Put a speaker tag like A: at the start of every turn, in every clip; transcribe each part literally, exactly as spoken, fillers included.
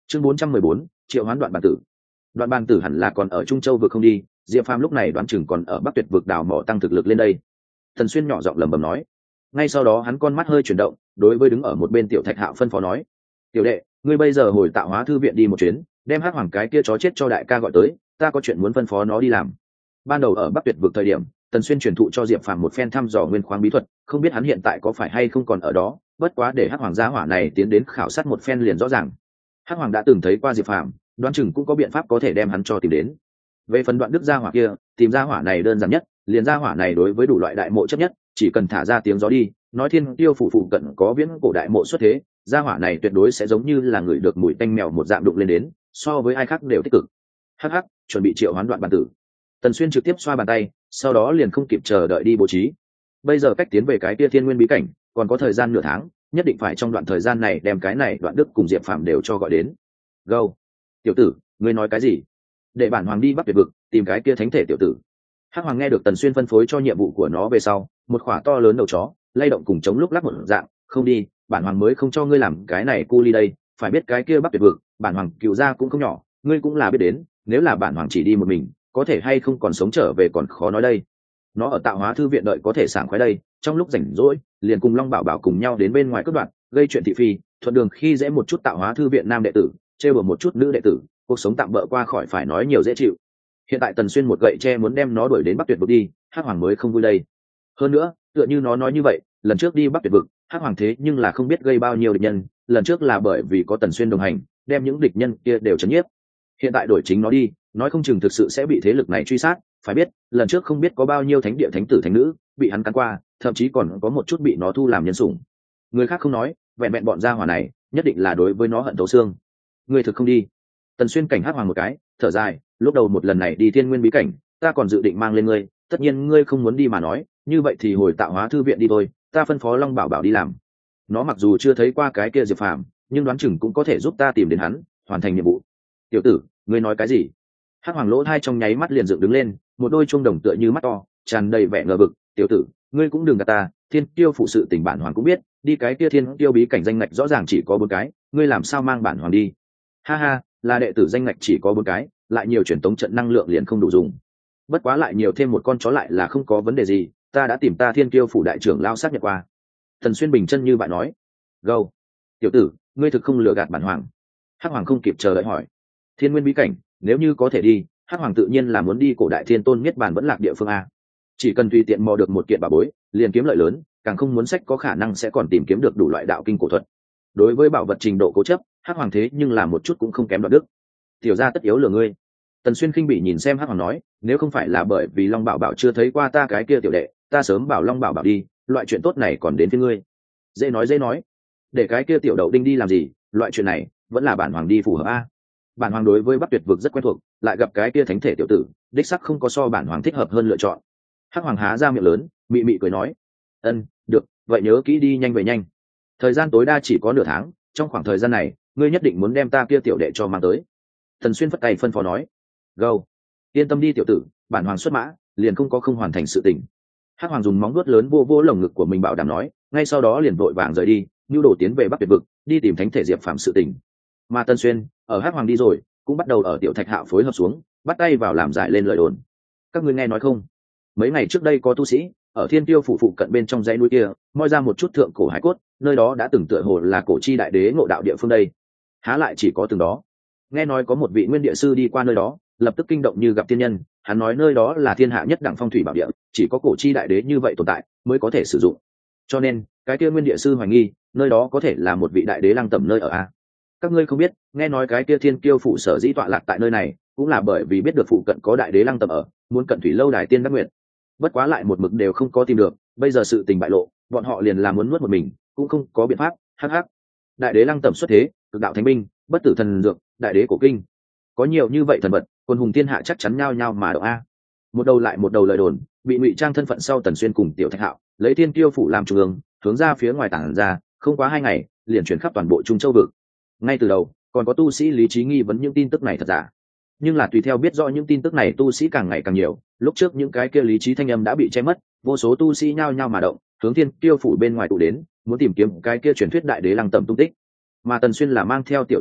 A: chương bốn trăm mười bốn triệu hoán đoạn bàn tử. Đoạn bàn tử hẳn là còn ở Trung Châu vực không đi, Diệp Phàm lúc này đoán chừng còn ở Bắc Tuyệt vực đào mỏ tăng thực lực lên đây. Tần Xuyên nhỏ giọng lẩm bẩm nói. Ngay sau đó hắn con mắt hơi chuyển động, đối với đứng ở một bên Tiểu Thạch Hạo phân phó nói: "Tiểu đệ, ngươi bây giờ hồi Tạo Hóa thư viện đi một chuyến, đem Hắc Hoàng cái kia chó chết cho đại ca gọi tới, ta có chuyện muốn phân phó nó đi làm." Ban đầu ở Bắc Tuyệt vực thời điểm, Tần Xuyên truyền thụ cho Diệp Phàm một phen thăm dò nguyên khoáng bí thuật, không biết hắn hiện tại có phải hay không còn ở đó, bất quá để Hắc Hoàng gia hỏa này tiến đến khảo sát một phen liền rõ ràng. Hắc Hoàng đã từng thấy qua Diệp Phàm, đoán chừng cũng có biện pháp có thể đem hắn cho tìm đến. Về phần Đoạn Đức gia hỏa kia, tìm gia hỏa này đơn giản nhất, liền gia hỏa này đối với đủ loại đại mộ chấp nhất, chỉ cần thả ra tiếng gió đi, nói Thiên Tiêu phủ phụ cận có viễn cổ đại mộ xuất thế, gia hỏa này tuyệt đối sẽ giống như là người được mùi tanh mèo một dạng đụng lên đến, so với ai khác đều tích cực. Hắc hắc, chuẩn bị triệu hoán Đoạn bàn tử. Tần Xuyên trực tiếp xoa bàn tay, sau đó liền không kịp chờ đợi đi bố trí. Bây giờ cách tiến về cái kia Thiên Nguyên bí cảnh còn có thời gian nửa tháng, nhất định phải trong đoạn thời gian này đem cái này Đoạn Đức cùng Diệp Phàm đều cho gọi đến. Go. Tiểu tử, ngươi nói cái gì? Để bản hoàng đi Bắc Tuyệt vực tìm cái kia thánh thể tiểu tử. Hắc Hoàng nghe được Tần Xuyên phân phối cho nhiệm vụ của nó về sau, một khỏa to lớn đầu chó lay động cùng chống lúc lắc một dạng, không đi, bản hoàng mới không cho ngươi làm cái này cu ly đây, phải biết cái kia Bắc Tuyệt vực, bản hoàng cựu gia cũng không nhỏ, ngươi cũng là biết đến, nếu là bản hoàng chỉ đi một mình, có thể hay không còn sống trở về còn khó nói đây. Nó ở Tạo Hóa thư viện đợi có thể sảng khoái đây, trong lúc rảnh rỗi, liền cùng Long Bảo Bảo cùng nhau đến bên ngoài cướp đoạt, gây chuyện thị phi, thuận đường khi dễ một chút Tạo Hóa thư viện nam đệ tử, trêu đùa một chút nữ đệ tử, cuộc sống tạm bỡ qua khỏi phải nói nhiều dễ chịu. Hiện tại Tần Xuyên một gậy tre muốn đem nó đuổi đến Bắc Tuyệt vực đi, Hắc Hoàng mới không vui đây. Hơn nữa, tựa như nó nói như vậy, lần trước đi Bắc Tuyệt vực, Hắc Hoàng thế nhưng là không biết gây bao nhiêu địch nhân, lần trước là bởi vì có Tần Xuyên đồng hành, đem những địch nhân kia đều chấn nhiếp. Hiện tại đổi chính nó đi, nói không chừng thực sự sẽ bị thế lực này truy sát, phải biết, lần trước không biết có bao nhiêu thánh địa thánh tử thánh nữ bị hắn cắn qua, thậm chí còn có một chút bị nó thu làm nhân sủng. Người khác không nói, vẹn vẹn bọn gia hỏa này, nhất định là đối với nó hận thấu xương. Người thực không đi. Tần Xuyên cảnh Hắc Hoàng một cái, thở dài, lúc đầu một lần này đi Thiên Nguyên bí cảnh, ta còn dự định mang lên ngươi, tất nhiên ngươi không muốn đi mà nói, như vậy thì hồi Tạo Hóa thư viện đi thôi, ta phân phó Long Bảo Bảo đi làm. Nó mặc dù chưa thấy qua cái kia Diệp Phàm, nhưng đoán chừng cũng có thể giúp ta tìm đến hắn, hoàn thành nhiệm vụ. Tiểu tử, ngươi nói cái gì? Hắc Hoàng lỗ hai trong nháy mắt liền dựng đứng lên, một đôi chuông đồng tựa như mắt to, tràn đầy vẻ ngờ vực. Tiểu tử, ngươi cũng đừng gạt ta, Thiên Tiêu phụ sự tình bản hoàng cũng biết, đi cái kia Thiên Tiêu bí cảnh danh ngạch rõ ràng chỉ có bốn cái, ngươi làm sao mang bản hoàng đi? Ha ha, là đệ tử danh ngạch chỉ có bốn cái, lại nhiều truyền tống trận năng lượng liền không đủ dùng. Bất quá lại nhiều thêm một con chó lại là không có vấn đề gì, ta đã tìm ta Thiên Kiêu phủ đại trưởng lao xác nhận qua. Thần Xuyên bình chân như bạn nói. Gâu, tiểu tử, ngươi thực không lừa gạt bản hoàng? Hắc Hoàng không kịp chờ đợi hỏi. Thiên Nguyên bí cảnh, nếu như có thể đi, Hắc Hoàng tự nhiên là muốn đi cổ đại thiên tôn niết bàn vẫn lạc địa phương a. Chỉ cần tùy tiện mò được một kiện bảo bối, liền kiếm lợi lớn, càng không muốn sách có khả năng sẽ còn tìm kiếm được đủ loại đạo kinh cổ thuật. Đối với bảo vật trình độ cố chấp, Hắc Hoàng thế nhưng là một chút cũng không kém Đoạn Đức. Tiểu gia tất yếu lừa ngươi. Tần Xuyên khinh bị nhìn xem Hắc Hoàng nói, nếu không phải là bởi vì Long Bảo Bảo chưa thấy qua ta cái kia tiểu đệ, ta sớm bảo Long Bảo Bảo đi, loại chuyện tốt này còn đến với ngươi. Dễ nói dễ nói, để cái kia tiểu đậu đinh đi làm gì, loại chuyện này vẫn là bản hoàng đi phù hợp a. Bản hoàng đối với Bắc Tuyệt vực rất quen thuộc, lại gặp cái kia thánh thể tiểu tử, đích sắc không có so bản hoàng thích hợp hơn lựa chọn. Hắc Hoàng há ra miệng lớn, mị mị cười nói, ân, được, vậy nhớ kỹ đi nhanh về nhanh. Thời gian tối đa chỉ có nửa tháng, trong khoảng thời gian này, ngươi nhất định muốn đem ta kia tiểu đệ cho mang tới. Tần Xuyên phất tay phân phó nói, gâu, yên tâm đi tiểu tử, bản hoàng xuất mã, liền không có không hoàn thành sự tình. Hắc Hoàng dùng móng vuốt lớn vô vô lồng ngực của mình bảo đảm nói, ngay sau đó liền vội vàng rời đi, nhu đồ tiến về Bắc Tuyệt vực, đi tìm thánh thể Diệp Phàm sự tình. Mà Tần Xuyên, ở Hắc Hoàng đi rồi, cũng bắt đầu ở Tiểu Thạch Hạo phối hợp xuống, bắt tay vào làm giải lên lời đồn. Các ngươi nghe nói không? Mấy ngày trước đây có tu sĩ ở Thiên Tiêu phủ phụ cận bên trong dãy núi kia, moi ra một chút thượng cổ hải cốt, nơi đó đã từng tựa hồ là cổ chi đại đế ngộ đạo địa phương đây. Há lại chỉ có từng đó? Nghe nói có một vị nguyên địa sư đi qua nơi đó, lập tức kinh động như gặp thiên nhân, hắn nói nơi đó là thiên hạ nhất đẳng phong thủy bảo địa, chỉ có cổ chi đại đế như vậy tồn tại mới có thể sử dụng. Cho nên, cái kia nguyên địa sư hoài nghi, nơi đó có thể là một vị đại đế lăng tẩm nơi ở a. Các ngươi không biết, nghe nói cái kia Thiên Kiêu phụ sở dĩ tọa lạc tại nơi này, cũng là bởi vì biết được phụ cận có đại đế lăng tẩm ở, muốn cận thủy lâu đài tiên đắc nguyện. Bất quá lại một mực đều không có tìm được, bây giờ sự tình bại lộ, bọn họ liền làm muốn nuốt một mình, cũng không có biện pháp. Hắc hắc. Đại đế lăng tẩm xuất thế, cực đạo thánh binh, bất tử thần dược, đại đế cổ kinh, có nhiều như vậy thần vật, quân hùng thiên hạ chắc chắn nhao nhao mà động a. Một đầu lại một đầu lời đồn, bị ngụy trang thân phận sau Tần Xuyên cùng Tiểu Thạch Hạo lấy Thiên Kiêu phủ làm trung ương, hướng ra phía ngoài tản ra, không quá hai ngày, liền chuyển khắp toàn bộ Trung Châu vực. Ngay từ đầu, còn có tu sĩ lý trí nghi vấn những tin tức này thật giả, nhưng là tùy theo biết rõ những tin tức này tu sĩ càng ngày càng nhiều, lúc trước những cái kia lý trí thanh âm đã bị che mất, vô số tu sĩ nhao nhao mà động, hướng Thiên Kiêu phủ bên ngoài tụ đến, muốn tìm kiếm cái kia truyền thuyết đại đế lăng tẩm tung tích. Mà Tần Xuyên là mang theo Tiểu Thạch Hạo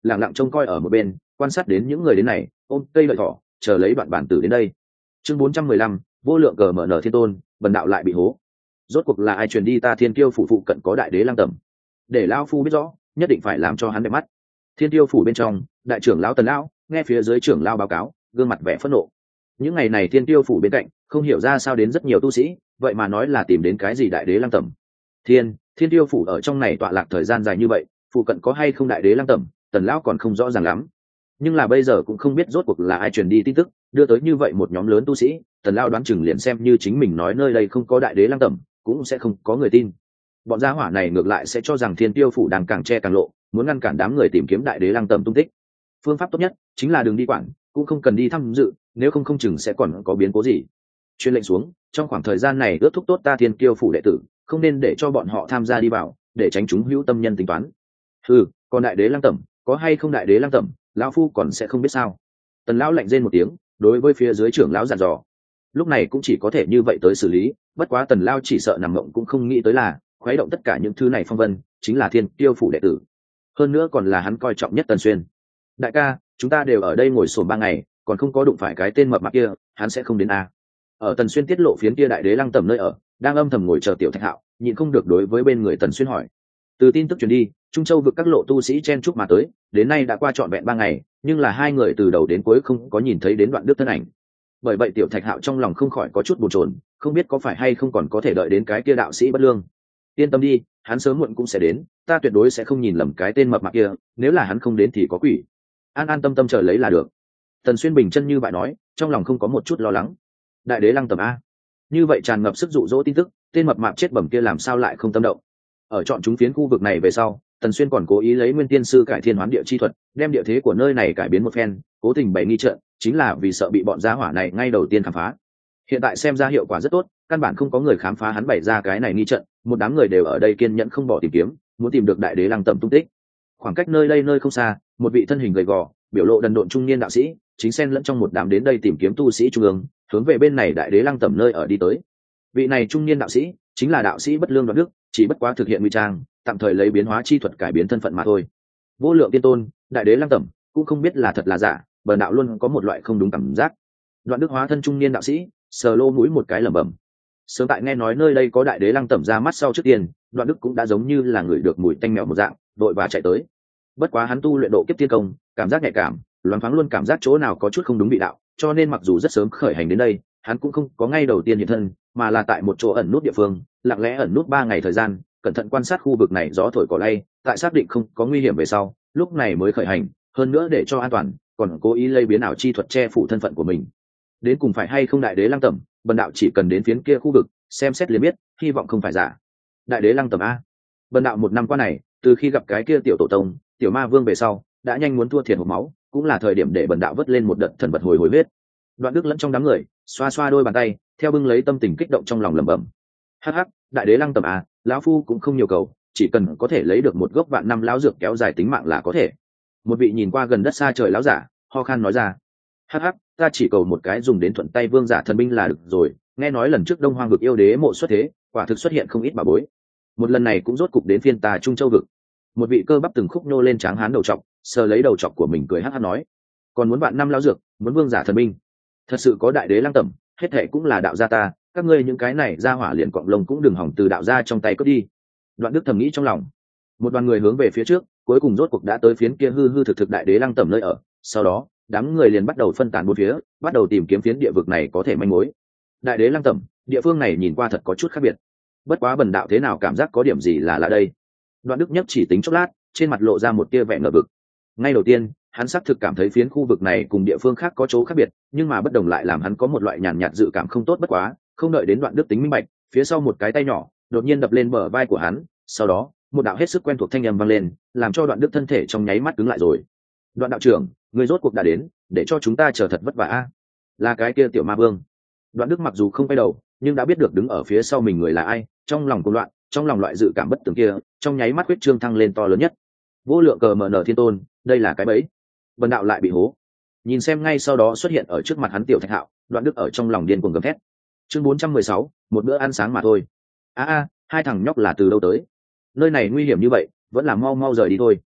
A: lẳng lặng trông coi ở một bên, quan sát đến những người đến này ôm cây lợi thỏ chờ lấy đoạn bản tử đến đây. Chương bốn trăm mười lăm, vô lượng cờ mở nở thiên tôn, bần đạo lại bị hố. Rốt cuộc là ai truyền đi ta Thiên Kiêu phủ phụ cận có đại đế lăng tẩm? Để lão phu biết rõ, nhất định phải làm cho hắn đẹp mắt. Thiên Kiêu phủ bên trong, đại trưởng lão Tần lão nghe phía dưới trưởng lão báo cáo, gương mặt vẻ phẫn nộ. Những ngày này Thiên Kiêu phủ bên cạnh, không hiểu ra sao đến rất nhiều tu sĩ, vậy mà nói là tìm đến cái gì đại đế lăng tẩm. Thiên, Thiên Kiêu phủ ở trong này tọa lạc thời gian dài như vậy, phụ cận có hay không đại đế lăng tẩm, Tần lão còn không rõ ràng lắm. Nhưng là bây giờ cũng không biết rốt cuộc là ai truyền đi tin tức, đưa tới như vậy một nhóm lớn tu sĩ, Tần lão đoán chừng liền xem như chính mình nói nơi đây không có đại đế lăng tẩm, cũng sẽ không có người tin. Bọn gia hỏa này ngược lại sẽ cho rằng Thiên Tiêu phủ đang càng che càng lộ, muốn ngăn cản đám người tìm kiếm đại đế lăng tẩm tung tích. Phương pháp tốt nhất chính là đừng đi quản, cũng không cần đi tham dự, nếu không không chừng sẽ còn có biến cố gì. Truyền lệnh xuống, trong khoảng thời gian này ước thúc tốt ta Thiên Tiêu phủ đệ tử, không nên để cho bọn họ tham gia đi vào, để tránh chúng hữu tâm nhân tính toán. Ừ, còn đại đế lăng tẩm, có hay không đại đế lăng tẩm, lão phu còn sẽ không biết sao. Tần lão lạnh rên một tiếng, đối với phía dưới trưởng lão dặn dò. Lúc này cũng chỉ có thể như vậy tới xử lý, bất quá Tần lão chỉ sợ nằm mộng cũng không nghĩ tới là khuấy động tất cả những thứ này phong vân chính là Thiên Tiêu phủ đệ tử, hơn nữa còn là hắn coi trọng nhất Tần Xuyên. Đại ca, chúng ta đều ở đây ngồi xổm ba ngày, còn không có đụng phải cái tên mập mạp kia, hắn sẽ không đến à? Ở Tần Xuyên tiết lộ phiến kia đại đế lăng tẩm nơi ở, đang âm thầm ngồi chờ Tiểu Thạch Hạo, nhịn không được đối với bên người Tần Xuyên hỏi. Từ tin tức truyền đi, Trung Châu vực các lộ tu sĩ chen chúc mà tới, đến nay đã qua trọn vẹn ba ngày, nhưng là hai người từ đầu đến cuối không có nhìn thấy đến Đoạn Đức thân ảnh. Bởi vậy Tiểu Thạch Hạo trong lòng không khỏi có chút bồn chồn, không biết có phải hay không còn có thể đợi đến cái kia đạo sĩ bất lương. Yên tâm đi, hắn sớm muộn cũng sẽ đến, ta tuyệt đối sẽ không nhìn lầm cái tên mập mạp kia, nếu là hắn không đến thì có quỷ. An an tâm tâm chờ lấy là được. Tần Xuyên bình chân như vậy nói, trong lòng không có một chút lo lắng. Đại đế lăng tầm a, như vậy tràn ngập sức dụ dỗ tin tức, tên mập mạp chết bẩm kia làm sao lại không tâm động. Ở chọn chúng phiến khu vực này về sau, Tần Xuyên còn cố ý lấy Nguyên Tiên sư cải thiên hoán địa chi thuật, đem địa thế của nơi này cải biến một phen, cố tình bày nghi trận, chính là vì sợ bị bọn gia hỏa này ngay đầu tiên khám phá. Hiện tại xem ra hiệu quả rất tốt, căn bản không có người khám phá hắn bày ra cái này nghi trận, một đám người đều ở đây kiên nhẫn không bỏ tìm kiếm, muốn tìm được đại đế lăng tẩm tung tích. Khoảng cách nơi đây nơi không xa, một vị thân hình gầy gò, biểu lộ đần độn trung niên đạo sĩ, chính xen lẫn trong một đám đến đây tìm kiếm tu sĩ trung ương, hướng về bên này đại đế lăng tẩm nơi ở đi tới. Vị này trung niên đạo sĩ chính là đạo sĩ Bất Lương Đoạn Đức, chỉ bất quá thực hiện nguy trang, tạm thời lấy biến hóa chi thuật cải biến thân phận mà thôi. Vô lượng tiên tôn, đại đế lăng tẩm, cũng không biết là thật là giả, bần đạo luôn có một loại không đúng cảm giác. Đoạn Đức hóa thân trung niên đạo sĩ, sờ lô mũi một cái lẩm bẩm. Sớm tại nghe nói nơi đây có đại đế lăng tẩm ra mắt sau trước tiên, Đoạn Đức cũng đã giống như là người được mùi tanh mèo một dạng, đội và chạy tới. Bất quá hắn tu luyện độ kiếp tiên công, cảm giác nhạy cảm, loáng thoáng luôn cảm giác chỗ nào có chút không đúng vị đạo, cho nên mặc dù rất sớm khởi hành đến đây, hắn cũng không có ngay đầu tiên hiện thân, mà là tại một chỗ ẩn nút địa phương, lặng lẽ ẩn nút ba ngày thời gian, cẩn thận quan sát khu vực này gió thổi cỏ lay, tại xác định không có nguy hiểm về sau, lúc này mới khởi hành, hơn nữa để cho an toàn, còn cố ý lây biến ảo chi thuật che phủ thân phận của mình. Đến cùng phải hay không đại đế lăng tẩm, bần đạo chỉ cần đến phiến kia khu vực, xem xét liền biết, hy vọng không phải giả. Đại đế lăng tẩm a. Bần đạo một năm qua này, từ khi gặp cái kia tiểu tổ tông, tiểu ma vương về sau, đã nhanh muốn thua thiệt hộc máu, cũng là thời điểm để bần đạo vớt lên một đợt thần vật hồi hồi huyết. Đoạn Đức lẫn trong đám người, xoa xoa đôi bàn tay, theo bưng lấy tâm tình kích động trong lòng lẩm bẩm. Hắc hắc, đại đế lăng tẩm à, lão phu cũng không nhiều cầu, chỉ cần có thể lấy được một gốc vạn năm lão dược kéo dài tính mạng là có thể. Một vị nhìn qua gần đất xa trời lão giả, ho khan nói ra. Hắc hắc, ta chỉ cầu một cái dùng đến thuận tay vương giả thần binh là được rồi, nghe nói lần trước Đông Hoang vực yêu đế mộ xuất thế, quả thực xuất hiện không ít bà bối. Một lần này cũng rốt cục đến phiên ta Trung Châu vực. Một vị cơ bắp từng khúc nhô lên tráng hán đầu trọc, sờ lấy đầu trọc của mình cười hắc hắc nói. Còn muốn vạn năm lão dược, muốn vương giả thần binh. Thật sự có đại đế lăng tẩm, hết thệ cũng là đạo gia ta, các ngươi những cái này ra hỏa liền cọng lông cũng đừng hỏng từ đạo gia trong tay cướp đi. Đoạn Đức thầm nghĩ trong lòng. Một đoàn người hướng về phía trước, cuối cùng rốt cuộc đã tới phiến kia hư hư thực thực đại đế lăng tẩm nơi ở. Sau đó, đám người liền bắt đầu phân tán bốn phía, bắt đầu tìm kiếm phiến địa vực này có thể manh mối. Đại đế lăng tẩm, địa phương này nhìn qua thật có chút khác biệt. Bất quá bần đạo thế nào cảm giác có điểm gì là lạ đây. Đoạn Đức nhấp chỉ tính chốc lát, trên mặt lộ ra một tia vẻ ngờ vực. Ngay đầu tiên, hắn xác thực cảm thấy phiến khu vực này cùng địa phương khác có chỗ khác biệt, nhưng mà bất đồng lại làm hắn có một loại nhàn nhạt dự cảm không tốt. Bất quá không đợi đến Đoạn Đức tính minh bạch, phía sau một cái tay nhỏ đột nhiên đập lên bờ vai của hắn, sau đó một đạo hết sức quen thuộc thanh âm vang lên, làm cho Đoạn Đức thân thể trong nháy mắt cứng lại rồi. Đoạn đạo trưởng, người rốt cuộc đã đến, để cho chúng ta chờ thật vất vả a. Là cái kia tiểu ma vương. Đoạn Đức mặc dù không quay đầu, nhưng đã biết được đứng ở phía sau mình người là ai, trong lòng cuồng loạn, trong lòng loại dự cảm bất tường kia trong nháy mắt huyết trương thăng lên to lớn nhất. Vô lượng cờ mở nở thiên tôn, đây là cái bẫy. Bần đạo lại bị hố. Nhìn xem ngay sau đó xuất hiện ở trước mặt hắn Tiểu Thạch Hạo, Đoạn Đức ở trong lòng điên cuồng gầm thét. Chương bốn trăm mười sáu, một bữa ăn sáng mà thôi. A a, hai thằng nhóc là từ đâu tới? Nơi này nguy hiểm như vậy, vẫn là mau mau rời đi thôi.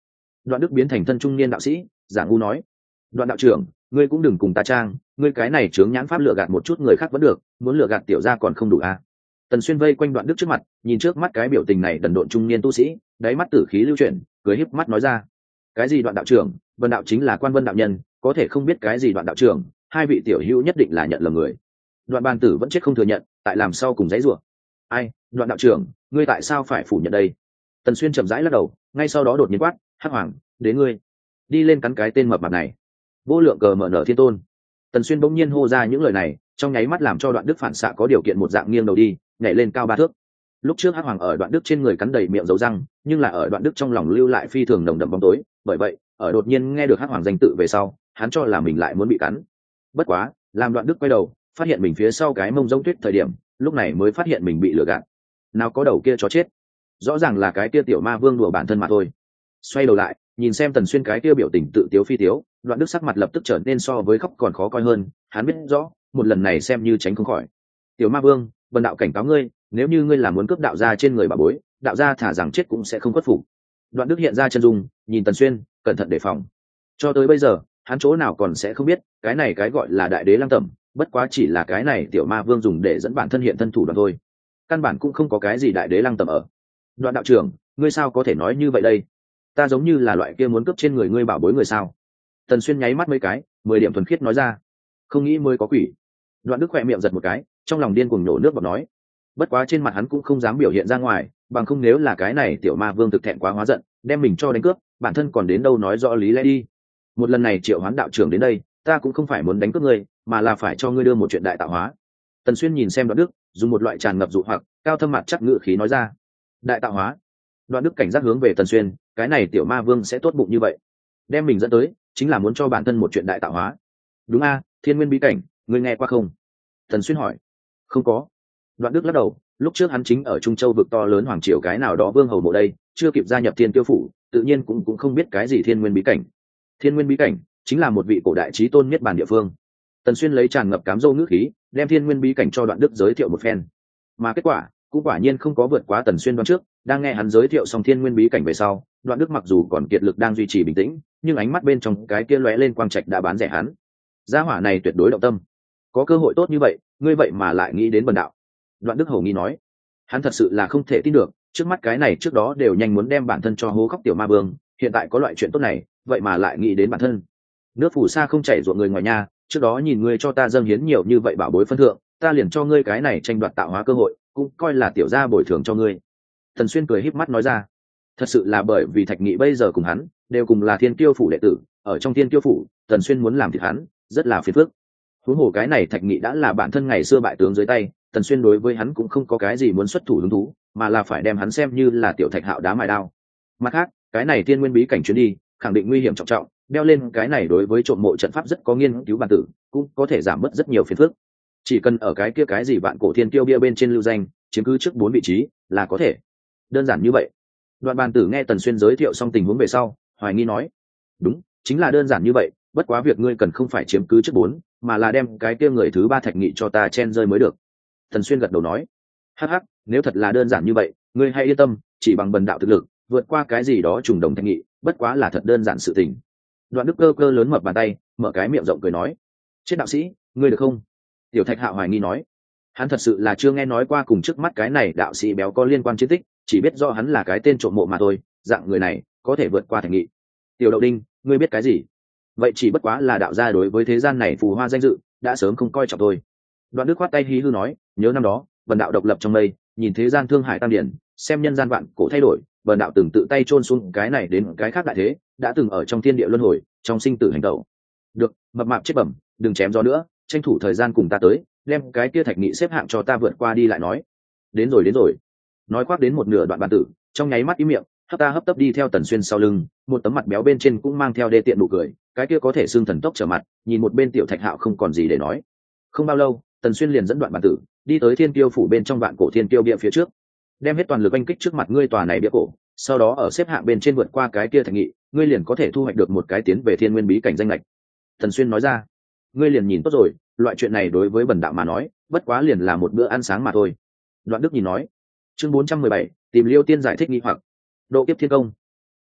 A: Đoạn Đức biến thành thân trung niên đạo sĩ, giả ngu nói: Đoạn đạo trưởng, ngươi cũng đừng cùng ta trang, ngươi cái này chướng nhãn pháp lừa gạt một chút người khác vẫn được, muốn lừa gạt tiểu gia còn không đủ à? Tần Xuyên vây quanh Đoạn Đức trước mặt, nhìn trước mắt cái biểu tình này đần độn trung niên tu sĩ, đáy mắt tử khí lưu chuyển, cười híp mắt nói ra: cái gì Đoạn đạo trưởng, Vân đạo chính là Quan Vân đạo nhân, có thể không biết cái gì Đoạn đạo trưởng, hai vị tiểu hữu nhất định là nhận lầm người. Đoạn Bàn Tử vẫn chết không thừa nhận, tại làm sao cùng giấy rủa. Ai, Đoạn đạo trưởng, ngươi tại sao phải phủ nhận đây? Tần Xuyên chậm rãi lắc đầu, ngay sau đó đột nhiên quát: Hắc Hoàng, đến ngươi, đi lên cắn cái tên mập mạp này. Vô lượng cờ mở nở thiên tôn. Tần Xuyên bỗng nhiên hô ra những lời này, trong nháy mắt làm cho Đoạn Đức phản xạ có điều kiện một dạng nghiêng đầu đi, nhảy lên cao ba thước. Lúc trước Hắc Hoàng ở Đoạn Đức trên người cắn đầy miệng dấu răng, nhưng là ở Đoạn Đức trong lòng lưu lại phi thường nồng đậm bóng tối, bởi vậy, ở đột nhiên nghe được Hắc Hoàng danh tự về sau, hắn cho là mình lại muốn bị cắn. Bất quá, làm Đoạn Đức quay đầu, phát hiện mình phía sau cái mông giống tuyết thời điểm, lúc này mới phát hiện mình bị lừa gạt. Nào có đầu kia chó chết, rõ ràng là cái kia tiểu ma vương đùa bản thân mà thôi. Xoay đầu lại, nhìn xem Tần Xuyên cái kia biểu tình tự tiếu phi tiếu, Đoạn Đức sắc mặt lập tức trở nên so với khóc còn khó coi hơn, hắn biết rõ, một lần này xem như tránh không khỏi. Tiểu ma vương, Vân đạo cảnh cáo ngươi, nếu như ngươi là muốn cướp đạo gia trên người bà bối, đạo gia thả rằng chết cũng sẽ không khuất phục. Đoạn Đức hiện ra chân dung, nhìn Tần Xuyên, cẩn thận đề phòng. Cho tới bây giờ, hắn chỗ nào còn sẽ không biết, cái này cái gọi là đại đế lăng tẩm, bất quá chỉ là cái này tiểu ma vương dùng để dẫn bản thân hiện thân thủ đoạn thôi. Căn bản cũng không có cái gì đại đế lăng tẩm ở. Đoạn đạo trưởng, ngươi sao có thể nói như vậy đây? Ta giống như là loại kia muốn cướp trên người ngươi bảo bối người sao? Tần Xuyên nháy mắt mấy cái, mười điểm thuần khiết nói ra. Không nghĩ mới có quỷ. Đoạn Đức khỏe miệng giật một cái, trong lòng điên cuồng nổ nước bọt nói. Bất quá trên mặt hắn cũng không dám biểu hiện ra ngoài, bằng không nếu là cái này tiểu ma vương thực thẹn quá hóa giận, đem mình cho đánh cướp, bản thân còn đến đâu nói rõ lý lẽ đi. Một lần này Triệu Hoán đạo trưởng đến đây, ta cũng không phải muốn đánh cướp ngươi, mà là phải cho ngươi đưa một chuyện đại tạo hóa. Tần Xuyên nhìn xem Đoạn Đức, dùng một loại tràn ngập dụ hoặc, cao thâm mặt chắc ngữ khí nói ra. Đại tạo hóa? Đoạn Đức cảnh giác hướng về Tần Xuyên, cái này tiểu ma vương sẽ tốt bụng như vậy, đem mình dẫn tới, chính là muốn cho bản thân một chuyện đại tạo hóa. Đúng a, Thiên Nguyên bí cảnh, ngươi nghe qua không? Tần Xuyên hỏi. Không có. Đoạn Đức lắc đầu, lúc trước hắn chính ở Trung Châu vực to lớn hoàng triều cái nào đó vương hầu mộ đây, chưa kịp gia nhập Thiên Tiêu phủ, tự nhiên cũng cũng không biết cái gì Thiên Nguyên bí cảnh. Thiên Nguyên bí cảnh chính là một vị cổ đại chí tôn niết bàn địa phương. Tần Xuyên lấy tràn ngập cám dâu ngữ khí, đem Thiên Nguyên bí cảnh cho Đoạn Đức giới thiệu một phen. Mà kết quả, cũng quả nhiên không có vượt quá Tần Xuyên đoán trước, đang nghe hắn giới thiệu xong Thiên Nguyên bí cảnh về sau, Đoạn Đức mặc dù còn kiệt lực đang duy trì bình tĩnh, nhưng ánh mắt bên trong cái kia lóe lên quang trạch đã bán rẻ hắn. Gia hỏa này tuyệt đối động tâm. Có cơ hội tốt như vậy, ngươi vậy mà lại nghĩ đến bần đạo. Đoạn Đức hầu nghi nói. Hắn thật sự là không thể tin được, trước mắt cái này trước đó đều nhanh muốn đem bản thân cho hố khóc tiểu ma vương, hiện tại có loại chuyện tốt này, vậy mà lại nghĩ đến bản thân. Nước phù sa không chảy ruộng người ngoài nhà, trước đó nhìn ngươi cho ta dâng hiến nhiều như vậy bảo bối phân thượng, ta liền cho ngươi cái này tranh đoạt tạo hóa cơ hội, cũng coi là tiểu gia bồi thường cho ngươi. Thần Xuyên cười híp mắt nói ra. Thật sự là bởi vì Thạch Nghị bây giờ cùng hắn đều cùng là Thiên Kiêu phủ đệ tử, ở trong Thiên Kiêu phủ, Tần Xuyên muốn làm thịt hắn, rất là phiền phức. Huống hồ cái này Thạch Nghị đã là bản thân ngày xưa bại tướng dưới tay, Tần Xuyên đối với hắn cũng không có cái gì muốn xuất thủ hứng thú, mà là phải đem hắn xem như là tiểu Thạch Hạo đá mài đao. Mặt khác, cái này Thiên Nguyên bí cảnh chuyến đi, khẳng định nguy hiểm trọng trọng, đeo lên cái này đối với trộm mộ trận pháp rất có nghiên cứu bản tử, cũng có thể giảm bớt rất nhiều phiền phức. Chỉ cần ở cái kia cái gì vạn cổ thiên kiêu bia bên trên lưu danh, chiếm cứ trước bốn vị trí là có thể. Đơn giản như vậy. Đoạn Bàn Tử nghe Tần Xuyên giới thiệu xong tình huống về sau, hoài nghi nói. Đúng, chính là đơn giản như vậy, bất quá việc ngươi cần không phải chiếm cứ trước bốn, mà là đem cái kia người thứ ba Thạch Nghị cho ta chen rơi mới được. Tần Xuyên gật đầu nói. Hắc hắc, nếu thật là đơn giản như vậy, ngươi hãy yên tâm, chỉ bằng bần đạo thực lực, vượt qua cái gì đó trùng đồng Thạch Nghị, bất quá là thật đơn giản sự tình. Đoạn Đức cơ cơ lớn mập bàn tay, mở cái miệng rộng cười nói. Chết đạo sĩ, ngươi được không? Tiểu Thạch Hạo hoài nghi nói. Hắn thật sự là chưa nghe nói qua cùng trước mắt cái này đạo sĩ béo có liên quan chiến tích, chỉ biết do hắn là cái tên trộm mộ mà thôi, dạng người này có thể vượt qua Thạch Nghị. Tiểu Đậu Đinh, ngươi biết cái gì? Vậy chỉ bất quá là đạo gia đối với thế gian này phù hoa danh dự đã sớm không coi trọng thôi. Đoạn Đức khoát tay hí hư nói, nhớ năm đó bần đạo độc lập trong mây, nhìn thế gian thương hải tăng điển, xem nhân gian vạn cổ thay đổi, bần đạo từng tự tay chôn xuống cái này đến cái khác đại thế, đã từng ở trong thiên địa luân hồi, trong sinh tử hành tẩu. Được, mập mạp chết bẩm, đừng chém gió nữa, tranh thủ thời gian cùng ta tới, đem cái kia Thạch Nghị xếp hạng cho ta vượt qua đi lại nói. Đến rồi đến rồi. Nói khoác đến một nửa Đoạn Bàn Tử, trong nháy mắt ý miệng, hấp ta hấp tấp đi theo Tần Xuyên sau lưng, một tấm mặt béo bên trên cũng mang theo đê tiện nụ cười, cái kia có thể xương thần tốc trở mặt, nhìn một bên Tiểu Thạch Hạo không còn gì để nói. Không bao lâu, Tần Xuyên liền dẫn Đoạn Bàn Tử đi tới Thiên Kiêu phủ bên trong vạn cổ Thiên Kiêu bia phía trước, đem hết toàn lực oanh kích trước mặt ngươi tòa này bia cổ, sau đó ở xếp hạng bên trên vượt qua cái kia Thạch Nghị, ngươi liền có thể thu hoạch được một cái tiến về Thiên Nguyên bí cảnh danh lệch. Tần Xuyên nói ra. Ngươi liền nhìn tốt rồi, loại chuyện này đối với bần đạo mà nói, bất quá liền là một bữa ăn sáng mà thôi. Đoạn Đức nhìn nói. Chương bốn trăm mười bảy, tìm Liêu Tiên giải thích nghi hoặc. Độ kiếp thiên công.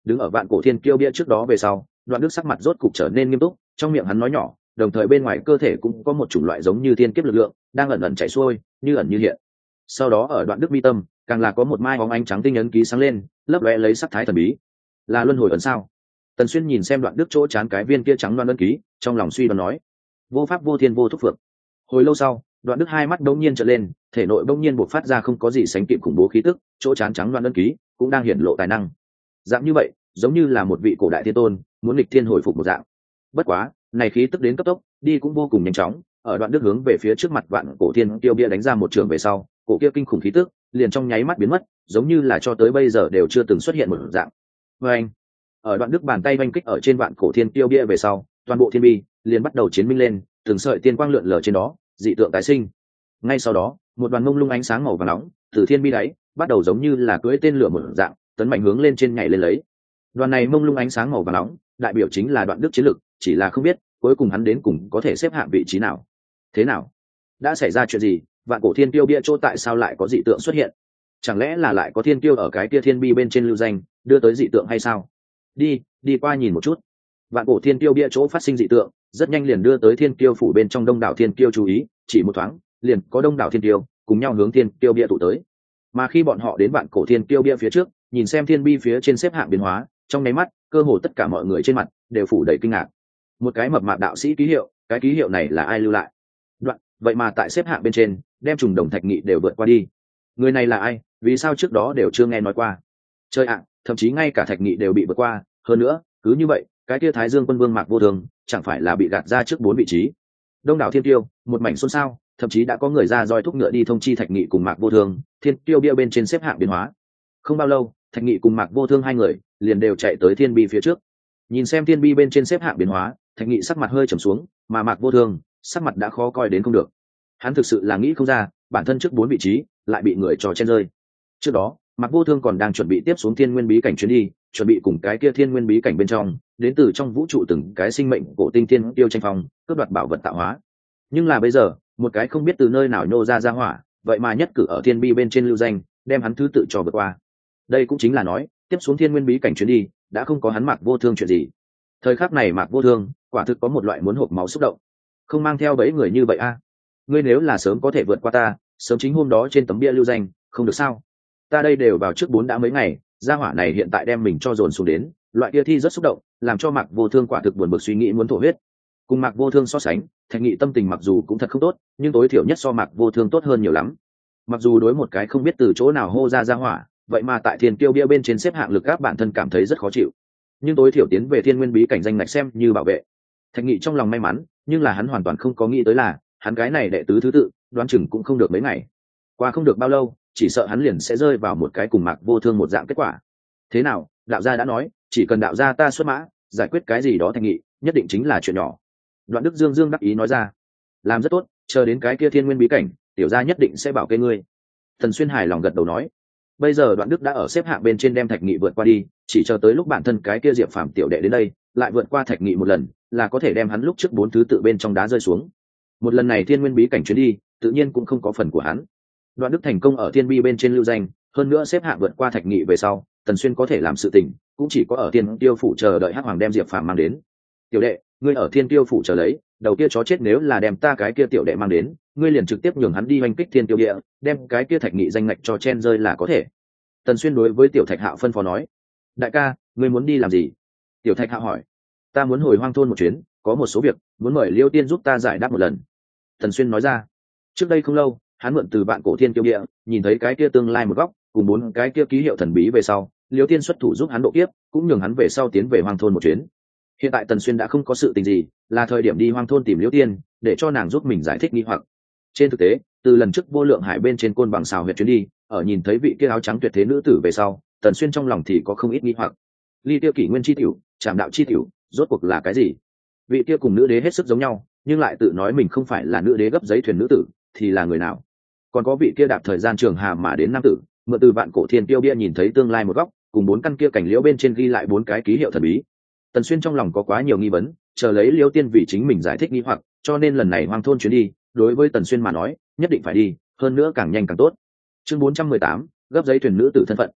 A: đứng ở vạn cổ thiên kiêu bia trước đó về sau, Đoạn Đức sắc mặt rốt cục trở nên nghiêm túc, trong miệng hắn nói nhỏ, đồng thời bên ngoài cơ thể cũng có một chủng loại giống như thiên kiếp lực lượng đang ẩn ẩn chạy xuôi, như ẩn như hiện. Sau đó ở Đoạn Đức mi tâm càng là có một mai bóng ánh trắng tinh ấn ký sáng lên, lấp lóe lấy sắc thái thần bí. Là luân hồi ấn sao? Tần Xuyên nhìn xem Đoạn Đức chỗ chán cái viên kia trắng loan ấn ký, trong lòng suy đoán nói: vô pháp vô thiên vô thúc phượng. Hồi lâu sau, Đoạn Đức hai mắt đống nhiên trợn lên, thể nội bỗng nhiên bộc phát ra không có gì sánh kịp khủng bố khí tức, chỗ chán trắng loan ấn ký cũng đang hiển lộ tài năng. Dạng như vậy, giống như là một vị cổ đại thiên tôn muốn nghịch thiên hồi phục một dạng. Bất quá, này khí tức đến cấp tốc, đi cũng vô cùng nhanh chóng, ở Đoạn Đức hướng về phía trước mặt vạn cổ thiên tiêu bia đánh ra một trường về sau, cổ kia kinh khủng khí tức liền trong nháy mắt biến mất, giống như là cho tới bây giờ đều chưa từng xuất hiện một dạng. Và anh, ở Đoạn Đức bàn tay vanh kích ở trên vạn cổ thiên tiêu bia về sau, toàn bộ thiên bi liền bắt đầu chiến minh lên, từng sợi tiên quang lượn lờ trên đó, dị tượng tái sinh. Ngay sau đó, một đoàn mông lung ánh sáng màu vàng nóng từ thiên bi đáy bắt đầu giống như là cưỡi tên lửa một dạng, tấn mạnh hướng lên trên nhảy lên lấy. Đoàn này mông lung ánh sáng màu vàng nóng, đại biểu chính là Đoạn Đức chiến lực, chỉ là không biết cuối cùng hắn đến cùng có thể xếp hạng vị trí nào. Thế nào? Đã xảy ra chuyện gì? Vạn cổ thiên tiêu bia chỗ tại sao lại có dị tượng xuất hiện? Chẳng lẽ là lại có thiên tiêu ở cái kia thiên bi bên trên lưu danh, đưa tới dị tượng hay sao? Đi, đi qua nhìn một chút. Vạn cổ thiên tiêu bia chỗ phát sinh dị tượng, rất nhanh liền đưa tới thiên tiêu phủ bên trong đông đảo thiên tiêu chú ý, chỉ một thoáng, liền có đông đảo thiên tiêu cùng nhau hướng thiên tiêu bia tụ tới. Mà khi bọn họ đến vạn cổ thiên tiêu bia phía trước, nhìn xem thiên bi phía trên xếp hạng biến hóa, trong nháy mắt, cơ hồ tất cả mọi người trên mặt đều phủ đầy kinh ngạc. Một cái mập mạp đạo sĩ ký hiệu, cái ký hiệu này là ai lưu lại? Đoạn, vậy mà tại xếp hạng bên trên, đem trùng đồng thạch nghị đều vượt qua đi. Người này là ai? Vì sao trước đó đều chưa nghe nói qua? Chơi ạ, thậm chí ngay cả thạch nghị đều bị vượt qua, hơn nữa, cứ như vậy, cái kia Thái Dương Quân Vương Mạc Vô Thường, chẳng phải là bị gạt ra trước bốn vị trí? Đông đảo thiên tiêu, một mảnh xôn xao, thậm chí đã có người ra roi thúc ngựa đi thông chi thạch nghị cùng Mạc Vô Thường, thiên tiêu bia bên trên xếp hạng biến hóa. Không bao lâu, thạch nghị cùng Mạc Vô Thương hai người liền đều chạy tới thiên bi phía trước. Nhìn xem thiên bi bên trên xếp hạng biến hóa, thạch nghị sắc mặt hơi trầm xuống, mà Mạc Vô Thương sắc mặt đã khó coi đến không được. Hắn thực sự là nghĩ không ra, bản thân trước bốn vị trí lại bị người trò chen rơi. Trước đó, Mạc Vô Thương còn đang chuẩn bị tiếp xuống thiên nguyên bí cảnh chuyến đi, chuẩn bị cùng cái kia thiên nguyên bí cảnh bên trong, đến từ trong vũ trụ từng cái sinh mệnh cổ tinh thiên tiêu tranh phong, cướp đoạt bảo vật tạo hóa. Nhưng là bây giờ, một cái không biết từ nơi nào nhô ra ra hỏa, vậy mà nhất cử ở thiên bi bên trên lưu danh, đem hắn thứ tự cho vượt qua. Đây cũng chính là nói, tiếp xuống thiên nguyên bí cảnh chuyến đi, đã không có hắn Mạc Vô Thương chuyện gì. Thời khắc này Mạc Vô Thương, quả thực có một loại muốn hộp máu xúc động. Không mang theo bẫy người như vậy a? Ngươi nếu là sớm có thể vượt qua ta, sớm chính hôm đó trên tấm bia lưu danh, không được sao? Ta đây đều vào trước bốn đã mấy ngày, gia hỏa này hiện tại đem mình cho dồn xuống đến, loại kia thi rất xúc động, làm cho Mạc Vô Thương quả thực buồn bực suy nghĩ muốn thổ huyết. Cùng Mạc Vô Thương so sánh, Thạch Nghị tâm tình mặc dù cũng thật không tốt, nhưng tối thiểu nhất so Mạc Vô Thương tốt hơn nhiều lắm. Mặc dù đối một cái không biết từ chỗ nào hô ra gia hỏa, vậy mà tại thiên kiêu bia bên trên xếp hạng lực các bản thân cảm thấy rất khó chịu, nhưng tối thiểu tiến về thiên nguyên bí cảnh danh ngạch xem như bảo vệ. Thạch Nghị trong lòng may mắn, nhưng là hắn hoàn toàn không có nghĩ tới là hắn cái này đệ tứ thứ tự đoán chừng cũng không được mấy ngày, qua không được bao lâu chỉ sợ hắn liền sẽ rơi vào một cái cùng Mạc Vô Thương một dạng kết quả. Thế nào, đạo gia đã nói chỉ cần đạo gia ta xuất mã giải quyết cái gì đó, Thạch Nghị nhất định chính là chuyện nhỏ. Đoạn Đức dương dương đắc ý nói ra. Làm rất tốt, chờ đến cái kia thiên nguyên bí cảnh, tiểu gia nhất định sẽ bảo kê ngươi. Thần Xuyên hài lòng gật đầu nói. Bây giờ Đoạn Đức đã ở xếp hạng bên trên đem Thạch Nghị vượt qua đi, chỉ chờ tới lúc bản thân cái kia Diệp Phàm tiểu đệ đến đây, lại vượt qua Thạch Nghị một lần, là có thể đem hắn lúc trước bốn thứ tự bên trong đá rơi xuống. Một lần này thiên nguyên bí cảnh chuyến đi, tự nhiên cũng không có phần của hắn. Đoạn Đức thành công ở thiên bi bên trên lưu danh, hơn nữa xếp hạng vượt qua Thạch Nghị về sau, Tần Xuyên có thể làm sự tình, cũng chỉ có ở Thiên Tiêu phủ chờ đợi Hắc Hoàng đem Diệp Phàm mang đến. Tiểu đệ, ngươi ở Thiên Tiêu phủ chờ lấy, đầu kia chó chết nếu là đem ta cái kia tiểu đệ mang đến, ngươi liền trực tiếp nhường hắn đi hoành kích Thiên Tiêu địa, đem cái kia Thạch Nghị danh ngạch cho chen rơi là có thể. Tần Xuyên đối với Tiểu Thạch Hạo phân phó nói. Đại ca, ngươi muốn đi làm gì? Tiểu Thạch Hạo hỏi. Ta muốn hồi hoang thôn một chuyến, có một số việc muốn mời Liêu Tiên giúp ta giải đáp một lần. Tần Xuyên nói ra. Trước đây không lâu, hắn mượn từ bạn cổ Thiên Tiêu địa, nhìn thấy cái kia tương lai một góc, cùng bốn cái kia ký hiệu thần bí về sau, Liêu Tiên xuất thủ giúp hắn độ kiếp, cũng nhường hắn về sau tiến về hoang thôn một chuyến. Hiện tại Tần Xuyên đã không có sự tình gì, là thời điểm đi hoang thôn tìm Liêu Tiên, để cho nàng giúp mình giải thích nghi hoặc. Trên thực tế, từ lần trước vô lượng hải bên trên côn bằng xào huyệt chuyến đi, ở nhìn thấy vị kia áo trắng tuyệt thế nữ tử về sau, Tần Xuyên trong lòng thì có không ít nghi hoặc. Ly tiêu kỷ nguyên chi tiểu, trảm đạo chi tiểu, rốt cuộc là cái gì? Vị kia cùng nữ đế hết sức giống nhau, nhưng lại tự nói mình không phải là nữ đế gấp giấy thuyền nữ tử, thì là người nào? Còn có vị kia đạp thời gian trường hà mà đến nam tử, mượn từ vạn cổ Thiên Tiêu bia nhìn thấy tương lai một góc, cùng bốn căn kia cảnh liễu bên trên ghi lại bốn cái ký hiệu thần bí. Tần Xuyên trong lòng có quá nhiều nghi vấn, chờ lấy Liêu Tiên vì chính mình giải thích nghi hoặc, cho nên lần này hoang thôn chuyến đi, đối với Tần Xuyên mà nói, nhất định phải đi, hơn nữa càng nhanh càng tốt. Chương bốn trăm mười tám, gấp giấy thuyền nữ tử thân phận.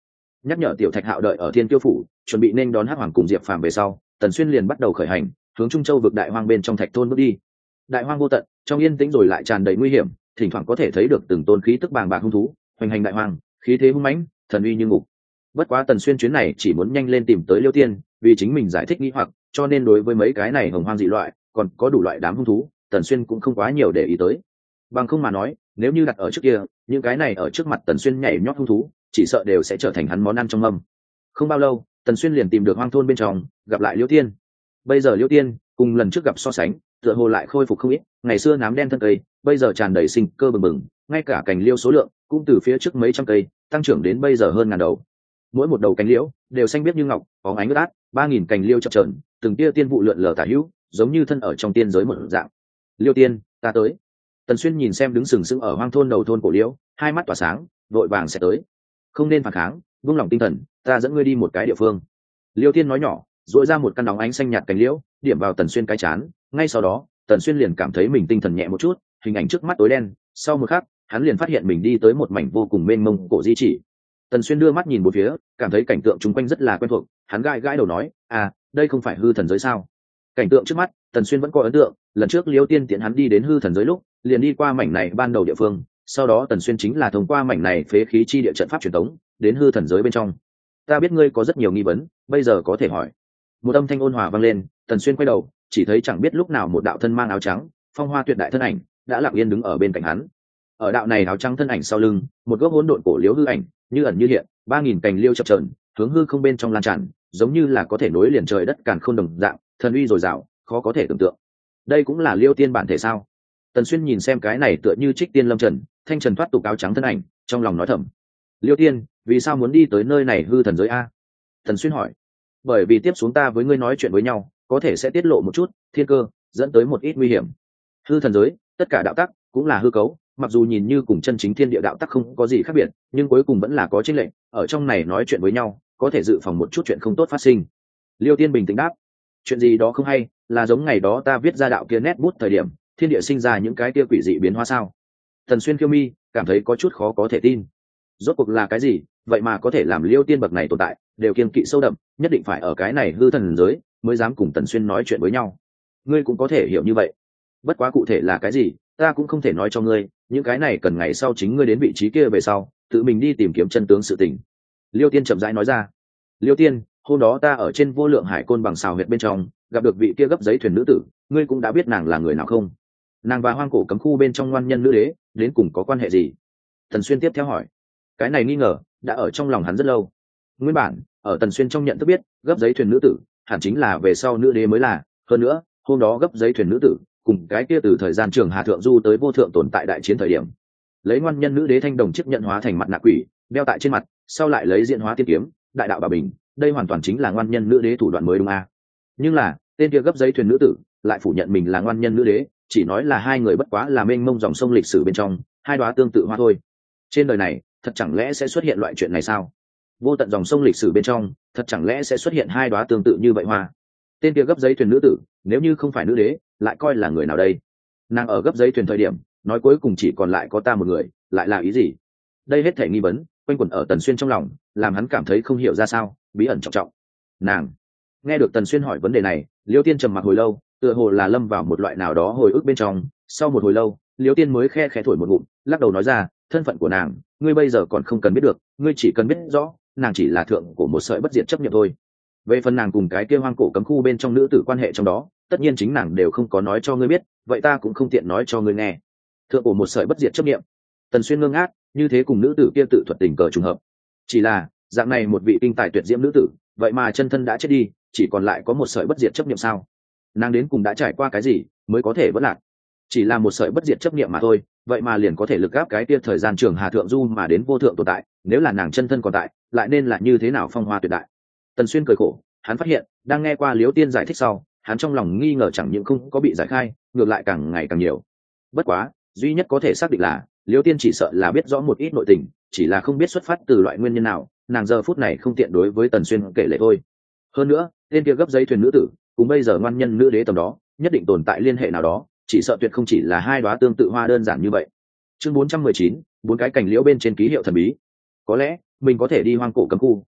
A: Nhắc nhở tiểu thạch hạo đợi ở thiên kiêu phủ chuẩn bị nên đón hắc hoàng cùng diệp phàm về sau, Tần Xuyên liền bắt đầu khởi hành hướng Trung Châu vực đại hoang bên trong thạch thôn bước đi. Đại hoang vô tận, trong yên tĩnh rồi lại tràn đầy nguy hiểm, thỉnh thoảng có thể thấy được từng tôn khí tức bàng bạc hung thú hoành hành đại hoang, khí thế hung mãnh, thần uy như ngục. Bất quá Tần Xuyên chuyến này chỉ muốn nhanh lên tìm tới Liêu Tiên, vì chính mình giải thích nghi hoặc, cho nên đối với mấy cái này hồng hoang dị loại, còn có đủ loại đám hung thú, Tần Xuyên cũng không quá nhiều để ý tới. Bằng không mà nói, nếu như đặt ở trước kia, những cái này ở trước mặt Tần Xuyên nhảy nhót hung thú, chỉ sợ đều sẽ trở thành hắn món ăn trong mâm. Không bao lâu, Tần Xuyên liền tìm được hoang thôn bên trong, gặp lại Liêu Tiên. Bây giờ Liêu Tiên cùng lần trước gặp so sánh, tựa hồ lại khôi phục không ít, ngày xưa nám đen thân cây, bây giờ tràn đầy sinh cơ bừng bừng, ngay cả cành liêu số lượng cũng từ phía trước mấy trăm cây tăng trưởng đến bây giờ hơn ngàn đầu. Mỗi một đầu cành liễu đều xanh biếc như ngọc, bóng ánh ướt át, ba nghìn cành liêu chập chờn, từng tia tiên vụ lượn lờ tả hữu, giống như thân ở trong tiên giới một dạng. Liêu Tiên, ta tới. Tần Xuyên nhìn xem đứng sừng sững ở hoang thôn đầu thôn cổ liễu, hai mắt tỏa sáng, vội vàng sẽ tới. Không nên phản kháng, buông lòng tinh thần, ta dẫn ngươi đi một cái địa phương. Liêu Tiên nói nhỏ, duỗi ra một căn nóng ánh xanh nhạt cành liễu, điểm vào Tần Xuyên cái chán. Ngay sau đó, Tần Xuyên liền cảm thấy mình tinh thần nhẹ một chút, hình ảnh trước mắt tối đen. Sau một khắc, hắn liền phát hiện mình đi tới một mảnh vô cùng mênh mông cổ di chỉ. Tần Xuyên đưa mắt nhìn một phía, cảm thấy cảnh tượng chung quanh rất là quen thuộc, hắn gãi gãi đầu nói, à, đây không phải hư thần giới sao? Cảnh tượng trước mắt, Tần Xuyên vẫn có ấn tượng, lần trước Liêu Tiên tiện hắn đi đến hư thần giới lúc, liền đi qua mảnh này ban đầu địa phương, sau đó Tần Xuyên chính là thông qua mảnh này phế khí chi địa trận pháp truyền tống, đến hư thần giới bên trong. Ta biết ngươi có rất nhiều nghi vấn, bây giờ có thể hỏi. Một âm thanh ôn hòa vang lên, Tần Xuyên quay đầu, chỉ thấy chẳng biết lúc nào một đạo thân mang áo trắng, phong hoa tuyệt đại thân ảnh, đã lặng yên đứng ở bên cạnh hắn. Ở đạo này áo trắng thân ảnh sau lưng, một gốc hỗn độn cổ liễu hư ảnh, như ẩn như hiện, ba nghìn cành liêu chập chờn, hướng hư không bên trong lan tràn, giống như là có thể nối liền trời đất càn khôn đồng dạng, thần uy dồi dào, khó có thể tưởng tượng. Đây cũng là Liêu Tiên bản thể sao? Tần Xuyên nhìn xem cái này tựa như trích tiên lâm trần, thanh trần thoát tục áo trắng thân ảnh, trong lòng nói thầm: Liêu Tiên, vì sao muốn đi tới nơi này hư thần giới a? Tần Xuyên hỏi. Bởi vì tiếp xuống ta với ngươi nói chuyện với nhau, có thể sẽ tiết lộ một chút thiên cơ, dẫn tới một ít nguy hiểm. Hư thần giới, tất cả đạo tắc cũng là hư cấu, mặc dù nhìn như cùng chân chính thiên địa đạo tắc không có gì khác biệt, nhưng cuối cùng vẫn là có chênh lệch, ở trong này nói chuyện với nhau, có thể dự phòng một chút chuyện không tốt phát sinh. Liêu Tiên bình tĩnh đáp: chuyện gì đó không hay, là giống ngày đó ta viết ra đạo kia nét bút thời điểm, thiên địa sinh ra những cái kia quỷ dị biến hóa sao? Tần Xuyên kiêu mi, cảm thấy có chút khó có thể tin. Rốt cuộc là cái gì, vậy mà có thể làm Liêu Tiên bậc này tồn tại, đều kiêng kỵ sâu đậm, nhất định phải ở cái này hư thần giới mới dám cùng Tần Xuyên nói chuyện với nhau. Ngươi cũng có thể hiểu như vậy. Bất quá cụ thể là cái gì, ta cũng không thể nói cho ngươi, những cái này cần ngày sau chính ngươi đến vị trí kia về sau, tự mình đi tìm kiếm chân tướng sự tình. Liêu Tiên chậm rãi nói ra. Liêu Tiên, hôm đó ta ở trên vô lượng hải côn bằng xào huyệt bên trong, gặp được vị kia gấp giấy thuyền nữ tử, ngươi cũng đã biết nàng là người nào không? Nàng và hoang cổ cấm khu bên trong ngoan nhân nữ đế, đến cùng có quan hệ gì? Tần Xuyên tiếp theo hỏi. Cái này nghi ngờ đã ở trong lòng hắn rất lâu. Nguyên bản, ở Tần Xuyên trong nhận thức biết, gấp giấy thuyền nữ tử hẳn chính là về sau nữ đế mới là. Hơn nữa, hôm đó gấp giấy thuyền nữ tử cùng cái kia từ thời gian trường Hà Thượng Du tới vô thượng tồn tại đại chiến thời điểm, lấy ngoan nhân nữ đế thanh đồng chiếc nhận hóa thành mặt nạ quỷ, đeo tại trên mặt, sau lại lấy diện hóa tiên kiếm, đại đạo bảo bình, đây hoàn toàn chính là ngoan nhân nữ đế thủ đoạn mới đúng à? Nhưng là tên kia gấp giấy thuyền nữ tử lại phủ nhận mình là ngoan nhân nữ đế, chỉ nói là hai người bất quá là mênh mông dòng sông lịch sử bên trong hai đóa tương tự hoa thôi. Trên đời này thật chẳng lẽ sẽ xuất hiện loại chuyện này sao? Vô tận dòng sông lịch sử bên trong thật chẳng lẽ sẽ xuất hiện hai đóa tương tự như vậy hoa? Tên kia gấp giấy thuyền nữ tử nếu như không phải nữ đế, lại coi là người nào đây? Nàng ở gấp giấy thuyền thời điểm nói cuối cùng chỉ còn lại có ta một người, lại là ý gì? Đây hết thể nghi vấn quanh quẩn ở Tần Xuyên trong lòng, làm hắn cảm thấy không hiểu ra sao, bí ẩn trọng trọng. Nàng nghe được Tần Xuyên hỏi vấn đề này, Liêu Tiên trầm mặc hồi lâu, tựa hồ là lâm vào một loại nào đó hồi ức bên trong. Sau một hồi lâu, Liêu Tiên mới khe khẽ thổi một ngụm, lắc đầu nói ra, thân phận của nàng ngươi bây giờ còn không cần biết được, ngươi chỉ cần biết rõ nàng chỉ là thượng của một sợi bất diệt chấp niệm thôi. Về phần nàng cùng cái kia hoang cổ cấm khu bên trong nữ tử quan hệ trong đó, tất nhiên chính nàng đều không có nói cho ngươi biết, vậy ta cũng không tiện nói cho ngươi nghe. Thượng của một sợi bất diệt chấp niệm. Tần Xuyên ngơ ngác, như thế cùng nữ tử kia tự thuật tình cờ trùng hợp. Chỉ là dạng này một vị kinh tài tuyệt diễm nữ tử, vậy mà chân thân đã chết đi, chỉ còn lại có một sợi bất diệt chấp niệm sao? Nàng đến cùng đã trải qua cái gì mới có thể vẫn lạc? Chỉ là một sợi bất diệt chấp niệm mà thôi, vậy mà liền có thể lực gáp cái kia thời gian trường Hà Thượng Du mà đến vô thượng tồn tại, nếu là nàng chân thân còn tại, lại nên là như thế nào phong hoa tuyệt đại. Tần Xuyên cười khổ, hắn phát hiện, đang nghe qua Liễu Tiên giải thích sau, hắn trong lòng nghi ngờ chẳng những không có bị giải khai, ngược lại càng ngày càng nhiều. Bất quá, duy nhất có thể xác định là, Liễu Tiên chỉ sợ là biết rõ một ít nội tình, chỉ là không biết xuất phát từ loại nguyên nhân nào, nàng giờ phút này không tiện đối với Tần Xuyên kể lể thôi. Hơn nữa, tên kia gấp giấy thuyền nữ tử, cùng bây giờ ngoan nhân nữ đế tầm đó, nhất định tồn tại liên hệ nào đó, chỉ sợ tuyệt không chỉ là hai đóa tương tự hoa đơn giản như vậy. Chương bốn trăm mười chín, bốn cái cành liễu bên trên ký hiệu thần bí. Có lẽ mình có thể đi hoang cổ cấm khu,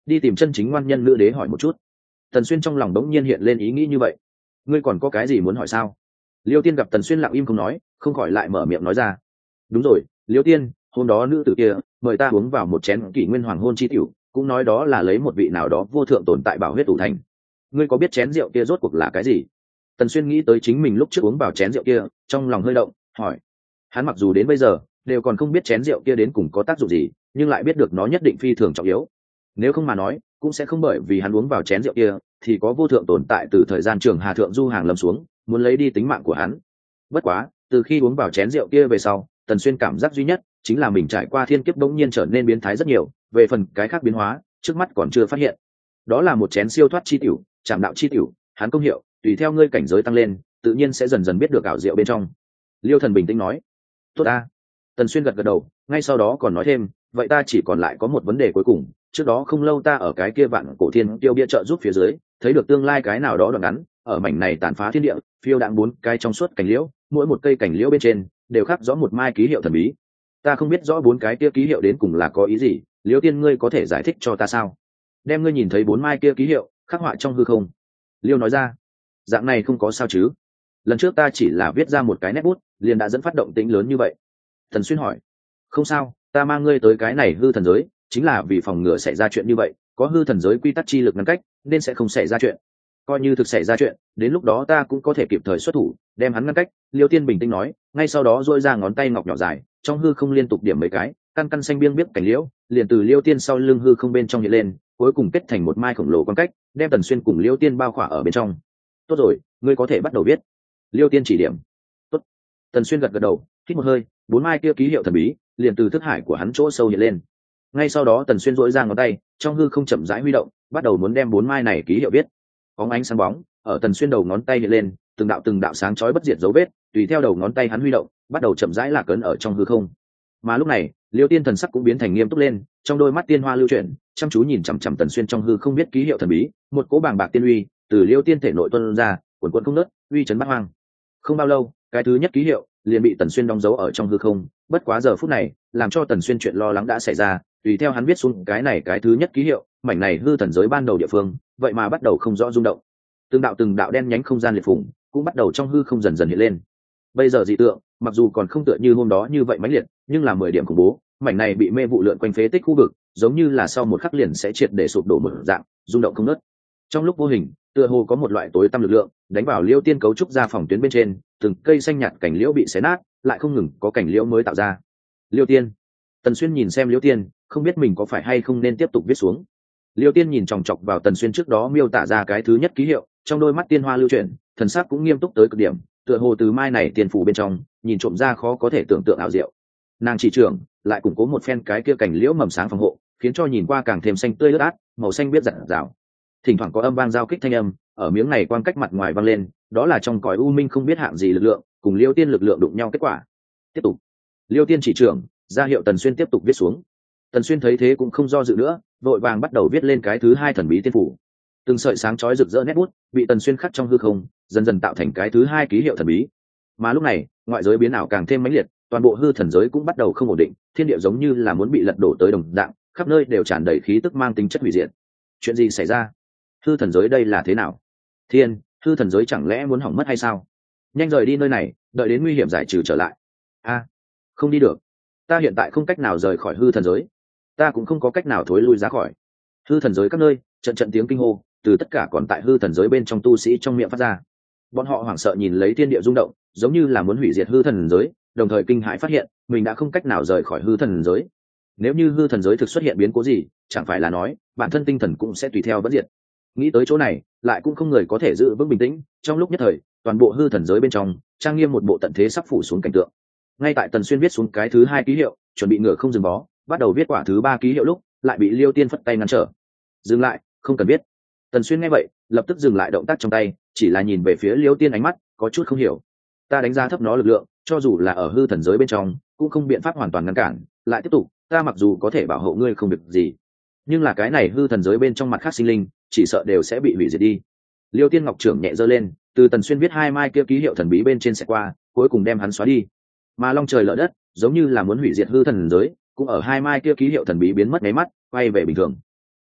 A: đi tìm chân chính ngoan nhân nữ đế hỏi một chút. Tần Xuyên trong lòng đống nhiên hiện lên ý nghĩ như vậy. Ngươi còn có cái gì muốn hỏi sao? Liêu Tiên gặp Tần Xuyên lặng im không nói, không khỏi lại mở miệng nói ra. Đúng rồi, Liêu Tiên, hôm đó nữ tử kia mời ta uống vào một chén kỷ nguyên hoàng hôn chi tiểu, cũng nói đó là lấy một vị nào đó vô thượng tồn tại bảo huyết tủ thành. Ngươi có biết chén rượu kia rốt cuộc là cái gì? Tần Xuyên nghĩ tới chính mình lúc trước uống vào chén rượu kia, trong lòng hơi động, hỏi. Hắn mặc dù đến bây giờ đều còn không biết chén rượu kia đến cùng có tác dụng gì, nhưng lại biết được nó nhất định phi thường trọng yếu. Nếu không mà nói, cũng sẽ không bởi vì hắn uống vào chén rượu kia thì có vô thượng tồn tại từ thời gian trường hà thượng du hàng lâm xuống, muốn lấy đi tính mạng của hắn. Bất quá, từ khi uống vào chén rượu kia về sau, Tần Xuyên cảm giác duy nhất chính là mình trải qua thiên kiếp bỗng nhiên trở nên biến thái rất nhiều, về phần cái khác biến hóa, trước mắt còn chưa phát hiện. Đó là một chén siêu thoát chi tiểu, trảm đạo chi tiểu, hắn công hiệu, tùy theo ngươi cảnh giới tăng lên, tự nhiên sẽ dần dần biết được ảo diệu bên trong. Liêu Thần bình tĩnh nói. Tốt a. Tần Xuyên gật gật đầu, ngay sau đó còn nói thêm, vậy ta chỉ còn lại có một vấn đề cuối cùng. Trước đó không lâu ta ở cái kia vạn cổ thiên tiêu bia trợ giúp phía dưới, thấy được tương lai cái nào đó đoạn ngắn, ở mảnh này tàn phá thiên địa, phiêu đãng bốn cái trong suốt cành liễu, mỗi một cây cành liễu bên trên đều khắc rõ một mai ký hiệu thần bí. Ta không biết rõ bốn cái kia ký hiệu đến cùng là có ý gì, Liễu Tiên ngươi có thể giải thích cho ta sao? Đem ngươi nhìn thấy bốn mai kia ký hiệu khắc họa trong hư không. Liêu nói ra. Dạng này không có sao chứ? Lần trước ta chỉ là viết ra một cái nét bút, liền đã dẫn phát động tĩnh lớn như vậy. Thần Xuyên hỏi. Không sao, ta mang ngươi tới cái này hư thần giới chính là vì phòng ngừa xảy ra chuyện như vậy, có hư thần giới quy tắc chi lực ngăn cách nên sẽ không xảy ra chuyện. Coi như thực xảy ra chuyện, đến lúc đó ta cũng có thể kịp thời xuất thủ đem hắn ngăn cách. Liêu Tiên bình tĩnh nói, ngay sau đó duỗi ra ngón tay ngọc nhỏ dài, trong hư không liên tục điểm mấy cái, căn căn xanh biêng biết cảnh liễu liền từ Liêu Tiên sau lưng hư không bên trong hiện lên, cuối cùng kết thành một mai khổng lồ quan cách, đem Tần Xuyên cùng Liêu Tiên bao khỏa ở bên trong. Tốt rồi, ngươi có thể bắt đầu viết. Liêu Tiên chỉ điểm. Tốt. Tần Xuyên gật gật đầu, hít một hơi, bốn mai kia ký hiệu thần bí liền từ thức hải của hắn chỗ sâu hiện lên. Ngay sau đó Tần Xuyên duỗi ra ngón tay, trong hư không chậm rãi huy động, bắt đầu muốn đem bốn mai này ký hiệu viết. Bóng ánh sáng bóng ở Tần Xuyên đầu ngón tay hiện lên, từng đạo từng đạo sáng chói bất diệt dấu vết, tùy theo đầu ngón tay hắn huy động, bắt đầu chậm rãi lạc ấn ở trong hư không. Mà lúc này, Liêu Tiên thần sắc cũng biến thành nghiêm túc lên, trong đôi mắt tiên hoa lưu chuyển, chăm chú nhìn chằm chằm Tần Xuyên trong hư không biết ký hiệu thần bí, một cỗ bàng bạc tiên uy từ Liêu Tiên thể nội tuôn ra, cuồn cuộn không ngớt, uy chấn bát hoang. Không bao lâu, cái thứ nhất ký hiệu liền bị Tần Xuyên đóng dấu ở trong hư không, bất quá giờ phút này, làm cho Tần Xuyên chuyện lo lắng đã xảy ra, tùy theo hắn viết xuống cái này cái thứ nhất ký hiệu, mảnh này hư thần giới ban đầu địa phương, vậy mà bắt đầu không rõ rung động. Từng đạo từng đạo đen nhánh không gian liệt phủng cũng bắt đầu trong hư không dần dần hiện lên. Bây giờ dị tượng, mặc dù còn không tựa như hôm đó như vậy mãnh liệt, nhưng là mười điểm khủng bố, mảnh này bị mê vụ lượn quanh phế tích khu vực, giống như là sau một khắc liền sẽ triệt để sụp đổ một dạng, rung động không ngớt. Trong lúc vô hình, tựa hồ có một loại tối tăm lực lượng đánh vào Liêu Tiên cấu trúc ra phòng tuyến bên trên, từng cây xanh nhạt cảnh liễu bị xé nát, lại không ngừng có cảnh liễu mới tạo ra. Liêu Tiên. Tần Xuyên nhìn xem Liêu Tiên, không biết mình có phải hay không nên tiếp tục viết xuống. Liêu Tiên nhìn chòng chọc vào Tần Xuyên trước đó miêu tả ra cái thứ nhất ký hiệu, trong đôi mắt tiên hoa lưu chuyển, thần sắc cũng nghiêm túc tới cực điểm, tựa hồ từ mai này tiền phủ bên trong nhìn trộm ra khó có thể tưởng tượng ảo diệu. Nàng chỉ trưởng lại củng cố một phen cái kia cảnh liễu mầm sáng phòng hộ, khiến cho nhìn qua càng thêm xanh tươi ướt át, màu xanh biết rạng rào. Thỉnh thoảng có âm vang giao kích thanh âm ở miếng này quang cách mặt ngoài vang lên, đó là trong cõi u minh không biết hạng gì lực lượng cùng Liêu Tiên lực lượng đụng nhau kết quả. Tiếp tục. Liêu Tiên chỉ trưởng ra hiệu Tần Xuyên tiếp tục viết xuống. Tần Xuyên thấy thế cũng không do dự nữa, vội vàng bắt đầu viết lên cái thứ hai thần bí tiên phủ. Từng sợi sáng chói rực rỡ nét bút bị Tần Xuyên khắc trong hư không, dần dần tạo thành cái thứ hai ký hiệu thần bí. Mà lúc này, ngoại giới biến ảo càng thêm mãnh liệt, toàn bộ hư thần giới cũng bắt đầu không ổn định, thiên địa giống như là muốn bị lật đổ tới đồng dạng, khắp nơi đều tràn đầy khí tức mang tính chất hủy diệt. Chuyện gì xảy ra? Hư thần giới đây là thế nào? Thiên, hư thần giới chẳng lẽ muốn hỏng mất hay sao? Nhanh rời đi nơi này, đợi đến nguy hiểm giải trừ trở lại. A, không đi được. Ta hiện tại không cách nào rời khỏi hư thần giới, ta cũng không có cách nào thối lui ra khỏi. Hư thần giới các nơi, trận trận tiếng kinh hô từ tất cả còn tại hư thần giới bên trong tu sĩ trong miệng phát ra. Bọn họ hoảng sợ nhìn lấy thiên địa rung động, giống như là muốn hủy diệt hư thần giới, đồng thời kinh hãi phát hiện mình đã không cách nào rời khỏi hư thần giới. Nếu như hư thần giới thực xuất hiện biến cố gì, chẳng phải là nói bản thân tinh thần cũng sẽ tùy theo vẫn diệt. Nghĩ tới chỗ này, lại cũng không người có thể giữ vững bình tĩnh. Trong lúc nhất thời, toàn bộ hư thần giới bên trong trang nghiêm một bộ tận thế sắp phủ xuống cảnh tượng. Ngay tại Tần Xuyên viết xuống cái thứ hai ký hiệu, chuẩn bị ngựa không dừng bó, bắt đầu viết quả thứ ba ký hiệu lúc, lại bị Liêu Tiên phất tay ngăn trở. Dừng lại, không cần viết. Tần Xuyên nghe vậy, lập tức dừng lại động tác trong tay, chỉ là nhìn về phía Liêu Tiên ánh mắt có chút không hiểu. Ta đánh giá thấp nó lực lượng, cho dù là ở hư thần giới bên trong, cũng không biện pháp hoàn toàn ngăn cản. Lại tiếp tục, ta mặc dù có thể bảo hộ ngươi không việc gì, nhưng là cái này hư thần giới bên trong mặt khác sinh linh, chỉ sợ đều sẽ bị hủy diệt đi. Liêu Tiên ngọc trưởng nhẹ giơ lên, từ Tần Xuyên viết hai mai kia ký hiệu thần bí bên trên sẽ qua, cuối cùng đem hắn xóa đi. Mà long trời lở đất, giống như là muốn hủy diệt hư thần giới, cũng ở hai mai kia ký hiệu thần bí biến mất mấy mắt, quay về bình thường.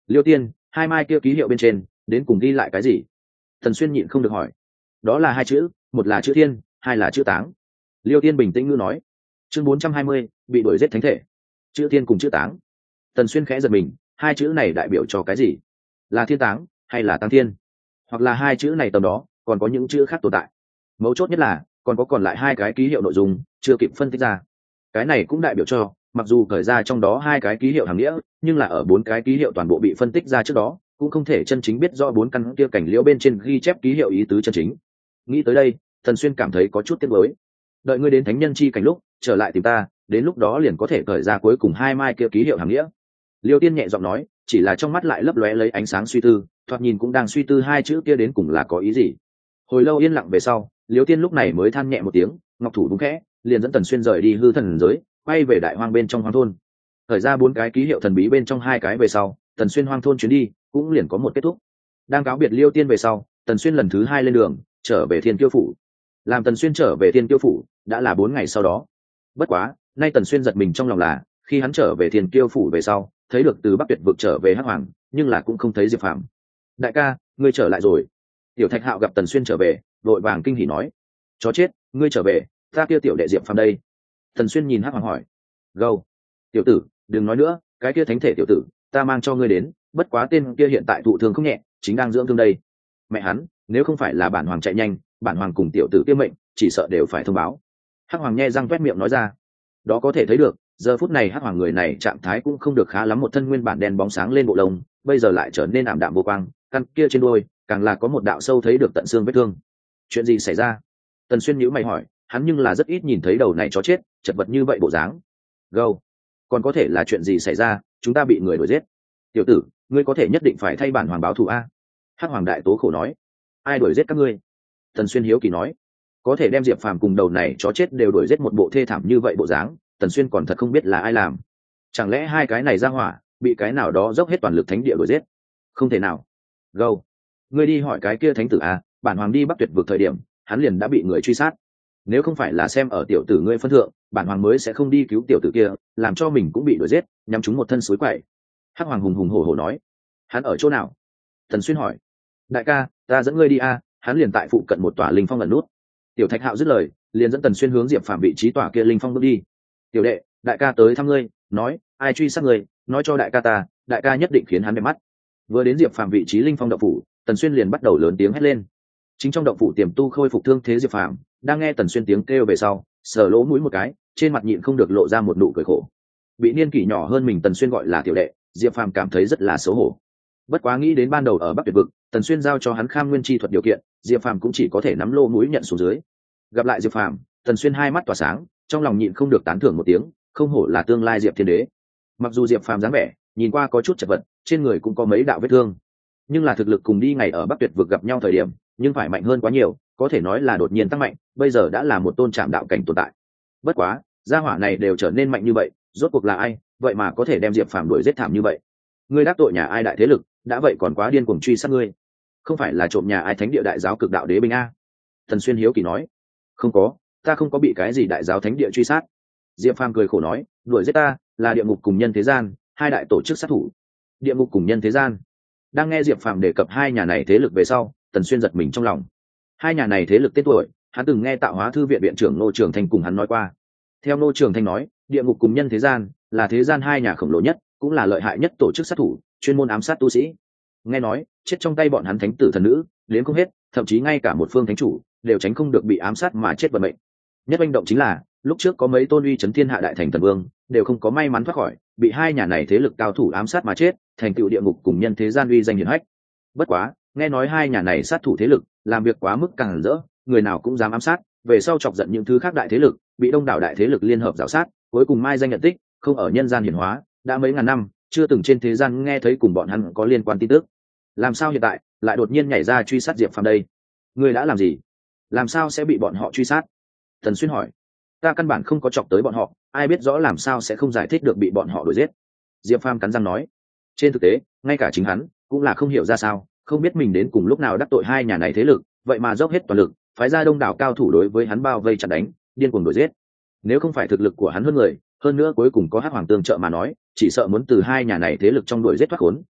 A: Liêu Tiên, hai mai kia ký hiệu bên trên đến cùng ghi lại cái gì? Tần Xuyên nhịn không được hỏi. Đó là hai chữ, một là chữ thiên, hai là chữ táng. Liêu Tiên bình tĩnh ngữ nói. Chương bốn trăm hai mươi, bị đuổi giết thánh thể. Chữ thiên cùng chữ táng. Tần Xuyên khẽ giật mình, hai chữ này đại biểu cho cái gì? Là thiên táng hay là tăng thiên? Hoặc là hai chữ này tầm đó còn có những chữ khác tồn tại? Mấu chốt nhất là còn có còn lại hai cái ký hiệu nội dung chưa kịp phân tích ra. Cái này cũng đại biểu cho mặc dù khởi ra trong đó hai cái ký hiệu hàng nghĩa, nhưng là ở bốn cái ký hiệu toàn bộ bị phân tích ra trước đó cũng không thể chân chính biết rõ bốn căn kia cảnh liễu bên trên ghi chép ký hiệu ý tứ chân chính. Nghĩ tới đây, Tần Xuyên cảm thấy có chút tiếc nuối. Đợi ngươi đến thánh nhân chi cảnh lúc trở lại tìm ta, đến lúc đó liền có thể khởi ra cuối cùng hai mai kia ký hiệu hàng nghĩa. Liêu Tiên nhẹ giọng nói, chỉ là trong mắt lại lấp lóe lấy ánh sáng suy tư, thoạt nhìn cũng đang suy tư hai chữ kia đến cùng là có ý gì. Hồi lâu yên lặng về sau, Liêu Tiên lúc này mới than nhẹ một tiếng, ngọc thủ đúng khẽ, liền dẫn Tần Xuyên rời đi hư thần giới, quay về đại hoang bên trong hoang thôn. Thời ra bốn cái ký hiệu thần bí bên trong hai cái về sau, Tần Xuyên hoang thôn chuyến đi cũng liền có một kết thúc. Đang cáo biệt Liêu Tiên về sau, Tần Xuyên lần thứ hai lên đường trở về Thiên Kiêu phủ. Làm Tần Xuyên trở về Thiên Kiêu phủ đã là bốn ngày sau đó. Bất quá, nay Tần Xuyên giật mình trong lòng là, khi hắn trở về Thiên Kiêu phủ về sau, thấy được từ Bắc Tuyệt vực trở về Hắc Hoàng, nhưng là cũng không thấy Diệp Phàm. Đại ca, ngươi trở lại rồi. Tiểu Thạch Hạo gặp Tần Xuyên trở về, vội vàng kinh hỉ nói: chó chết, ngươi trở về, ta kia tiểu đệ Diệp Phàm đây. Tần Xuyên nhìn Hắc Hoàng hỏi: gâu, tiểu tử, đừng nói nữa, cái kia thánh thể tiểu tử, ta mang cho ngươi đến, bất quá tên kia hiện tại thụ thương không nhẹ, chính đang dưỡng thương đây. Mẹ hắn, nếu không phải là bản hoàng chạy nhanh, bản hoàng cùng tiểu tử kia mệnh chỉ sợ đều phải thông báo. Hắc Hoàng nhe răng toét miệng nói ra. Đó có thể thấy được, giờ phút này Hắc Hoàng người này trạng thái cũng không được khá lắm, một thân nguyên bản đen bóng sáng lên bộ lông, bây giờ lại trở nên ảm đạm vô quang, căn kia trên đuôi càng là có một đạo sâu thấy được tận xương vết thương. Chuyện gì xảy ra? Tần Xuyên nhíu mày hỏi, hắn nhưng là rất ít nhìn thấy đầu này chó chết chật vật như vậy bộ dáng. Gâu, còn có thể là chuyện gì xảy ra? Chúng ta bị người đuổi giết. Tiểu tử, ngươi có thể nhất định phải thay bản hoàng báo thù a. Hắc Hoàng đại tố khổ nói. Ai đuổi giết các ngươi? Tần Xuyên hiếu kỳ nói. Có thể đem Diệp Phàm cùng đầu này chó chết đều đuổi giết một bộ thê thảm như vậy bộ dáng, Tần Xuyên còn thật không biết là ai làm. Chẳng lẽ hai cái này ra hỏa bị cái nào đó dốc hết toàn lực thánh địa đuổi giết? Không thể nào. Gâu, ngươi đi hỏi cái kia thánh tử a, bản hoàng đi Bắc Tuyệt vực thời điểm hắn liền đã bị người truy sát. Nếu không phải là xem ở tiểu tử ngươi phân thượng, bản hoàng mới sẽ không đi cứu tiểu tử kia, làm cho mình cũng bị đuổi giết, nhắm chúng một thân suối quậy. Hắc Hoàng hùng hùng hổ hổ nói. Hắn ở chỗ nào? Tần Xuyên hỏi. Đại ca, ta dẫn ngươi đi a, hắn liền tại phụ cận một tòa linh phong ẩn nút. Tiểu Thạch Hạo dứt lời, liền dẫn Tần Xuyên hướng Diệp Phàm vị trí tòa kia linh phong bước đi. Tiểu đệ, đại ca tới thăm ngươi, nói ai truy sát ngươi, nói cho đại ca ta, đại ca nhất định khiến hắn đẹp mắt. Vừa đến Diệp Phàm vị trí linh phong động phủ, Tần Xuyên liền bắt đầu lớn tiếng hét lên. Chính trong động phủ tiềm tu khôi phục thương thế Diệp Phàm đang nghe Tần Xuyên tiếng kêu về sau, sờ lỗ mũi một cái, trên mặt nhịn không được lộ ra một nụ cười khổ. Bị niên kỷ nhỏ hơn mình Tần Xuyên gọi là tiểu đệ, Diệp Phàm cảm thấy rất là xấu hổ. Bất quá nghĩ đến ban đầu ở Bắc Tuyệt vực, Tần Xuyên giao cho hắn Kham Nguyên chi thuật điều kiện, Diệp Phàm cũng chỉ có thể nắm lỗ mũi nhận xuống dưới. Gặp lại Diệp Phàm, Tần Xuyên hai mắt tỏa sáng, trong lòng nhịn không được tán thưởng một tiếng, không hổ là tương lai Diệp Thiên Đế. Mặc dù Diệp Phàm dáng vẻ nhìn qua có chút chật vật, trên người cũng có mấy đạo vết thương, nhưng là thực lực cùng đi ngày ở Bắc Tuyệt vực gặp nhau thời điểm, nhưng phải mạnh hơn quá nhiều, có thể nói là đột nhiên tăng mạnh, bây giờ đã là một tôn trạm đạo cảnh tồn tại. Bất quá, gia hỏa này đều trở nên mạnh như vậy, rốt cuộc là ai, vậy mà có thể đem Diệp Phàm đuổi giết thảm như vậy? Ngươi đắc tội nhà ai đại thế lực, đã vậy còn quá điên cuồng truy sát ngươi. Không phải là trộm nhà ai thánh địa đại giáo cực đạo đế binh a? Tần Xuyên hiếu kỳ nói. Không có, ta không có bị cái gì đại giáo thánh địa truy sát. Diệp Phàm cười khổ nói, đuổi giết ta là địa ngục cùng nhân thế gian, hai đại tổ chức sát thủ. Địa ngục cùng nhân thế gian. Đang nghe Diệp Phàm đề cập hai nhà này thế lực về sau, Tần Xuyên giật mình trong lòng. Hai nhà này thế lực tên tuổi, hắn từng nghe Tạo Hóa thư viện viện trưởng Ngô Trường Thanh cùng hắn nói qua. Theo Ngô Trường Thanh nói, địa ngục cùng nhân thế gian là thế gian hai nhà khổng lồ nhất, cũng là lợi hại nhất tổ chức sát thủ, chuyên môn ám sát tu sĩ. Nghe nói, chết trong tay bọn hắn thánh tử thần nữ, đến không hết, thậm chí ngay cả một phương thánh chủ đều tránh không được bị ám sát mà chết vận mệnh. Nhất manh động chính là, lúc trước có mấy tôn uy chấn thiên hạ đại thành thần vương, đều không có may mắn thoát khỏi, bị hai nhà này thế lực cao thủ ám sát mà chết, thành tựu địa ngục cùng nhân thế gian uy danh hiển hách. Bất quá, nghe nói hai nhà này sát thủ thế lực làm việc quá mức càng rỡ, người nào cũng dám ám sát, về sau chọc giận những thứ khác đại thế lực, bị đông đảo đại thế lực liên hợp rào sát, cuối cùng mai danh nhận tích, không ở nhân gian hiển hóa, đã mấy ngàn năm chưa từng trên thế gian nghe thấy cùng bọn hắn có liên quan tin tức. Làm sao hiện tại lại đột nhiên nhảy ra truy sát Diệp Phàm đây? Ngươi đã làm gì? Làm sao sẽ bị bọn họ truy sát? Tần Xuyên hỏi. Ta căn bản không có chọc tới bọn họ, ai biết rõ làm sao sẽ không giải thích được bị bọn họ đuổi giết. Diệp Phàm cắn răng nói. Trên thực tế, ngay cả chính hắn cũng là không hiểu ra sao, không biết mình đến cùng lúc nào đắc tội hai nhà này thế lực, vậy mà dốc hết toàn lực, phái ra đông đảo cao thủ đối với hắn bao vây chặn đánh, điên cuồng đuổi giết. Nếu không phải thực lực của hắn hơn người, hơn nữa cuối cùng có Hắc Hoàng tương trợ mà nói, chỉ sợ muốn từ hai nhà này thế lực trong đuổi giết thoát khốn,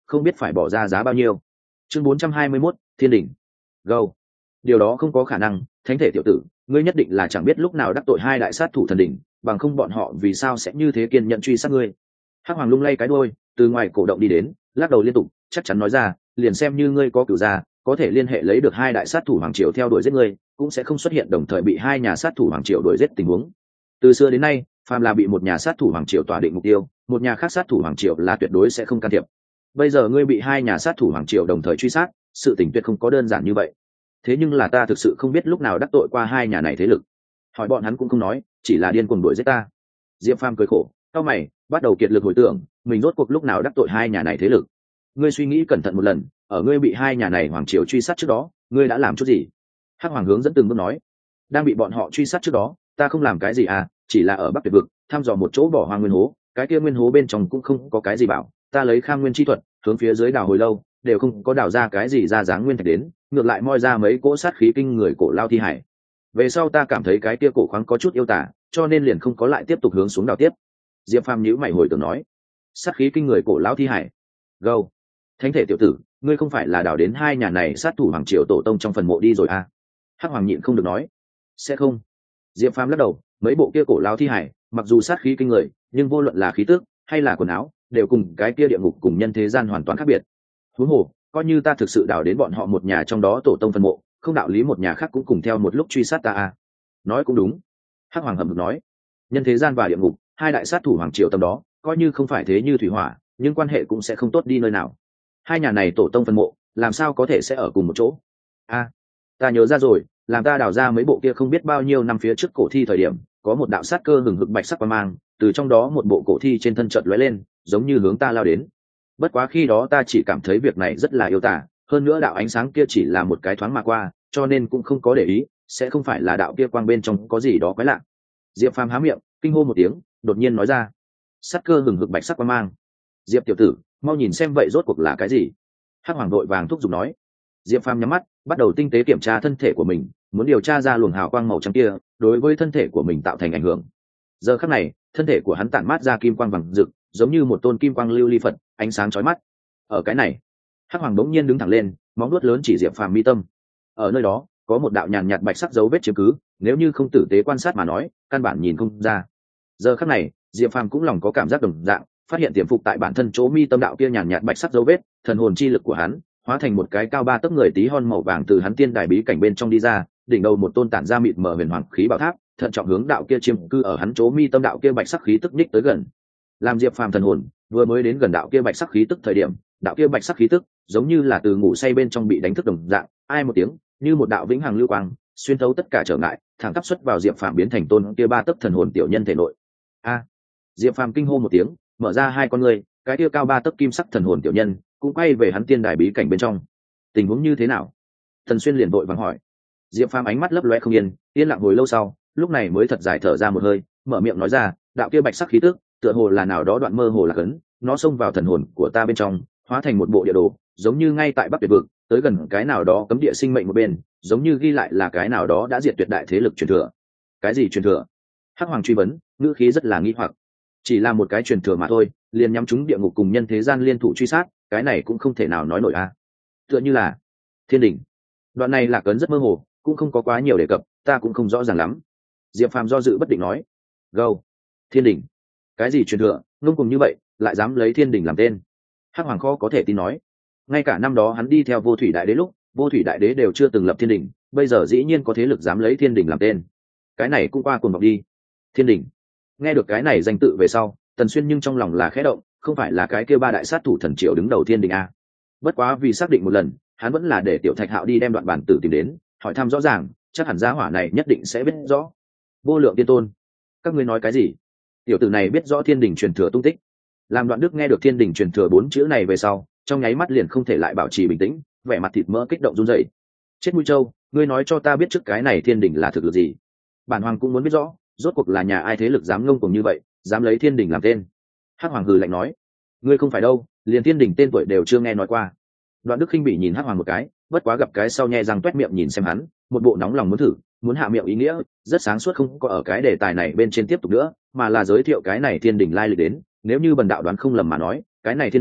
A: không biết phải bỏ ra giá bao nhiêu. Chương bốn trăm hai mươi mốt, Thiên đỉnh. Go. Điều đó không có khả năng, thánh thể tiểu tử, ngươi nhất định là chẳng biết lúc nào đắc tội hai đại sát thủ thần đỉnh, bằng không bọn họ vì sao sẽ như thế kiên nhận truy sát ngươi. Hắc Hoàng lung lay cái đuôi, từ ngoài cổ động đi đến, lắc đầu liên tục, chắc chắn nói ra, liền xem như ngươi có cửu gia, có thể liên hệ lấy được hai đại sát thủ hoàng triều theo đuổi giết ngươi, cũng sẽ không xuất hiện đồng thời bị hai nhà sát thủ hoàng triều đuổi giết tình huống. Từ xưa đến nay, phàm là bị một nhà sát thủ hoàng triều tỏa định mục tiêu, một nhà khác sát thủ hoàng triều là tuyệt đối sẽ không can thiệp. Bây giờ ngươi bị hai nhà sát thủ hoàng triều đồng thời truy sát, sự tình tuyệt không có đơn giản như vậy. Thế nhưng là ta thực sự không biết lúc nào đắc tội qua hai nhà này thế lực. Hỏi bọn hắn cũng không nói, chỉ là điên cuồng đuổi giết ta. Diệp Phàm cười khổ, cau mày, bắt đầu kiệt lực hồi tưởng, mình rốt cuộc lúc nào đắc tội hai nhà này thế lực. Ngươi suy nghĩ cẩn thận một lần, ở ngươi bị hai nhà này hoàng triều truy sát trước đó, ngươi đã làm chút gì? Hắc Hoàng hướng dẫn từng bước nói, đang bị bọn họ truy sát trước đó, ta không làm cái gì à, chỉ là ở Bắc Tuyệt vực, thăm dò một chỗ bỏ hoang nguyên hố, cái kia nguyên hố bên trong cũng không có cái gì bảo, ta lấy Kham Nguyên chi thuật, hướng phía dưới đào hồi lâu, đều không có đào ra cái gì ra dáng nguyên thạch đến, ngược lại moi ra mấy cỗ sát khí kinh người cổ lao thi hải. Về sau ta cảm thấy cái kia cổ khoáng có chút yêu tả, cho nên liền không có lại tiếp tục hướng xuống đào tiếp. Diệp Phàm nhíu mày hồi tưởng nói, sát khí kinh người cổ lao thi hải. Gâu, thánh thể tiểu tử, ngươi không phải là đào đến hai nhà này sát thủ hoàng triều tổ tông trong phần mộ đi rồi à? Hắc Hoàng nhịn không được nói, sẽ không. Diệp Phàm lắc đầu, mấy bộ kia cổ lao thi hải, mặc dù sát khí kinh người, nhưng vô luận là khí tức hay là quần áo, đều cùng cái kia địa ngục cùng nhân thế gian hoàn toàn khác biệt. Huống hồ, coi như ta thực sự đào đến bọn họ một nhà trong đó tổ tông phần mộ, không đạo lý một nhà khác cũng cùng theo một lúc truy sát ta à? Nói cũng đúng. Hắc Hoàng hầm hực nói, nhân thế gian và địa ngục, hai đại sát thủ hoàng triều tầm đó, coi như không phải thế như thủy hỏa, nhưng quan hệ cũng sẽ không tốt đi nơi nào. Hai nhà này tổ tông phần mộ, làm sao có thể sẽ ở cùng một chỗ? A, à, ta nhớ ra rồi, làm ta đào ra mấy bộ kia không biết bao nhiêu năm phía trước cổ thi thời điểm, có một đạo sát cơ hừng hực bạch sắc quang mang, từ trong đó một bộ cổ thi trên thân chợt lóe lên, giống như hướng ta lao đến. Bất quá khi đó ta chỉ cảm thấy việc này rất là yêu tả, hơn nữa đạo ánh sáng kia chỉ là một cái thoáng mà qua, cho nên cũng không có để ý, sẽ không phải là đạo kia quang bên trong có gì đó quái lạ. Diệp Phàm há miệng, kinh hô một tiếng, đột nhiên nói ra, sát cơ hừng hực bạch sắc quang mang. Diệp tiểu tử, mau nhìn xem vậy rốt cuộc là cái gì? Hắc Hoàng đội vàng thúc giục nói. Diệp Phàm nhắm mắt, bắt đầu tinh tế kiểm tra thân thể của mình, muốn điều tra ra luồng hào quang màu trắng kia đối với thân thể của mình tạo thành ảnh hưởng. Giờ khắc này, thân thể của hắn tản mát ra kim quang vàng rực, giống như một tôn kim quang lưu ly phật, ánh sáng chói mắt. Ở cái này, Hắc Hoàng bỗng nhiên đứng thẳng lên, móng vuốt lớn chỉ Diệp Phàm mi tâm. Ở nơi đó, có một đạo nhàn nhạt bạch sắc dấu vết chiếm cứ, nếu như không tử tế quan sát mà nói, căn bản nhìn không ra. Giờ khắc này, Diệp Phàm cũng lòng có cảm giác đồng dạng, phát hiện tiềm phục tại bản thân chỗ mi tâm đạo kia nhàn nhạt bạch sắc dấu vết, thần hồn chi lực của hắn hóa thành một cái cao ba tấc người tí hon màu vàng từ hắn tiên đài bí cảnh bên trong đi ra, đỉnh đầu một tôn tản ra mịt mờ huyền hoàng khí bảo tháp, thận trọng hướng đạo kia chiêm cư ở hắn chỗ mi tâm đạo kia bạch sắc khí tức nhích tới gần. Làm Diệp Phàm thần hồn vừa mới đến gần đạo kia bạch sắc khí tức thời điểm, đạo kia bạch sắc khí tức giống như là từ ngủ say bên trong bị đánh thức đồng dạng, ai một tiếng, như một đạo vĩnh hằng lưu quang, xuyên thấu tất cả trở ngại, thẳng tắp xuất vào Diệp Phàm biến thành tôn kia ba tấc thần hồn tiểu nhân thể nội. A! Diệp Phàm kinh hô một tiếng, mở ra hai con ngươi, cái kia cao ba tấc kim sắc thần hồn tiểu nhân cũng quay về hắn tiên đài bí cảnh bên trong. Tình huống như thế nào? Thần Xuyên liền vội vàng hỏi. Diệp Phàm ánh mắt lấp loe không yên, yên lặng hồi lâu sau, lúc này mới thật dài thở ra một hơi, mở miệng nói ra, đạo kia bạch sắc khí tức, tựa hồ là nào đó đoạn mơ hồ là cấn, nó xông vào thần hồn của ta bên trong, hóa thành một bộ địa đồ, giống như ngay tại Bắc Tuyệt vực, tới gần cái nào đó cấm địa sinh mệnh một bên, giống như ghi lại là cái nào đó đã diệt tuyệt đại thế lực truyền thừa. Cái gì truyền thừa? Hắc Hoàng truy vấn, ngữ khí rất là nghi hoặc. Chỉ là một cái truyền thừa mà thôi, liền nhắm chúng địa ngục cùng nhân thế gian liên thủ truy sát, cái này cũng không thể nào nói nổi a. À. Tựa như là Thiên đỉnh. Đoạn này là cấn rất mơ hồ, cũng không có quá nhiều đề cập, ta cũng không rõ ràng lắm. Diệp Phàm do dự bất định nói. Gâu, Thiên đỉnh. Cái gì truyền thừa, ngông cùng như vậy, lại dám lấy Thiên đỉnh làm tên. Hắc Hoàng khó có thể tin nói. Ngay cả năm đó hắn đi theo Vô Thủy Đại Đế lúc, Vô Thủy Đại Đế đều chưa từng lập Thiên đỉnh, bây giờ dĩ nhiên có thế lực dám lấy Thiên đỉnh làm tên. Cái này cũng qua cuồng vọng đi. Thiên đỉnh. Nghe được cái này danh tự về sau, Tần Xuyên nhưng trong lòng là khẽ động, không phải là cái kia ba đại sát thủ thần triều đứng đầu Thiên đỉnh a. Bất quá vì xác định một lần, hắn vẫn là để Tiểu Thạch Hạo đi đem đoạn bản tử tìm đến, hỏi thăm rõ ràng, chắc hẳn gia hỏa này nhất định sẽ biết rõ. Vô Lượng Tiên Tôn, các ngươi nói cái gì? Tiểu tử này biết rõ Thiên đỉnh truyền thừa tung tích. Làm Đoạn Đức nghe được Thiên đỉnh truyền thừa bốn chữ này về sau, trong nháy mắt liền không thể lại bảo trì bình tĩnh, vẻ mặt thịt mỡ kích động run rẩy. Chết mũi trâu, ngươi nói cho ta biết trước cái này Thiên đỉnh là thực lực gì? Bản hoàng cũng muốn biết rõ, rốt cuộc là nhà ai thế lực dám ngông cuồng như vậy, dám lấy Thiên đỉnh làm tên. Hắc Hoàng hừ lạnh nói, ngươi không phải đâu, liền Thiên đỉnh tên tuổi đều chưa nghe nói qua. Đoạn Đức khinh bỉ nhìn Hắc Hoàng một cái, bất quá gặp cái sau nhe răng toét miệng nhìn xem hắn, một bộ nóng lòng muốn thử, muốn hạ miệng ý nghĩa, rất sáng suốt không có ở cái đề tài này bên trên tiếp tục nữa, mà là giới thiệu cái này Thiên đỉnh lai lịch đến, nếu như bần đạo đoán không lầm mà nói, cái này Thiên đỉnh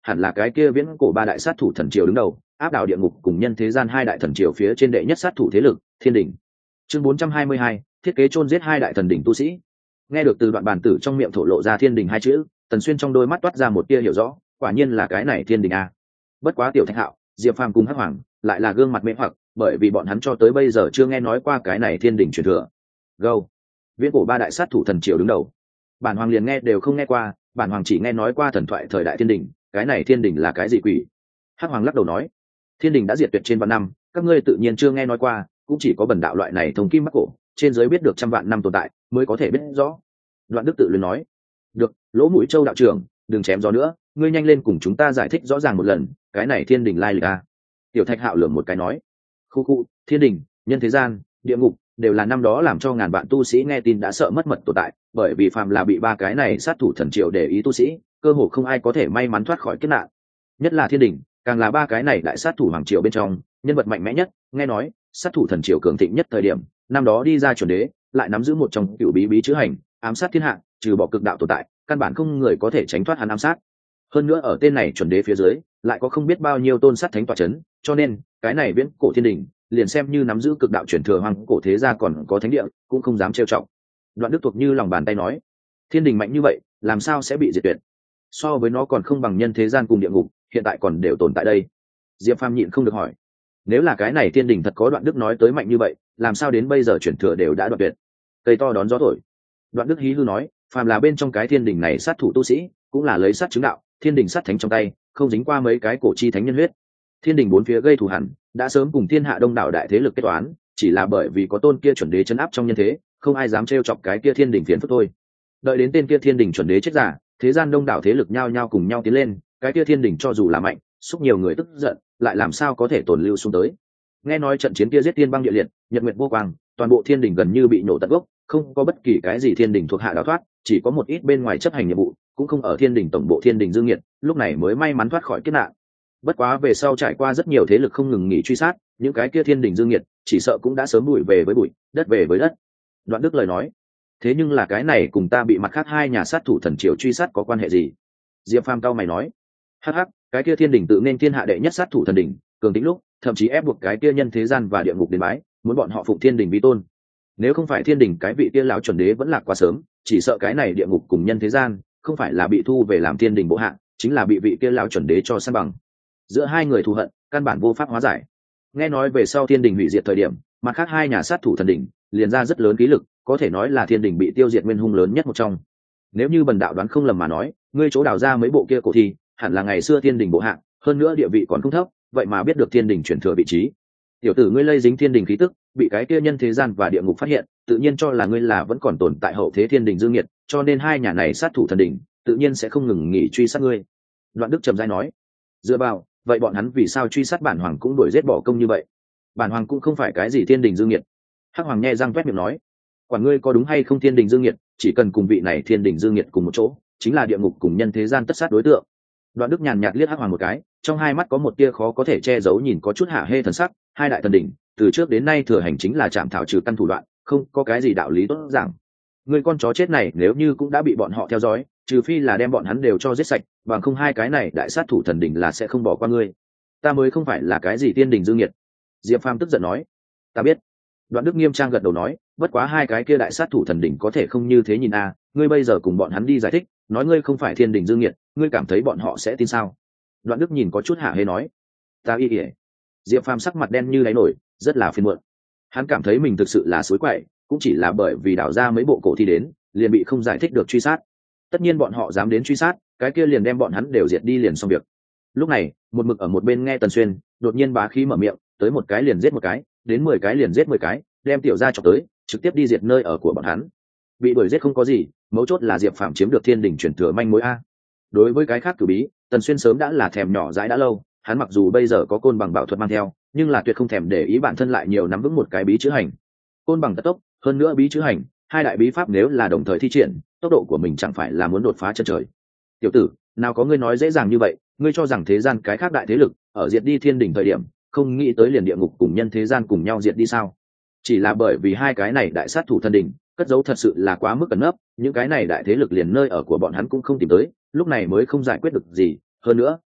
A: hẳn là cái kia viễn cổ ba đại sát thủ thần triều đứng đầu, áp đảo địa ngục cùng nhân thế gian hai đại thần triều phía trên đệ nhất sát thủ thế lực, Thiên Đình. Chương bốn trăm hai mươi hai, thiết kế chôn giết hai đại thần đỉnh tu sĩ. Nghe được từ đoạn bàn tử trong miệng thổ lộ ra Thiên Đình hai chữ, Tần Xuyên trong đôi mắt toát ra một tia hiểu rõ, quả nhiên là cái này Thiên Đình a. Bất quá Tiểu Thạch Hạo, Diệp Phàm cùng Hắc Hoàng lại là gương mặt mê hoặc, bởi vì bọn hắn cho tới bây giờ chưa nghe nói qua cái này Thiên Đình truyền thừa. Go, viễn cổ ba đại sát thủ thần triều đứng đầu. Bản hoàng liền nghe đều không nghe qua, bản hoàng chỉ nghe nói qua thần thoại thời đại Thiên Đình, cái này Thiên Đình là cái gì quỷ? Hắc Hoàng lắc đầu nói, Thiên Đình đã diệt tuyệt trên vạn năm, các ngươi tự nhiên chưa nghe nói qua, cũng chỉ có bần đạo loại này thông kim mắc cổ, trên giới biết được trăm vạn năm tồn tại, mới có thể biết rõ. Đoạn Đức tự luyến nói, được, Lỗ Mũi Châu đạo trưởng, đừng chém gió nữa, ngươi nhanh lên cùng chúng ta giải thích rõ ràng một lần, cái này Thiên Đình lai lịch a. Tiểu Thạch Hạo lườm một cái nói, khu khu, Thiên Đình, nhân thế gian, địa ngục đều là năm đó làm cho ngàn vạn tu sĩ nghe tin đã sợ mất mật tồn tại, bởi vì phàm là bị ba cái này sát thủ thần triều để ý tu sĩ, cơ hồ không ai có thể may mắn thoát khỏi kiếp nạn. Nhất là Thiên Đình, càng là ba cái này đại sát thủ hoàng triều bên trong nhân vật mạnh mẽ nhất. Nghe nói sát thủ thần triều cường thịnh nhất thời điểm, năm đó đi ra chuẩn đế lại nắm giữ một trong cựu bí bí chữ hành, ám sát thiên hạ, trừ bỏ cực đạo tồn tại, căn bản không người có thể tránh thoát hắn ám sát. Hơn nữa ở tên này chuẩn đế phía dưới lại có không biết bao nhiêu tôn sát thánh tọa chấn, cho nên cái này viễn cổ Thiên Đình liền xem như nắm giữ cực đạo truyền thừa hoàng cổ thế gia còn có thánh địa cũng không dám trêu trọng. Đoạn Đức thuộc như lòng bàn tay nói, Thiên Đình mạnh như vậy làm sao sẽ bị diệt tuyệt? So với nó còn không bằng nhân thế gian cùng địa ngục, hiện tại còn đều tồn tại đây. Diệp Phàm nhịn không được hỏi, nếu là cái này Thiên Đình thật có Đoạn Đức nói tới mạnh như vậy, làm sao đến bây giờ truyền thừa đều đã đoạn tuyệt? Cây to đón gió thổi. Đoạn Đức hí hư nói, phàm là bên trong cái Thiên Đình này sát thủ tu sĩ cũng là lấy sát chứng đạo, Thiên Đình sát thánh trong tay không dính qua mấy cái cổ chi thánh nhân huyết. Thiên Đình bốn phía gây thù hằn, đã sớm cùng thiên hạ đông đảo đại thế lực kết toán, chỉ là bởi vì có tôn kia chuẩn đế chấn áp trong nhân thế, không ai dám trêu chọc cái kia Thiên Đình phiền phức thôi. Đợi đến tên kia Thiên Đình chuẩn đế chết giả, thế gian đông đảo thế lực nhao nhao cùng nhau tiến lên, cái kia Thiên Đình cho dù là mạnh, xúc nhiều người tức giận, lại làm sao có thể tồn lưu xuống tới. Nghe nói trận chiến kia giết tiên băng địa liệt, nhật nguyệt vô quang, toàn bộ Thiên Đình gần như bị nổ tận gốc, không có bất kỳ cái gì Thiên Đình thuộc hạ đào thoát, chỉ có một ít bên ngoài chấp hành nhiệm vụ, cũng không ở Thiên Đình tổng bộ Thiên Đình Dương Nghiệt, lúc này mới may mắn thoát khỏi kiếp nạn. Bất quá về sau trải qua rất nhiều thế lực không ngừng nghỉ truy sát, những cái kia Thiên Đình Dương Nghiệt chỉ sợ cũng đã sớm bụi về với bụi, đất về với đất. Đoạn Đức lời nói, thế nhưng là cái này cùng ta bị mặt khác hai nhà sát thủ thần triều truy sát có quan hệ gì? Diệp Phàm cao mày nói, hắc hắc, cái kia Thiên Đình tự nên thiên hạ đệ nhất sát thủ thần đỉnh, cường tính lúc thậm chí ép buộc cái kia nhân thế gian và địa ngục đến bái, muốn bọn họ phụng Thiên Đình vi tôn. Nếu không phải Thiên Đình cái vị kia lão chuẩn đế vẫn lạc quá sớm, chỉ sợ cái này địa ngục cùng nhân thế gian không phải là bị thu về làm Thiên Đình bộ hạ, chính là bị vị kia lão chuẩn đế cho san bằng. Giữa hai người thù hận căn bản vô pháp hóa giải. Nghe nói về sau Thiên Đình hủy diệt thời điểm, mặt khác hai nhà sát thủ thần đỉnh liền ra rất lớn khí lực, có thể nói là Thiên Đình bị tiêu diệt nguyên hung lớn nhất một trong. Nếu như bần đạo đoán không lầm mà nói, ngươi chỗ đào ra mấy bộ kia cổ thi hẳn là ngày xưa Thiên Đình bộ hạ, hơn nữa địa vị còn không thấp, vậy mà biết được Thiên Đình chuyển thừa vị trí. Tiểu tử ngươi lây dính Thiên Đình khí tức, bị cái kia nhân thế gian và địa ngục phát hiện, tự nhiên cho là ngươi là vẫn còn tồn tại hậu thế Thiên Đình Dương Nghiệt, cho nên hai nhà này sát thủ thần đỉnh tự nhiên sẽ không ngừng nghỉ truy sát ngươi. Đoạn Đức trầm rãi nói, dựa vào, vậy bọn hắn vì sao truy sát bản hoàng cũng đuổi giết bỏ công như vậy? Bản hoàng cũng không phải cái gì Thiên Đình Dương Nghiệt. Hắc Hoàng nghe răng toét miệng nói, quản ngươi có đúng hay không Thiên Đình Dương Nghiệt, chỉ cần cùng vị này Thiên Đình Dương Nghiệt cùng một chỗ, chính là địa ngục cùng nhân thế gian tất sát đối tượng. Đoạn Đức nhàn nhạt liếc Hắc Hoàng một cái, trong hai mắt có một tia khó có thể che giấu nhìn có chút hạ hê thần sắc. Hai đại thần đỉnh từ trước đến nay thừa hành chính là chạm thảo trừ căn thủ đoạn, không có cái gì đạo lý tốt giảng. Người con chó chết này nếu như cũng đã bị bọn họ theo dõi, trừ phi là đem bọn hắn đều cho giết sạch, bằng không hai cái này đại sát thủ thần đỉnh là sẽ không bỏ qua ngươi. Ta mới không phải là cái gì Thiên Đình Dương Nghiệt. Diệp Phàm tức giận nói, ta biết. Đoạn Đức nghiêm trang gật đầu nói, bất quá hai cái kia đại sát thủ thần đỉnh có thể không như thế nhìn a, ngươi bây giờ cùng bọn hắn đi giải thích, nói ngươi không phải Thiên Đình Dương Nghiệt, ngươi cảm thấy bọn họ sẽ tin sao? Đoạn Đức nhìn có chút hạ hê nói, ta y ỉa. Diệp Phàm sắc mặt đen như đáy nổi, rất là phiền muộn. Hắn cảm thấy mình thực sự là suối quậy, cũng chỉ là bởi vì đào ra mấy bộ cổ thi đến, liền bị không giải thích được truy sát. Tất nhiên bọn họ dám đến truy sát, cái kia liền đem bọn hắn đều diệt đi liền xong việc. Lúc này, một mực ở một bên nghe Tần Xuyên, đột nhiên bá khí mở miệng, tới một cái liền giết một cái, đến mười cái liền giết mười cái, đem tiểu gia chọc tới, trực tiếp đi diệt nơi ở của bọn hắn. Bị đuổi giết không có gì, mấu chốt là Diệp Phàm chiếm được Thiên Đình truyền thừa manh mối a. Đối với cái khác cử bí, Tần Xuyên sớm đã là thèm nhỏ dãi đã lâu, hắn mặc dù bây giờ có côn bằng bảo thuật mang theo, nhưng là tuyệt không thèm để ý bản thân lại nhiều nắm vững một cái bí chữ hành. Côn bằng tật tốc, hơn nữa bí chữ hành, hai đại bí pháp nếu là đồng thời thi triển, tốc độ của mình chẳng phải là muốn đột phá chân trời. Tiểu tử, nào có ngươi nói dễ dàng như vậy, ngươi cho rằng thế gian cái khác đại thế lực ở diệt đi Thiên Đình thời điểm, không nghĩ tới liền địa ngục cùng nhân thế gian cùng nhau diệt đi sao? Chỉ là bởi vì hai cái này đại sát thủ thần đỉnh cất giấu thật sự là quá mức cẩn nấp, những cái này đại thế lực liền nơi ở của bọn hắn cũng không tìm tới, lúc này mới không giải quyết được gì. Hơn nữa,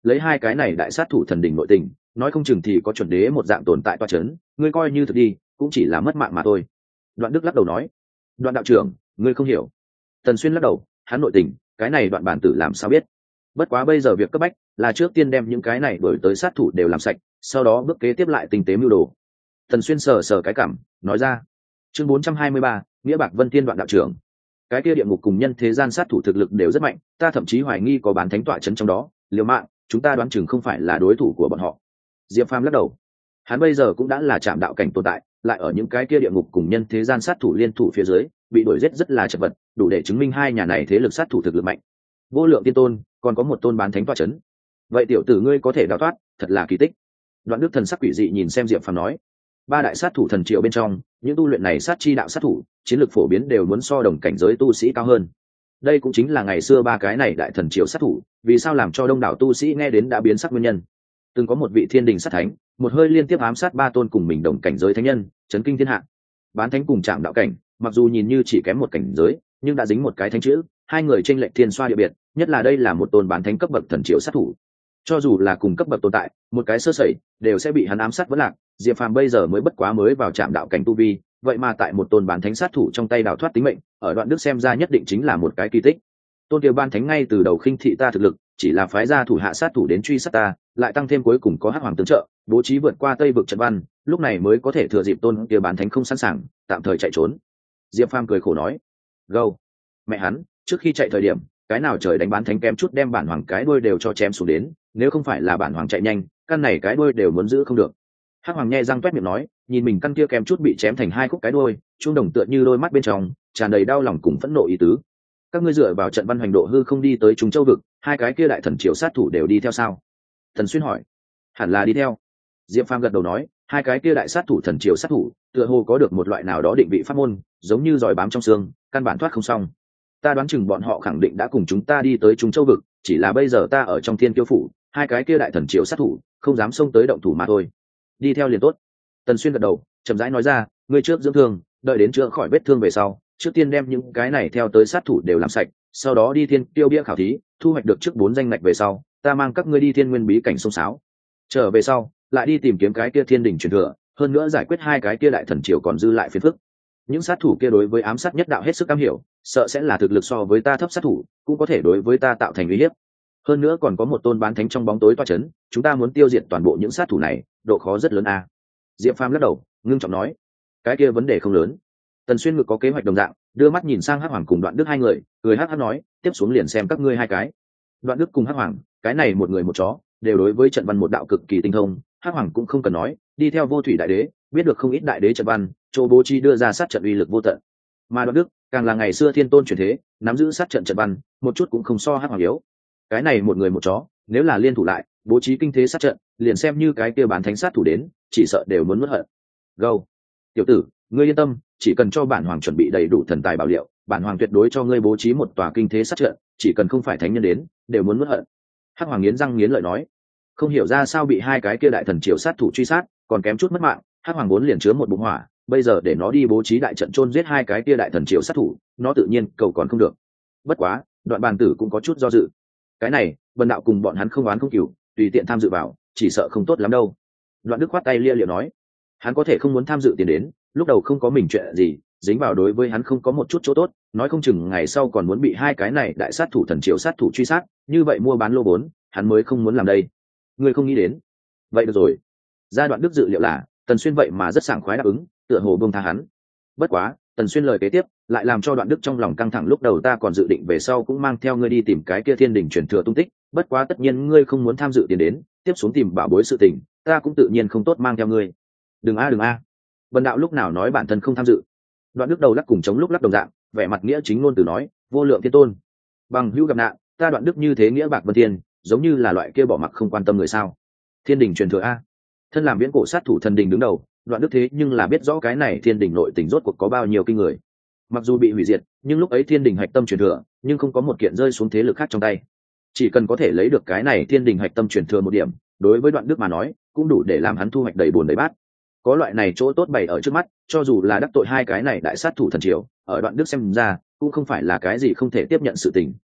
A: lấy hai cái này đại sát thủ thần đình nội tình, nói không chừng thì có chuẩn đế một dạng tồn tại toa chấn, ngươi coi như thực đi cũng chỉ là mất mạng mà thôi. Đoạn Đức lắc đầu nói. Đoạn đạo trưởng, ngươi không hiểu. Tần Xuyên lắc đầu, hắn nội tình cái này Đoạn bản tử làm sao biết. Bất quá bây giờ việc cấp bách là trước tiên đem những cái này đổi tới sát thủ đều làm sạch, sau đó bước kế tiếp lại tinh tế mưu đồ. Tần Xuyên sờ sờ cái cảm nói ra. Chương bốn trăm hai mươi ba, nghĩa bạc Vân Thiên. Đoạn đạo trưởng, cái kia địa ngục cùng nhân thế gian sát thủ thực lực đều rất mạnh, ta thậm chí hoài nghi có bán thánh tọa chấn trong đó, liều mạng chúng ta đoán chừng không phải là đối thủ của bọn họ. Diệp Phàm lắc đầu, hắn bây giờ cũng đã là trạm đạo cảnh tồn tại, lại ở những cái kia địa ngục cùng nhân thế gian sát thủ liên thủ phía dưới bị đuổi giết rất là chật vật, đủ để chứng minh hai nhà này thế lực sát thủ thực lực mạnh. Vô lượng tiên tôn còn có một tôn bán thánh tọa chấn, vậy tiểu tử ngươi có thể đào thoát thật là kỳ tích. Đoạn Đức thần sắc quỷ dị nhìn xem Diệp Phàm nói. Ba đại sát thủ thần triệu bên trong, những tu luyện này sát chi đạo sát thủ chiến lược phổ biến đều muốn so đồng cảnh giới tu sĩ cao hơn. Đây cũng chính là ngày xưa ba cái này đại thần triệu sát thủ vì sao làm cho đông đảo tu sĩ nghe đến đã biến sắc nguyên nhân. Từng có một vị thiên đình sát thánh một hơi liên tiếp ám sát ba tôn cùng mình đồng cảnh giới thánh nhân, chấn kinh thiên hạ. Bán thánh cùng Trạm đạo cảnh mặc dù nhìn như chỉ kém một cảnh giới nhưng đã dính một cái thánh chữ, hai người tranh lệch thiên xoa địa biệt, nhất là đây là một tôn bán thánh cấp bậc thần triệu sát thủ, cho dù là cùng cấp bậc tồn tại một cái sơ sẩy đều sẽ bị hắn ám sát vẫn lạc. Diệp Phàm bây giờ mới bất quá mới vào Trạm đạo cảnh tu vi, vậy mà tại một tôn bán thánh sát thủ trong tay đào thoát tính mệnh, ở Đoạn Đức xem ra nhất định chính là một cái kỳ tích. Tôn kia ban thánh ngay từ đầu khinh thị ta thực lực, chỉ là phái ra thủ hạ sát thủ đến truy sát ta, lại tăng thêm cuối cùng có Hắc Hoàng tướng trợ, bố trí vượt qua Tây vực trận văn, lúc này mới có thể thừa dịp tôn kia bán thánh không sẵn sàng, tạm thời chạy trốn. Diệp Phàm cười khổ nói, gâu, mẹ hắn, trước khi chạy thời điểm, cái nào trời đánh bán thánh kém chút đem bản hoàng cái đuôi đều cho chém xuống đến, nếu không phải là bản hoàng chạy nhanh, căn này cái đuôi đều muốn giữ không được. Hắc Hoàng nhe răng toét miệng nói, nhìn mình căn kia kém chút bị chém thành hai khúc cái đuôi, chuông đồng tựa như đôi mắt bên trong tràn đầy đau lòng cùng phẫn nộ ý tứ. Các ngươi dựa vào trận văn hoành độ hư không đi tới Trung Châu vực, hai cái kia đại thần triều sát thủ đều đi theo sao? Thần Xuyên hỏi. Hẳn là đi theo. Diệp Phàm gật đầu nói, hai cái kia đại sát thủ thần triều sát thủ tựa hồ có được một loại nào đó định vị pháp môn, giống như giòi bám trong xương, căn bản thoát không xong. Ta đoán chừng bọn họ khẳng định đã cùng chúng ta đi tới Trung Châu vực, chỉ là bây giờ ta ở trong Thiên Kiêu phủ, hai cái kia đại thần triều sát thủ không dám xông tới động thủ mà thôi. Đi theo liền tốt. Tần Xuyên gật đầu, chậm rãi nói ra, ngươi trước dưỡng thương, đợi đến chữa khỏi vết thương về sau, trước tiên đem những cái này theo tới sát thủ đều làm sạch, sau đó đi Thiên Kiêu bia khảo thí, thu hoạch được trước bốn danh ngạch về sau, ta mang các ngươi đi Thiên Nguyên bí cảnh sông sáo. Trở về sau, lại đi tìm kiếm cái kia Thiên đỉnh truyền thừa, hơn nữa giải quyết hai cái kia đại thần triều còn dư lại phiền phức. Những sát thủ kia đối với ám sát nhất đạo hết sức am hiểu, sợ sẽ là thực lực so với ta thấp sát thủ, cũng có thể đối với ta tạo thành uy hiếp. Hơn nữa còn có một tôn bán thánh trong bóng tối toa chấn, chúng ta muốn tiêu diệt toàn bộ những sát thủ này, độ khó rất lớn a. À. Diệp Phàm lắc đầu, ngưng trọng nói, cái kia vấn đề không lớn. Tần Xuyên ngực có kế hoạch đồng dạng, đưa mắt nhìn sang Hắc Hoàng cùng Đoạn Đức hai người, cười hắc hắc nói, tiếp xuống liền xem các ngươi hai cái. Đoạn Đức cùng Hắc Hoàng, cái này một người một chó, đều đối với trận văn một đạo cực kỳ tinh thông, Hắc Hoàng cũng không cần nói, đi theo Vô Thủy đại đế, biết được không ít đại đế trận văn, chỗ bố trí đưa ra sát trận uy lực vô tận. Mà Đoạn Đức, càng là ngày xưa thiên tôn truyền thế, nắm giữ sát trận trận văn, một chút cũng không so Hắc Hoàng yếu. Cái này một người một chó, nếu là liên thủ lại, bố trí kinh thế sát trận, liền xem như cái kia bán thánh sát thủ đến, chỉ sợ đều muốn nuốt hận. Gâu, tiểu tử, ngươi yên tâm, chỉ cần cho bản hoàng chuẩn bị đầy đủ thần tài bảo liệu, bản hoàng tuyệt đối cho ngươi bố trí một tòa kinh thế sát trận, chỉ cần không phải thánh nhân đến, đều muốn nuốt hận. Hắc Hoàng nghiến răng nghiến lợi nói, không hiểu ra sao bị hai cái kia đại thần triều sát thủ truy sát, còn kém chút mất mạng. Hắc Hoàng vốn liền chứa một bụng hỏa, bây giờ để nó đi bố trí đại trận chôn giết hai cái kia đại thần triều sát thủ, nó tự nhiên cầu còn không được. Bất quá, Đoạn Bàn Tử cũng có chút do dự. Cái này, Vân đạo cùng bọn hắn không oán không cừu, tùy tiện tham dự vào, chỉ sợ không tốt lắm đâu. Đoạn Đức khoát tay lia liệu nói, hắn có thể không muốn tham dự tiền đến, lúc đầu không có mình chuyện gì, dính vào đối với hắn không có một chút chỗ tốt, nói không chừng ngày sau còn muốn bị hai cái này đại sát thủ thần triều sát thủ truy sát, như vậy mua bán lô vốn, hắn mới không muốn làm đây. Ngươi không nghĩ đến. Vậy được rồi. Giai Đoạn Đức dự liệu là, Tần Xuyên vậy mà rất sảng khoái đáp ứng, tựa hồ buông tha hắn. Bất quá, Tần Xuyên lời kế tiếp lại làm cho Đoạn Đức trong lòng căng thẳng, lúc đầu ta còn dự định về sau cũng mang theo ngươi đi tìm cái kia Thiên đỉnh truyền thừa tung tích, bất quá tất nhiên ngươi không muốn tham dự tiền đến, tiếp xuống tìm bảo bối sự tình, ta cũng tự nhiên không tốt mang theo ngươi. Đừng a đừng a. Vân đạo lúc nào nói bản thân không tham dự. Đoạn Đức đầu lắc cùng chống lúc lắc đồng dạng, vẻ mặt nghĩa chính ngôn từ nói, vô lượng thiên tôn, bằng hữu gặp nạn, ta Đoạn Đức như thế nghĩa bạc vân thiên, giống như là loại kia bỏ mặc không quan tâm người sao? Thiên đỉnh truyền thừa a. Thân làm viễn cổ sát thủ thần đình đứng đầu, Đoạn Đức thế nhưng là biết rõ cái này Thiên đỉnh nội tình rốt cuộc có bao nhiêu kinh người. Mặc dù bị hủy diệt, nhưng lúc ấy Thiên đỉnh hạch tâm truyền thừa, nhưng không có một kiện rơi xuống thế lực khác trong tay. Chỉ cần có thể lấy được cái này Thiên đỉnh hạch tâm truyền thừa một điểm, đối với Đoạn Đức mà nói, cũng đủ để làm hắn thu hoạch đầy bùn đầy bát. Có loại này chỗ tốt bày ở trước mắt, cho dù là đắc tội hai cái này đại sát thủ thần triều, ở Đoạn Đức xem ra, cũng không phải là cái gì không thể tiếp nhận sự tình.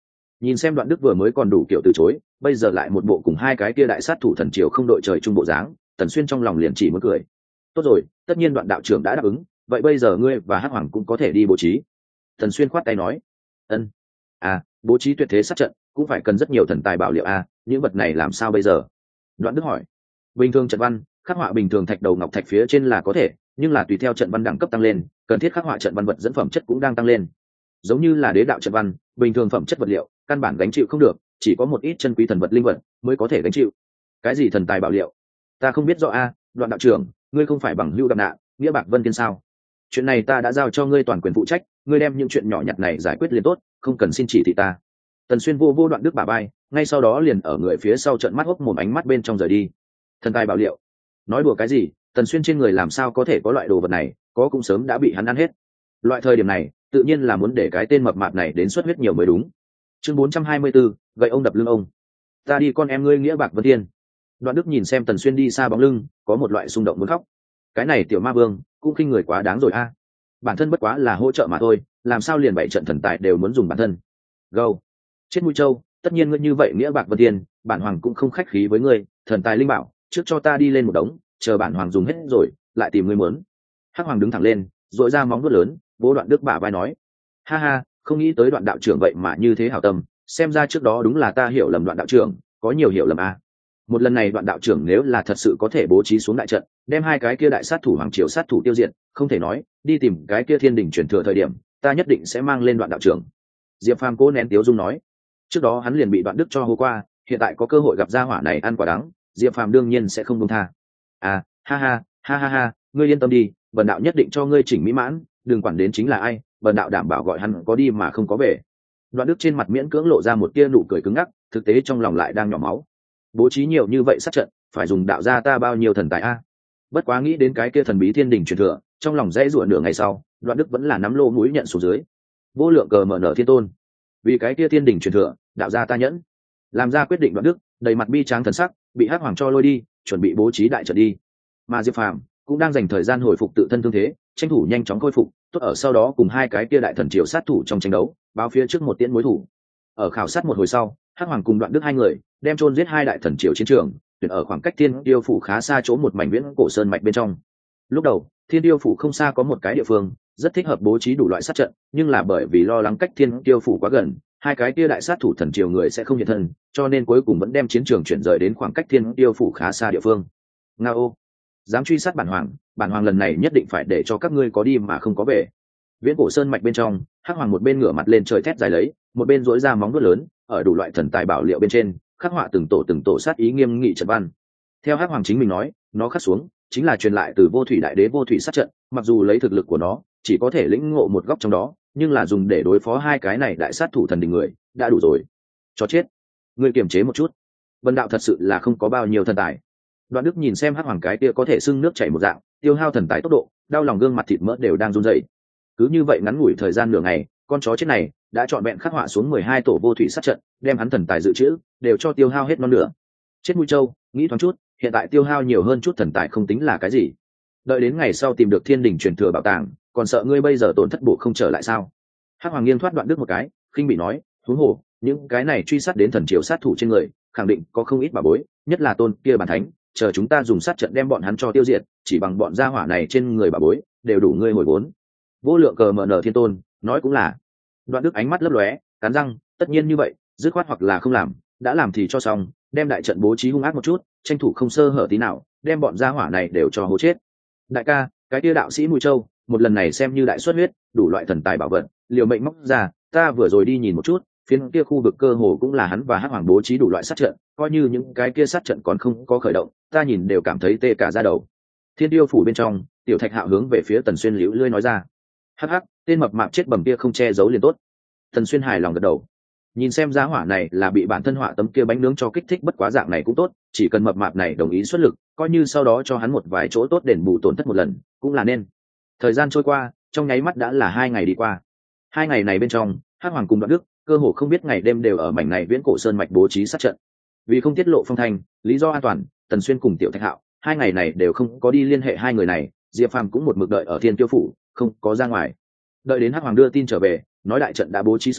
A: Nhìn xem Đoạn Đức vừa mới còn đủ kiểu từ chối, bây giờ lại một bộ cùng hai cái kia đại sát thủ thần triều không đội trời chung bộ dáng, Tần Xuyên trong lòng liền chỉ muốn cười. Tốt rồi, tất nhiên Đoạn đạo trưởng đã đáp ứng, vậy bây giờ ngươi và Hắc Hoàng cũng có thể đi bố trí. Tần Xuyên khoát tay nói. Ân. À, bố trí tuyệt thế sát trận cũng phải cần rất nhiều thần tài bảo liệu à, những vật này làm sao bây giờ? Đoạn Đức hỏi. Bình thường trận văn, khắc họa bình thường thạch đầu ngọc thạch phía trên là có thể, nhưng là tùy theo trận văn đẳng cấp tăng lên, cần thiết khắc họa trận văn vật dẫn phẩm chất cũng đang tăng lên. Giống như là đế đạo trận văn, bình thường phẩm chất vật liệu căn bản gánh chịu không được, chỉ có một ít chân quý thần vật linh vật mới có thể gánh chịu. Cái gì thần tài bảo liệu? Ta không biết rõ a, Đoạn đạo trưởng, ngươi không phải bằng hữu gặp nạn, nghĩa bạc vân thiên sao? Chuyện này ta đã giao cho ngươi toàn quyền phụ trách, ngươi đem những chuyện nhỏ nhặt này giải quyết liền tốt, không cần xin chỉ thị ta. Tần Xuyên vô vô Đoạn Đức bả vai, ngay sau đó liền ở người phía sau trận mắt hốc mồm ánh mắt bên trong rời đi. Thần tài bảo liệu? Nói đùa cái gì? Tần Xuyên trên người làm sao có thể có loại đồ vật này, có cũng sớm đã bị hắn ăn hết. Loại thời điểm này, tự nhiên là muốn để cái tên mập mạp này đến xuất huyết nhiều mới đúng. Chương bốn trăm hai mươi 4, gậy ông đập lưng ông. Ta đi con em ngươi nghĩa bạc vân thiên. Đoạn Đức nhìn xem Tần Xuyên đi xa bóng lưng, có một loại xung động muốn khóc. Cái này tiểu ma vương cũng khinh người quá đáng rồi a. Bản thân bất quá là hỗ trợ mà thôi, làm sao liền bảy trận thần tài đều muốn dùng bản thân. Gâu. Chết mũi trâu, tất nhiên ngươi như vậy nghĩa bạc vân thiên, bản hoàng cũng không khách khí với ngươi, thần tài linh bảo, trước cho ta đi lên một đống, chờ bản hoàng dùng hết rồi, lại tìm ngươi muốn. Hắc Hoàng đứng thẳng lên, dội ra móng vuốt lớn, vỗ Đoạn Đức bả vai nói. Ha ha, không nghĩ tới Đoạn đạo trưởng vậy mà như thế hảo tâm, xem ra trước đó đúng là ta hiểu lầm Đoạn đạo trưởng, có nhiều hiểu lầm a. Một lần này Đoạn đạo trưởng nếu là thật sự có thể bố trí xuống đại trận, đem hai cái kia đại sát thủ hoàng triều sát thủ tiêu diệt, không thể nói, đi tìm cái kia thiên đình truyền thừa thời điểm, ta nhất định sẽ mang lên Đoạn đạo trưởng. Diệp Phàm cố nén tiếu dung nói. Trước đó hắn liền bị Đoạn Đức cho hô qua, hiện tại có cơ hội gặp gia hỏa này ăn quả đắng, Diệp Phàm đương nhiên sẽ không buông tha. À, ha ha, ha ha ha, ngươi yên tâm đi, bần đạo nhất định cho ngươi chỉnh mỹ mãn, đừng quản đến chính là ai, bần đạo đảm bảo gọi hắn có đi mà không có về. Đoạn Đức trên mặt miễn cưỡng lộ ra một tia nụ cười cứng ngắc, thực tế trong lòng lại đang nhỏ máu. Bố trí nhiều như vậy sát trận, phải dùng đạo gia ta bao nhiêu thần tài a. Bất quá nghĩ đến cái kia thần bí thiên đình truyền thừa, trong lòng dễ dụa nửa ngày sau, Đoạn Đức vẫn là nắm lô mũi nhận xuống dưới. Vô lượng cờ mở nở thiên tôn, vì cái kia thiên đình truyền thừa, đạo gia ta nhẫn. Làm ra quyết định Đoạn Đức, đầy mặt bi tráng thần sắc, bị Hắc Hoàng cho lôi đi, chuẩn bị bố trí đại trận đi. Mà Diệp Phàm cũng đang dành thời gian hồi phục tự thân thương thế, tranh thủ nhanh chóng khôi phục, tốt ở sau đó cùng hai cái kia đại thần triều sát thủ trong tranh đấu, báo phía trước một tiễn mối thủ. Ở khảo sát một hồi sau, Hắc Hoàng cùng Đoạn Đức hai người đem chôn giết hai đại thần triều chiến trường, tuyển ở khoảng cách Thiên Tiêu phủ khá xa chỗ một mảnh viễn cổ sơn mạch bên trong. Lúc đầu, Thiên Tiêu phủ không xa có một cái địa phương, rất thích hợp bố trí đủ loại sát trận, nhưng là bởi vì lo lắng cách Thiên Tiêu phủ quá gần, hai cái kia đại sát thủ thần triều người sẽ không hiện thân, cho nên cuối cùng vẫn đem chiến trường chuyển rời đến khoảng cách Thiên Tiêu phủ khá xa địa phương. Ngao, dám truy sát bản hoàng, bản hoàng lần này nhất định phải để cho các ngươi có đi mà không có về. Viễn cổ sơn mạch bên trong, Hắc Hoàng một bên ngửa mặt lên trời thét dài lấy, một bên duỗi ra móng vuốt lớn, ở đủ loại thần tài bảo liệu bên trên khắc họa từng tổ từng tổ sát ý nghiêm nghị trận văn. Theo Hắc Hoàng chính mình nói, nó khắc xuống chính là truyền lại từ vô thủy đại đế vô thủy sát trận, mặc dù lấy thực lực của nó chỉ có thể lĩnh ngộ một góc trong đó, nhưng là dùng để đối phó hai cái này đại sát thủ thần đình người đã đủ rồi. Cho chết, ngươi kiềm chế một chút, vân đạo thật sự là không có bao nhiêu thần tài. Đoạn Đức nhìn xem Hắc Hoàng cái kia có thể xưng nước chảy một dạng, tiêu hao thần tài tốc độ, đau lòng gương mặt thịt mỡ đều đang run rẩy. Cứ như vậy ngắn ngủi thời gian nửa ngày, con chó chết này đã trọn vẹn khắc họa xuống mười hai tổ vô thủy sát trận, đem hắn thần tài dự trữ đều cho tiêu hao hết non nửa. Chết mũi trâu, nghĩ thoáng chút, hiện tại tiêu hao nhiều hơn chút thần tài không tính là cái gì. Đợi đến ngày sau tìm được thiên đình truyền thừa bảo tàng, còn sợ ngươi bây giờ tổn thất bộ không trở lại sao? Hắc Hoàng nghiêng thoát Đoạn Đức một cái, khinh bị nói, huống hồ, những cái này truy sát đến thần triều sát thủ trên người, khẳng định có không ít bảo bối, nhất là tôn kia bản thánh, chờ chúng ta dùng sát trận đem bọn hắn cho tiêu diệt, chỉ bằng bọn gia hỏa này trên người bảo bối, đều đủ ngươi hồi vốn. Vô lượng cờ mở nở thiên tôn, nói cũng là. Đoạn Đức ánh mắt lấp lóe, cắn răng, tất nhiên như vậy, dứt khoát hoặc là không làm, đã làm thì cho xong, đem đại trận bố trí hung ác một chút, tranh thủ không sơ hở tí nào, đem bọn gia hỏa này đều cho hố chết. Đại ca, cái kia đạo sĩ Mùi Châu, một lần này xem như đại xuất huyết, đủ loại thần tài bảo vật, liều mệnh móc ra, ta vừa rồi đi nhìn một chút, phiến kia khu vực cơ hồ cũng là hắn và Hắc Hoàng bố trí đủ loại sát trận, coi như những cái kia sát trận còn không có khởi động, ta nhìn đều cảm thấy tê cả da đầu. Thiên Tiêu phủ bên trong, Tiểu Thạch Hạo hướng về phía Tần Xuyên liễu lươi nói ra. Hắc hắc, tên mập mạp chết bầm kia không che giấu liền tốt. Tần Xuyên hài lòng gật đầu. Nhìn xem giá hỏa này là bị bản thân họa tấm kia bánh nướng cho kích thích, bất quá dạng này cũng tốt, chỉ cần mập mạp này đồng ý xuất lực, coi như sau đó cho hắn một vài chỗ tốt đền bù tổn thất một lần, cũng là nên. Thời gian trôi qua, trong nháy mắt đã là hai ngày đi qua. Hai ngày này bên trong, Hắc Hoàng cùng Đoạn Đức cơ hồ không biết ngày đêm đều ở mảnh này viễn cổ sơn mạch bố trí sát trận. Vì không tiết lộ phong thanh, lý do an toàn, Tần Xuyên cùng Tiểu Thạch Hạo hai ngày này đều không có đi liên hệ hai người này, Diệp Phàm cũng một mực đợi ở Thiên Tiêu phủ, không có ra ngoài. Đợi đến Hắc Hoàng đưa tin trở về, nói đại trận đã bố trí xong,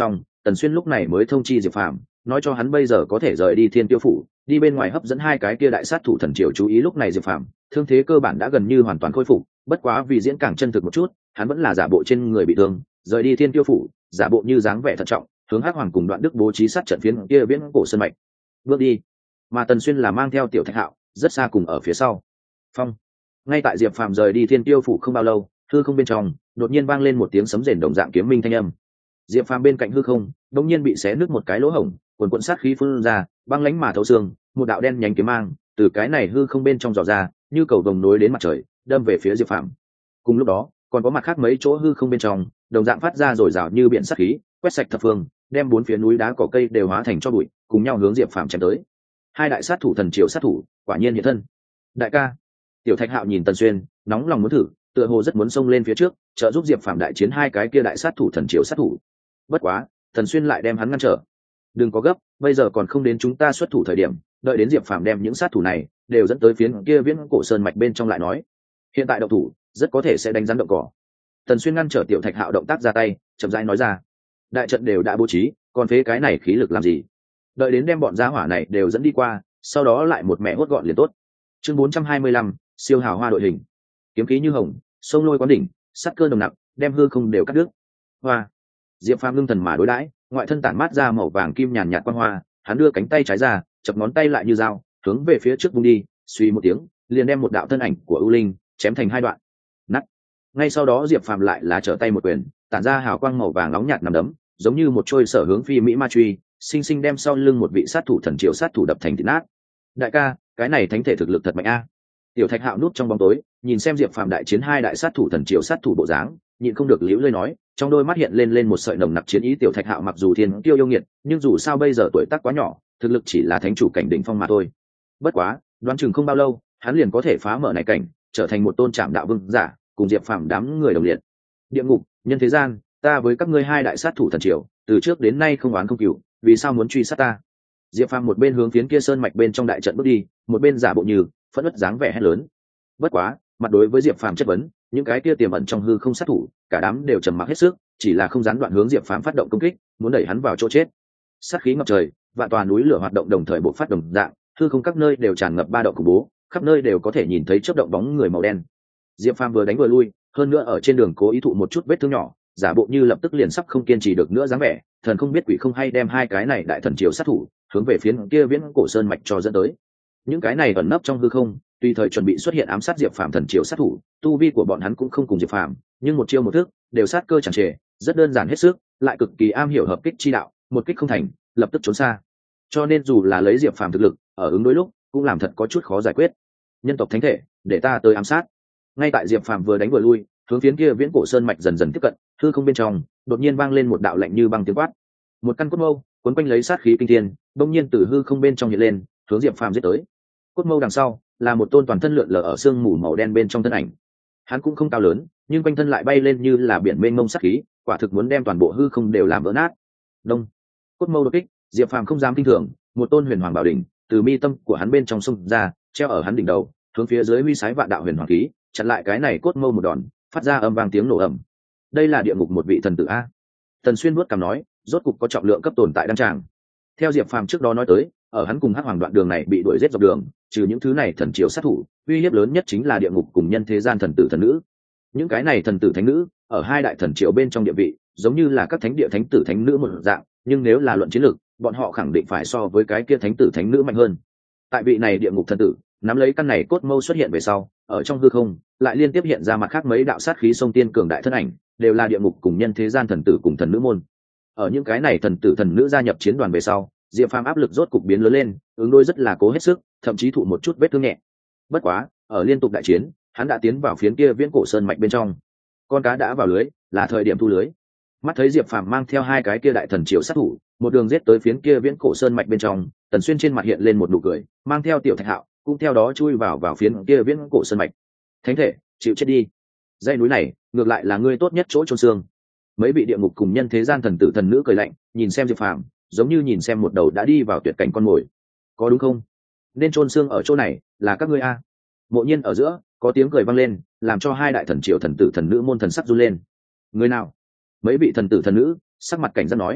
A: Tần Xuyên lúc này mới thông chi Diệp Phàm, nói cho hắn bây giờ có thể rời đi Thiên Tiêu phủ, đi bên ngoài hấp dẫn hai cái kia đại sát thủ thần triều chú ý. Lúc này Diệp Phàm thương thế cơ bản đã gần như hoàn toàn khôi phục, bất quá vì diễn càng chân thực một chút, hắn vẫn là giả bộ trên người bị thương, rời đi Thiên Tiêu phủ, giả bộ như dáng vẻ thận trọng, hướng Hắc Hoàng cùng Đoạn Đức bố trí sát trận phiến kia viễn cổ sơn mạch bước đi. Mà Tần Xuyên là mang theo Tiểu Thạch Hạo rất xa cùng ở phía sau. Phong. Ngay tại Diệp Phàm rời đi Thiên Tiêu phủ không bao lâu, hư không bên trong đột nhiên vang lên một tiếng sấm rền đồng dạng kiếm minh thanh âm. Diệp Phàm bên cạnh hư không đột nhiên bị xé nứt một cái lỗ hổng, quần quần sát khí phun ra, băng lãnh mà thấu xương, một đạo đen nhánh kiếm mang từ cái này hư không bên trong dò ra, như cầu vồng nối đến mặt trời, đâm về phía Diệp Phàm. Cùng lúc đó, còn có mặt khác mấy chỗ hư không bên trong, đồng dạng phát ra rồi rào như biển sát khí, quét sạch thập phương, đem bốn phía núi đá cỏ cây đều hóa thành cho bụi, cùng nhau hướng Diệp Phàm chém tới. Hai đại sát thủ thần triều sát thủ, quả nhiên hiện thân. Đại ca. Tiểu Thạch Hạo nhìn Tần Xuyên, nóng lòng muốn thử, tựa hồ rất muốn xông lên phía trước, trợ giúp Diệp Phàm đại chiến hai cái kia đại sát thủ thần triều sát thủ. Bất quá, Tần Xuyên lại đem hắn ngăn trở. Đừng có gấp, bây giờ còn không đến chúng ta xuất thủ thời điểm, đợi đến Diệp Phàm đem những sát thủ này đều dẫn tới phiến kia viễn cổ sơn mạch bên trong lại nói. Hiện tại động thủ, rất có thể sẽ đánh rắn động cỏ. Tần Xuyên ngăn trở Tiểu Thạch Hạo động tác ra tay, chậm rãi nói ra. Đại trận đều đã bố trí, còn phế cái này khí lực làm gì? Đợi đến đem bọn gia hỏa này đều dẫn đi qua, sau đó lại một mẹ hốt gọn liền tốt. Chương bốn trăm hai mươi lăm, siêu hào hoa đội hình. Kiếm khí như hồng, sông lôi quán đỉnh, sắt cơ nồng nặc, đem hư không đều cắt đứt. Hoa. Diệp Phàm ngưng thần mà đối đãi, ngoại thân tản mát ra màu vàng kim nhàn nhạt quang hoa, hắn đưa cánh tay trái ra, chập ngón tay lại như dao, hướng về phía trước vung đi, suy một tiếng, liền đem một đạo thân ảnh của ưu linh chém thành hai đoạn. Nắt. Ngay sau đó Diệp Phàm lại là trở tay một quyền, tản ra hào quang màu vàng nóng nhạt nằm đấm, giống như một trôi sở hướng phi mỹ ma truy, sinh sinh đem sau lưng một vị sát thủ thần triều sát thủ đập thành thịt nát. Đại ca, cái này thánh thể thực lực thật mạnh a. Tiểu Thạch Hạo núp trong bóng tối, nhìn xem Diệp Phàm đại chiến hai đại sát thủ thần triều sát thủ bộ dáng, nhịn không được liễu lơi nói, trong đôi mắt hiện lên lên một sợi nồng nặc chiến ý. Tiểu Thạch Hạo mặc dù thiên tiêu yêu nghiệt, nhưng dù sao bây giờ tuổi tác quá nhỏ, thực lực chỉ là thánh chủ cảnh đỉnh phong mà thôi. Bất quá, đoán chừng không bao lâu, hắn liền có thể phá mở này cảnh, trở thành một tôn trảm đạo vương giả, cùng Diệp Phàm đám người đồng liệt. Địa ngục, nhân thế gian, ta với các ngươi hai đại sát thủ thần triều, từ trước đến nay không oán không cừu, vì sao muốn truy sát ta? Diệp Phàm một bên hướng phiến kia sơn mạch bên trong đại trận bước đi, một bên giả bộ như phẫn uất dáng vẻ hét lớn. Bất quá, mặt đối với Diệp Phàm chất vấn, những cái kia tiềm ẩn trong hư không sát thủ, cả đám đều trầm mặc hết sức, chỉ là không gián đoạn hướng Diệp Phàm phát động công kích, muốn đẩy hắn vào chỗ chết. Sát khí ngập trời, vạn tòa núi lửa hoạt động đồng thời bộc phát đồng dạng, hư không các nơi đều tràn ngập ba động khủng bố, khắp nơi đều có thể nhìn thấy chớp động bóng người màu đen. Diệp Phàm vừa đánh vừa lui, hơn nữa ở trên đường cố ý thụ một chút vết thương nhỏ, giả bộ như lập tức liền sắp không kiên trì được nữa dáng vẻ, thần không biết quỷ không hay đem hai cái này đại thần triều sát thủ hướng về phía kia viễn cổ sơn mạch cho dẫn tới. Những cái này ẩn nấp trong hư không, tùy thời chuẩn bị xuất hiện ám sát Diệp Phàm thần triều sát thủ, tu vi của bọn hắn cũng không cùng Diệp Phàm, nhưng một chiêu một thức đều sát cơ tràn trề, rất đơn giản hết sức, lại cực kỳ am hiểu hợp kích chi đạo, một kích không thành, lập tức trốn xa. Cho nên dù là lấy Diệp Phàm thực lực, ở ứng đối lúc cũng làm thật có chút khó giải quyết. Nhân tộc thánh thể, để ta tới ám sát. Ngay tại Diệp Phàm vừa đánh vừa lui, hướng phiến kia viễn cổ sơn mạch dần dần tiếp cận, hư không bên trong đột nhiên vang lên một đạo lạnh như băng tiếng quát. Một căn cốt mâu cuốn quanh lấy sát khí kinh thiên, bỗng nhiên từ hư không bên trong hiện lên, hướng Diệp Phàm giết tới. Cốt mâu đằng sau là một tôn toàn thân lượn lờ ở sương mù màu đen bên trong thân ảnh. Hắn cũng không cao lớn, nhưng quanh thân lại bay lên như là biển mênh mông sát khí, quả thực muốn đem toàn bộ hư không đều làm vỡ nát. Đông. Cốt mâu đột kích, Diệp Phàm không dám kinh thường, một tôn huyền hoàng bảo đỉnh từ mi tâm của hắn bên trong xông ra, treo ở hắn đỉnh đầu, hướng phía dưới huy sái vạn đạo huyền hoàng khí, chặn lại cái này cốt mâu một đòn, phát ra âm vang tiếng nổ ầm. Đây là địa ngục một vị thần tử a. Tần Xuyên vuốt cằm nói, rốt cục có trọng lượng cấp tồn tại đăng tràng. Theo Diệp Phàm trước đó nói tới, ở hắn cùng Hắc Hoàng đoạn đường này bị đuổi giết dọc đường, trừ những thứ này thần triều sát thủ, uy hiếp lớn nhất chính là địa ngục cùng nhân thế gian thần tử thần nữ. Những cái này thần tử thánh nữ, ở hai đại thần triều bên trong địa vị, giống như là các thánh địa thánh tử thánh nữ một dạng, nhưng nếu là luận chiến lược, bọn họ khẳng định phải so với cái kia thánh tử thánh nữ mạnh hơn. Tại vị này địa ngục thần tử, nắm lấy căn này cốt mâu xuất hiện về sau, ở trong hư không, lại liên tiếp hiện ra mặt khác mấy đạo sát khí sông tiên cường đại thân ảnh, đều là địa ngục cùng nhân thế gian thần tử cùng thần nữ môn. Ở những cái này thần tử thần nữ gia nhập chiến đoàn về sau, Diệp Phàm áp lực rốt cục biến lớn lên, ứng đối rất là cố hết sức, thậm chí thụ một chút vết thương nhẹ. Bất quá, ở liên tục đại chiến, hắn đã tiến vào phiến kia viễn cổ sơn mạch bên trong. Con cá đã vào lưới, là thời điểm thu lưới. Mắt thấy Diệp Phàm mang theo hai cái kia đại thần triều sát thủ, một đường giết tới phiến kia viễn cổ sơn mạch bên trong, Tần Xuyên trên mặt hiện lên một nụ cười, mang theo Tiểu Thạch Hạo, cũng theo đó chui vào vào phiến kia viễn cổ sơn mạch. Thánh thể, chịu chết đi. Dãy núi này, ngược lại là ngươi tốt nhất chỗ chôn xương. Mấy vị địa ngục cùng nhân thế gian thần tử thần nữ cười lạnh, nhìn xem Diệp Phàm, giống như nhìn xem một đầu đã đi vào tuyệt cảnh con mồi. Có đúng không? Nên chôn xương ở chỗ này là các ngươi a. Mộ Nhiên ở giữa có tiếng cười vang lên, làm cho hai đại thần triều thần tử thần nữ môn thần sắc run lên. Người nào? Mấy vị thần tử thần nữ sắc mặt cảnh giác nói.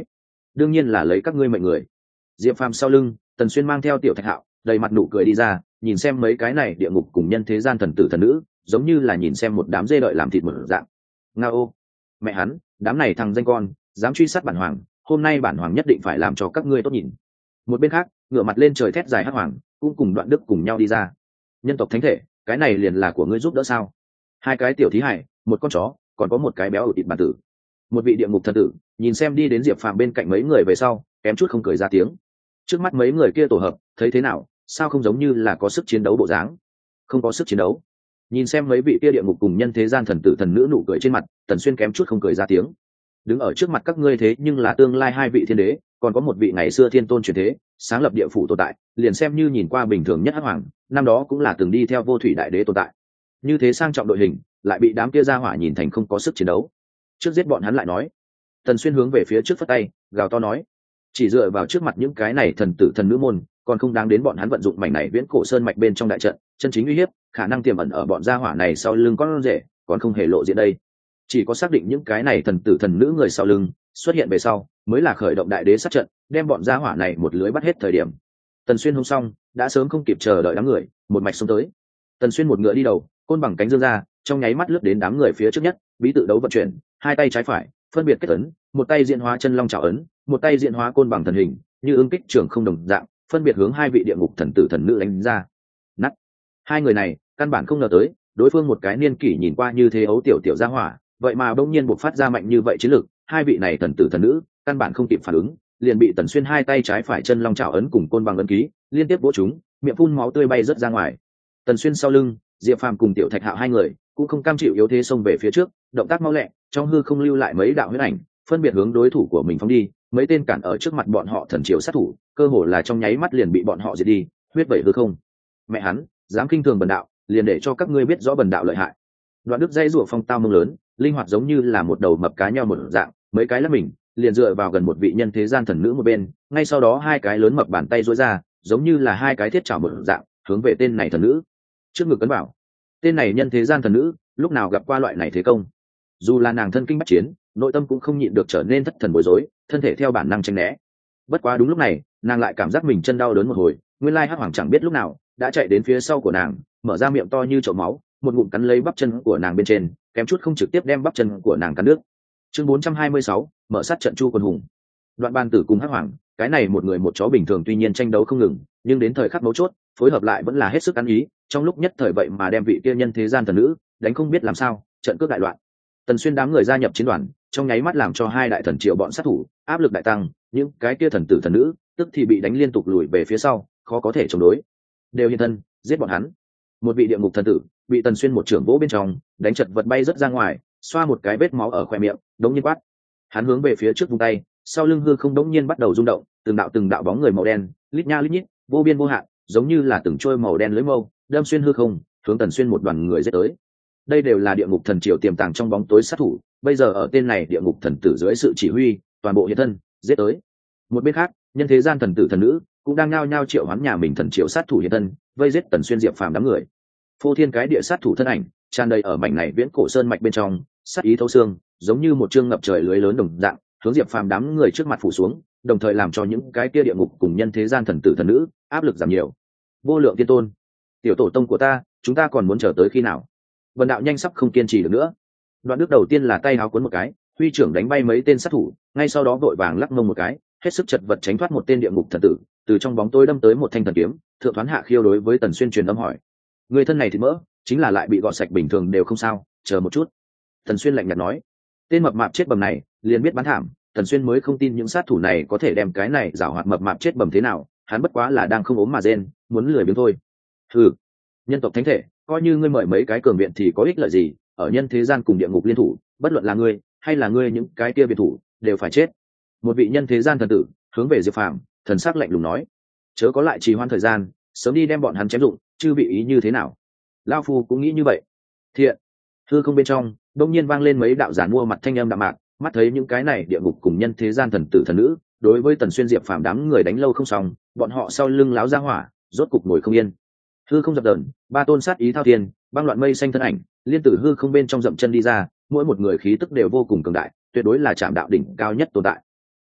A: đương nhiên là lấy các ngươi mệnh người. Diệp Phàm sau lưng, Tần Xuyên mang theo Tiểu Thạch Hạo đầy mặt nụ cười đi ra, nhìn xem mấy cái này địa ngục cùng nhân thế gian thần tử thần nữ, giống như là nhìn xem một đám dê đợi làm thịt mở dạng. Ngao, mẹ hắn, đám này thằng danh con dám truy sát bản hoàng, hôm nay bản hoàng nhất định phải làm cho các ngươi tốt nhìn. Một bên khác, ngửa mặt lên trời thét dài hắc hoàng cũng cùng Đoạn Đức cùng nhau đi ra. Nhân tộc thánh thể, cái này liền là của ngươi giúp đỡ sao? Hai cái tiểu thí hải, một con chó, còn có một cái béo ở thịt bản tử. Một vị địa ngục thần tử nhìn xem đi đến Diệp Phàm bên cạnh mấy người về sau, kém chút không cười ra tiếng. Trước mắt mấy người kia tổ hợp, thấy thế nào, sao không giống như là có sức chiến đấu bộ dáng? Không có sức chiến đấu. Nhìn xem mấy vị kia địa ngục cùng nhân thế gian thần tử thần nữ nụ cười trên mặt, Tần Xuyên kém chút không cười ra tiếng. Đứng ở trước mặt các ngươi thế nhưng là tương lai hai vị thiên đế, còn có một vị ngày xưa thiên tôn truyền thế, sáng lập địa phủ tồn tại, liền xem như nhìn qua bình thường nhất hắc hoàng, năm đó cũng là từng đi theo vô thủy đại đế tồn tại. Như thế sang trọng đội hình, lại bị đám kia ra hỏa nhìn thành không có sức chiến đấu. Trước giết bọn hắn lại nói. Tần Xuyên hướng về phía trước phất tay, gào to nói, chỉ dựa vào trước mặt những cái này thần tử thần nữ môn, còn không đáng đến bọn hắn vận dụng mảnh này viễn cổ sơn mạch bên trong đại trận, chân chính uy hiếp khả năng tiềm ẩn ở bọn gia hỏa này sau lưng con rể, còn không hề lộ diện đây. Chỉ có xác định những cái này thần tử thần nữ người sau lưng xuất hiện về sau, mới là khởi động đại đế sát trận, đem bọn gia hỏa này một lưới bắt hết thời điểm. Tần Xuyên hung xong, đã sớm không kịp chờ đợi đám người, một mạch xông tới. Tần Xuyên một ngựa đi đầu, côn bằng cánh dương ra, trong nháy mắt lướt đến đám người phía trước nhất, bí tự đấu vận chuyển, hai tay trái phải phân biệt kết ấn, một tay diễn hóa chân long trảo ấn, một tay diễn hóa côn bằng thần hình, như ương kích trường không đồng dạng, phân biệt hướng hai vị địa ngục thần tử thần nữ đánh ra. Nắt. Hai người này, căn bản không ngờ tới, đối phương một cái niên kỷ nhìn qua như thế ấu tiểu tiểu gia hỏa, vậy mà bỗng nhiên bộc phát ra mạnh như vậy chiến lực, hai vị này thần tử thần nữ, căn bản không kịp phản ứng, liền bị Tần Xuyên hai tay trái phải chân long trảo ấn cùng côn bằng ấn ký, liên tiếp vỗ chúng, miệng phun máu tươi bay rớt ra ngoài. Tần Xuyên sau lưng, Diệp Phàm cùng Tiểu Thạch Hạo hai người, cũng không cam chịu yếu thế xông về phía trước, động tác mau lẹ, trong hư không lưu lại mấy đạo huyết ảnh, phân biệt hướng đối thủ của mình phóng đi, mấy tên cản ở trước mặt bọn họ thần triều sát thủ, cơ hồ là trong nháy mắt liền bị bọn họ diệt đi, huyết vẩy hư không. Mẹ hắn, dám khinh thường bần đạo, liền để cho các ngươi biết rõ bần đạo lợi hại. Đoạn Đức dây rủa phong tao mông lớn, linh hoạt giống như là một đầu mập cá nhau một dạng, mấy cái lắc mình, liền dựa vào gần một vị nhân thế gian thần nữ một bên, ngay sau đó hai cái lớn mập bàn tay duỗi ra, giống như là hai cái thiết chảo một dạng, hướng về tên này thần nữ. Trước ngực cấn bảo, tên này nhân thế gian thần nữ, lúc nào gặp qua loại này thế công, dù là nàng thân kinh bách chiến, nội tâm cũng không nhịn được trở nên thất thần bối rối, thân thể theo bản năng tránh né. Bất quá đúng lúc này, nàng lại cảm giác mình chân đau đớn một hồi, nguyên lai hắc hoàng chẳng biết lúc nào đã chạy đến phía sau của nàng, mở ra miệng to như chậu máu, một ngụm cắn lấy bắp chân của nàng bên trên, kém chút không trực tiếp đem bắp chân của nàng cắn nước. Chương bốn trăm hai mươi sáu, mở sát trận Chu Quân Hùng. Đoạn Ban Tử cùng hắc hoàng, cái này một người một chó bình thường tuy nhiên tranh đấu không ngừng, nhưng đến thời khắc mấu chốt, phối hợp lại vẫn là hết sức ăn ý, trong lúc nhất thời vậy mà đem vị kia nhân thế gian thần nữ đánh không biết làm sao, trận cướp đại loạn. Tần Xuyên đám người gia nhập chiến đoàn, trong nháy mắt làm cho hai đại thần triệu bọn sát thủ áp lực đại tăng, những cái kia thần tử thần nữ tức thì bị đánh liên tục lùi về phía sau, khó có thể chống đối. Đều hiện thân, giết bọn hắn. Một vị địa ngục thần tử bị Tần Xuyên một trưởng vỗ bên trong, đánh chật vật bay rất ra ngoài, xoa một cái vết máu ở khoe miệng, đống nhiên quát. Hắn hướng về phía trước vung tay, sau lưng hư không đống nhiên bắt đầu rung động, từng đạo từng đạo bóng người màu đen, lít nha lít nhít, vô biên vô hạn, giống như là từng trôi màu đen lưới mâu, đâm xuyên hư không, hướng Tần Xuyên một đoàn người giết tới. Đây đều là địa ngục thần triều tiềm tàng trong bóng tối sát thủ, bây giờ ở tên này địa ngục thần tử dưới sự chỉ huy, toàn bộ hiện thân, giết tới. Một bên khác, nhân thế gian thần tử thần nữ cũng đang nhao nhao triệu hoán nhà mình thần triều sát thủ hiện thân, vây giết Tần Xuyên Diệp Phàm đám người. Phô thiên cái địa sát thủ thân ảnh, tràn đầy ở mảnh này viễn cổ sơn mạch bên trong, sát ý thấu xương, giống như một chương ngập trời lưới lớn đồng dạng, hướng Diệp Phàm đám người trước mặt phủ xuống, đồng thời làm cho những cái kia địa ngục cùng nhân thế gian thần tử thần nữ áp lực giảm nhiều. Vô lượng tiên tôn, tiểu tổ tông của ta, chúng ta còn muốn chờ tới khi nào? Vân đạo nhanh sắp không kiên trì được nữa. Đoạn Đức đầu tiên là tay háo cuốn một cái, huy trưởng đánh bay mấy tên sát thủ, ngay sau đó vội vàng lắc mông một cái, hết sức chật vật tránh thoát một tên địa ngục thần tử, từ trong bóng tối đâm tới một thanh thần kiếm, thượng thoán hạ khiêu đối với Tần Xuyên truyền âm hỏi: người thân này thì mỡ, chính là lại bị gọt sạch bình thường đều không sao, chờ một chút. Tần Xuyên lạnh nhạt nói: tên mập mạp chết bầm này, liền biết bán thảm. Tần Xuyên mới không tin những sát thủ này có thể đem cái này giảo hoạt mập mạp chết bầm thế nào, hắn bất quá là đang không ốm mà rên, muốn lười biếng thôi. Hừ, nhân tộc thánh thể, coi như ngươi mời mấy cái cường viện thì có ích lợi gì, ở nhân thế gian cùng địa ngục liên thủ, bất luận là ngươi hay là ngươi những cái kia biệt thủ đều phải chết. Một vị nhân thế gian thần tử hướng về Diệp Phàm, thần sắc lạnh lùng nói: chớ có lại trì hoãn thời gian, sớm đi đem bọn hắn chém dụng, chứ bị ý như thế nào. Lão phu cũng nghĩ như vậy. Thiện. Hư không bên trong đông nhiên vang lên mấy đạo giản mua mặt thanh âm đạm mạc, mắt thấy những cái này địa ngục cùng nhân thế gian thần tử thần nữ đối với Tần Xuyên Diệp Phàm đám người đánh lâu không xong, bọn họ sau lưng láo ra hỏa, rốt cục ngồi không yên. Hư không dập dờn, ba tôn sát ý thao thiên, băng loạn mây xanh thân ảnh liên tử hư không bên trong dậm chân đi ra, mỗi một người khí tức đều vô cùng cường đại, tuyệt đối là trạm đạo đỉnh cao nhất tồn tại.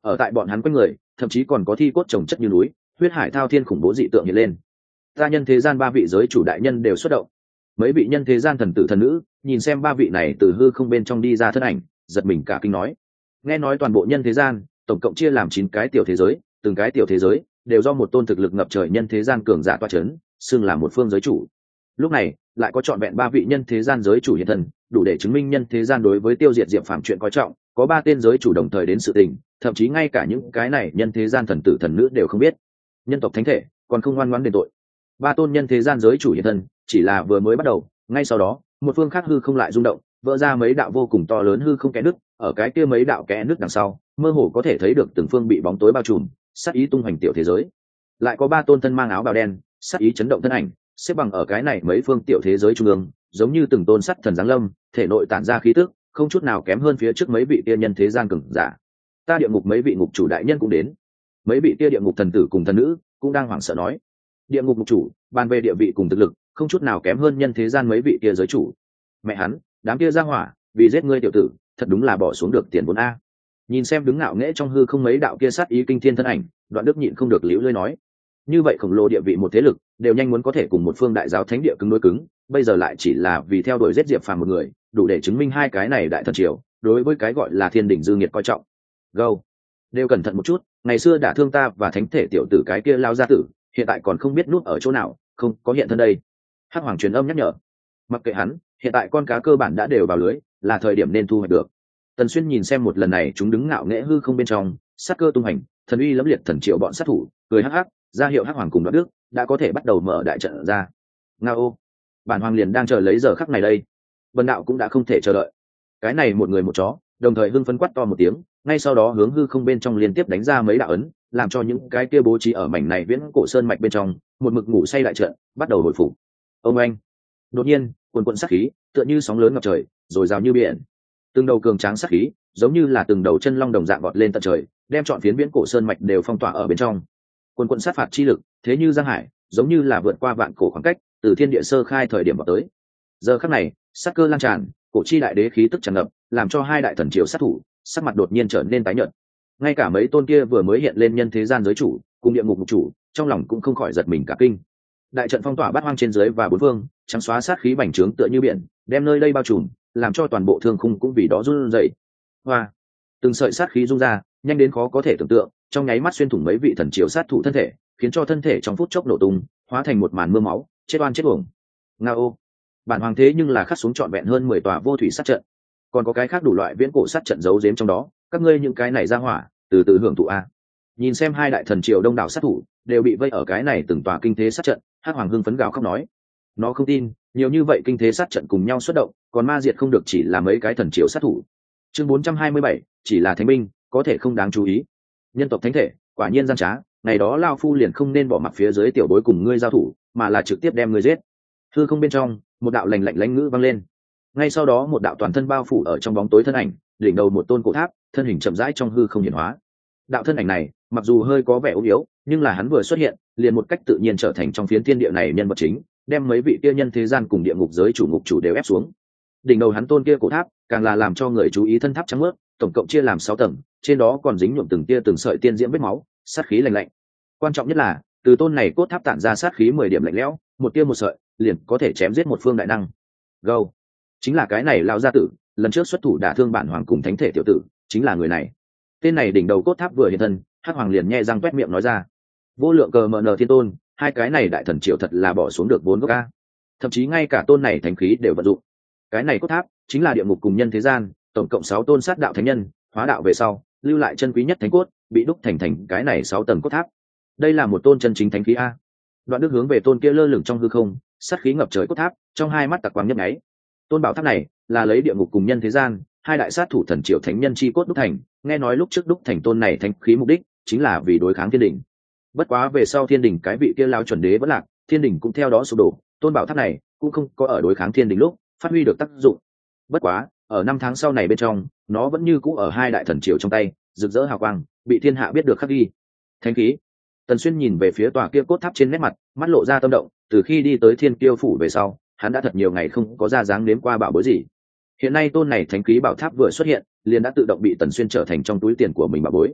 A: ở tại bọn hắn quanh người thậm chí còn có thi cốt trồng chất như núi, huyết hải thao thiên khủng bố dị tượng hiện lên. Ta nhân thế gian ba vị giới chủ đại nhân đều xuất động. Mấy vị nhân thế gian thần tử thần nữ nhìn xem ba vị này từ hư không bên trong đi ra thân ảnh, giật mình cả kinh nói. Nghe nói toàn bộ nhân thế gian tổng cộng chia làm chín cái tiểu thế giới, từng cái tiểu thế giới đều do một tôn thực lực ngập trời nhân thế gian cường giả toa chấn, xưng là một phương giới chủ. Lúc này lại có trọn vẹn ba vị nhân thế gian giới chủ hiện thân, đủ để chứng minh nhân thế gian đối với tiêu diệt diệp phàm chuyện coi trọng. Có ba tên giới chủ đồng thời đến sự tình, thậm chí ngay cả những cái này nhân thế gian thần tử thần nữ đều không biết. Nhân tộc thánh thể còn không ngoan ngoãn đền tội. Ba tôn nhân thế gian giới chủ hiện thân chỉ là vừa mới bắt đầu, ngay sau đó một phương khác hư không lại rung động, vỡ ra mấy đạo vô cùng to lớn hư không kẽ nứt. Ở cái kia mấy đạo kẽ nứt đằng sau, mơ hồ có thể thấy được từng phương bị bóng tối bao trùm, sát ý tung hoành tiểu thế giới. Lại có ba tôn thân mang áo bào đen, sát ý chấn động thân ảnh, xếp bằng ở cái này mấy phương tiểu thế giới trung ương, giống như từng tôn sắt thần giáng lâm, thể nội tản ra khí tức không chút nào kém hơn phía trước mấy vị kia nhân thế gian cường giả. Ta địa ngục mấy vị ngục chủ đại nhân cũng đến. Mấy vị kia địa ngục thần tử cùng thần nữ cũng đang hoảng sợ nói. Địa ngục ngục chủ bàn về địa vị cùng thực lực không chút nào kém hơn nhân thế gian mấy vị kia giới chủ. Mẹ hắn, đám kia ra hỏa vì giết ngươi tiểu tử thật đúng là bỏ xuống được tiền vốn a. Nhìn xem đứng ngạo nghễ trong hư không mấy đạo kia sát ý kinh thiên thân ảnh, Đoạn Đức nhịn không được liễu lơi nói. Như vậy khổng lồ địa vị một thế lực đều nhanh muốn có thể cùng một phương đại giáo thánh địa cứng đối cứng, bây giờ lại chỉ là vì theo đuổi giết diệp phàm một người, đủ để chứng minh hai cái này đại thần triều đối với cái gọi là thiên đỉnh dư nghiệt coi trọng. Gâu, đều cẩn thận một chút, ngày xưa đã thương ta và thánh thể tiểu tử cái kia lao gia tử, hiện tại còn không biết núp ở chỗ nào, không có hiện thân đây. Hắc Hoàng truyền âm nhắc nhở. Mặc kệ hắn, hiện tại con cá cơ bản đã đều vào lưới, là thời điểm nên thu hoạch được. Tần Xuyên nhìn xem một lần này chúng đứng ngạo nghễ hư không bên trong, sát cơ tung hành, thần uy lẫm liệt thần triệu bọn sát thủ, cười hắc hắc, ra hiệu Hắc Hoàng cùng Đoạn Đức đã có thể bắt đầu mở đại trận ra. Ngao, bản hoàng liền đang chờ lấy giờ khắc này đây. Vân đạo cũng đã không thể chờ đợi. Cái này một người một chó, đồng thời hưng phấn quát to một tiếng, ngay sau đó hướng hư không bên trong liên tiếp đánh ra mấy đạo ấn, làm cho những cái kia bố trí ở mảnh này viễn cổ sơn mạch bên trong, một mực ngủ say đại trận bắt đầu hồi phục. Ông anh, đột nhiên, cuồn cuộn sát khí, tựa như sóng lớn ngập trời, rồi rào như biển. Từng đầu cường tráng sát khí, giống như là từng đầu chân long đồng dạng vọt lên tận trời, đem trọn phiến viễn cổ sơn mạch đều phong tỏa ở bên trong. Cuồn cuộn sát phạt chi lực, thế như giang hải, giống như là vượt qua vạn cổ khoảng cách, từ thiên địa sơ khai thời điểm vào tới. Giờ khắc này, sát cơ lan tràn, cổ chi đại đế khí tức tràn ngập, làm cho hai đại thần triều sát thủ sắc mặt đột nhiên trở nên tái nhợt. Ngay cả mấy tôn kia vừa mới hiện lên nhân thế gian giới chủ cùng địa ngục ngục chủ, trong lòng cũng không khỏi giật mình cả kinh. Đại trận phong tỏa bát hoang trên dưới và bốn phương, trắng xóa sát khí bành trướng tựa như biển, đem nơi đây bao trùm, làm cho toàn bộ thương khung cũng vì đó run rẩy. Hoa, từng sợi sát khí rung ra, nhanh đến khó có thể tưởng tượng, trong nháy mắt xuyên thủng mấy vị thần triều sát thủ thân thể, khiến cho thân thể trong phút chốc nổ tung, hóa thành một màn mưa máu, chết oan chết uổng. Ngao, bản hoàng thế nhưng là khắc xuống trọn vẹn hơn mười tòa vô thủy sát trận, còn có cái khác đủ loại viễn cổ sát trận giấu giếm trong đó, các ngươi những cái này ra hỏa, từ từ hưởng thụ a. Nhìn xem hai đại thần triều đông đảo sát thủ đều bị vây ở cái này từng tòa kinh thế sát trận, Hắc Hoàng hưng phấn gào khóc nói, nó không tin, nhiều như vậy kinh thế sát trận cùng nhau xuất động, còn ma diệt không được chỉ là mấy cái thần triều sát thủ. Chương bốn trăm hai mươi bảy, chỉ là thánh binh, có thể không đáng chú ý. Nhân tộc thánh thể, quả nhiên gian trá, ngày đó lao phu liền không nên bỏ mặc phía dưới tiểu bối cùng ngươi giao thủ, mà là trực tiếp đem ngươi giết. Hư không bên trong, một đạo lạnh lạnh lãnh ngữ vang lên. Ngay sau đó một đạo toàn thân bao phủ ở trong bóng tối thân ảnh, đỉnh đầu một tôn cổ tháp, thân hình chậm rãi trong hư không hiển hóa. Đạo thân ảnh này, mặc dù hơi có vẻ ốm yếu, nhưng là hắn vừa xuất hiện, liền một cách tự nhiên trở thành trong phiến thiên địa này nhân vật chính, đem mấy vị kia nhân thế gian cùng địa ngục giới chủ ngục chủ đều ép xuống. Đỉnh đầu hắn tôn kia cổ tháp, càng là làm cho người chú ý thân tháp trắng mướt, tổng cộng chia làm sáu tầng, trên đó còn dính nhuộm từng tia từng sợi tiên diễm vết máu, sát khí lạnh lạnh. Quan trọng nhất là, từ tôn này cốt tháp tản ra sát khí mười điểm lạnh lẽo, một tia một sợi, liền có thể chém giết một phương đại năng. Gâu, chính là cái này lão gia tử, lần trước xuất thủ đả thương bản hoàng cùng thánh thể tiểu tử, chính là người này. Tên này đỉnh đầu cốt tháp vừa hiện thân, Hắc Hoàng liền nhe răng toét miệng nói ra, vô lượng cờ mờ nờ thiên tôn, hai cái này đại thần triều thật là bỏ xuống được vốn gốc a. Thậm chí ngay cả tôn này thánh khí đều vận dụng. Cái này cốt tháp chính là địa ngục cùng nhân thế gian, tổng cộng sáu tôn sát đạo thánh nhân, hóa đạo về sau, lưu lại chân quý nhất thánh cốt, bị đúc thành thành cái này sáu tầng cốt tháp. Đây là một tôn chân chính thánh khí a. Đoạn Đức hướng về tôn kia lơ lửng trong hư không, sát khí ngập trời cốt tháp, trong hai mắt tạc quang nhấp nháy. Tôn bảo tháp này là lấy địa ngục cùng nhân thế gian, hai đại sát thủ thần triều thánh nhân chi cốt đúc thành, nghe nói lúc trước đúc thành tôn này thánh khí mục đích chính là vì đối kháng thiên đình. Bất quá về sau thiên đình cái vị kia lao chuẩn đế vẫn lạc, thiên đình cũng theo đó sụp đổ, tôn bảo tháp này cũng không có ở đối kháng thiên đình lúc phát huy được tác dụng. Bất quá ở năm tháng sau này bên trong, nó vẫn như cũ ở hai đại thần triều trong tay, rực rỡ hào quang, bị thiên hạ biết được khắc ghi. Thánh khí. Tần Xuyên nhìn về phía tòa kia cốt tháp trên nét mặt, mắt lộ ra tâm động, từ khi đi tới Thiên Kiêu phủ về sau, hắn đã thật nhiều ngày không có ra dáng nếm qua bảo bối gì. Hiện nay tôn này thánh khí bảo tháp vừa xuất hiện, liền đã tự động bị Tần Xuyên trở thành trong túi tiền của mình bảo bối.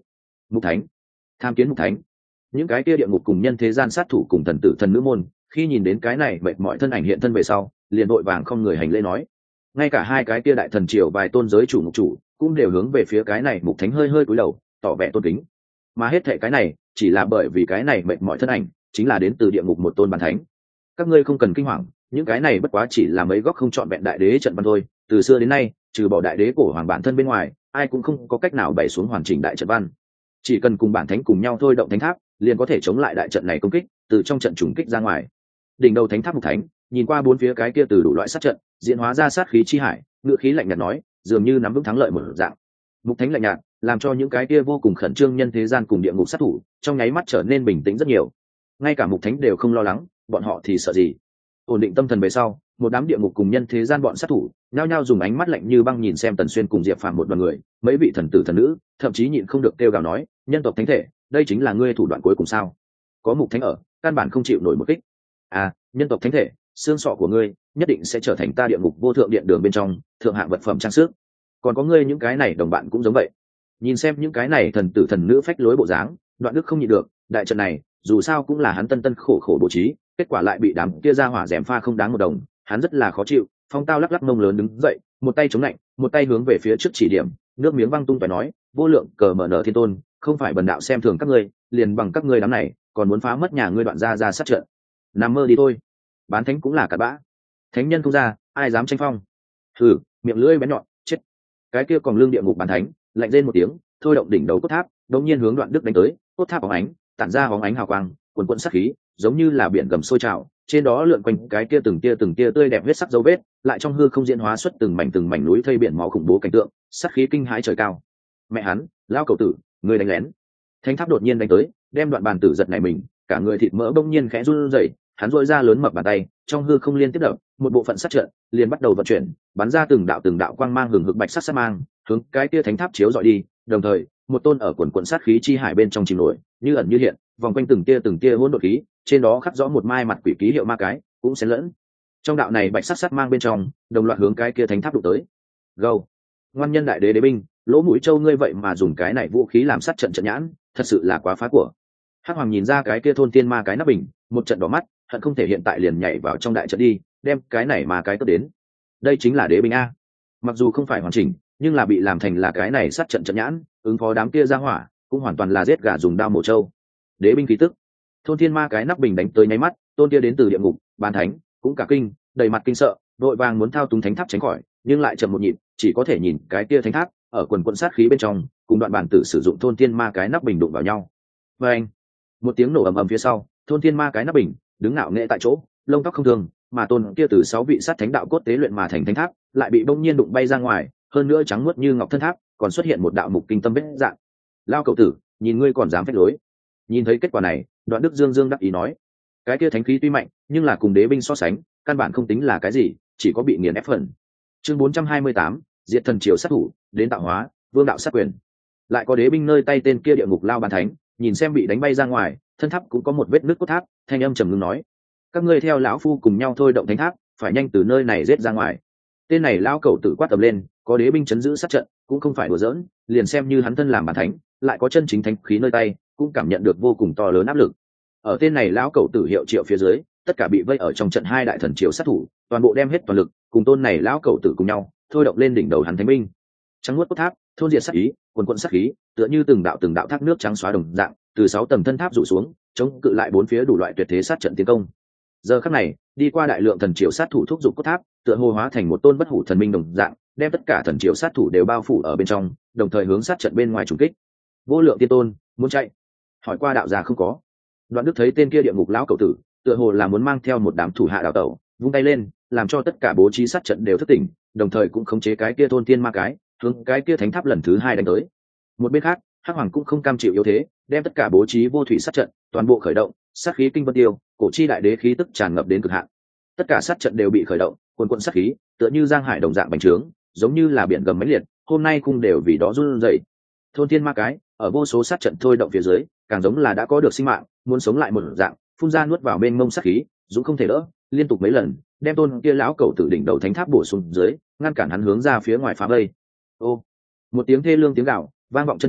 A: Mục thánh, tham kiến mục thánh. Những cái kia địa ngục cùng nhân thế gian sát thủ cùng thần tử thần nữ môn khi nhìn đến cái này mệt mỏi thân ảnh hiện thân về sau, liền vội vàng không người hành lễ nói. Ngay cả hai cái kia đại thần triều vài tôn giới chủ ngục chủ cũng đều hướng về phía cái này mục thánh hơi hơi cúi đầu, tỏ vẻ tôn kính. Mà hết thệ cái này chỉ là bởi vì cái này mệt mỏi thân ảnh chính là đến từ địa ngục một tôn bản thánh. Các ngươi không cần kinh hoàng, những cái này bất quá chỉ là mấy góc không chọn vẹn đại đế trận văn thôi. Từ xưa đến nay, trừ bỏ đại đế cổ hoàng bản thân bên ngoài, ai cũng không có cách nào bày xuống hoàn chỉnh đại trận văn. Chỉ cần cùng bản thánh cùng nhau thôi động thánh tháp, liền có thể chống lại đại trận này công kích, từ trong trận trùng kích ra ngoài. Đỉnh đầu thánh tháp mục thánh nhìn qua bốn phía cái kia từ đủ loại sát trận diễn hóa ra sát khí chi hải, ngự khí lạnh nhạt nói, dường như nắm vững thắng lợi một dạng. Mục thánh lạnh nhạt làm cho những cái kia vô cùng khẩn trương nhân thế gian cùng địa ngục sát thủ trong nháy mắt trở nên bình tĩnh rất nhiều. Ngay cả mục thánh đều không lo lắng, bọn họ thì sợ gì? Ổn định tâm thần về sau, một đám địa ngục cùng nhân thế gian bọn sát thủ nhao nhao dùng ánh mắt lạnh như băng nhìn xem Tần Xuyên cùng Diệp Phàm một đoàn người, mấy vị thần tử thần nữ thậm chí nhịn không được kêu gào nói, nhân tộc thánh thể, đây chính là ngươi thủ đoạn cuối cùng sao? Có mục thánh ở, căn bản không chịu nổi một kích. À, nhân tộc thánh thể, xương sọ của ngươi nhất định sẽ trở thành ta địa ngục vô thượng điện đường bên trong thượng hạng vật phẩm trang sức. Còn có ngươi những cái này đồng bạn cũng giống vậy. Nhìn xem những cái này thần tử thần nữ phách lối bộ dáng, Đoạn Đức không nhịn được, đại trận này dù sao cũng là hắn tân tân khổ khổ bố trí, kết quả lại bị đám kia ra hỏa dèm pha không đáng một đồng, hắn rất là khó chịu. Phong Tao lắc lắc mông lớn đứng dậy, một tay chống lạnh, một tay hướng về phía trước chỉ điểm, nước miếng văng tung phải nói, vô lượng cờ mở nở thiên tôn, không phải bần đạo xem thường các ngươi, liền bằng các ngươi đám này, còn muốn phá mất nhà ngươi Đoạn gia ra sát trận, nằm mơ đi thôi. Bán thánh cũng là cặn bã, thánh nhân không ra, ai dám tranh phong? Thử, miệng lưỡi bén nhọn, chết. Cái kia còn lương địa ngục bán thánh, lạnh rên một tiếng, thôi động đỉnh đầu cốt tháp, đột nhiên hướng Đoạn Đức đánh tới, cốt tháp bóng ánh, tản ra bóng ánh hào quang, cuồn cuộn sát khí, giống như là biển gầm sôi trào, trên đó lượn quanh cái kia từng tia từng tia tươi đẹp huyết sắc dấu vết, lại trong hư không diễn hóa xuất từng mảnh từng mảnh núi thây biển máu khủng bố cảnh tượng, sát khí kinh hãi trời cao. Mẹ hắn, lão cầu tử, người đánh lén. Thánh tháp đột nhiên đánh tới, đem Đoạn Bàn Tử giật nảy mình, cả người thịt mỡ bỗng nhiên khẽ run rẩy, hắn rỗi ra lớn mập bàn tay, trong hư không liên tiếp đập, một bộ phận sát trận liền bắt đầu vận chuyển, bắn ra từng đạo từng đạo quang mang hừng hực bạch sắc sát mang, hướng cái kia thánh tháp chiếu dọi đi. Đồng thời, một tôn ở quần quần sát khí chi hải bên trong chìm nổi, như ẩn như hiện, vòng quanh từng tia từng tia hỗn độn khí, trên đó khắc rõ một mai mặt quỷ ký hiệu ma cái, cũng xen lẫn trong đạo này bạch sắc sát mang bên trong, đồng loạt hướng cái kia thánh tháp đụng tới. Gâu, ngoan nhân đại đế đế binh, lỗ mũi châu ngươi vậy mà dùng cái này vũ khí làm sát trận trận nhãn, thật sự là quá phá của. Hắc Hoàng nhìn ra cái kia thôn tiên ma cái nắp bình, một trận đỏ mắt, hận không thể hiện tại liền nhảy vào trong đại trận đi, đem cái này mà cái tốt đến. Đây chính là đế binh a. Mặc dù không phải hoàn chỉnh, nhưng là bị làm thành là cái này sát trận trận nhãn, ứng phó đám kia ra hỏa, cũng hoàn toàn là giết gà dùng đao mổ trâu. Đế binh khí tức. Thôn thiên ma cái nắp bình đánh tới nháy mắt, tôn kia đến từ địa ngục, bán thánh, cũng cả kinh, đầy mặt kinh sợ, đội vàng muốn thao túng thánh tháp tránh khỏi, nhưng lại chậm một nhịp, chỉ có thể nhìn cái kia thánh tháp ở quần quần sát khí bên trong, cùng Đoạn Bản Tử sử dụng thôn thiên ma cái nắp bình đụng vào nhau. Và anh, một tiếng nổ ầm ầm phía sau, thôn thiên ma cái nắp bình đứng ngạo nghệ tại chỗ, lông tóc không thường, mà tôn kia từ sáu vị sát thánh đạo cốt tế luyện mà thành thánh tháp, lại bị bỗng nhiên đụng bay ra ngoài, hơn nữa trắng muốt như ngọc thân tháp, còn xuất hiện một đạo mục kinh tâm vết dạng. Lao cậu tử, nhìn ngươi còn dám phách lối. Nhìn thấy kết quả này, Đoạn Đức dương dương đắc ý nói, cái kia thánh khí tuy mạnh, nhưng là cùng đế binh so sánh, căn bản không tính là cái gì, chỉ có bị nghiền ép phần. Chương bốn trăm hai mươi tám, diệt thần triều sát thủ, đến tạo hóa, vương đạo sát quyền. Lại có đế binh nơi tay tên kia địa ngục lao bàn thánh, nhìn xem bị đánh bay ra ngoài, thân tháp cũng có một vết nứt cốt tháp, thanh âm trầm ngưng nói, các ngươi theo lão phu cùng nhau thôi động thánh tháp, phải nhanh từ nơi này giết ra ngoài. Tên này lao cẩu tự quát tầm lên, có đế binh chấn giữ sát trận, cũng không phải đùa giỡn, liền xem như hắn thân làm bàn thánh, lại có chân chính thánh khí nơi tay, cũng cảm nhận được vô cùng to lớn áp lực. Ở tên này lão cẩu tử hiệu triệu phía dưới, tất cả bị vây ở trong trận hai đại thần triều sát thủ, toàn bộ đem hết toàn lực, cùng tôn này lão cẩu tử cùng nhau, thôi động lên đỉnh đầu hắn thánh binh. Trắng nuốt cốt tháp, thôn diệt sát ý, quần quần sát khí, tựa như từng đạo từng đạo thác nước trắng xóa đồng dạng, từ sáu tầng thân tháp rủ xuống, chống cự lại bốn phía đủ loại tuyệt thế sát trận tiến công. Giờ khắc này, đi qua đại lượng thần triều sát thủ thúc giục cốt tháp, tựa hồ hóa thành một tôn bất hủ thần minh đồng dạng, đem tất cả thần triều sát thủ đều bao phủ ở bên trong, đồng thời hướng sát trận bên ngoài trùng kích. Vô lượng tiên tôn, muốn chạy? Hỏi qua đạo già không có. Đoạn Đức thấy tên kia địa ngục lão cẩu tử, tựa hồ là muốn mang theo một đám thủ hạ đào tẩu, vung tay lên, làm cho tất cả bố trí sát trận đều thất tỉnh, đồng thời cũng khống chế cái kia thôn tiên ma cái, hướng cái kia thánh tháp lần thứ hai đánh tới. Một bên khác, Hắc Hoàng cũng không cam chịu yếu thế, đem tất cả bố trí vô thủy sát trận toàn bộ khởi động, sát khí kinh vân tiêu, cổ chi đại đế khí tức tràn ngập đến cực hạn. Tất cả sát trận đều bị khởi động, cuồn cuộn sát khí, tựa như giang hải đồng dạng bành trướng, giống như là biển gầm mãnh liệt, hôm nay cung đều vì đó run rẩy. Thôn thiên ma cái, ở vô số sát trận thôi động phía dưới, càng giống là đã có được sinh mạng, muốn sống lại một dạng, phun ra nuốt vào bên mông sát khí, dũng không thể đỡ, liên tục mấy lần, đem tôn kia lão cẩu tử đỉnh đầu thánh tháp bổ xuống dưới, ngăn cản hắn hướng ra phía ngoài phá vây. Ô, một tiếng thê lương tiếng gào vang vọng chân trời,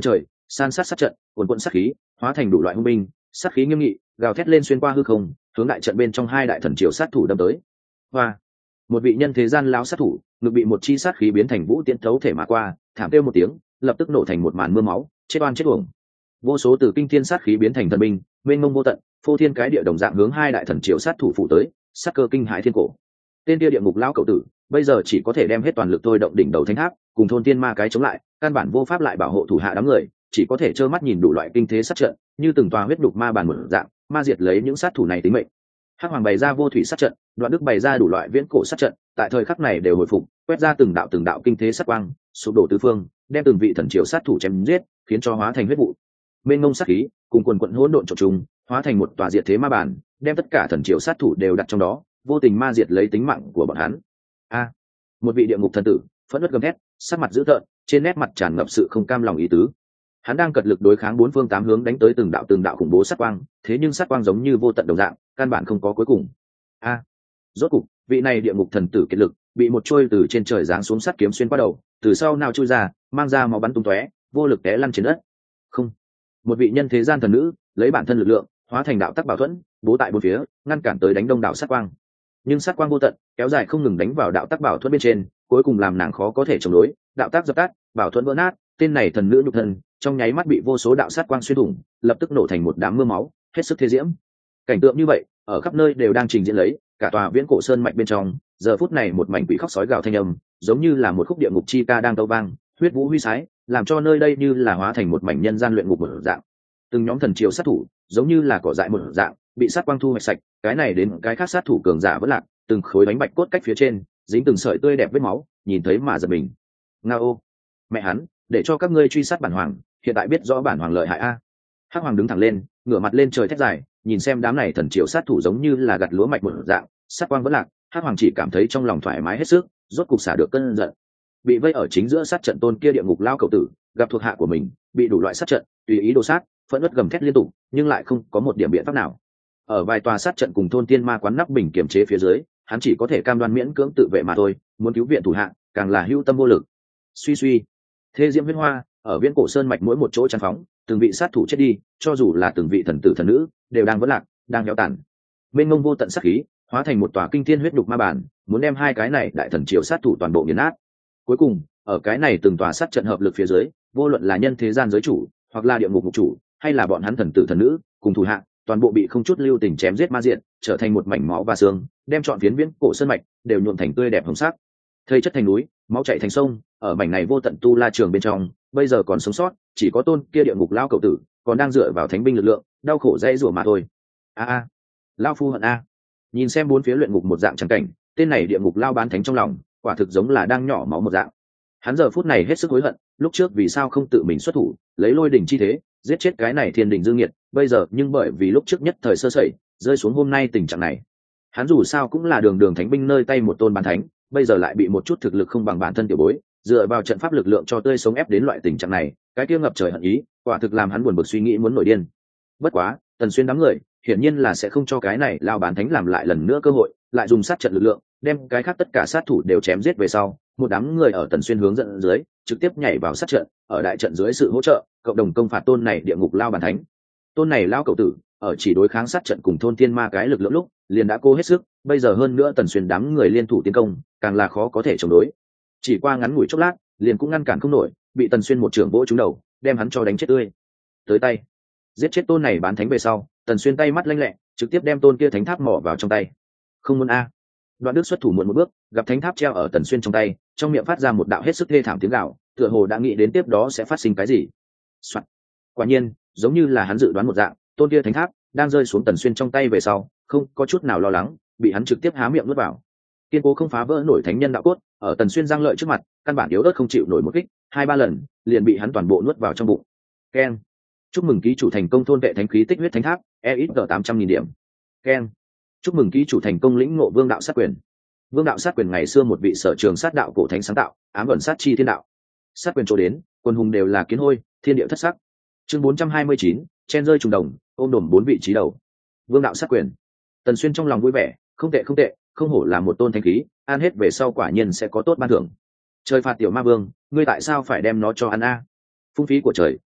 A: san sát sát trận, cuồn cuộn sát khí hóa thành đủ loại hung binh, sát khí nghiêm nghị gào thét lên xuyên qua hư không, hướng đại trận bên trong hai đại thần triều sát thủ đâm tới. Hoa, một vị nhân thế gian lão sát thủ ngực bị một chi sát khí biến thành vũ tiễn thấu thể mà qua, thảm kêu một tiếng, lập tức nổ thành một màn mưa máu, chết oan chết uổng. Vô số từ kinh thiên sát khí biến thành thần binh, mênh mông vô tận, phô thiên cái địa đồng dạng hướng hai đại thần triều sát thủ phụ tới, sát cơ kinh hãi thiên cổ. Tên kia địa ngục lão cậu tử, bây giờ chỉ có thể đem hết toàn lực thôi động đỉnh đầu thánh tháp, cùng thôn tiên ma cái chống lại, căn bản vô pháp lại bảo hộ thủ hạ đám người, chỉ có thể trơ mắt nhìn đủ loại kinh thế sát trận, như từng tòa huyết đục ma bàn một dạng, ma diệt lấy những sát thủ này tính mệnh. Hắc Hoàng bày ra vô thủy sát trận, Đoạn Đức bày ra đủ loại viễn cổ sát trận, tại thời khắc này đều hồi phục, quét ra từng đạo từng đạo kinh thế sát quang, sụp đổ tứ phương, đem từng vị thần triều sát thủ chém giết, khiến cho hóa thành huyết vụ. Mênh mông sát khí, cùng quần quần hỗn độn trộn trùng, hóa thành một tòa diệt thế ma bản, đem tất cả thần triều sát thủ đều đặt trong đó, vô tình ma diệt lấy tính mạng của bọn hắn. A, một vị địa ngục thần tử, phẫn nộ gầm thét, sắc mặt dữ tợn, trên nét mặt tràn ngập sự không cam lòng ý tứ. Hắn đang cật lực đối kháng bốn phương tám hướng đánh tới từng đạo từng đạo khủng bố sát quang, thế nhưng sát quang giống như vô tận đồng dạng, căn bản không có cuối cùng. A, rốt cục, vị này địa ngục thần tử kiệt lực, bị một trôi từ trên trời giáng xuống sắt kiếm xuyên qua đầu, từ sau nào chui ra, mang ra máu bắn tung tóe, vô lực té lăn trên đất. Không, một vị nhân thế gian thần nữ, lấy bản thân lực lượng, hóa thành đạo tắc bảo thuẫn, bố tại bốn phía, ngăn cản tới đánh đông đạo sát quang. Nhưng sát quang vô tận, kéo dài không ngừng đánh vào đạo tắc bảo thuẫn bên trên, cuối cùng làm nàng khó có thể chống đối, đạo tắc dập tắt, bảo thuẫn vỡ nát, tên này thần nữ nhục thân trong nháy mắt bị vô số đạo sát quang xuyên thủng, lập tức nổ thành một đám mưa máu, hết sức thê diễm. Cảnh tượng như vậy, ở khắp nơi đều đang trình diễn lấy, cả tòa viễn cổ sơn mạch bên trong, giờ phút này một mảnh quỷ khóc sói gào thanh âm, giống như là một khúc địa ngục chi ca đang tấu vang, huyết vũ huy sái, làm cho nơi đây như là hóa thành một mảnh nhân gian luyện ngục một dạng. Từng nhóm thần triều sát thủ, giống như là cỏ dại một dạng, bị sát quang thu hoạch sạch, cái này đến cái khác sát thủ cường giả vẫn lạc, từng khối bánh bạch cốt cách phía trên, dính từng sợi tươi đẹp vết máu, nhìn thấy mà giật mình. Ngao, mẹ hắn, để cho các ngươi truy sát bản hoàng, hiện tại biết rõ bản hoàng lợi hại a. Hắc Hoàng đứng thẳng lên, ngửa mặt lên trời thét dài, nhìn xem đám này thần triều sát thủ giống như là gặt lúa mạch một dạng, sát quang vẫn lạc, Hắc Hoàng chỉ cảm thấy trong lòng thoải mái hết sức, rốt cục xả được cơn giận. Bị vây ở chính giữa sát trận tôn kia địa ngục lao cầu tử, gặp thuộc hạ của mình, bị đủ loại sát trận, tùy ý đồ sát, phẫn uất gầm thét liên tục, nhưng lại không có một điểm biện pháp nào. Ở vài tòa sát trận cùng thôn tiên ma quán nắp bình kiểm chế phía dưới, hắn chỉ có thể cam đoan miễn cưỡng tự vệ mà thôi, muốn cứu viện thủ hạ, càng là hữu tâm vô lực. Suy suy, thế diễm huyết hoa, ở viễn cổ sơn mạch mỗi một chỗ tràn phóng, từng vị sát thủ chết đi, cho dù là từng vị thần tử thần nữ, đều đang vỡ lạc, đang héo tàn. Mênh mông vô tận sát khí, hóa thành một tòa kinh thiên huyết đục ma bản, muốn đem hai cái này đại thần triều sát thủ toàn bộ nghiền nát. Cuối cùng, ở cái này từng tòa sát trận hợp lực phía dưới, vô luận là nhân thế gian giới chủ, hoặc là địa ngục ngục chủ, hay là bọn hắn thần tử thần nữ, cùng thủ hạ, toàn bộ bị không chút lưu tình chém giết ma diện, trở thành một mảnh máu và xương, đem trọn phiến viễn cổ sơn mạch đều nhuộm thành tươi đẹp hồng sắc. Thây chất thành núi, máu chảy thành sông, ở mảnh này vô tận tu la trường bên trong, bây giờ còn sống sót, chỉ có tôn kia địa ngục lao cậu tử, còn đang dựa vào thánh binh lực lượng, đau khổ dễ rủa mà thôi. A a, lao phu hận a. Nhìn xem bốn phía luyện ngục một dạng trắng cảnh, tên này địa ngục lao bán thánh trong lòng, quả thực giống là đang nhỏ máu một dạng. Hắn giờ phút này hết sức hối hận, lúc trước vì sao không tự mình xuất thủ, lấy lôi đỉnh chi thế, giết chết cái này thiên đỉnh dương nghiệt, bây giờ nhưng bởi vì lúc trước nhất thời sơ sẩy, rơi xuống hôm nay tình trạng này. Hắn dù sao cũng là đường đường thánh binh nơi tay một tôn bán thánh, bây giờ lại bị một chút thực lực không bằng bản thân tiểu bối, dựa vào trận pháp lực lượng cho tươi sống ép đến loại tình trạng này, cái kia ngập trời hận ý, quả thực làm hắn buồn bực suy nghĩ muốn nổi điên. Bất quá, Tần Xuyên đám người, hiển nhiên là sẽ không cho cái này lao bán thánh làm lại lần nữa cơ hội, lại dùng sát trận lực lượng, đem cái khác tất cả sát thủ đều chém giết về sau, một đám người ở Tần Xuyên hướng dẫn dưới, trực tiếp nhảy vào sát trận, ở đại trận dưới sự hỗ trợ, cộng đồng công phạt tôn này địa ngục lao bán thánh. Tôn này lao cậu tử, ở chỉ đối kháng sát trận cùng thôn tiên ma cái lực lượng lúc, liền đã cố hết sức, bây giờ hơn nữa Tần Xuyên đám người liên thủ tiến công, càng là khó có thể chống đối. Chỉ qua ngắn ngủi chốc lát, liền cũng ngăn cản không nổi, bị Tần Xuyên một trường vỗ trúng đầu, đem hắn cho đánh chết tươi. Tới tay, giết chết tôn này bán thánh về sau, Tần Xuyên tay mắt lanh lẹ, trực tiếp đem tôn kia thánh tháp mỏ vào trong tay. Không muốn a. Đoạn Đức xuất thủ muộn một bước, gặp thánh tháp treo ở Tần Xuyên trong tay, trong miệng phát ra một đạo hết sức thê thảm tiếng gào, tựa hồ đã nghĩ đến tiếp đó sẽ phát sinh cái gì. Soạn. Quả nhiên, giống như là hắn dự đoán một dạng, tôn kia thánh tháp đang rơi xuống Tần Xuyên trong tay về sau, không có chút nào lo lắng, bị hắn trực tiếp há miệng nuốt vào. Kiên cố không phá vỡ nổi thánh nhân đạo cốt, ở Tần Xuyên giang lợi trước mặt, căn bản yếu ớt không chịu nổi một kích, hai ba lần, liền bị hắn toàn bộ nuốt vào trong bụng. Keng. Chúc mừng ký chủ thành công thôn vệ thánh khí tích huyết thánh tháp, e ít g tám trăm nghìn điểm. Keng. Chúc mừng ký chủ thành công lĩnh ngộ vương đạo sát quyền. Vương đạo sát quyền ngày xưa một vị sở trường sát đạo cổ thánh sáng tạo, ám ẩn sát chi thiên đạo. Sát quyền chỗ đến, quân hùng đều là kiến hôi, thiên địa thất sắc. Chương bốn trăm hai mươi chín, chen rơi trùng đồng, ôm đồm bốn vị trí đầu. Vương đạo sát quyền. Tần Xuyên trong lòng vui vẻ, không tệ không tệ, không hổ là một tôn thánh khí, ăn hết về sau quả nhiên sẽ có tốt ban thưởng. Trời phạt tiểu ma vương, ngươi tại sao phải đem nó cho ăn a? Phung phí của trời,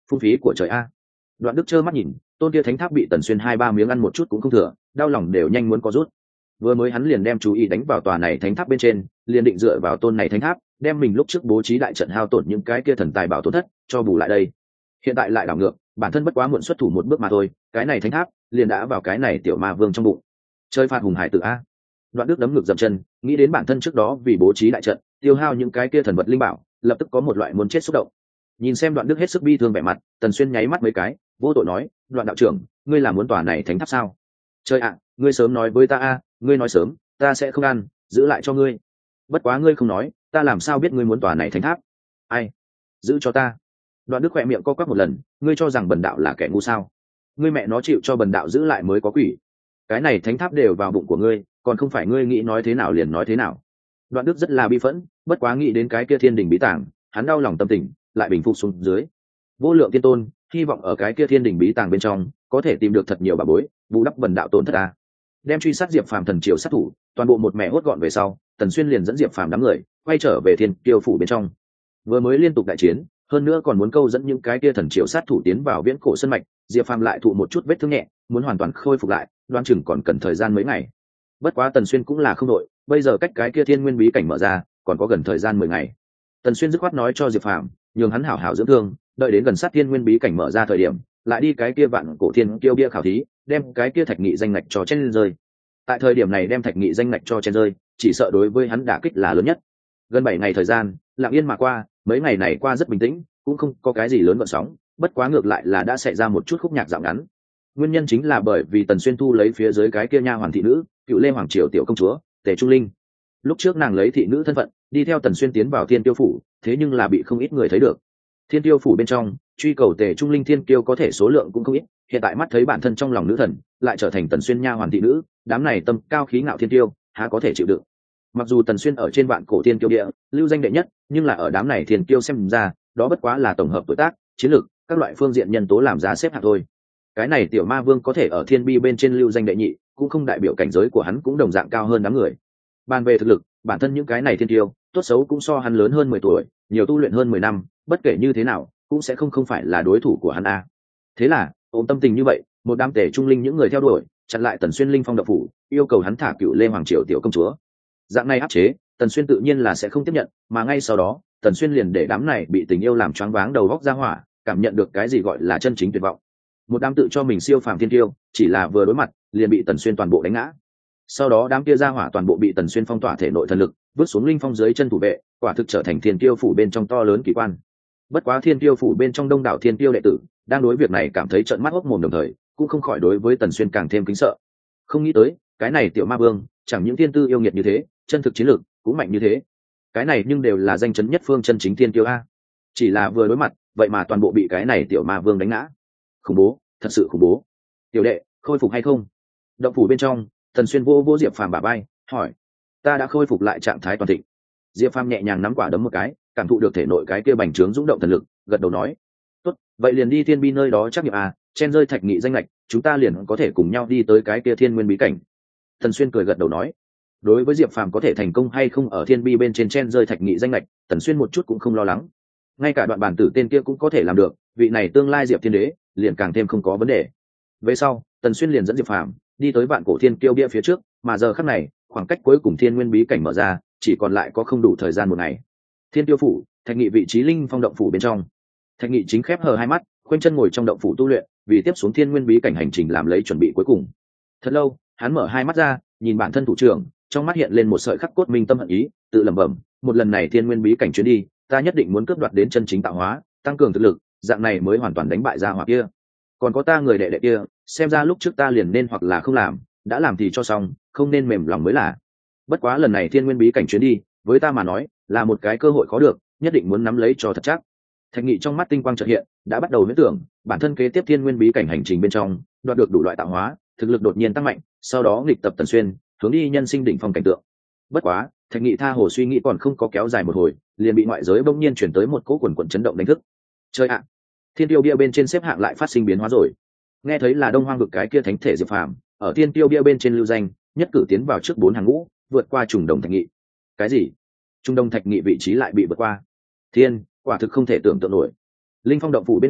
A: phung phí của trời a. Đoạn Đức trơ mắt nhìn tôn kia thánh tháp bị Tần Xuyên hai ba miếng ăn một chút cũng không thừa, đau lòng đều nhanh muốn có rút. Vừa mới hắn liền đem chú ý đánh vào tòa này thánh tháp bên trên, liền định dựa vào tôn này thánh tháp đem mình lúc trước bố trí đại trận hao tổn những cái kia thần tài bảo tổn thất cho bù lại đây. Hiện tại lại đảo ngược, bản thân bất quá muộn xuất thủ một bước mà thôi, cái này thánh tháp liền đã vào cái này tiểu ma vương trong bụng. Chơi phạt hùng hải tử a. Đoạn Đức đấm ngực dậm chân, nghĩ đến bản thân trước đó vì bố trí đại trận tiêu hao những cái kia thần vật linh bảo, lập tức có một loại muốn chết xúc động. Nhìn xem Đoạn Đức hết sức bi thương vẻ mặt, Tần Xuyên nháy mắt mấy cái, vô tội nói: Đoạn đạo trưởng, ngươi là muốn tòa này thánh tháp sao? Chơi ạ, ngươi sớm nói với ta a, ngươi nói sớm, ta sẽ không ăn, giữ lại cho ngươi. Bất quá ngươi không nói, ta làm sao biết ngươi muốn tòa này thánh tháp? Ai? Giữ cho ta. Đoạn Đức khỏe miệng co quắp một lần, ngươi cho rằng bần đạo là kẻ ngu sao? Ngươi mẹ nó chịu cho bần đạo giữ lại mới có quỷ. Cái này thánh tháp đều vào bụng của ngươi, còn không phải ngươi nghĩ nói thế nào liền nói thế nào. Đoạn Đức rất là bi phẫn, bất quá nghĩ đến cái kia thiên đình bí tàng, hắn đau lòng tâm tình lại bình phục xuống dưới. Vô lượng tiên tôn hy vọng ở cái kia thiên đình bí tàng bên trong có thể tìm được thật nhiều bà bối, bù đắp bần đạo tổn thất a. Đem truy sát Diệp Phàm thần triều sát thủ toàn bộ một mẹ hốt gọn về sau, Tần Xuyên liền dẫn Diệp Phàm đám người quay trở về thiên kiêu phủ bên trong. Vừa mới liên tục đại chiến, hơn nữa còn muốn câu dẫn những cái kia thần triều sát thủ tiến vào viễn cổ sân mạch, Diệp Phàm lại thụ một chút vết thương nhẹ, muốn hoàn toàn khôi phục lại đoán chừng còn cần thời gian mấy ngày. Bất quá Tần Xuyên cũng là không đội, bây giờ cách cái kia thiên nguyên bí cảnh mở ra còn có gần thời gian mười ngày. Tần Xuyên dứt khoát nói cho Diệp Phàm nhường hắn hảo hảo dưỡng thương, đợi đến gần sát thiên nguyên bí cảnh mở ra thời điểm lại đi cái kia vạn cổ thiên kiêu bia khảo thí, đem cái kia thạch nghị danh ngạch cho chen rơi. Tại thời điểm này đem thạch nghị danh ngạch cho chen rơi, chỉ sợ đối với hắn đả kích là lớn nhất. Gần bảy ngày thời gian lặng yên mà qua, mấy ngày này qua rất bình tĩnh, cũng không có cái gì lớn gợn sóng, bất quá ngược lại là đã xảy ra một chút khúc nhạc dạo ngắn. Nguyên nhân chính là bởi vì Tần Xuyên thu lấy phía dưới cái kia nha hoàn thị nữ, cựu lê hoàng triều tiểu công chúa Tề Trung Linh. Lúc trước nàng lấy thị nữ thân phận đi theo Tần Xuyên tiến vào thiên tiêu phủ, thế nhưng là bị không ít người thấy được. Thiên tiêu phủ bên trong truy cầu Tề Trung Linh thiên kiêu có thể số lượng cũng không ít, hiện tại mắt thấy bản thân trong lòng nữ thần lại trở thành Tần Xuyên nha hoàn thị nữ, đám này tâm cao khí ngạo thiên kiêu há có thể chịu đựng. Mặc dù Tần Xuyên ở trên vạn cổ thiên kiêu địa lưu danh đệ nhất, nhưng là ở đám này thiên kiêu xem ra đó bất quá là tổng hợp tuổi tác, chiến lược, các loại phương diện nhân tố làm giá xếp hạng thôi. Cái này tiểu ma vương có thể ở thiên bi bên trên lưu danh đệ nhị, cũng không đại biểu cảnh giới của hắn cũng đồng dạng cao hơn đám người. Bàn về thực lực, bản thân những cái này thiên tiêu tốt xấu cũng so hắn lớn hơn mười tuổi, nhiều tu luyện hơn mười năm, bất kể như thế nào cũng sẽ không không phải là đối thủ của hắn a. Thế là ôm tâm tình như vậy, một đám Tề Trung Linh những người theo đuổi chặn lại Tần Xuyên linh phong độc phủ, yêu cầu hắn thả cựu lê hoàng triều tiểu công chúa. Dạng này áp chế Tần Xuyên tự nhiên là sẽ không tiếp nhận, mà ngay sau đó Tần Xuyên liền để đám này bị tình yêu làm choáng váng đầu góc ra hỏa, cảm nhận được cái gì gọi là chân chính tuyệt vọng. Một đám tự cho mình siêu phàm thiên tiêu chỉ là vừa đối mặt liền bị Tần Xuyên toàn bộ đánh ngã. Sau đó đám kia ra hỏa toàn bộ bị Tần Xuyên phong tỏa thể nội thần lực, vứt xuống linh phong dưới chân thủ vệ, quả thực trở thành thiên tiêu phủ bên trong to lớn kỳ quan. Bất quá thiên tiêu phủ bên trong đông đảo thiên tiêu đệ tử đang đối việc này cảm thấy trợn mắt hốc mồm, đồng thời cũng không khỏi đối với Tần Xuyên càng thêm kính sợ. Không nghĩ tới cái này tiểu ma vương chẳng những thiên tư yêu nghiệt như thế, chân thực chiến lược cũng mạnh như thế. Cái này nhưng đều là danh chấn nhất phương chân chính thiên tiêu a. Chỉ là vừa đối mặt vậy mà toàn bộ bị cái này tiểu ma vương đánh ngã. Khủng bố, thật sự khủng bố. Tiểu đệ khôi phục hay không? Động phủ bên trong Tần Xuyên vô vô Diệp Phàm bả vai hỏi. Ta đã khôi phục lại trạng thái toàn thịnh. Diệp Phàm nhẹ nhàng nắm quả đấm một cái, cảm thụ được thể nội cái kia bành trướng dũng động thần lực, gật đầu nói: tốt, vậy liền đi thiên bi nơi đó chắc nghiệp à, chen rơi thạch nghị danh lệch, chúng ta liền có thể cùng nhau đi tới cái kia thiên nguyên bí cảnh. Tần Xuyên cười gật đầu nói. Đối với Diệp Phàm có thể thành công hay không ở thiên bi bên trên chen rơi thạch nghị danh lệch, Tần Xuyên một chút cũng không lo lắng. Ngay cả đoạn bản tử tên kia cũng có thể làm được, vị này tương lai Diệp Thiên Đế liền càng thêm không có vấn đề. Về sau Tần Xuyên liền dẫn Diệp Phàm đi tới vạn cổ thiên kiêu bia phía trước, mà giờ khắc này khoảng cách cuối cùng thiên nguyên bí cảnh mở ra chỉ còn lại có không đủ thời gian một ngày. Thiên tiêu phủ, thạch nghị vị trí linh phong động phủ bên trong, thạch nghị chính khép hờ hai mắt, khoanh chân ngồi trong động phủ tu luyện, vì tiếp xuống thiên nguyên bí cảnh hành trình làm lấy chuẩn bị cuối cùng. Thật lâu hắn mở hai mắt ra, nhìn bản thân thủ trưởng, trong mắt hiện lên một sợi khắc cốt minh tâm hận ý, tự lẩm bẩm: một lần này thiên nguyên bí cảnh chuyến đi, ta nhất định muốn cướp đoạt đến chân chính tạo hóa, tăng cường thực lực, dạng này mới hoàn toàn đánh bại gia hỏa kia. Còn có ta người đệ đệ kia, xem ra lúc trước ta liền nên hoặc là không làm, đã làm thì cho xong, không nên mềm lòng mới là. Bất quá lần này thiên nguyên bí cảnh chuyến đi với ta mà nói là một cái cơ hội khó được, nhất định muốn nắm lấy cho thật chắc. Thạch nghị trong mắt tinh quang chợt hiện, đã bắt đầu huyễn tưởng bản thân kế tiếp thiên nguyên bí cảnh hành trình bên trong đoạt được đủ loại tạo hóa, thực lực đột nhiên tăng mạnh, sau đó nghịch tập Tần Xuyên, hướng đi nhân sinh đỉnh phong cảnh tượng. Bất quá Thạch nghị tha hồ suy nghĩ còn không có kéo dài một hồi, liền bị ngoại giới bỗng nhiên chuyển tới một cỗ quần quần chấn động đánh thức. Chơi ạ! Thiên tiêu bia bên trên xếp hạng lại phát sinh biến hóa rồi. Nghe thấy là đông hoang vực cái kia thánh thể Diệp Phàm ở thiên tiêu bia bên trên lưu danh, nhất cử tiến vào trước bốn hàng ngũ, vượt qua trùng đồng Thạch nghị. Cái gì? Trung đông Thạch nghị vị trí lại bị vượt qua? Thiên, quả thực không thể tưởng tượng nổi. Linh phong động phủ bên ngoài,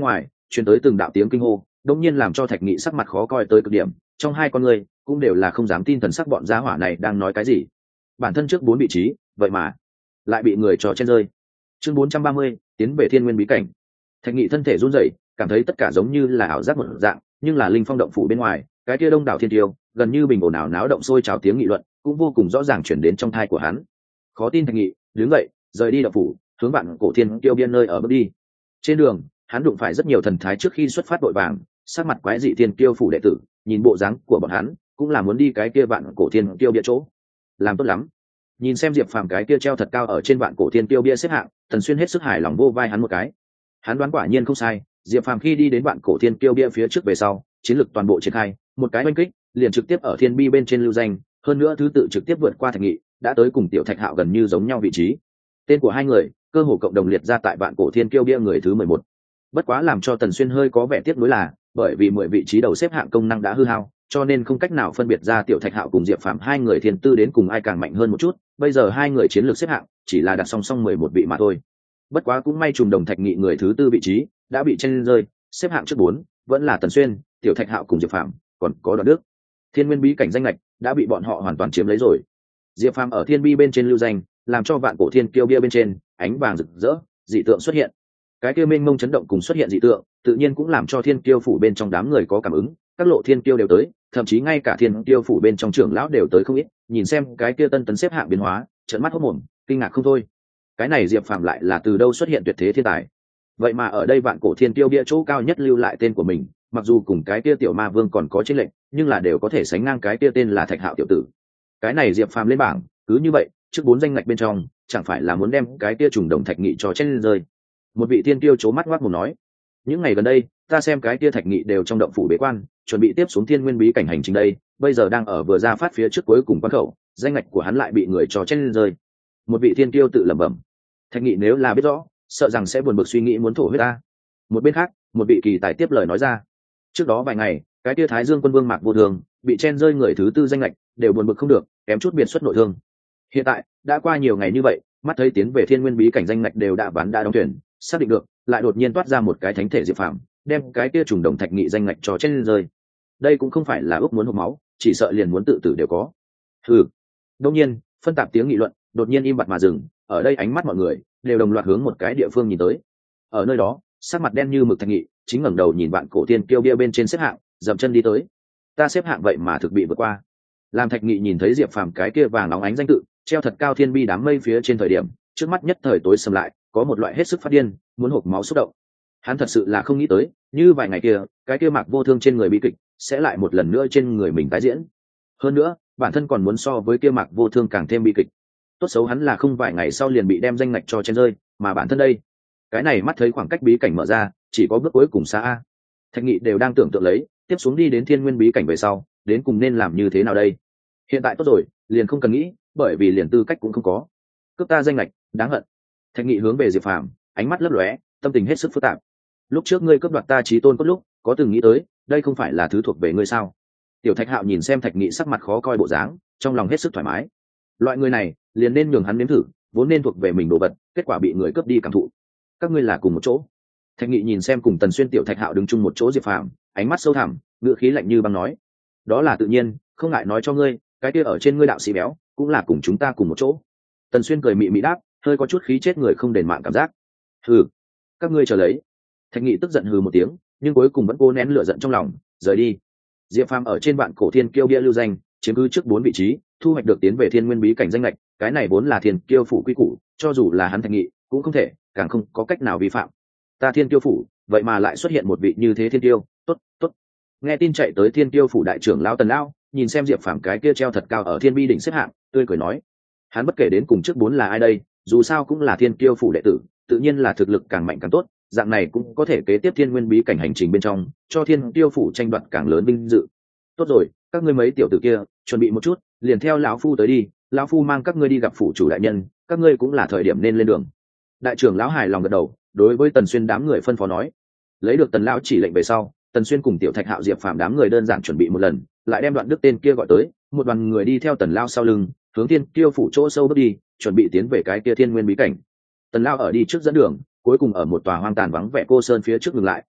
A: truyền tới từng đạo tiếng kinh hô, đột nhiên làm cho Thạch Nghị sắc mặt khó coi tới cực điểm, trong hai con người cũng đều là không dám tin thần sắc bọn gia hỏa này đang nói cái gì. Bản thân trước bốn vị trí, vậy mà lại bị người trò chen rơi. Chương bốn trăm ba mươi, tiến về Thiên Nguyên bí cảnh. Thạch Nghị thân thể run rẩy, cảm thấy tất cả giống như là ảo giác một dạng, nhưng là linh phong động phủ bên ngoài, cái kia đông đảo thiên tiêu, gần như bình ồn ào náo động sôi trào tiếng nghị luận, cũng vô cùng rõ ràng truyền đến trong tai của hắn. Khó tin Thạch Nghị, đứng dậy, rời đi động phủ, hướng vạn cổ thiên tiêu biên nơi ở bước đi. Trên đường, hắn đụng phải rất nhiều thần thái trước khi xuất phát vội vàng, sắc mặt quái dị thiên tiêu phủ đệ tử, nhìn bộ dáng của bọn hắn, cũng là muốn đi cái kia vạn cổ thiên tiêu bia chỗ. Làm tốt lắm. Nhìn xem Diệp Phàm cái kia treo thật cao ở trên vạn cổ thiên tiêu bia xếp hạng, Tần Xuyên hết sức hài lòng vô vai hắn một cái. Hắn đoán quả nhiên không sai, Diệp Phàm khi đi đến vạn cổ thiên tiêu bia phía trước về sau, chiến lực toàn bộ triển khai, một cái oanh kích, liền trực tiếp ở thiên bi bên trên lưu danh, hơn nữa thứ tự trực tiếp vượt qua Thạch Nghị, đã tới cùng Tiểu Thạch Hạo gần như giống nhau vị trí. Tên của hai người, cơ hồ cộng đồng liệt ra tại vạn cổ thiên tiêu bia người thứ mười một. Bất quá làm cho Tần Xuyên hơi có vẻ tiếc nuối là, bởi vì mười vị trí đầu xếp hạng công năng đã hư hao, cho nên không cách nào phân biệt ra Tiểu Thạch Hạo cùng Diệp Phàm hai người thiên tư đến cùng ai càng mạnh hơn một chút, bây giờ hai người chiến lược xếp hạng chỉ là đặt song song mười một vị mà thôi. Bất quá cũng may trùng đồng Thạch Nghị người thứ tư vị trí đã bị chen rơi, xếp hạng trước bốn vẫn là Tần Xuyên, Tiểu Thạch Hạo cùng Diệp Phàm, còn có Đoạn Đức. Thiên Nguyên bí cảnh danh lệch đã bị bọn họ hoàn toàn chiếm lấy rồi. Diệp Phàm ở thiên bi bên trên lưu danh, làm cho vạn cổ thiên kiêu bia bên trên ánh vàng rực rỡ, dị tượng xuất hiện. Cái kia mênh mông chấn động cùng xuất hiện dị tượng, tự nhiên cũng làm cho thiên kiêu phủ bên trong đám người có cảm ứng, các lộ thiên kiêu đều tới, thậm chí ngay cả thiên kiêu phủ bên trong trưởng lão đều tới không ít, nhìn xem cái kia tân tấn xếp hạng biến hóa, trợn mắt hốt mồm, kinh ngạc không thôi. Cái này Diệp Phàm lại là từ đâu xuất hiện tuyệt thế thiên tài? Vậy mà ở đây vạn cổ thiên kiêu bia chỗ cao nhất lưu lại tên của mình, mặc dù cùng cái kia tiểu ma vương còn có chênh lệch, nhưng là đều có thể sánh ngang cái kia tên là Thạch Hạo tiểu tử. Cái này Diệp Phàm lên bảng, cứ như vậy, trước bốn danh ngạch bên trong, chẳng phải là muốn đem cái kia trùng đồng Thạch Nghị cho chen rơi. Một vị thiên kiêu chố mắt ngoác mồm nói, những ngày gần đây ta xem cái kia Thạch Nghị đều trong động phủ bế quan, chuẩn bị tiếp xuống Thiên Nguyên bí cảnh hành trình đây, bây giờ đang ở vừa ra phát phía trước cuối cùng quan khẩu, danh ngạch của hắn lại bị người cho chen rơi. Một vị thiên kiêu tự lẩm bẩm, Thạch Nghị nếu là biết rõ, sợ rằng sẽ buồn bực suy nghĩ muốn thổ huyết ta. Một bên khác, một vị kỳ tài tiếp lời nói ra, trước đó vài ngày cái kia Thái Dương quân vương Mạc Vô Thường bị chen rơi người thứ tư danh lệch, đều buồn bực không được, kém chút biệt xuất nội thương. Hiện tại đã qua nhiều ngày như vậy, mắt thấy tiến về Thiên Nguyên bí cảnh danh lệch đều đã bán đã đóng tuyển, xác định được, lại đột nhiên toát ra một cái thánh thể Diệp Phàm, đem cái kia trùng đồng Thạch Nghị danh lệch cho chen rơi. Đây cũng không phải là ước muốn hộc máu, chỉ sợ liền muốn tự tử đều có. Hừ. Đột nhiên, phân tạp tiếng nghị luận đột nhiên im bặt mà dừng, ở đây ánh mắt mọi người đều đồng loạt hướng một cái địa phương nhìn tới. Ở nơi đó, sắc mặt đen như mực Thạch Nghị chính ngẩng đầu nhìn vạn cổ tiên kiêu bia bên trên xếp hạng, dậm chân đi tới. Ta xếp hạng vậy mà thực bị vượt qua. Làm Thạch Nghị nhìn thấy Diệp Phàm cái kia vàng óng ánh danh tự treo thật cao thiên bi đám mây phía trên thời điểm, trước mắt nhất thời tối sầm lại, có một loại hết sức phát điên, muốn hộc máu xúc động. Hắn thật sự là không nghĩ tới, như vài ngày kia, cái kia Mạc Vô Thương trên người bi kịch sẽ lại một lần nữa trên người mình tái diễn. Hơn nữa, bản thân còn muốn so với kia Mạc Vô Thương càng thêm bi kịch. Tốt xấu hắn là không vài ngày sau liền bị đem danh ngạch cho chen rơi, mà bản thân đây, cái này mắt thấy khoảng cách bí cảnh mở ra, chỉ có bước cuối cùng xa a. Thạch Nghị đều đang tưởng tượng lấy, tiếp xuống đi đến Thiên Nguyên bí cảnh về sau, đến cùng nên làm như thế nào đây? Hiện tại tốt rồi, liền không cần nghĩ, bởi vì liền tư cách cũng không có. Cướp ta danh ngạch, đáng hận. Thạch Nghị hướng về Diệp Phàm, ánh mắt lấp lóe, tâm tình hết sức phức tạp. Lúc trước ngươi cướp đoạt ta chí tôn cốt lúc, có từng nghĩ tới, đây không phải là thứ thuộc về ngươi sao? Tiểu Thạch Hạo nhìn xem Thạch Nghị sắc mặt khó coi bộ dáng, trong lòng hết sức thoải mái. Loại người này, liền nên nhường hắn nếm thử, vốn nên thuộc về mình đồ vật, kết quả bị người cướp đi cảm thụ. Các ngươi là cùng một chỗ. Thạch Nghị nhìn xem cùng Tần Xuyên Tiểu Thạch Hạo đứng chung một chỗ Diệp Phàm, ánh mắt sâu thẳm, ngữ khí lạnh như băng nói, đó là tự nhiên, không ngại nói cho ngươi, cái kia ở trên ngươi đạo sĩ béo, cũng là cùng chúng ta cùng một chỗ. Tần Xuyên cười mị mị đáp, hơi có chút khí chết người không đền mạng cảm giác. Hừ, các ngươi chờ lấy. Thạch Nghị tức giận hừ một tiếng, nhưng cuối cùng vẫn cố nén lửa giận trong lòng, rời đi. Diệp Phàm ở trên vạn cổ thiên kiêu bia lưu danh, chiếm cứ trước bốn vị trí, thu hoạch được tiến về Thiên Nguyên bí cảnh danh lệch, cái này vốn là thiên kiêu phủ quy củ, cho dù là hắn Thạch Nghị, cũng không thể, càng không có cách nào vi phạm. Ta thiên kiêu phủ, vậy mà lại xuất hiện một vị như thế thiên kiêu, tốt, tốt. Nghe tin chạy tới thiên kiêu phủ đại trưởng lão Tần lão, nhìn xem Diệp Phàm cái kia treo thật cao ở thiên bi đỉnh xếp hạng, tươi cười nói, hắn bất kể đến cùng trước bốn là ai đây, dù sao cũng là thiên kiêu phủ đệ tử, tự nhiên là thực lực càng mạnh càng tốt, dạng này cũng có thể kế tiếp Thiên Nguyên bí cảnh hành trình bên trong, cho thiên kiêu phủ tranh đoạt càng lớn vinh dự. Tốt rồi, các ngươi mấy tiểu tử kia, chuẩn bị một chút, liền theo lão phu tới đi, lão phu mang các ngươi đi gặp phủ chủ đại nhân, các ngươi cũng là thời điểm nên lên đường. Đại trưởng lão hài lòng gật đầu, đối với Tần Xuyên đám người phân phó nói. Lấy được Tần lão chỉ lệnh về sau, Tần Xuyên cùng Tiểu Thạch Hạo Diệp Phàm đám người đơn giản chuẩn bị một lần, lại đem Đoạn Đức tên kia gọi tới, một đoàn người đi theo Tần lão sau lưng, hướng thiên kiêu phủ chỗ sâu bước đi, chuẩn bị tiến về cái kia Thiên Nguyên bí cảnh. Tần lão ở đi trước dẫn đường, cuối cùng ở một tòa hoang tàn vắng vẻ cô sơn phía trước ngừng lại,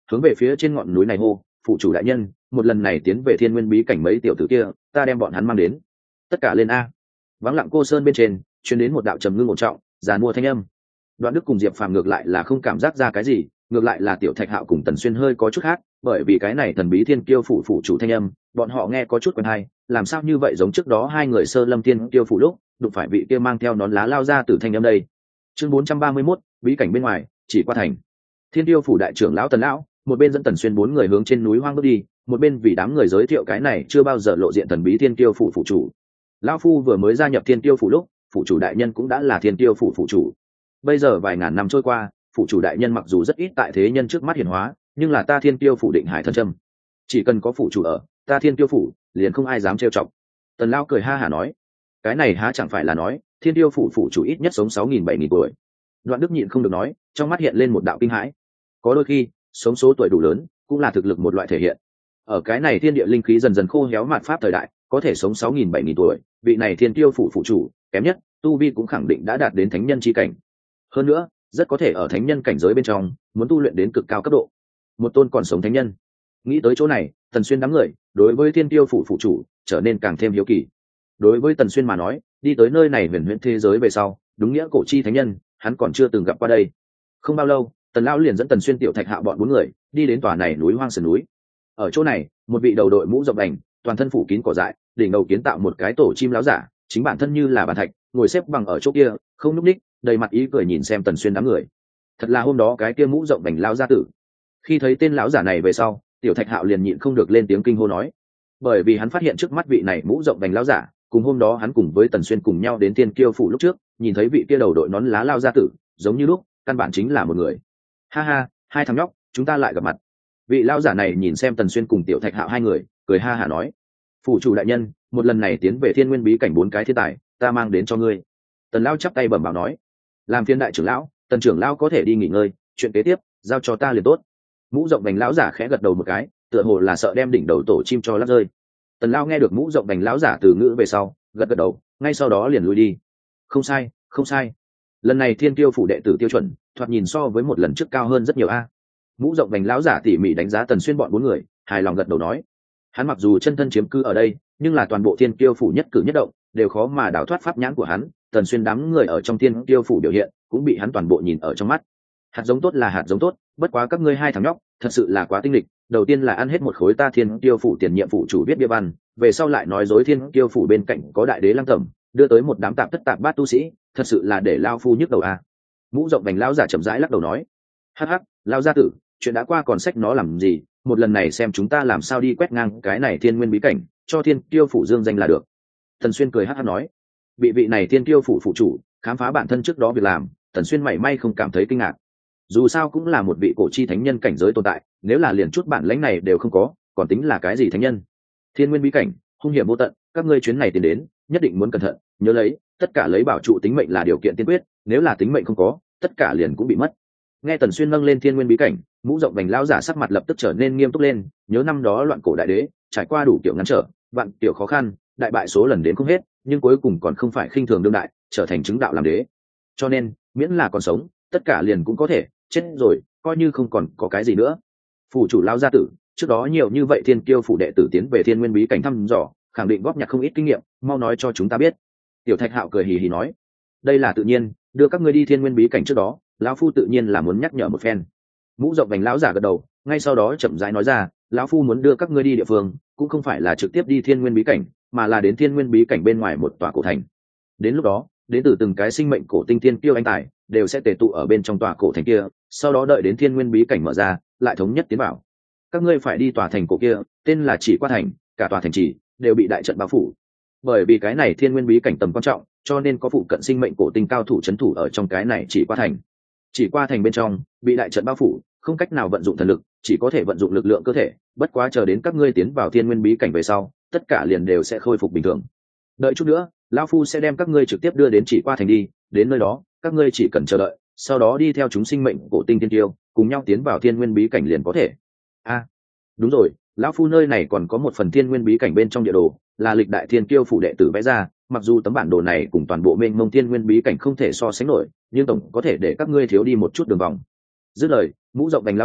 A: hướng về phía trên ngọn núi này hô: phụ chủ đại nhân, một lần này tiến về thiên nguyên bí cảnh mấy tiểu tử kia, ta đem bọn hắn mang đến. Tất cả lên a. Vắng lặng cô sơn bên trên truyền đến một đạo trầm ngưng ổn trọng giàn mua thanh âm. Đoạn Đức cùng Diệp Phàm ngược lại là không cảm giác ra cái gì, ngược lại là Tiểu Thạch Hạo cùng Tần Xuyên hơi có chút khác, bởi vì cái này thần bí thiên kiêu phủ phủ chủ thanh âm, bọn họ nghe có chút quen hay, làm sao như vậy giống trước đó hai người sơ lâm thiên kiêu phủ lúc, đụng phải vị kia mang theo nón lá lao ra từ thanh âm đây. Chương bốn trăm ba mươi mốt, bí cảnh bên ngoài, chỉ qua thành. Thiên Tiêu phủ đại trưởng lão Tần lão, một bên dẫn Tần Xuyên bốn người hướng trên núi hoang bước đi, một bên vì đám người giới thiệu cái này chưa bao giờ lộ diện thần bí Thiên Tiêu phủ phủ chủ. Lão phu vừa mới gia nhập Thiên Tiêu phủ lúc, phủ chủ đại nhân cũng đã là Thiên Tiêu phủ phủ chủ. Bây giờ vài ngàn năm trôi qua, phủ chủ đại nhân mặc dù rất ít tại thế nhân trước mắt hiển hóa, nhưng là ta Thiên Tiêu phủ định hải thần châm. Chỉ cần có phủ chủ ở, ta Thiên Tiêu phủ liền không ai dám trêu chọc. Tần lão cười ha hả nói, cái này há chẳng phải là nói, Thiên Tiêu phủ phủ chủ ít nhất sống sáu nghìn bảy nghìn tuổi. Đoạn Đức nhịn không được nói, trong mắt hiện lên một đạo kinh hãi. Có đôi khi, sống số tuổi đủ lớn, cũng là thực lực một loại thể hiện. Ở cái này thiên địa linh khí dần dần khô héo mạt pháp thời đại, có thể sống sáu nghìn bảy nghìn tuổi, vị này Thiên Tiêu phủ phủ chủ, kém nhất, tu vi cũng khẳng định đã đạt đến thánh nhân chi cảnh. Hơn nữa, rất có thể ở thánh nhân cảnh giới bên trong, muốn tu luyện đến cực cao cấp độ. Một tôn còn sống thánh nhân. Nghĩ tới chỗ này, Tần Xuyên đám người, đối với Thiên Tiêu phủ phủ chủ, trở nên càng thêm hiếu kỳ. Đối với Tần Xuyên mà nói, đi tới nơi này huyền huyễn thế giới về sau, đúng nghĩa cổ chi thánh nhân, hắn còn chưa từng gặp qua đây. Không bao lâu, Tần lão liền dẫn Tần Xuyên, Tiểu Thạch Hạo bọn bốn người đi đến tòa này núi hoang sườn núi. Ở chỗ này, một vị đầu đội mũ rộng đành, toàn thân phủ kín cỏ dại, đỉnh đầu kiến tạo một cái tổ chim láo giả, chính bản thân như là bàn thạch, ngồi xếp bằng ở chỗ kia, không nhúc ních, đầy mặt ý cười nhìn xem Tần Xuyên đám người. Thật là hôm đó cái kia mũ rộng đành lão gia tử. Khi thấy tên lão giả này về sau, Tiểu Thạch Hạo liền nhịn không được lên tiếng kinh hô nói, bởi vì hắn phát hiện trước mắt vị này mũ rộng đành lão giả, cùng hôm đó hắn cùng với Tần Xuyên cùng nhau đến Thiên Kiêu phủ lúc trước, nhìn thấy vị kia đầu đội nón lá lao gia tử, giống như lúc, căn bản chính là một người. Ha ha, hai thằng nhóc, chúng ta lại gặp mặt. Vị lão giả này nhìn xem Tần Xuyên cùng Tiểu Thạch Hạo hai người, cười ha hả nói, phủ chủ đại nhân, một lần này tiến về Thiên Nguyên bí cảnh bốn cái thiên tài, ta mang đến cho ngươi. Tần lão chắp tay bẩm bảo nói, làm phiên đại trưởng lão, Tần trưởng lão có thể đi nghỉ ngơi, chuyện kế tiếp giao cho ta liền tốt. Mũ rộng đành lão giả khẽ gật đầu một cái, tựa hồ là sợ đem đỉnh đầu tổ chim cho lắc rơi. Tần lão nghe được mũ rộng đành lão giả từ ngữ về sau, gật gật đầu, ngay sau đó liền lui đi. Không sai, không sai. Lần này Thiên Tiêu phủ đệ tử tiêu chuẩn, thoạt nhìn so với một lần trước cao hơn rất nhiều a. Mũ rộng đành lão giả tỉ mỉ đánh giá Tần Xuyên bọn bốn người, hài lòng gật đầu nói, hắn mặc dù chân thân chiếm cư ở đây, nhưng là toàn bộ Thiên Tiêu phủ nhất cử nhất động đều khó mà đào thoát pháp nhãn của hắn. Tần Xuyên đám người ở trong Thiên Tiêu phủ biểu hiện, cũng bị hắn toàn bộ nhìn ở trong mắt. Hạt giống tốt là hạt giống tốt, bất quá các ngươi hai thằng nhóc, thật sự là quá tinh lịch. Đầu tiên là ăn hết một khối ta Thiên Tiêu phủ tiền nhiệm phủ chủ viết bia văn, về sau lại nói dối Thiên Tiêu phủ bên cạnh có đại đế Lăng Tẩm, đưa tới một đám tạp tất tạp bát tu sĩ, thật sự là để lao phu nhức đầu à. Mũ rộng đành lão giả chậm rãi lắc đầu nói, hắc hắc, lão gia tử, chuyện đã qua còn sách nó làm gì, một lần này xem chúng ta làm sao đi quét ngang cái này Thiên Nguyên bí cảnh, cho Thiên Tiêu phủ dương danh là được. Tần Xuyên cười hắc hắc nói, bị vị này Thiên Tiêu phủ phụ chủ khám phá bản thân trước đó việc làm, Tần Xuyên mảy may không cảm thấy kinh ngạc. Dù sao cũng là một vị cổ chi thánh nhân cảnh giới tồn tại, nếu là liền chút bản lãnh này đều không có, còn tính là cái gì thánh nhân? Thiên Nguyên bí cảnh hung hiểm vô tận, các ngươi chuyến này tiến đến, nhất định muốn cẩn thận, nhớ lấy, tất cả lấy bảo trụ tính mệnh là điều kiện tiên quyết, nếu là tính mệnh không có, tất cả liền cũng bị mất. Nghe Tần Xuyên nâng lên Thiên Nguyên bí cảnh, mũ rộng vành lão giả sắc mặt lập tức trở nên nghiêm túc lên, nhớ năm đó loạn cổ đại đế, trải qua đủ kiểu ngăn trở, vạn kiểu khó khăn, đại bại số lần đến không hết, nhưng cuối cùng còn không phải khinh thường đương đại, trở thành chứng đạo làm đế. Cho nên, miễn là còn sống, tất cả liền cũng có thể, chết rồi, coi như không còn có cái gì nữa. Phủ chủ lão gia tử, trước đó nhiều như vậy Thiên Kiêu phủ đệ tử tiến về Thiên Nguyên bí cảnh thăm dò, khẳng định góp nhặt không ít kinh nghiệm, mau nói cho chúng ta biết. Tiểu Thạch Hạo cười hì hì nói, đây là tự nhiên, đưa các ngươi đi Thiên Nguyên bí cảnh trước đó, lão phu tự nhiên là muốn nhắc nhở một phen. Mũ rộng vành lão giả gật đầu, ngay sau đó chậm rãi nói ra, lão phu muốn đưa các ngươi đi địa phương, cũng không phải là trực tiếp đi Thiên Nguyên bí cảnh, mà là đến Thiên Nguyên bí cảnh bên ngoài một tòa cổ thành. Đến lúc đó, đến từ từng cái sinh mệnh cổ tinh thiên kiêu anh tài đều sẽ tề tụ ở bên trong tòa cổ thành kia, sau đó đợi đến Thiên Nguyên bí cảnh mở ra, lại thống nhất tiến vào. Các ngươi phải đi tòa thành cổ kia, tên là Chỉ Qua thành, cả tòa thành chỉ đều bị đại trận bao phủ. Bởi vì cái này Thiên Nguyên bí cảnh tầm quan trọng, cho nên có phụ cận sinh mệnh cổ tinh cao thủ trấn thủ ở trong cái này Chỉ Qua thành. Chỉ Qua thành bên trong bị đại trận bao phủ, không cách nào vận dụng thần lực, chỉ có thể vận dụng lực lượng cơ thể, bất quá chờ đến các ngươi tiến vào Thiên Nguyên bí cảnh về sau, tất cả liền đều sẽ khôi phục bình thường. Đợi chút nữa, lão phu sẽ đem các ngươi trực tiếp đưa đến Chỉ Qua thành đi, đến nơi đó, các ngươi chỉ cần chờ đợi, sau đó đi theo chúng sinh mệnh cổ tinh tiên tiêu, cùng nhau tiến vào Thiên Nguyên bí cảnh liền có thể. A, à, đúng rồi, lão phu nơi này còn có một phần Thiên Nguyên bí cảnh bên trong địa đồ, là lịch đại thiên kiêu phủ đệ tử vẽ ra, mặc dù tấm bản đồ này cùng toàn bộ mênh mông Thiên Nguyên bí cảnh không thể so sánh nổi, nhưng tổng có thể để các ngươi thiếu đi một chút đường vòng. Dứt lời, mũ rộng đành lão giả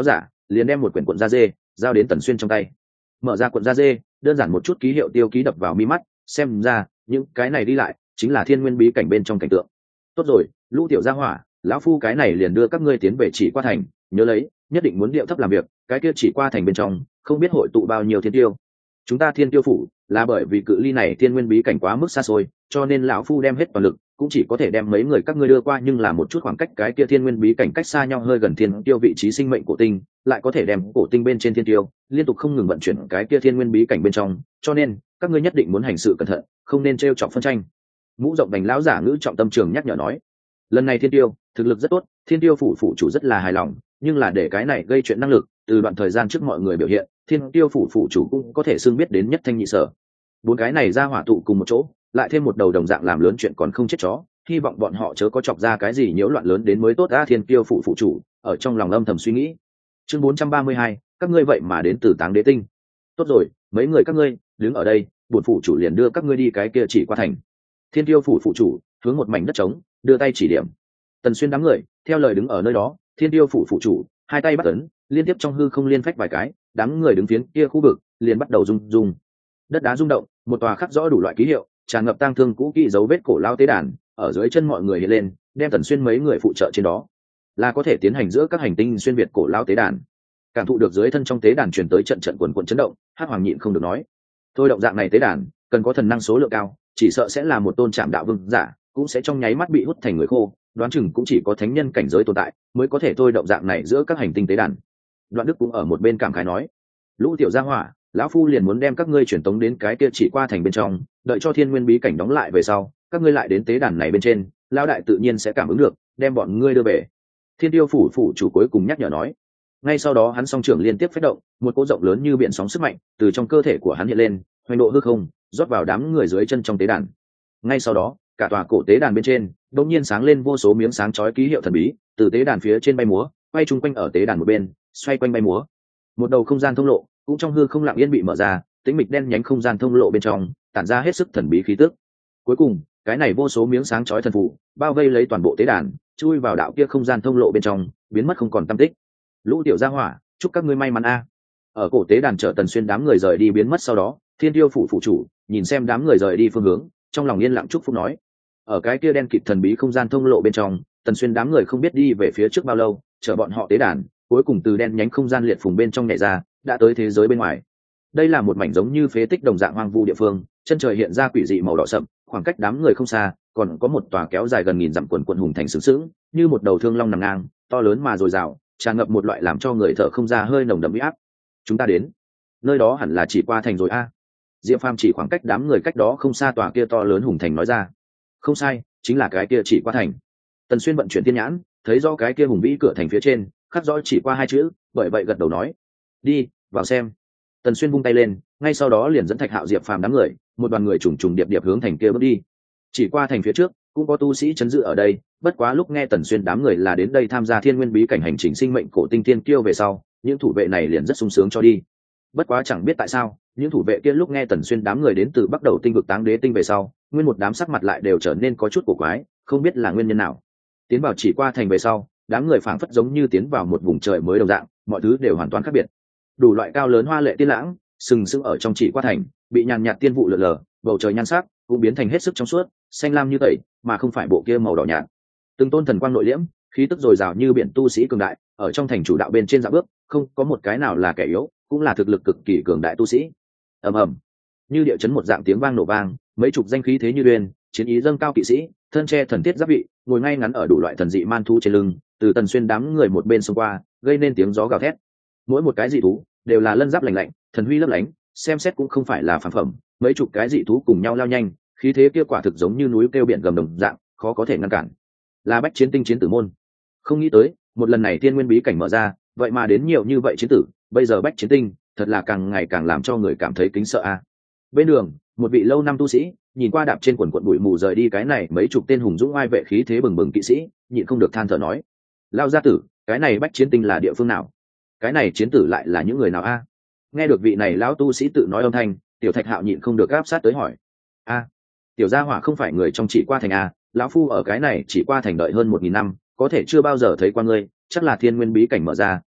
A: liền đem một quyển cuộn da dê giao đến Tần Xuyên trong tay. Mở ra cuộn da dê, đơn giản một chút ký hiệu tiêu ký đập vào mi mắt, xem ra những cái này đi lại chính là thiên nguyên bí cảnh bên trong cảnh tượng. Tốt rồi, lũ tiểu gia hỏa, lão phu cái này liền đưa các ngươi tiến về Chỉ Qua thành, nhớ lấy, nhất định muốn điệu thấp làm việc, cái kia Chỉ Qua thành bên trong không biết hội tụ bao nhiêu thiên tiêu. Chúng ta Thiên Tiêu phủ là bởi vì cự ly này thiên nguyên bí cảnh quá mức xa xôi, cho nên lão phu đem hết toàn lực, cũng chỉ có thể đem mấy người các ngươi đưa qua, nhưng là một chút khoảng cách cái kia thiên nguyên bí cảnh cách xa nhau hơi gần thiên tiêu vị trí sinh mệnh cổ tinh, lại có thể đem cổ tinh bên trên thiên tiêu liên tục không ngừng vận chuyển cái kia thiên nguyên bí cảnh bên trong, cho nên các ngươi nhất định muốn hành sự cẩn thận, không nên trêu chọc phân tranh. Mũ rộng vành lão giả ngữ trọng tâm trường nhắc nhở nói. Lần này thiên tiêu thực lực rất tốt, Thiên Tiêu phủ phủ chủ rất là hài lòng, nhưng là để cái này gây chuyện năng lực, từ đoạn thời gian trước mọi người biểu hiện, Thiên Tiêu phủ phủ chủ cũng có thể xưng biết đến nhất thanh nhị sở. Bốn cái này ra hỏa tụ cùng một chỗ, lại thêm một đầu đồng dạng làm lớn chuyện còn không chết chó, hy vọng bọn họ chớ có chọc ra cái gì nhiễu loạn lớn đến mới tốt. A Thiên Tiêu phủ phủ chủ ở trong lòng âm thầm suy nghĩ. Chương bốn trăm ba mươi hai, các ngươi vậy mà đến từ Táng Đế Tinh. Tốt rồi, mấy người các ngươi đứng ở đây, bổn phủ chủ liền đưa các ngươi đi cái kia Chỉ Qua thành. Thiên Tiêu phủ phủ chủ hướng một mảnh đất trống, đưa tay chỉ điểm. Tần Xuyên đám người theo lời đứng ở nơi đó, Thiên Tiêu phủ phủ chủ hai tay bắt ấn, liên tiếp trong hư không liên phách vài cái, đám người đứng phiến kia khu vực liền bắt đầu rung rung. Đất đá rung động, một tòa khắc rõ đủ loại ký hiệu, tràn ngập tang thương cũ kỹ dấu vết cổ lao tế đàn, ở dưới chân mọi người hiện lên, đem Tần Xuyên mấy người phụ trợ trên đó, là có thể tiến hành giữa các hành tinh xuyên việt cổ lao tế đàn. Cảm thụ được dưới thân trong tế đàn truyền tới trận trận quần quần chấn động, Hắc Hoàng nhịn không được nói: thôi động dạng này tế đàn, cần có thần năng số lượng cao, chỉ sợ sẽ là một tôn trạm đạo vương giả, cũng sẽ trong nháy mắt bị hút thành người khô, đoán chừng cũng chỉ có thánh nhân cảnh giới tồn tại mới có thể thôi động dạng này giữa các hành tinh tế đàn. Đoạn Đức cũng ở một bên cảm khái nói: lũ tiểu gia hỏa, lão phu liền muốn đem các ngươi chuyển tống đến cái kia Chỉ Qua thành bên trong, đợi cho thiên nguyên bí cảnh đóng lại về sau, các ngươi lại đến tế đàn này bên trên, lão đại tự nhiên sẽ cảm ứng được, đem bọn ngươi đưa về. Thiên Tiêu phủ phủ chủ cuối cùng nhắc nhở nói. Ngay sau đó hắn song trưởng liên tiếp phách động, một cỗ rộng lớn như biển sóng sức mạnh từ trong cơ thể của hắn hiện lên, hoành độ hư không, rót vào đám người dưới chân trong tế đàn. Ngay sau đó, cả tòa cổ tế đàn bên trên đột nhiên sáng lên vô số miếng sáng chói ký hiệu thần bí, từ tế đàn phía trên bay múa, quay chung quanh ở tế đàn một bên, xoay quanh bay múa. Một đầu không gian thông lộ cũng trong hư không lặng yên bị mở ra, tĩnh mịch đen nhánh không gian thông lộ bên trong tản ra hết sức thần bí khí tức. Cuối cùng, cái này vô số miếng sáng chói thần phù bao vây lấy toàn bộ tế đàn, chui vào đạo kia không gian thông lộ bên trong, biến mất không còn tăm tích. Lũ tiểu gia hỏa, chúc các ngươi may mắn a. Ở cổ tế đàn chợ Tần Xuyên đám người rời đi biến mất sau đó, Thiên Tiêu phủ phủ chủ nhìn xem đám người rời đi phương hướng, trong lòng yên lặng chúc phúc nói. Ở cái kia đen kịt thần bí không gian thông lộ bên trong, Tần Xuyên đám người không biết đi về phía trước bao lâu, chờ bọn họ tế đàn cuối cùng từ đen nhánh không gian liệt phùng bên trong nhảy ra, đã tới thế giới bên ngoài. Đây là một mảnh giống như phế tích đồng dạng hoang vu địa phương, chân trời hiện ra quỷ dị màu đỏ sậm, khoảng cách đám người không xa còn có một tòa kéo dài gần nghìn dặm quần quần hùng thành sướng sướng, như một đầu thương long nằm ngang, to lớn mà dồi dào, tràn ngập một loại làm cho người thở không ra hơi nồng đậm uy áp. Chúng ta đến nơi đó hẳn là Chỉ Qua thành rồi a. À. Diệp Phàm chỉ khoảng cách đám người cách đó không xa tòa kia to lớn hùng thành nói ra. Không sai, chính là cái kia Chỉ Qua thành. Tần Xuyên vận chuyển tiên nhãn, thấy rõ cái kia hùng vĩ cửa thành phía trên khắc rõ Chỉ Qua hai chữ, bởi vậy gật đầu nói: đi vào xem. Tần Xuyên vung tay lên, ngay sau đó liền dẫn Thạch Hạo, Diệp Phàm đám người, một đoàn người trùng trùng điệp điệp hướng thành kia bước đi. Chỉ Qua thành phía trước cũng có tu sĩ chấn giữ ở đây, bất quá lúc nghe Tần Xuyên đám người là đến đây tham gia thiên nguyên bí cảnh hành trình sinh mệnh cổ tinh thiên kiêu về sau, những thủ vệ này liền rất sung sướng cho đi. Bất quá chẳng biết tại sao, những thủ vệ kia lúc nghe Tần Xuyên đám người đến từ bắt đầu tinh vực Táng Đế tinh về sau, nguyên một đám sắc mặt lại đều trở nên có chút cổ quái, không biết là nguyên nhân nào. Tiến vào Chỉ Qua thành về sau, đám người phảng phất giống như tiến vào một vùng trời mới đồng dạng, mọi thứ đều hoàn toàn khác biệt. Đủ loại cao lớn hoa lệ tiên lãng sừng sững ở trong Chỉ Qua thành, bị nhàn nhạt tiên vụ lờ lờ, bầu trời nhan sắc cũng biến thành hết sức trong suốt, xanh lam như tẩy, mà không phải bộ kia màu đỏ nhạt. Từng tôn thần quang nội liễm, khí tức dồi dào như biển tu sĩ cường đại, ở trong thành chủ đạo bên trên dạo bước, không có một cái nào là kẻ yếu, cũng là thực lực cực kỳ cường đại tu sĩ. Ầm ầm, như địa chấn một dạng tiếng vang nổ vang, mấy chục danh khí thế như uyên, chiến ý dâng cao kỵ sĩ, thân che thần thiết giáp vị, ngồi ngay ngắn ở đủ loại thần dị man thú trên lưng, từ Tần Xuyên đám người một bên xông qua, gây nên tiếng gió gào thét. Mỗi một cái dị thú đều là lân giáp lạnh lạnh, thần huy lấp lánh, xem xét cũng không phải là phàm phẩm. Mấy chục cái dị thú cùng nhau lao nhanh, khí thế kia quả thực giống như núi kêu biển gầm đồng dạng, khó có thể ngăn cản. Là bách chiến tinh chiến tử môn. Không nghĩ tới, một lần này thiên nguyên bí cảnh mở ra, vậy mà đến nhiều như vậy chiến tử, bây giờ bách chiến tinh, thật là càng ngày càng làm cho người cảm thấy kính sợ a. À. Bên đường, một vị lâu năm tu sĩ, nhìn qua đạp trên quần quần bụi mù rời đi cái này mấy chục tên hùng dũng oai vệ khí thế bừng bừng kỵ sĩ, nhịn không được than thở nói: lao gia tử, cái này bách chiến tinh là địa phương nào? Cái này chiến tử lại là những người nào a? À? Nghe được vị này lão tu sĩ tự nói âm thanh, Tiểu Thạch Hạo nhịn không được áp sát tới hỏi: a, à, tiểu gia hỏa không phải người trong Chỉ Qua thành a? Lão phu ở cái này Chỉ Qua thành đợi hơn một nghìn năm, có thể chưa bao giờ thấy qua ngươi, chắc là thiên nguyên bí cảnh mở ra,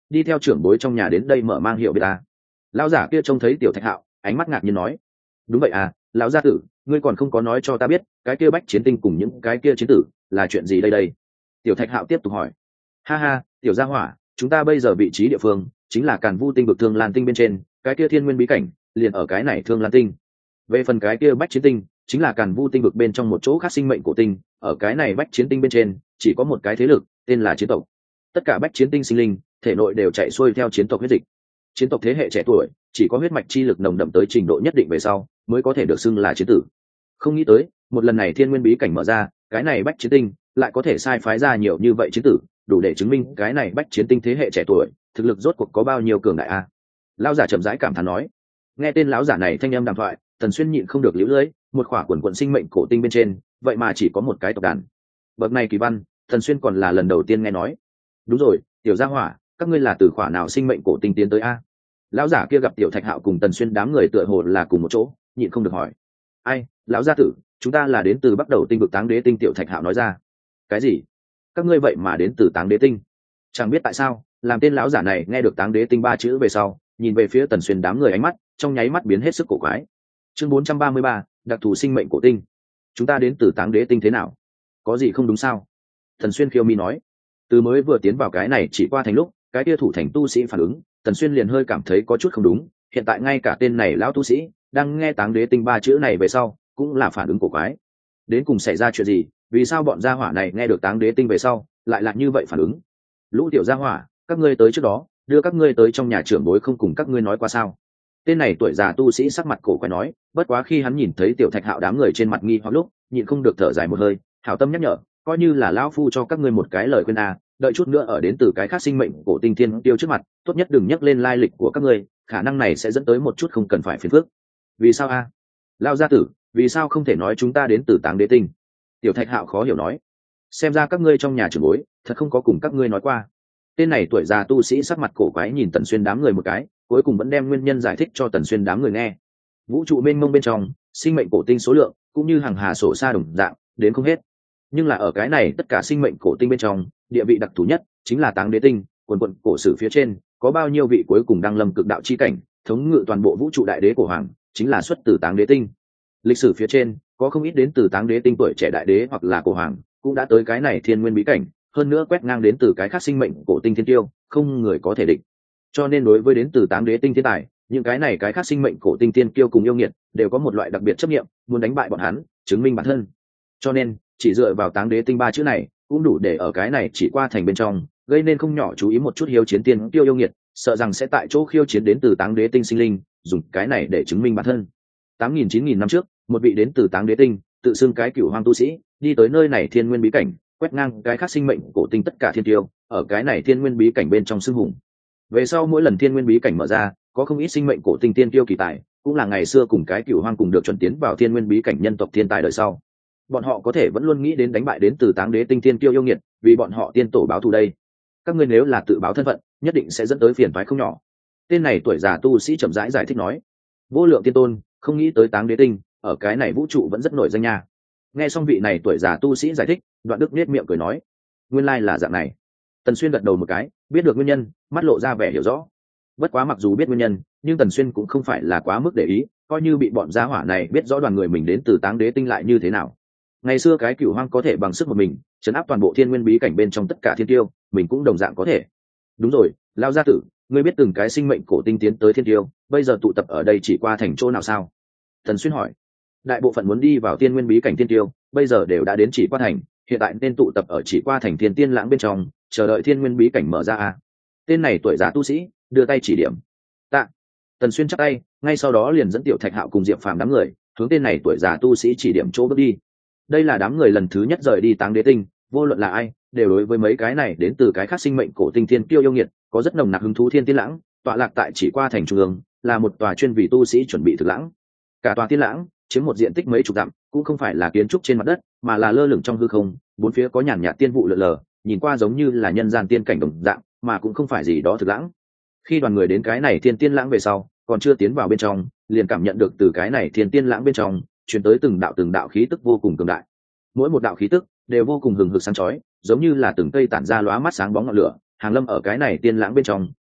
A: đi theo trưởng bối trong nhà đến đây mở mang hiệu biết ta. Lão giả kia trông thấy tiểu thạch hạo, ánh mắt ngạc nhiên nói: đúng vậy à, lão gia tử, ngươi còn không có nói cho ta biết cái kia bách chiến tinh cùng những cái kia chiến tử là chuyện gì đây đây? Tiểu thạch hạo tiếp tục hỏi. Ha ha, tiểu gia hỏa, chúng ta bây giờ vị trí địa phương chính là Càn Vu tinh vực Thương Lan tinh bên trên, cái kia thiên nguyên bí cảnh liền ở cái này Thương Lan tinh. Về phần cái kia bách chiến tinh chính là Càn Vu tinh vực bên trong một chỗ khác sinh mệnh cổ tinh, ở cái này bách chiến tinh bên trên chỉ có một cái thế lực, tên là chiến tộc. Tất cả bách chiến tinh sinh linh thể nội đều chạy xuôi theo chiến tộc huyết dịch. Chiến tộc thế hệ trẻ tuổi chỉ có huyết mạch chi lực nồng đậm tới trình độ nhất định về sau mới có thể được xưng là chiến tử. Không nghĩ tới một lần này thiên nguyên bí cảnh mở ra, cái này bách chiến tinh lại có thể sai phái ra nhiều như vậy chiến tử, đủ để chứng minh cái này bách chiến tinh thế hệ trẻ tuổi thực lực rốt cuộc có bao nhiêu cường đại a. Lão giả chậm rãi cảm thán nói. Nghe tên lão giả này thanh âm đàm thoại, Tần Xuyên nhịn không được liễu lưỡi, một khỏa quần quần sinh mệnh cổ tinh bên trên vậy mà chỉ có một cái tộc đàn. Bậc này kỳ văn, Tần Xuyên còn là lần đầu tiên nghe nói. Đúng rồi, tiểu gia hỏa, các ngươi là từ khỏa nào sinh mệnh cổ tinh tiến tới a? Lão giả kia gặp tiểu thạch hạo cùng Tần Xuyên đám người tựa hồ là cùng một chỗ, nhịn không được hỏi. Ai, lão gia tử, chúng ta là đến từ bắt đầu tinh vực Táng Đế tinh. Tiểu thạch hạo nói ra. Cái gì? Các ngươi vậy mà đến từ Táng Đế tinh? Chẳng biết tại sao, làm tên lão giả này nghe được Táng Đế tinh ba chữ về sau, nhìn về phía Tần Xuyên đám người, ánh mắt trong nháy mắt biến hết sức cổ quái. Chương bốn trăm ba mươi ba, đặc thù sinh mệnh cổ tinh. Chúng ta đến từ Táng Đế tinh thế nào? Có gì không đúng sao? Tần Xuyên khiêu mi nói. Từ mới vừa tiến vào cái này chỉ qua thành lúc, cái kia thủ thành tu sĩ phản ứng, Tần Xuyên liền hơi cảm thấy có chút không đúng. Hiện tại ngay cả tên này lão tu sĩ đang nghe Táng Đế tinh ba chữ này về sau, cũng là phản ứng cổ quái. Đến cùng xảy ra chuyện gì? Vì sao bọn gia hỏa này nghe được Táng Đế tinh về sau lại là như vậy phản ứng? Lũ tiểu gia hỏa, các ngươi tới trước đó đưa các ngươi tới trong nhà trưởng bối không cùng các ngươi nói qua sao? Tên này tuổi già tu sĩ sắc mặt cổ quái nói. Bất quá khi hắn nhìn thấy tiểu thạch hạo đám người trên mặt nghi hoặc lúc, nhịn không được thở dài một hơi, hảo tâm nhắc nhở, coi như là lão phu cho các ngươi một cái lời khuyên a, đợi chút nữa ở đến từ cái khác sinh mệnh cổ tinh thiên tiêu trước mặt, tốt nhất đừng nhắc lên lai lịch của các ngươi, khả năng này sẽ dẫn tới một chút không cần phải phiền phức. Vì sao a? Lão gia tử, vì sao không thể nói chúng ta đến từ Táng Đế tinh? Tiểu thạch hạo khó hiểu nói. Xem ra các ngươi trong nhà trưởng bối thật không có cùng các ngươi nói qua. Tên này tuổi già tu sĩ sắc mặt cổ quái nhìn Tần Xuyên đám người một cái, cuối cùng vẫn đem nguyên nhân giải thích cho Tần Xuyên đám người nghe. Vũ trụ mênh mông bên trong, sinh mệnh cổ tinh số lượng cũng như hàng hà sổ sa đồng dạng, đến không hết. Nhưng là ở cái này tất cả sinh mệnh cổ tinh bên trong, địa vị đặc thù nhất chính là Táng Đế tinh. Quần quần cổ sử phía trên có bao nhiêu vị cuối cùng đăng lâm cực đạo chi cảnh, thống ngự toàn bộ vũ trụ đại đế cổ hoàng, chính là xuất từ Táng Đế tinh. Lịch sử phía trên có không ít đến từ Táng Đế tinh tuổi trẻ đại đế hoặc là cổ hoàng, cũng đã tới cái này thiên nguyên bí cảnh, hơn nữa quét ngang đến từ cái khác sinh mệnh cổ tinh thiên tiêu, không người có thể địch. Cho nên đối với đến từ Táng Đế tinh thiên tài, những cái này cái khác sinh mệnh cổ tinh thiên tiêu cùng yêu nghiệt đều có một loại đặc biệt chấp niệm, muốn đánh bại bọn hắn, chứng minh bản thân. Cho nên chỉ dựa vào Táng Đế tinh ba chữ này cũng đủ để ở cái này chỉ qua thành bên trong gây nên không nhỏ chú ý một chút hiếu chiến tiên tiêu yêu nghiệt, sợ rằng sẽ tại chỗ khiêu chiến đến từ Táng Đế tinh sinh linh, dùng cái này để chứng minh bản thân. Tám nghìn chín nghìn năm trước, một vị đến từ Táng Đế tinh, tự xưng cái cửu hoang tu sĩ, đi tới nơi này thiên nguyên bí cảnh, quét ngang cái khác sinh mệnh cổ tinh tất cả thiên tiêu, ở cái này thiên nguyên bí cảnh bên trong xưng hùng. Về sau mỗi lần thiên nguyên bí cảnh mở ra, có không ít sinh mệnh cổ tinh tiên tiêu kỳ tài, cũng là ngày xưa cùng cái cửu hoang cùng được chuẩn tiến vào thiên nguyên bí cảnh nhân tộc thiên tài đời sau. Bọn họ có thể vẫn luôn nghĩ đến đánh bại đến từ Táng Đế tinh tiên tiêu yêu nghiệt, vì bọn họ tiên tổ báo thù đây. Các ngươi nếu là tự báo thân phận, nhất định sẽ dẫn tới phiền toái không nhỏ. Tên này tuổi già tu sĩ chậm rãi giải, giải thích nói. Vô lượng tiên tôn, không nghĩ tới Táng Đế tinh, ở cái này vũ trụ vẫn rất nổi danh nha. Nghe xong vị này tuổi già tu sĩ giải thích, Đoạn Đức nét miệng cười nói, nguyên lai là dạng này. Tần Xuyên gật đầu một cái, biết được nguyên nhân, mắt lộ ra vẻ hiểu rõ. Bất quá mặc dù biết nguyên nhân, nhưng Tần Xuyên cũng không phải là quá mức để ý, coi như bị bọn gia hỏa này biết rõ đoàn người mình đến từ Táng Đế tinh lại như thế nào. Ngày xưa cái cửu hoang có thể bằng sức một mình trấn áp toàn bộ thiên nguyên bí cảnh bên trong tất cả thiên tiêu, mình cũng đồng dạng có thể. Đúng rồi, Lão gia tử, ngươi biết từng cái sinh mệnh cổ tinh tiến tới thiên tiêu, bây giờ tụ tập ở đây chỉ qua thành chỗ nào sao? Tần Xuyên hỏi. Đại bộ phận muốn đi vào thiên nguyên bí cảnh thiên tiêu, bây giờ đều đã đến chỉ qua thành, hiện tại nên tụ tập ở chỉ qua thành thiên tiên lãng bên trong, chờ đợi thiên nguyên bí cảnh mở ra à? Tên này tuổi già tu sĩ đưa tay chỉ điểm. Tạ. Tần Xuyên chắp tay, ngay sau đó liền dẫn tiểu thạch hạo cùng Diệp Phàm đám người hướng tên này tuổi già tu sĩ chỉ điểm chỗ bước đi. Đây là đám người lần thứ nhất rời đi Táng Đế tinh, vô luận là ai đều đối với mấy cái này đến từ cái khác sinh mệnh cổ tinh thiên kiêu yêu nghiệt có rất nồng nặc hứng thú. Thiên tiên lãng tọa lạc tại chỉ qua thành trung ương, là một tòa chuyên vì tu sĩ chuẩn bị thực lãng. Cả tòa tiên lãng chiếm một diện tích mấy chục dặm, cũng không phải là kiến trúc trên mặt đất, mà là lơ lửng trong hư không, bốn phía có nhàn nhạt tiên vụ lượn lờ, nhìn qua giống như là nhân gian tiên cảnh đồng dạng, mà cũng không phải gì đó thực lãng. Khi đoàn người đến cái này thiên tiên lãng về sau, còn chưa tiến vào bên trong, liền cảm nhận được từ cái này thiên tiên lãng bên trong truyền tới từng đạo từng đạo khí tức vô cùng cường đại. Mỗi một đạo khí tức đều vô cùng hừng hực sáng chói, giống như là từng cây tản ra lóa mắt sáng bóng ngọn lửa, hàng lâm ở cái này tiên lãng bên trong,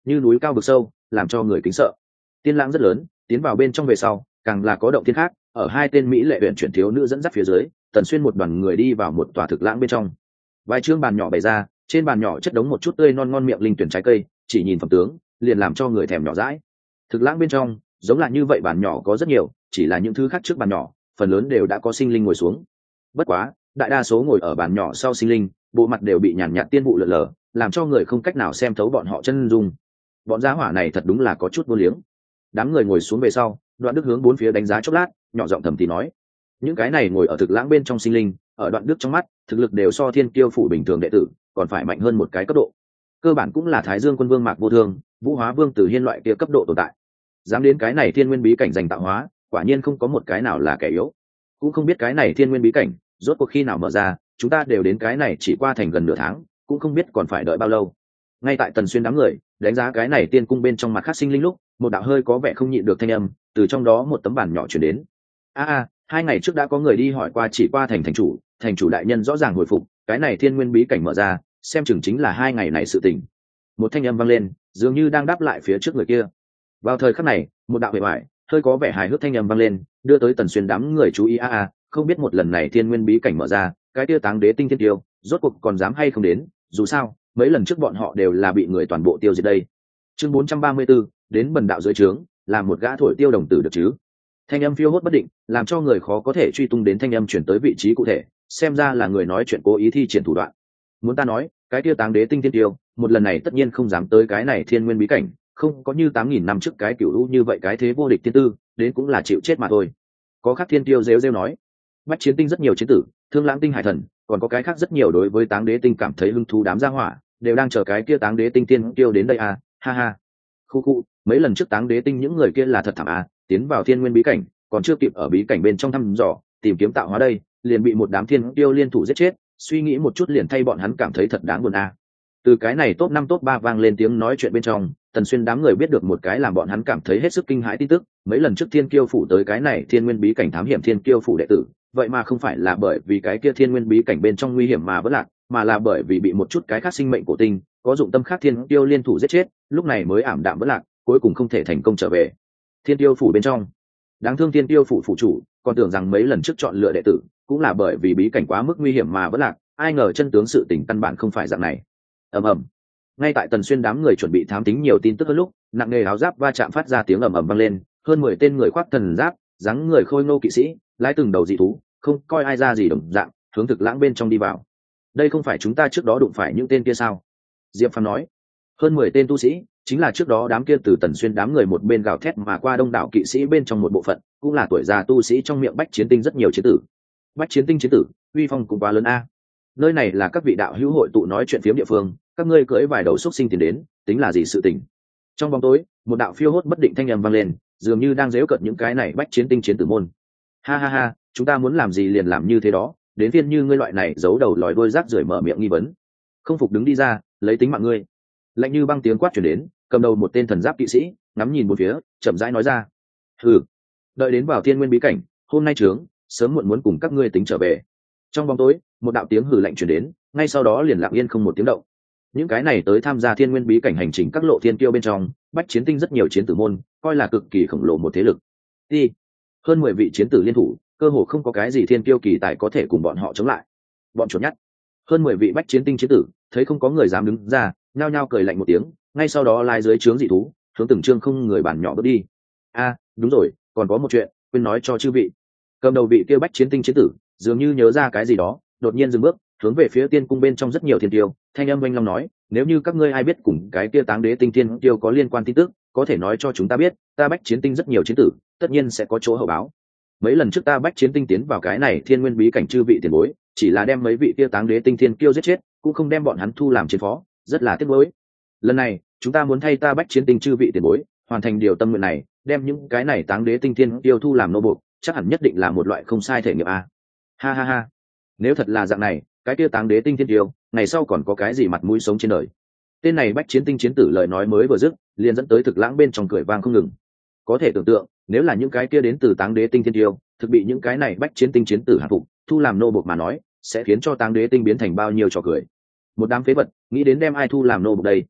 A: như núi cao vực sâu, làm cho người kính sợ. Tiên lãng rất lớn, tiến vào bên trong về sau càng là có động thiên khác. Ở hai tên mỹ lệ huyện chuyển thiếu nữ dẫn dắt phía dưới, Tần Xuyên một đoàn người đi vào một tòa thực lãng bên trong. Vài chương bàn nhỏ bày ra, trên bàn nhỏ chất đống một chút tươi non ngon miệng linh tuyển trái cây, chỉ nhìn phẩm tướng liền làm cho người thèm nhỏ dãi. Thực lãng bên trong giống là như vậy, bàn nhỏ có rất nhiều, chỉ là những thứ khác trước bàn nhỏ phần lớn đều đã có sinh linh ngồi xuống. Bất quá đại đa số ngồi ở bàn nhỏ sau sinh linh bộ mặt đều bị nhàn nhạt tiên vụ lượn lờ, làm cho người không cách nào xem thấu bọn họ chân dung. Bọn gia hỏa này thật đúng là có chút vô liếng. Đám người ngồi xuống về sau, Đoạn Đức hướng bốn phía đánh giá chốc lát, nhỏ giọng thầm thì nói: những cái này ngồi ở thực lãng bên trong sinh linh, ở Đoạn Đức trong mắt thực lực đều so thiên kiêu phủ bình thường đệ tử còn phải mạnh hơn một cái cấp độ, cơ bản cũng là Thái Dương quân vương Mạc Vô Thương, Vũ Hóa Vương Từ Hiên loại kia cấp độ tồn tại. Dám đến cái này thiên nguyên bí cảnh giành tạo hóa, quả nhiên không có một cái nào là kẻ yếu. Cũng không biết cái này thiên nguyên bí cảnh rốt cuộc khi nào mở ra, chúng ta đều đến cái này chỉ qua thành gần nửa tháng, cũng không biết còn phải đợi bao lâu. Ngay tại Tần Xuyên đám người đánh giá cái này tiên cung bên trong mặt khác sinh linh lúc, một đạo hơi có vẻ không nhịn được thanh âm từ trong đó một tấm bản nhỏ chuyển đến. a a hai ngày trước đã có người đi hỏi qua chỉ qua thành thành chủ, thành chủ đại nhân rõ ràng hồi phục, cái này thiên nguyên bí cảnh mở ra, xem chừng chính là hai ngày này sự tình. Một thanh âm vang lên, dường như đang đáp lại phía trước người kia. Vào thời khắc này, một đạo bề ngoài hơi có vẻ hài hước thanh âm vang lên, đưa tới Tần Xuyên đám người chú ý. a a không biết một lần này thiên nguyên bí cảnh mở ra, cái tiêu táng đế tinh thiên tiêu rốt cuộc còn dám hay không đến, dù sao mấy lần trước bọn họ đều là bị người toàn bộ tiêu diệt đây. Chương bốn trăm ba mươi 4, đến bần đạo dưới trướng, làm một gã thổi tiêu đồng tử được chứ. Thanh âm phiêu hốt bất định, làm cho người khó có thể truy tung đến thanh âm chuyển tới vị trí cụ thể, xem ra là người nói chuyện cố ý thi triển thủ đoạn. Muốn ta nói, cái tiêu táng đế tinh thiên tiêu một lần này tất nhiên không dám tới cái này thiên nguyên bí cảnh, không có như tám nghìn năm trước cái cửu u như vậy cái thế vô địch thiên tư, đến cũng là chịu chết mà thôi. Có khác thiên tiêu rêu rêu nói, bách chiến tinh rất nhiều chiến tử, thương lãng tinh hải thần, còn có cái khác rất nhiều đối với táng đế tinh cảm thấy hứng thú đám gia hỏa, đều đang chờ cái kia táng đế tinh tiên tiêu đến đây à, ha ha. Khu khu, mấy lần trước táng đế tinh những người kia là thật thảm à, tiến vào thiên nguyên bí cảnh, còn chưa kịp ở bí cảnh bên trong thăm dò, tìm kiếm tạo hóa đây, liền bị một đám thiên tiêu liên thủ giết chết, suy nghĩ một chút liền thay bọn hắn cảm thấy thật đáng buồn à. Từ cái này top năm top ba vang lên tiếng nói chuyện bên trong, Tần Xuyên đám người biết được một cái làm bọn hắn cảm thấy hết sức kinh hãi tin tức, mấy lần trước thiên kiêu phủ tới cái này thiên nguyên bí cảnh thám hiểm thiên kiêu phủ đệ tử, vậy mà không phải là bởi vì cái kia thiên nguyên bí cảnh bên trong nguy hiểm mà vỡ lạc, mà là bởi vì bị một chút cái khác sinh mệnh cổ tinh có dụng tâm khác thiên kiêu liên thủ giết chết, lúc này mới ảm đạm vỡ lạc, cuối cùng không thể thành công trở về. Thiên kiêu phủ bên trong, đáng thương thiên kiêu phủ phủ chủ còn tưởng rằng mấy lần trước chọn lựa đệ tử cũng là bởi vì bí cảnh quá mức nguy hiểm mà vỡ lạc, ai ngờ chân tướng sự tình căn bản không phải dạng này. Ầm ầm. Ngay tại Tần Xuyên đám người chuẩn bị thám tính nhiều tin tức hơn lúc, nặng nề áo giáp va chạm phát ra tiếng ầm ầm vang lên, hơn mười tên người khoác thần giáp, dáng người khôi ngô kỵ sĩ, lái từng đầu dị thú, không coi ai ra gì đồng dạng, hướng thực lãng bên trong đi vào. Đây không phải chúng ta trước đó đụng phải những tên kia sao? Diệp Phàm nói. Hơn mười tên tu sĩ, chính là trước đó đám kia từ Tần Xuyên đám người một bên gào thét mà qua đông đảo kỵ sĩ bên trong một bộ phận, cũng là tuổi già tu sĩ trong miệng bách chiến tinh rất nhiều chiến tử. Bách chiến tinh chiến tử, uy phong cũng quá lớn a. Nơi này là các vị đạo hữu hội tụ nói chuyện phiếm địa phương, các ngươi cưỡi vài đầu xúc sinh tiền đến, tính là gì sự tình? Trong bóng tối, một đạo phiêu hốt bất định thanh âm vang lên, dường như đang giễu cợt những cái này bách chiến tinh chiến tử môn. Ha ha ha, chúng ta muốn làm gì liền làm như thế đó, đến phiên như ngươi loại này giấu đầu lòi đuôi rác rưởi mở miệng nghi vấn. Không phục đứng đi ra, lấy tính mạng ngươi. Lạnh như băng tiếng quát truyền đến, cầm đầu một tên thần giáp kỵ sĩ, ngắm nhìn bốn phía, chậm rãi nói ra: "Hừ, đợi đến vào thiên nguyên bí cảnh, hôm nay trướng, sớm muộn muốn cùng các ngươi tính trở về." Trong bóng tối, một đạo tiếng hừ lạnh truyền đến, ngay sau đó liền lặng yên không một tiếng động. Những cái này tới tham gia thiên nguyên bí cảnh hành trình các lộ thiên tiêu bên trong, bách chiến tinh rất nhiều chiến tử môn, coi là cực kỳ khổng lồ một thế lực. Đi, hơn mười vị chiến tử liên thủ, cơ hồ không có cái gì thiên tiêu kỳ tài có thể cùng bọn họ chống lại. Bọn chuột nhắt. Hơn mười vị bách chiến tinh chiến tử, thấy không có người dám đứng ra, nhao nhao cười lạnh một tiếng, ngay sau đó lai dưới trướng dị thú, hướng từng trương không người bàn nhỏ bước đi. A, đúng rồi, còn có một chuyện, quên nói cho chư vị. Cầm đầu vị kia bách chiến tinh chiến tử, dường như nhớ ra cái gì đó, đột nhiên dừng bước, hướng về phía tiên cung bên trong rất nhiều thiên tiêu, thanh âm oanh long nói: "Nếu như các ngươi ai biết cùng cái kia táng đế tinh thiên tiêu có liên quan tin tức, có thể nói cho chúng ta biết, ta bách chiến tinh rất nhiều chiến tử, tất nhiên sẽ có chỗ hậu báo. Mấy lần trước ta bách chiến tinh tiến vào cái này thiên nguyên bí cảnh chư vị tiền bối, chỉ là đem mấy vị kia táng đế tinh thiên kiêu giết chết, cũng không đem bọn hắn thu làm chiến phó, rất là tiếc nuối. Lần này, chúng ta muốn thay ta bách chiến tinh chư vị tiền bối, hoàn thành điều tâm nguyện này, đem những cái này táng đế tinh thiên kiêu thu làm nô bộc, chắc hẳn nhất định là một loại không sai thể nghiệm a." Ha ha ha. Nếu thật là dạng này, cái kia táng đế tinh thiên tiêu ngày sau còn có cái gì mặt mũi sống trên đời. Tên này bách chiến tinh chiến tử lời nói mới vừa dứt, liền dẫn tới thực lãng bên trong cười vang không ngừng. Có thể tưởng tượng, nếu là những cái kia đến từ táng đế tinh thiên tiêu thực bị những cái này bách chiến tinh chiến tử hạ phục thu làm nô bộc mà nói, sẽ khiến cho táng đế tinh biến thành bao nhiêu trò cười. Một đám phế vật, nghĩ đến đem ai thu làm nô bộc đây?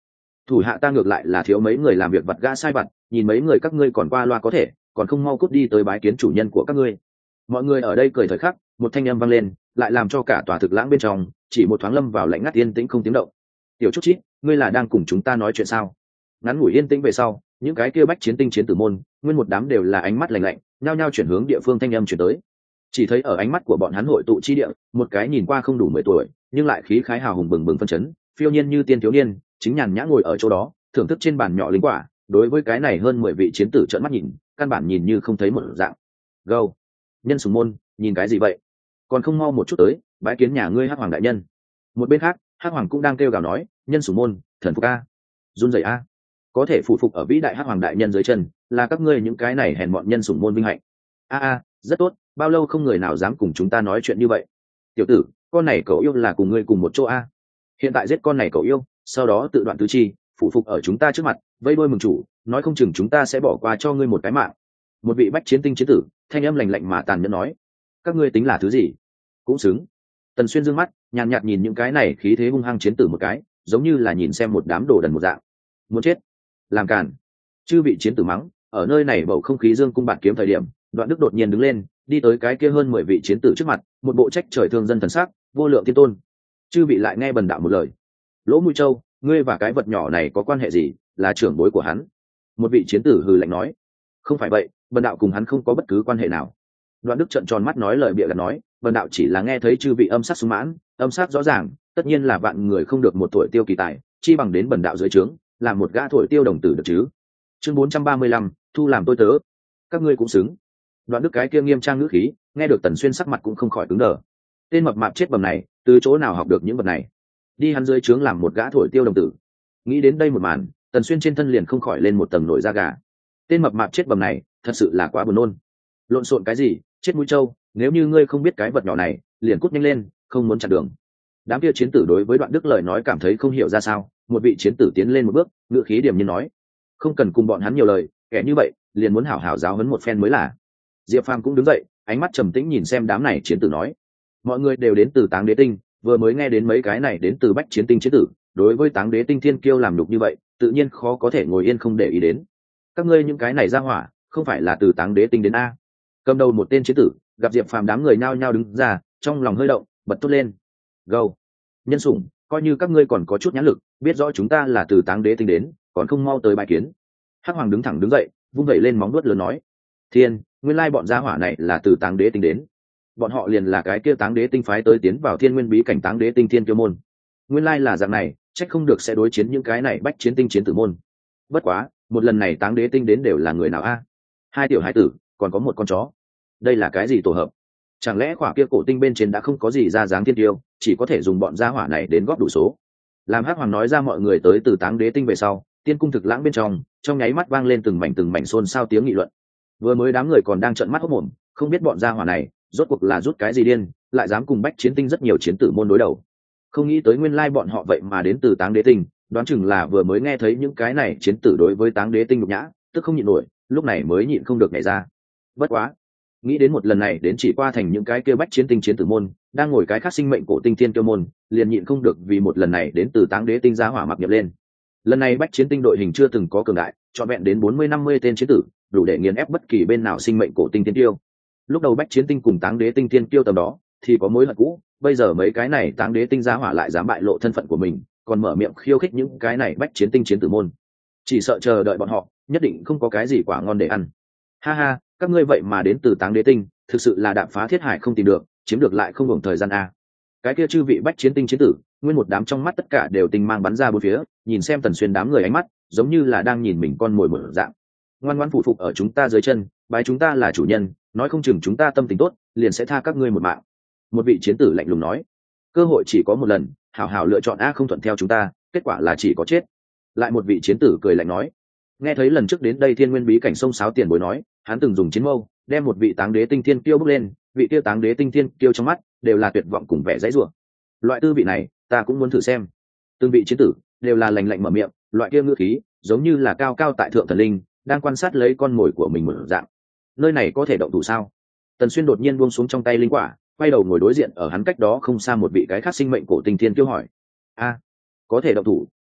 A: thủ hạ ta ngược lại là thiếu mấy người làm việc vặt gã sai vặt, nhìn mấy người các ngươi còn qua loa có thể, còn không mau cút đi tới bái kiến chủ nhân của các ngươi. Mọi người ở đây cười thời khắc, một thanh âm vang lên, lại làm cho cả tòa thực lãng bên trong chỉ một thoáng lâm vào lạnh ngắt yên tĩnh không tiếng động. Tiểu Trúc Chít, ngươi là đang cùng chúng ta nói chuyện sao? Ngắn ngủi yên tĩnh về sau, những cái kia bách chiến tinh chiến tử môn, nguyên một đám đều là ánh mắt lạnh lạnh, nhao nhao chuyển hướng địa phương thanh âm chuyển tới. Chỉ thấy ở ánh mắt của bọn hắn hội tụ chi địa, một cái nhìn qua không đủ mười tuổi, nhưng lại khí khái hào hùng bừng bừng phân chấn, phiêu nhiên như tiên thiếu niên, chính nhàn nhã ngồi ở chỗ đó, thưởng thức trên bàn nhỏ linh quả, đối với cái này hơn mười vị chiến tử trợn mắt nhìn, căn bản nhìn như không thấy một dạng. Gâu, nhân sủng môn, nhìn cái gì vậy? Còn không mau một chút tới, bái kiến nhà ngươi Hắc Hoàng đại nhân. Một bên khác, Hắc Hoàng cũng đang kêu gào nói, nhân sủng môn, thần phục a, run rẩy a, có thể phụ phục ở vĩ đại Hắc Hoàng đại nhân dưới chân, là các ngươi những cái này hèn mọn nhân sủng môn vinh hạnh. A a, rất tốt, bao lâu không người nào dám cùng chúng ta nói chuyện như vậy. Tiểu tử, con này cậu yêu là cùng ngươi cùng một chỗ a. Hiện tại giết con này cậu yêu, sau đó tự đoạn tứ chi, phụ phục ở chúng ta trước mặt, vây đôi mừng chủ, nói không chừng chúng ta sẽ bỏ qua cho ngươi một cái mạng. Một vị bách chiến tinh chiến tử, thanh âm lạnh lạnh mà tàn nhẫn nói, các ngươi tính là thứ gì? Cũng xứng. Tần Xuyên dương mắt, nhàn nhạt nhìn những cái này khí thế hung hăng chiến tử một cái, giống như là nhìn xem một đám đồ đần một dạng. Muốn chết, làm cản. Chư vị chiến tử mắng, ở nơi này bầu không khí dương cung bạt kiếm thời điểm, Đoạn Đức đột nhiên đứng lên, đi tới cái kia hơn mười vị chiến tử trước mặt, một bộ trách trời thương dân thần sắc, vô lượng thiên tôn. Chư vị lại nghe bần đạo một lời. Lỗ Mũi Châu, ngươi và cái vật nhỏ này có quan hệ gì? Là trưởng bối của hắn. Một vị chiến tử hừ lạnh nói, không phải vậy, bần đạo cùng hắn không có bất cứ quan hệ nào. Đoạn Đức trợn tròn mắt nói lời bịa gạt nói, bần đạo chỉ là nghe thấy chư vị âm sắc sung mãn, âm sắc rõ ràng, tất nhiên là vạn người không được một tuổi tiêu kỳ tài, chi bằng đến bần đạo dưới trướng, làm một gã thổi tiêu đồng tử được chứ. Chương bốn trăm ba mươi lăm, thu làm tôi tớ. Các ngươi cũng xứng. Đoạn Đức cái kia nghiêm trang ngữ khí, nghe được Tần Xuyên sắc mặt cũng không khỏi cứng đờ. Tên mập mạp chết bầm này, từ chỗ nào học được những vật này? Đi hắn dưới trướng làm một gã thổi tiêu đồng tử. Nghĩ đến đây một màn, Tần Xuyên trên thân liền không khỏi lên một tầng nổi da gà. Tên mập mạp chết bầm này, thật sự là quá buồn nôn. Lộn xộn cái gì, chết mũi trâu, nếu như ngươi không biết cái vật nhỏ này, liền cút nhanh lên, không muốn chặn đường. Đám kia chiến tử đối với Đoạn Đức lời nói cảm thấy không hiểu ra sao, một vị chiến tử tiến lên một bước, ngữ khí điềm nhiên nói, không cần cùng bọn hắn nhiều lời, kẻ như vậy, liền muốn hảo hảo giáo huấn một phen mới là. Diệp Phàm cũng đứng dậy, ánh mắt trầm tĩnh nhìn xem đám này chiến tử nói, mọi người đều đến từ Táng Đế Tinh, vừa mới nghe đến mấy cái này đến từ Bách Chiến Tinh chiến tử, đối với Táng Đế Tinh thiên kiêu làm nhục như vậy, tự nhiên khó có thể ngồi yên không để ý đến. Các ngươi những cái này ra hỏa, không phải là từ Táng Đế Tinh đến a? Cầm đầu một tên chiến tử, gặp Diệp Phàm đám người nhao nhao đứng ra, trong lòng hơi động, bật thốt lên, gâu, nhân sủng, coi như các ngươi còn có chút nhãn lực, biết rõ chúng ta là từ Táng Đế Tinh đến, còn không mau tới bài kiến. Hắc Hoàng đứng thẳng đứng dậy, vung vẩy lên móng vuốt lớn nói, thiên, nguyên lai bọn gia hỏa này là từ Táng Đế Tinh đến. Bọn họ liền là cái kia Táng Đế Tinh phái tới tiến vào thiên nguyên bí cảnh Táng Đế Tinh thiên kiêu môn. Nguyên lai là dạng này, trách không được sẽ đối chiến những cái này bách chiến tinh chiến tử môn. Bất quá, một lần này Táng Đế Tinh đến đều là người nào a? Hai tiểu hải tử, còn có một con chó. Đây là cái gì tổ hợp? Chẳng lẽ khỏa kia cổ tinh bên trên đã không có gì ra dáng thiên tiêu, chỉ có thể dùng bọn gia hỏa này đến góp đủ số. Làm Hắc Hoàng nói ra mọi người tới từ Táng Đế Tinh về sau, tiên cung thực lãng bên trong, trong nháy mắt vang lên từng mảnh từng mảnh xôn xao tiếng nghị luận. Vừa mới đám người còn đang trợn mắt hốt mồm, không biết bọn gia hỏa này rốt cuộc là rút cái gì điên, lại dám cùng bách chiến tinh rất nhiều chiến tử môn đối đầu. Không nghĩ tới nguyên lai bọn họ vậy mà đến từ Táng Đế Tinh, đoán chừng là vừa mới nghe thấy những cái này chiến tử đối với Táng Đế Tinh nhục nhã, tức không nhịn nổi, lúc này mới nhịn không được nhảy ra. Bất quá, nghĩ đến một lần này đến chỉ qua thành những cái kia bách chiến tinh chiến tử môn, đang ngồi cái khác sinh mệnh cổ tinh thiên kiêu môn, liền nhịn không được vì một lần này đến từ Táng Đế Tinh giá hỏa mặc nhập lên. Lần này bách chiến tinh đội hình chưa từng có cường đại, trọn vẹn đến bốn mươi năm mươi tên chiến tử, đủ để nghiền ép bất kỳ bên nào sinh mệnh cổ tinh thiên kiêu. Lúc đầu bách chiến tinh cùng Táng Đế Tinh thiên kiêu tầm đó thì có mối hận cũ, bây giờ mấy cái này Táng Đế Tinh giá hỏa lại dám bại lộ thân phận của mình, còn mở miệng khiêu khích những cái này bách chiến tinh chiến tử môn, chỉ sợ chờ đợi bọn họ nhất định không có cái gì quả ngon để ăn. Ha ha, các ngươi vậy mà đến từ Táng Đế Tinh, thực sự là đạp phá thiết hải không tìm được, chiếm được lại không hưởng thời gian a. Cái kia chư vị bách chiến tinh chiến tử, nguyên một đám trong mắt tất cả đều tinh mang bắn ra bốn phía, nhìn xem Tần Xuyên đám người ánh mắt giống như là đang nhìn mình con mồi một dạng. Ngoan ngoãn phụ phục ở chúng ta dưới chân, bái chúng ta là chủ nhân, nói không chừng chúng ta tâm tình tốt, liền sẽ tha các ngươi một mạng. Một vị chiến tử lạnh lùng nói, cơ hội chỉ có một lần, hảo hảo lựa chọn a, không thuận theo chúng ta, kết quả là chỉ có chết. Lại một vị chiến tử cười lạnh nói, nghe thấy lần trước đến đây thiên nguyên bí cảnh sông sáo tiền bối nói, hắn từng dùng chiến mâu đem một vị Táng Đế Tinh thiên kiêu bước lên, vị tiêu Táng Đế Tinh thiên kiêu trong mắt đều là tuyệt vọng cùng vẻ dãy rủa. Loại tư vị này ta cũng muốn thử xem. Từng vị chiến tử đều là lạnh lạnh mở miệng, loại kia ngữ khí giống như là cao cao tại thượng thần linh đang quan sát lấy con mồi của mình một dạng. Nơi này có thể động thủ sao? Tần Xuyên đột nhiên buông xuống trong tay linh quả, quay đầu ngồi đối diện ở hắn cách đó không xa một vị cái khác sinh mệnh cổ tinh thiên kiêu hỏi, a, có thể động thủ,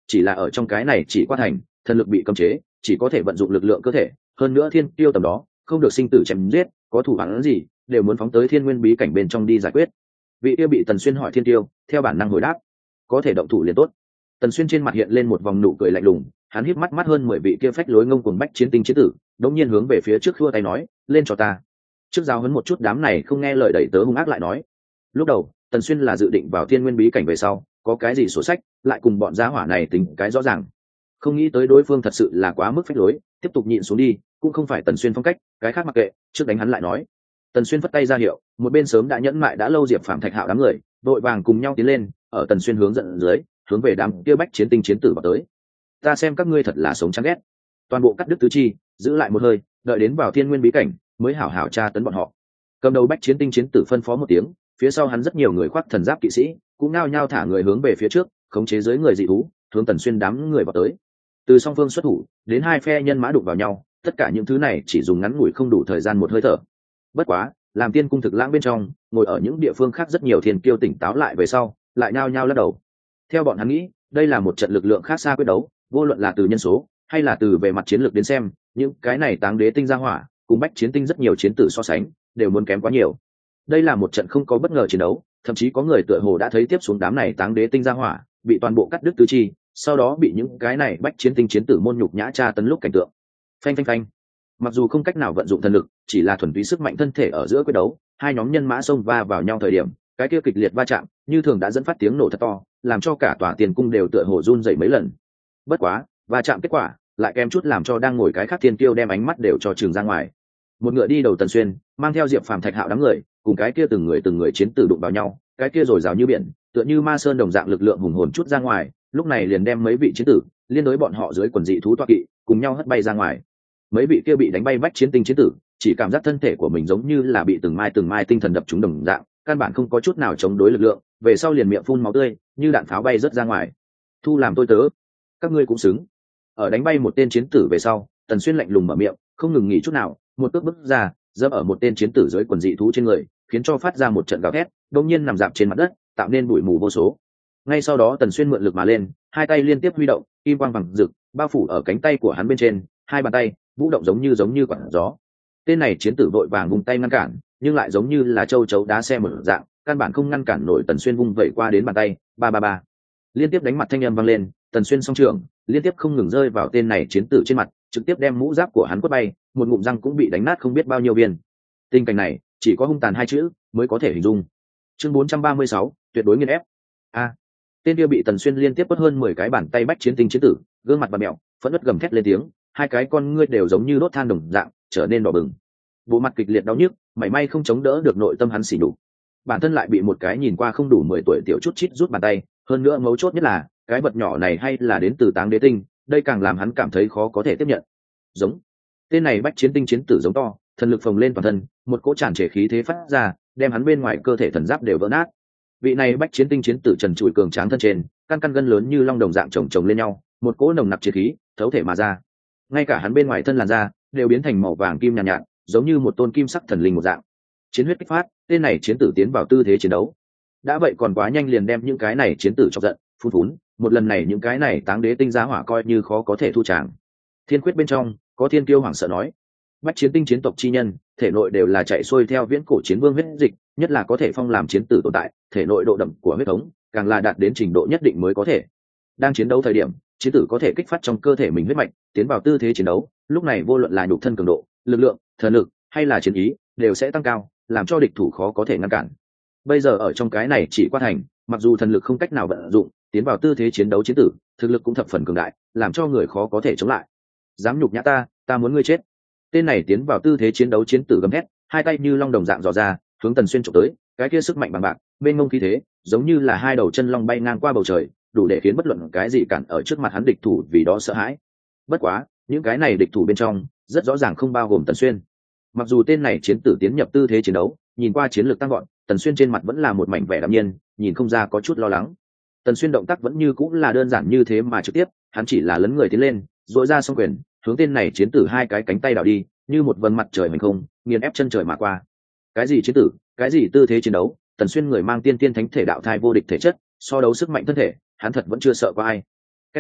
A: chỉ là ở trong cái này chỉ qua thành thần lực bị cấm chế, chỉ có thể vận dụng lực lượng cơ thể, hơn nữa thiên tiêu tầm đó không được sinh tử chém giết, có thủ án gì đều muốn phóng tới thiên nguyên bí cảnh bên trong đi giải quyết. Vị tiêu bị Tần Xuyên hỏi thiên tiêu theo bản năng hồi đáp, có thể động thủ liền tốt. Tần Xuyên trên mặt hiện lên một vòng nụ cười lạnh lùng, hắn híp mắt mắt hơn mười vị kia phách lối ngông cuồng bách chiến tinh chiến tử, đống nhiên hướng về phía trước khua tay nói, lên cho ta. Trước giáo huấn một chút đám này không nghe lời đẩy tớ hung ác lại nói. Lúc đầu Tần Xuyên là dự định vào thiên nguyên bí cảnh về sau có cái gì sổ sách lại cùng bọn gia hỏa này tính cái rõ ràng, không nghĩ tới đối phương thật sự là quá mức phách lối, tiếp tục nhịn xuống đi cũng không phải Tần Xuyên phong cách, cái khác mặc kệ, trước đánh hắn lại nói. Tần Xuyên phất tay ra hiệu, một bên sớm đã nhẫn mại đã lâu Diệp Phàm Thạch Hạo đám người đội vàng cùng nhau tiến lên, ở Tần Xuyên hướng dẫn dưới hướng về đám kia bách chiến tinh chiến tử vào tới. Ta xem các ngươi thật là sống chán ghét, toàn bộ cắt đứt tứ chi, giữ lại một hơi, đợi đến vào thiên nguyên bí cảnh mới hảo hảo tra tấn bọn họ. Cầm đầu bách chiến tinh chiến tử phân phó một tiếng, phía sau hắn rất nhiều người khoác thần giáp kỵ sĩ cũng nao nhao thả người hướng về phía trước, khống chế dưới người dị thú hướng Tần Xuyên đám người vào tới. Từ song phương xuất thủ đến hai phe nhân mã đụng vào nhau, tất cả những thứ này chỉ dùng ngắn ngủi không đủ thời gian một hơi thở. Bất quá làm tiên cung thực lãng bên trong ngồi ở những địa phương khác rất nhiều thiên kiêu tỉnh táo lại về sau lại nhao nhao lắc đầu. Theo bọn hắn nghĩ, đây là một trận lực lượng khác xa quyết đấu, vô luận là từ nhân số hay là từ về mặt chiến lược đến xem, những cái này táng đế tinh ra hỏa cùng bách chiến tinh rất nhiều chiến tử so sánh đều muốn kém quá nhiều. Đây là một trận không có bất ngờ chiến đấu, thậm chí có người tựa hồ đã thấy tiếp xuống đám này táng đế tinh ra hỏa bị toàn bộ cắt đứt tứ chi, sau đó bị những cái này bách chiến tinh chiến tử môn nhục nhã tra tấn lúc cảnh tượng. Phanh phanh phanh. Mặc dù không cách nào vận dụng thần lực, chỉ là thuần túy sức mạnh thân thể ở giữa quyết đấu, hai nhóm nhân mã xông va vào nhau thời điểm, cái kia kịch liệt va chạm như thường đã dẫn phát tiếng nổ thật to, làm cho cả tòa tiền cung đều tựa hồ run rẩy mấy lần. Bất quá va chạm kết quả lại kém chút làm cho đang ngồi cái khác thiên kiêu đem ánh mắt đều cho trường ra ngoài. Một ngựa đi đầu Tần Xuyên mang theo Diệp Phàm Thạch Hạo đám người cùng cái kia từng người từng người chiến tử đụng vào nhau, cái kia rồi rào như biển, tựa như ma sơn đồng dạng lực lượng hùng hồn chút ra ngoài, lúc này liền đem mấy vị chiến tử liên đối bọn họ dưới quần dị thú toa kỵ cùng nhau hất bay ra ngoài. Mấy vị kia bị đánh bay bách chiến tinh chiến tử chỉ cảm giác thân thể của mình giống như là bị từng mai từng mai tinh thần đập trúng đồng dạng, căn bản không có chút nào chống đối lực lượng, về sau liền miệng phun máu tươi như đạn pháo bay rớt ra ngoài. Thu làm tôi tớ, các ngươi cũng xứng. Ở đánh bay một tên chiến tử về sau, Tần Xuyên lạnh lùng mở miệng, không ngừng nghỉ chút nào, một cước bước ra dẫm ở một tên chiến tử dưới quần dị thú trên người, khiến cho phát ra một trận gào thét, đột nhiên nằm dạp trên mặt đất, tạo nên bụi mù vô số. Ngay sau đó Tần Xuyên mượn lực mà lên, hai tay liên tiếp huy động, kim quang vàng rực bao phủ ở cánh tay của hắn bên trên, hai bàn tay vũ động giống như giống như quạt gió. Tên này chiến tử vội vàng vung tay ngăn cản, nhưng lại giống như là châu chấu đá xe mở dạng, căn bản không ngăn cản nổi Tần Xuyên vung vẩy qua đến bàn tay, ba ba ba. Liên tiếp đánh mặt thanh âm vang lên, Tần Xuyên song trường liên tiếp không ngừng rơi vào tên này chiến tử trên mặt, trực tiếp đem mũ giáp của hắn quất bay, một ngụm răng cũng bị đánh nát không biết bao nhiêu viên. Tình cảnh này chỉ có hung tàn hai chữ mới có thể hình dung. Chương bốn trăm ba mươi sáu, tuyệt đối nghiền ép. A. Tên kia bị Tần Xuyên liên tiếp quất hơn mười cái bàn tay bách chiến tinh chiến tử, gương mặt bặm mẹo, phẫn nộ gầm thét lên tiếng, hai cái con ngươi đều giống như đốt than đồng dạng, trở nên đỏ bừng. Bộ mặt kịch liệt đau nhức, mảy may không chống đỡ được nội tâm hắn xỉ nhục. Bản thân lại bị một cái nhìn qua không đủ mười tuổi tiểu chút chít rút bàn tay, hơn nữa mấu chốt nhất là, cái vật nhỏ này hay là đến từ Táng Đế Tinh, đây càng làm hắn cảm thấy khó có thể tiếp nhận. Giống. Tên này bách chiến tinh chiến tử giống to, thần lực phồng lên toàn thân, một cỗ tràn trề khí thế phát ra, đem hắn bên ngoài cơ thể thần giáp đều vỡ nát. Vị này bách chiến tinh chiến tử trần trụi cường tráng thân trên, căn căn gân lớn như long đồng dạng chồng chồng lên nhau, một cỗ nồng nặc chiến khí thấu thể mà ra. Ngay cả hắn bên ngoài thân làn da đều biến thành màu vàng kim nhàn nhạt, nhạt, giống như một tôn kim sắc thần linh một dạng. Chiến huyết kích phát, tên này chiến tử tiến vào tư thế chiến đấu. Đã vậy còn quá nhanh liền đem những cái này chiến tử chọc giận, phun phún, một lần này những cái này Táng Đế Tinh giá hỏa coi như khó có thể thu tràng. Thiên quyết bên trong có thiên kiêu hoảng sợ nói, bách chiến tinh chiến tộc chi nhân thể nội đều là chạy xuôi theo viễn cổ chiến vương huyết dịch, nhất là có thể phong làm chiến tử tồn tại, thể nội độ đậm của huyết thống càng là đạt đến trình độ nhất định mới có thể. Đang chiến đấu thời điểm, chiến tử có thể kích phát trong cơ thể mình huyết mạch, tiến vào tư thế chiến đấu, lúc này vô luận là nhục thân cường độ, lực lượng, thần lực hay là chiến ý đều sẽ tăng cao, làm cho địch thủ khó có thể ngăn cản. Bây giờ ở trong cái này chỉ qua thành, mặc dù thần lực không cách nào vận dụng, tiến vào tư thế chiến đấu chiến tử, thực lực cũng thập phần cường đại, làm cho người khó có thể chống lại. Dám nhục nhã ta, ta muốn ngươi chết. Tên này tiến vào tư thế chiến đấu chiến tử gầm hét, hai tay như long đồng dạng dò ra, hướng Tần Xuyên chụp tới, cái kia sức mạnh bằng bạc, bên ngông khí thế, giống như là hai đầu chân long bay ngang qua bầu trời, đủ để khiến bất luận cái gì cản ở trước mặt hắn địch thủ vì đó sợ hãi. Bất quá, những cái này địch thủ bên trong, rất rõ ràng không bao gồm Tần Xuyên. Mặc dù tên này chiến tử tiến nhập tư thế chiến đấu, nhìn qua chiến lược tăng gọn, Tần Xuyên trên mặt vẫn là một mảnh vẻ đạm nhiên, nhìn không ra có chút lo lắng. Tần Xuyên động tác vẫn như cũng là đơn giản như thế mà trực tiếp, hắn chỉ là lấn người tiến lên, dội ra song quyền, hướng tên này chiến tử hai cái cánh tay đảo đi, như một vầng mặt trời hành không, nghiền ép chân trời mà qua. Cái gì chiến tử, cái gì tư thế chiến đấu, Tần Xuyên người mang tiên tiên thánh thể đạo thai vô địch thể chất, so đấu sức mạnh thân thể, hắn thật vẫn chưa sợ qua ai. Kết.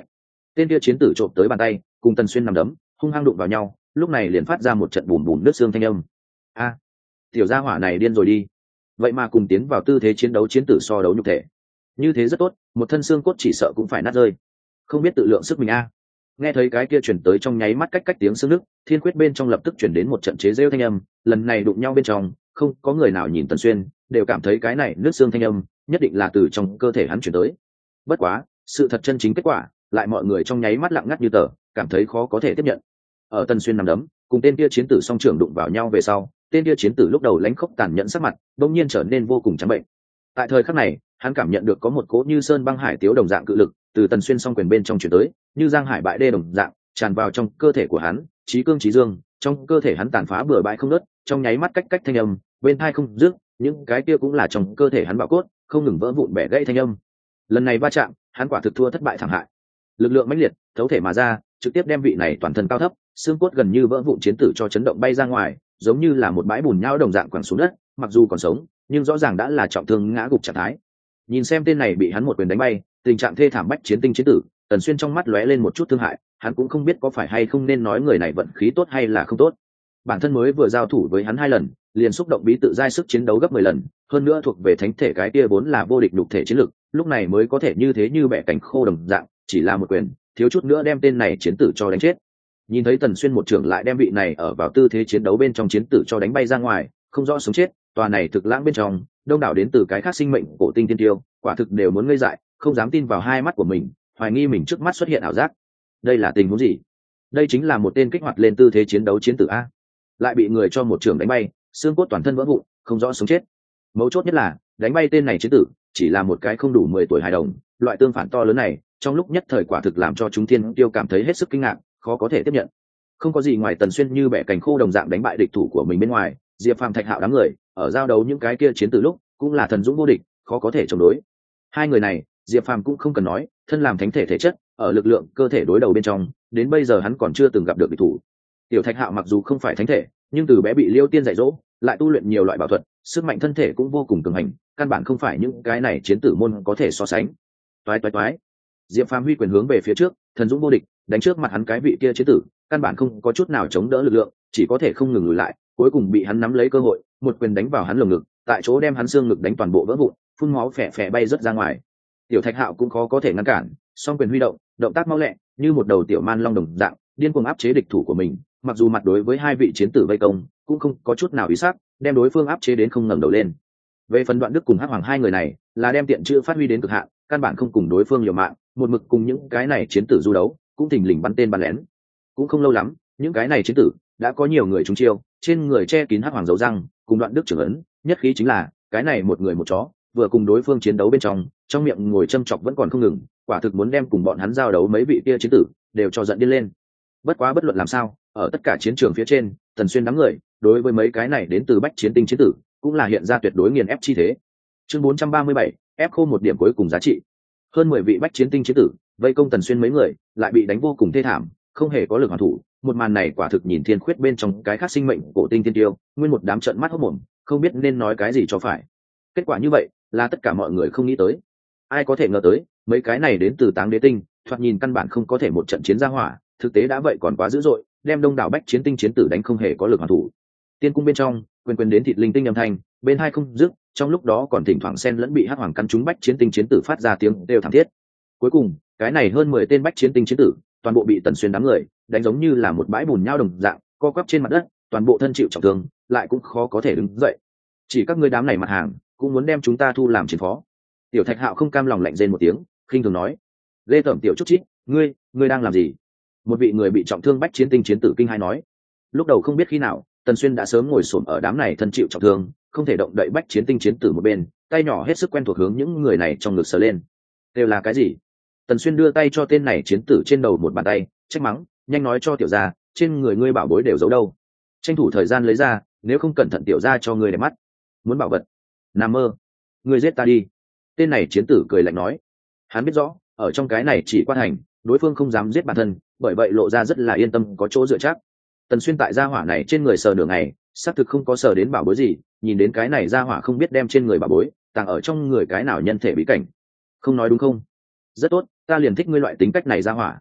A: tên kia chiến tử trộm tới bàn tay cùng Tần Xuyên nằm đấm hung hăng đụng vào nhau, lúc này liền phát ra một trận bùm bùm nước xương thanh âm. A, tiểu gia hỏa này điên rồi đi, vậy mà cùng tiến vào tư thế chiến đấu chiến tử so đấu nhục thể, như thế rất tốt, một thân xương cốt chỉ sợ cũng phải nát rơi, không biết tự lượng sức mình a. Nghe thấy cái kia chuyển tới trong nháy mắt cách cách tiếng xương nước, thiên quyết bên trong lập tức chuyển đến một trận chế rêu thanh âm, lần này đụng nhau bên trong không có người nào nhìn Tần Xuyên, đều cảm thấy cái này nước xương thanh âm nhất định là từ trong cơ thể hắn chuyển tới. Bất quá sự thật chân chính kết quả lại mọi người trong nháy mắt lặng ngắt như tờ, cảm thấy khó có thể tiếp nhận. Ở Tần Xuyên nằm đấm cùng tên kia chiến tử song trưởng đụng vào nhau về sau, tên kia chiến tử lúc đầu lánh khốc tàn nhẫn sắc mặt bỗng nhiên trở nên vô cùng trắng bệnh. Tại thời khắc này hắn cảm nhận được có một cỗ như sơn băng hải tiếu đồng dạng cự lực từ Tần Xuyên song quyền bên trong chuyển tới, như giang hải bãi đê đồng dạng tràn vào trong cơ thể của hắn, trí cương trí dương trong cơ thể hắn tàn phá bừa bãi không nớt, trong nháy mắt cách cách thanh âm bên tai không dứt, những cái kia cũng là trong cơ thể hắn bạo cốt không ngừng vỡ vụn bẻ gãy thanh âm. Lần này va chạm hắn quả thực thua thất bại thảm hại, lực lượng mãnh liệt thấu thể mà ra, trực tiếp đem vị này toàn thân cao thấp xương cốt gần như vỡ vụn chiến tử cho chấn động bay ra ngoài, giống như là một bãi bùn nhão đồng dạng quẳng xuống đất, mặc dù còn sống nhưng rõ ràng đã là trọng thương ngã gục trạng thái. Nhìn xem tên này bị hắn một quyền đánh bay, tình trạng thê thảm bách chiến tinh chiến tử, Tần Xuyên trong mắt lóe lên một chút thương hại, hắn cũng không biết có phải hay không nên nói người này vận khí tốt hay là không tốt. Bản thân mới vừa giao thủ với hắn hai lần, liền xúc động bí tự giai sức chiến đấu gấp mười lần, hơn nữa thuộc về thánh thể cái kia vốn là vô địch nhục thể chiến lực, lúc này mới có thể như thế như bẻ cánh khô đồng dạng, chỉ là một quyền, thiếu chút nữa đem tên này chiến tử cho đánh chết. Nhìn thấy Tần Xuyên một trưởng lại đem vị này ở vào tư thế chiến đấu bên trong chiến tử cho đánh bay ra ngoài, không rõ sống chết, tòa này thực lãng bên trong, đông đảo đến từ cái khác sinh mệnh cổ tinh tiên tiêu, quả thực đều muốn ngây dại, không dám tin vào hai mắt của mình, hoài nghi mình trước mắt xuất hiện ảo giác. Đây là tình huống gì? Đây chính là một tên kích hoạt lên tư thế chiến đấu chiến tử a, lại bị người cho một trưởng đánh bay, xương cốt toàn thân vỡ vụn, không rõ sống chết. Mấu chốt nhất là đánh bay tên này chiến tử chỉ là một cái không đủ mười tuổi hài đồng, loại tương phản to lớn này trong lúc nhất thời quả thực làm cho chúng thiên tiêu cảm thấy hết sức kinh ngạc, khó có thể tiếp nhận. Không có gì ngoài Tần Xuyên như bẻ cành khô đồng dạng đánh bại địch thủ của mình bên ngoài, Diệp Phàm, Thạch Hạo đám người ở giao đấu những cái kia chiến tử lúc cũng là thần dũng vô địch, khó có thể chống đối. Hai người này Diệp Phàm cũng không cần nói, thân làm thánh thể thể chất, ở lực lượng cơ thể đối đầu bên trong đến bây giờ hắn còn chưa từng gặp được địch thủ. Tiểu Thạch Hạo mặc dù không phải thánh thể, nhưng từ bé bị Liêu Tiên dạy dỗ, lại tu luyện nhiều loại bảo thuật, sức mạnh thân thể cũng vô cùng cường hành, căn bản không phải những cái này chiến tử môn có thể so sánh. Toái toái toái. Diệp Phàm huy quyền hướng về phía trước, thần dũng vô địch, đánh trước mặt hắn cái vị kia chiến tử, căn bản không có chút nào chống đỡ lực lượng, chỉ có thể không ngừng lùi lại, cuối cùng bị hắn nắm lấy cơ hội, một quyền đánh vào hắn lồng ngực, tại chỗ đem hắn xương ngực đánh toàn bộ vỡ vụn, phun máu phè phè bay rớt ra ngoài. Tiểu Thạch Hạo cũng khó có thể ngăn cản, song quyền huy động, động tác mau lẹ, như một đầu tiểu man long đồng dạng, điên cuồng áp chế địch thủ của mình, mặc dù mặt đối với hai vị chiến tử vây công, cũng không có chút nào ý sắc, đem đối phương áp chế đến không ngẩng đầu lên. Về phần Đoạn Đức cùng Hắc Hoàng hai người này, là đem tiện chữ phát huy đến cực hạn, căn bản không cùng đối phương liều mạng, một mực cùng những cái này chiến tử du đấu, cũng thình lình bắn tên bắn lén. Cũng không lâu lắm, những cái này chiến tử đã có nhiều người trúng chiêu, trên người che kín Hắc Hoàng dấu răng, cùng Đoạn Đức trưởng ấn, nhất khí chính là cái này một người một chó, vừa cùng đối phương chiến đấu bên trong, trong miệng ngồi châm chọc vẫn còn không ngừng, quả thực muốn đem cùng bọn hắn giao đấu mấy vị kia chiến tử đều cho giận điên lên. Bất quá bất luận làm sao, ở tất cả chiến trường phía trên, Tần Xuyên đám người đối với mấy cái này đến từ bách chiến tinh chiến tử cũng là hiện ra tuyệt đối nghiền ép chi thế. Chương bốn trăm ba mươi bảy, ép khô một điểm cuối cùng giá trị. Hơn mười vị bách chiến tinh chiến tử vây công Tần Xuyên mấy người, lại bị đánh vô cùng thê thảm, không hề có lực hoàn thủ. Một màn này quả thực nhìn thiên khuyết bên trong cái khác sinh mệnh cổ tinh tiên tiêu, nguyên một đám trợn mắt hốt mồm, không biết nên nói cái gì cho phải. Kết quả như vậy là tất cả mọi người không nghĩ tới. Ai có thể ngờ tới, mấy cái này đến từ Táng Đế tinh, thoạt nhìn căn bản không có thể một trận chiến ra hỏa, thực tế đã vậy còn quá dữ dội, đem đông đảo bách chiến tinh chiến tử đánh không hề có lực hoàn thủ. Tiên cung bên trong, quyền quyền đến thịt linh tinh âm thanh, bên hai không dứt, trong lúc đó còn thỉnh thoảng xen lẫn bị Hắc Hoàng căn trúng bách chiến tinh chiến tử phát ra tiếng đều thảm thiết. Cuối cùng, cái này hơn mười tên bách chiến tinh chiến tử, toàn bộ bị Tần Xuyên đám người đánh giống như là một bãi bùn nhau đồng dạng, co quắp trên mặt đất, toàn bộ thân chịu trọng thương, lại cũng khó có thể đứng dậy. Chỉ các ngươi đám này mặt hàng, cũng muốn đem chúng ta thu làm chiến phó. Tiểu Thạch Hạo không cam lòng lạnh rên một tiếng, khinh thường nói: "Lê Tẩm tiểu chút chít, ngươi, ngươi đang làm gì?" Một vị người bị trọng thương bách chiến tinh chiến tử kinh hai nói. Lúc đầu không biết khi nào, Tần Xuyên đã sớm ngồi xổm ở đám này thân chịu trọng thương, không thể động đậy bách chiến tinh chiến tử một bên, tay nhỏ hết sức quen thuộc hướng những người này trong ngực sờ lên. Đều là cái gì? Tần Xuyên đưa tay cho tên này chiến tử trên đầu một bàn tay, trách mắng: "Nhanh nói cho tiểu gia, trên người ngươi bảo bối đều giấu đâu? Tranh thủ thời gian lấy ra, nếu không cẩn thận tiểu gia cho ngươi để mắt. Muốn bảo vật? Nằm mơ! Ngươi giết ta đi!" Tên này chiến tử cười lạnh nói. Hắn biết rõ, ở trong cái này chỉ qua thành, đối phương không dám giết bản thân, bởi vậy lộ ra rất là yên tâm, có chỗ dựa chắc. Tần Xuyên tại gia hỏa này trên người sờ nửa ngày, xác thực không có sờ đến bảo bối gì, nhìn đến cái này gia hỏa không biết đem trên người bảo bối tàng ở trong người cái nào nhân thể bí cảnh. Không nói đúng không? Rất tốt, ta liền thích ngươi loại tính cách này gia hỏa.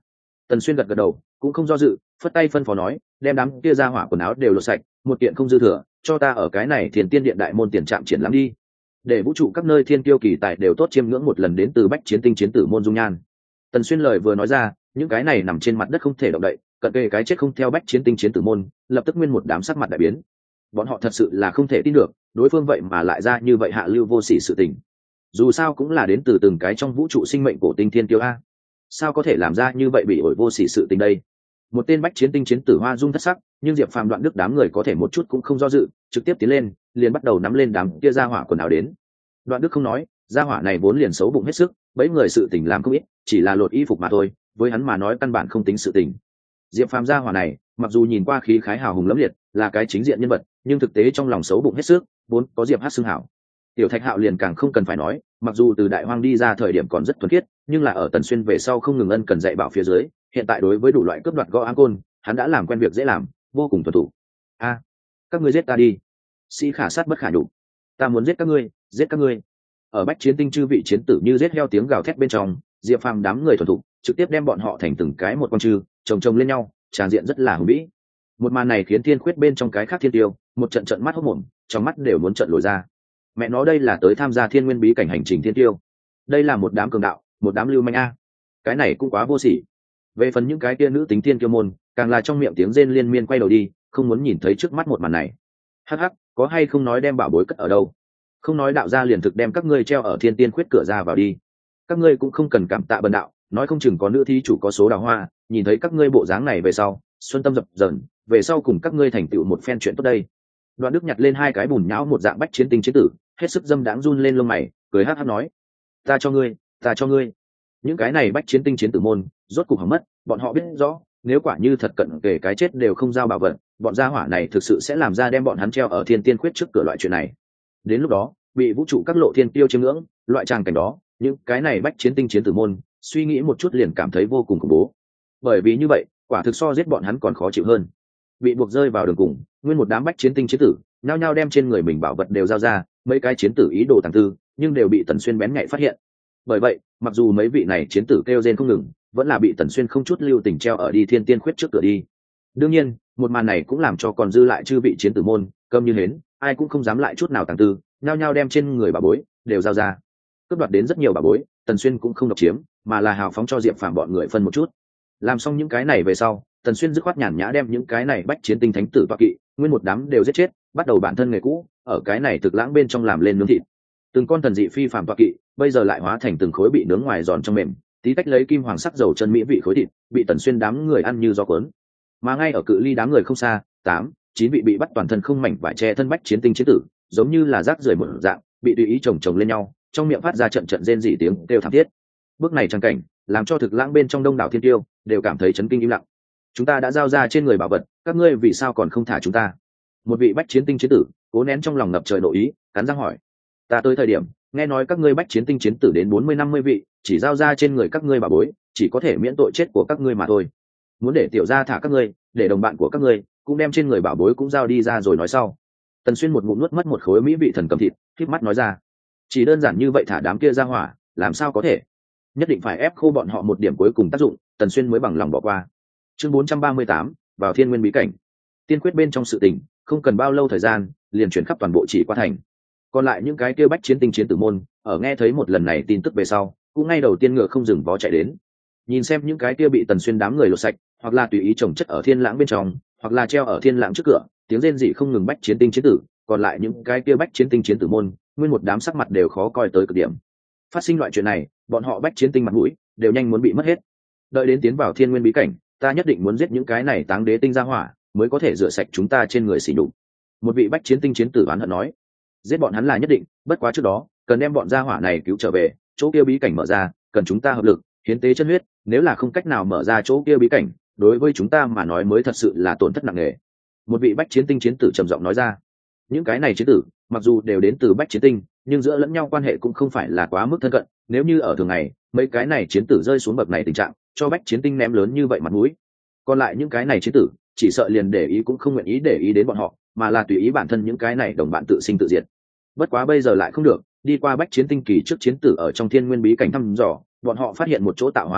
A: Tần Xuyên gật gật đầu, cũng không do dự, phất tay phân phó nói, đem đám kia ra hỏa quần áo đều lột sạch, một kiện không dư thừa, cho ta ở cái này Thiên Tiên Điện đại môn tiền trạm triển lãm đi. Để vũ trụ các nơi thiên tiêu kỳ tài đều tốt chiêm ngưỡng một lần đến từ bách chiến tinh chiến tử môn dung nhan. Tần Xuyên lời vừa nói ra, những cái này nằm trên mặt đất không thể động đậy, cận kề cái chết không theo bách chiến tinh chiến tử môn, lập tức nguyên một đám sắc mặt đại biến. Bọn họ thật sự là không thể tin được, đối phương vậy mà lại ra như vậy hạ lưu vô sỉ sự tình. Dù sao cũng là đến từ từng cái trong vũ trụ sinh mệnh của tinh thiên tiêu a, sao có thể làm ra như vậy bị ổi vô sỉ sự tình đây? Một tên bách chiến tinh chiến tử hoa dung thất sắc, nhưng Diệp Phàm Đoạn Đức đám người có thể một chút cũng không do dự, trực tiếp tiến lên, liền bắt đầu nắm lên đám kia ra hỏa quần áo đến. Đoạn Đức không nói, ra hỏa này vốn liền xấu bụng hết sức, bấy người sự tình làm không ít, chỉ là lột y phục mà thôi, với hắn mà nói căn bản không tính sự tình. Diệp Phàm ra hỏa này, mặc dù nhìn qua khí khái hào hùng lẫm liệt, là cái chính diện nhân vật, nhưng thực tế trong lòng xấu bụng hết sức, vốn có Diệp Hát xưng hảo. Tiểu Thạch Hạo liền càng không cần phải nói, mặc dù từ Đại Hoang đi ra thời điểm còn rất thuần khiết, nhưng là ở Tần Xuyên về sau không ngừng ân cần dạy bảo phía dưới, hiện tại đối với đủ loại cướp đoạt gõ áng côn, hắn đã làm quen việc dễ làm, vô cùng thuần thủ. A, các ngươi giết ta đi, sĩ khả sát bất khả nhục, ta muốn giết các ngươi, giết các ngươi. Ở bách chiến tinh chư vị chiến tử như giết heo tiếng gào thét bên trong, Diệp Phàm đám người thuần thủ trực tiếp đem bọn họ thành từng cái một con trư, chồng chồng lên nhau, tràn diện rất là hùng vĩ. Một màn này khiến Thiên Khuyết bên trong cái khác thiên tiêu, một trận trận mắt hốt mồm, trong mắt đều muốn trận lồi ra. Mẹ nó đây là tới tham gia Thiên Nguyên bí cảnh hành trình thiên tiêu, đây là một đám cường đạo, một đám lưu manh a, cái này cũng quá vô sỉ. Về phần những cái kia nữ tính thiên kiêu môn, càng là trong miệng tiếng rên liên miên quay đầu đi, không muốn nhìn thấy trước mắt một màn này. Hắc hắc, có hay không nói đem bảo bối cất ở đâu? Không nói đạo gia liền thực đem các ngươi treo ở Thiên Tiên Khuyết cửa ra vào đi. Các ngươi cũng không cần cảm tạ bần đạo, nói không chừng có nữ thí chủ có số đào hoa, nhìn thấy các ngươi bộ dáng này về sau, xuân tâm dập dờn, về sau cùng các ngươi thành tựu một phen chuyện tốt đây. Đoạn Đức nhặt lên hai cái bùn nhão một dạng bách chiến tinh chiến tử, hết sức dâm đãng run lên lông mày, cười hắc hắc nói: "Ta cho ngươi, ta cho ngươi." Những cái này bách chiến tinh chiến tử môn, rốt cục hỏng mất, bọn họ biết rõ, nếu quả như thật cận kể cái chết đều không giao bảo vật, bọn gia hỏa này thực sự sẽ làm ra đem bọn hắn treo ở Thiên Tiên Khuyết trước cửa loại chuyện này. Đến lúc đó, bị vũ trụ các lộ thiên tiêu chiêm ngưỡng, loại tràng cảnh đó, những cái này bách chiến tinh chiến tử môn, suy nghĩ một chút liền cảm thấy vô cùng khủng bố. Bởi vì như vậy, quả thực so giết bọn hắn còn khó chịu hơn. Bị buộc rơi vào đường cùng, nguyên một đám bách chiến tinh chiến tử, nhao nhao đem trên người mình bảo vật đều giao ra, mấy cái chiến tử ý đồ tàng tư, nhưng đều bị Tần Xuyên bén nhạy phát hiện. Bởi vậy, mặc dù mấy vị này chiến tử kêu rên không ngừng, vẫn là bị Tần Xuyên không chút lưu tình treo ở đi Thiên Tiên Khuyết trước cửa đi. Đương nhiên, một màn này cũng làm cho còn dư lại chư vị chiến tử môn, câm như hến, ai cũng không dám lại chút nào tàng tư, nhao nhao đem trên người bà bối đều giao ra. Cướp đoạt đến rất nhiều bà bối, Tần Xuyên cũng không độc chiếm, mà là hào phóng cho Diệp Phàm bọn người phân một chút. Làm xong những cái này về sau, Tần Xuyên dứt khoát nhàn nhã đem những cái này bách chiến tinh thánh tử toa kỵ, nguyên một đám đều giết chết, bắt đầu bản thân nghề cũ, ở cái này thực lãng bên trong làm lên nướng thịt. Từng con thần dị phi phàm toa kỵ, bây giờ lại hóa thành từng khối bị nướng ngoài giòn trong mềm, tí tách lấy kim hoàng sắc dầu chân mỹ vị khối thịt, bị Tần Xuyên đám người ăn như gió cuốn. Mà ngay ở cự ly đám người không xa, tám, chín vị bị bắt toàn thân không mảnh vải che thân bách chiến tinh chiến tử, giống như là rác rưởi một dạng, bị tùy ý chồng chồng lên nhau, trong miệng phát ra trận trận rên rỉ tiếng kêu thảm thiết. Bước này trang cảnh, làm cho thực lãng bên trong đông đảo thiên tiêu đều cảm thấy chấn kinh im lặng. Chúng ta đã giao ra trên người bảo vật, các ngươi vì sao còn không thả chúng ta? Một vị bách chiến tinh chiến tử cố nén trong lòng ngập trời nội ý, cắn răng hỏi: ta tới thời điểm nghe nói các ngươi bách chiến tinh chiến tử đến bốn mươi năm mươi vị, chỉ giao ra trên người các ngươi bảo bối, chỉ có thể miễn tội chết của các ngươi mà thôi. Muốn để tiểu gia thả các ngươi, để đồng bạn của các ngươi cũng đem trên người bảo bối cũng giao đi ra rồi nói sau. Tần Xuyên một ngụm nuốt mất một khối mỹ vị thần cầm thịt, khép mắt nói ra: chỉ đơn giản như vậy thả đám kia ra hỏa, làm sao có thể? Nhất định phải ép khô bọn họ một điểm cuối cùng tác dụng, Tần Xuyên mới bằng lòng bỏ qua. Chương bốn trăm ba mươi tám, vào Thiên Nguyên bí cảnh. Tiên quyết bên trong sự tình, không cần bao lâu thời gian, liền chuyển khắp toàn bộ Chỉ Qua thành. Còn lại những cái kia bách chiến tinh chiến tử môn, ở nghe thấy một lần này tin tức về sau, cũng ngay đầu tiên ngựa không dừng vó chạy đến. Nhìn xem những cái kia bị Tần Xuyên đám người lột sạch, hoặc là tùy ý trồng chất ở thiên lãng bên trong, hoặc là treo ở thiên lãng trước cửa, tiếng rên rỉ không ngừng bách chiến tinh chiến tử, còn lại những cái kia bách chiến tinh chiến tử môn, nguyên một đám sắc mặt đều khó coi tới cực điểm. Phát sinh loại chuyện này, bọn họ bách chiến tinh mặt mũi đều nhanh muốn bị mất hết. Đợi đến tiến vào Thiên Nguyên bí cảnh, ta nhất định muốn giết những cái này táng đế tinh ra hỏa, mới có thể rửa sạch chúng ta trên người xỉ nhục. Một vị bách chiến tinh chiến tử oán hận nói: giết bọn hắn là nhất định, bất quá trước đó cần đem bọn gia hỏa này cứu trở về, chỗ kia bí cảnh mở ra, cần chúng ta hợp lực hiến tế chân huyết, nếu là không cách nào mở ra chỗ kia bí cảnh, đối với chúng ta mà nói mới thật sự là tổn thất nặng nề. Một vị bách chiến tinh chiến tử trầm giọng nói ra. Những cái này chiến tử mặc dù đều đến từ bách chiến tinh, nhưng giữa lẫn nhau quan hệ cũng không phải là quá mức thân cận, nếu như ở thường ngày mấy cái này chiến tử rơi xuống bậc này tình trạng, cho bách chiến tinh ném lớn như vậy mặt mũi, còn lại những cái này chiến tử chỉ sợ liền để ý cũng không nguyện ý để ý đến bọn họ, mà là tùy ý bản thân những cái này đồng bạn tự sinh tự diệt. Bất quá bây giờ lại không được, đi qua bách chiến tinh kỳ trước chiến tử ở trong Thiên Nguyên bí cảnh thăm dò, bọn họ phát hiện một chỗ tạo hóa lực lượng,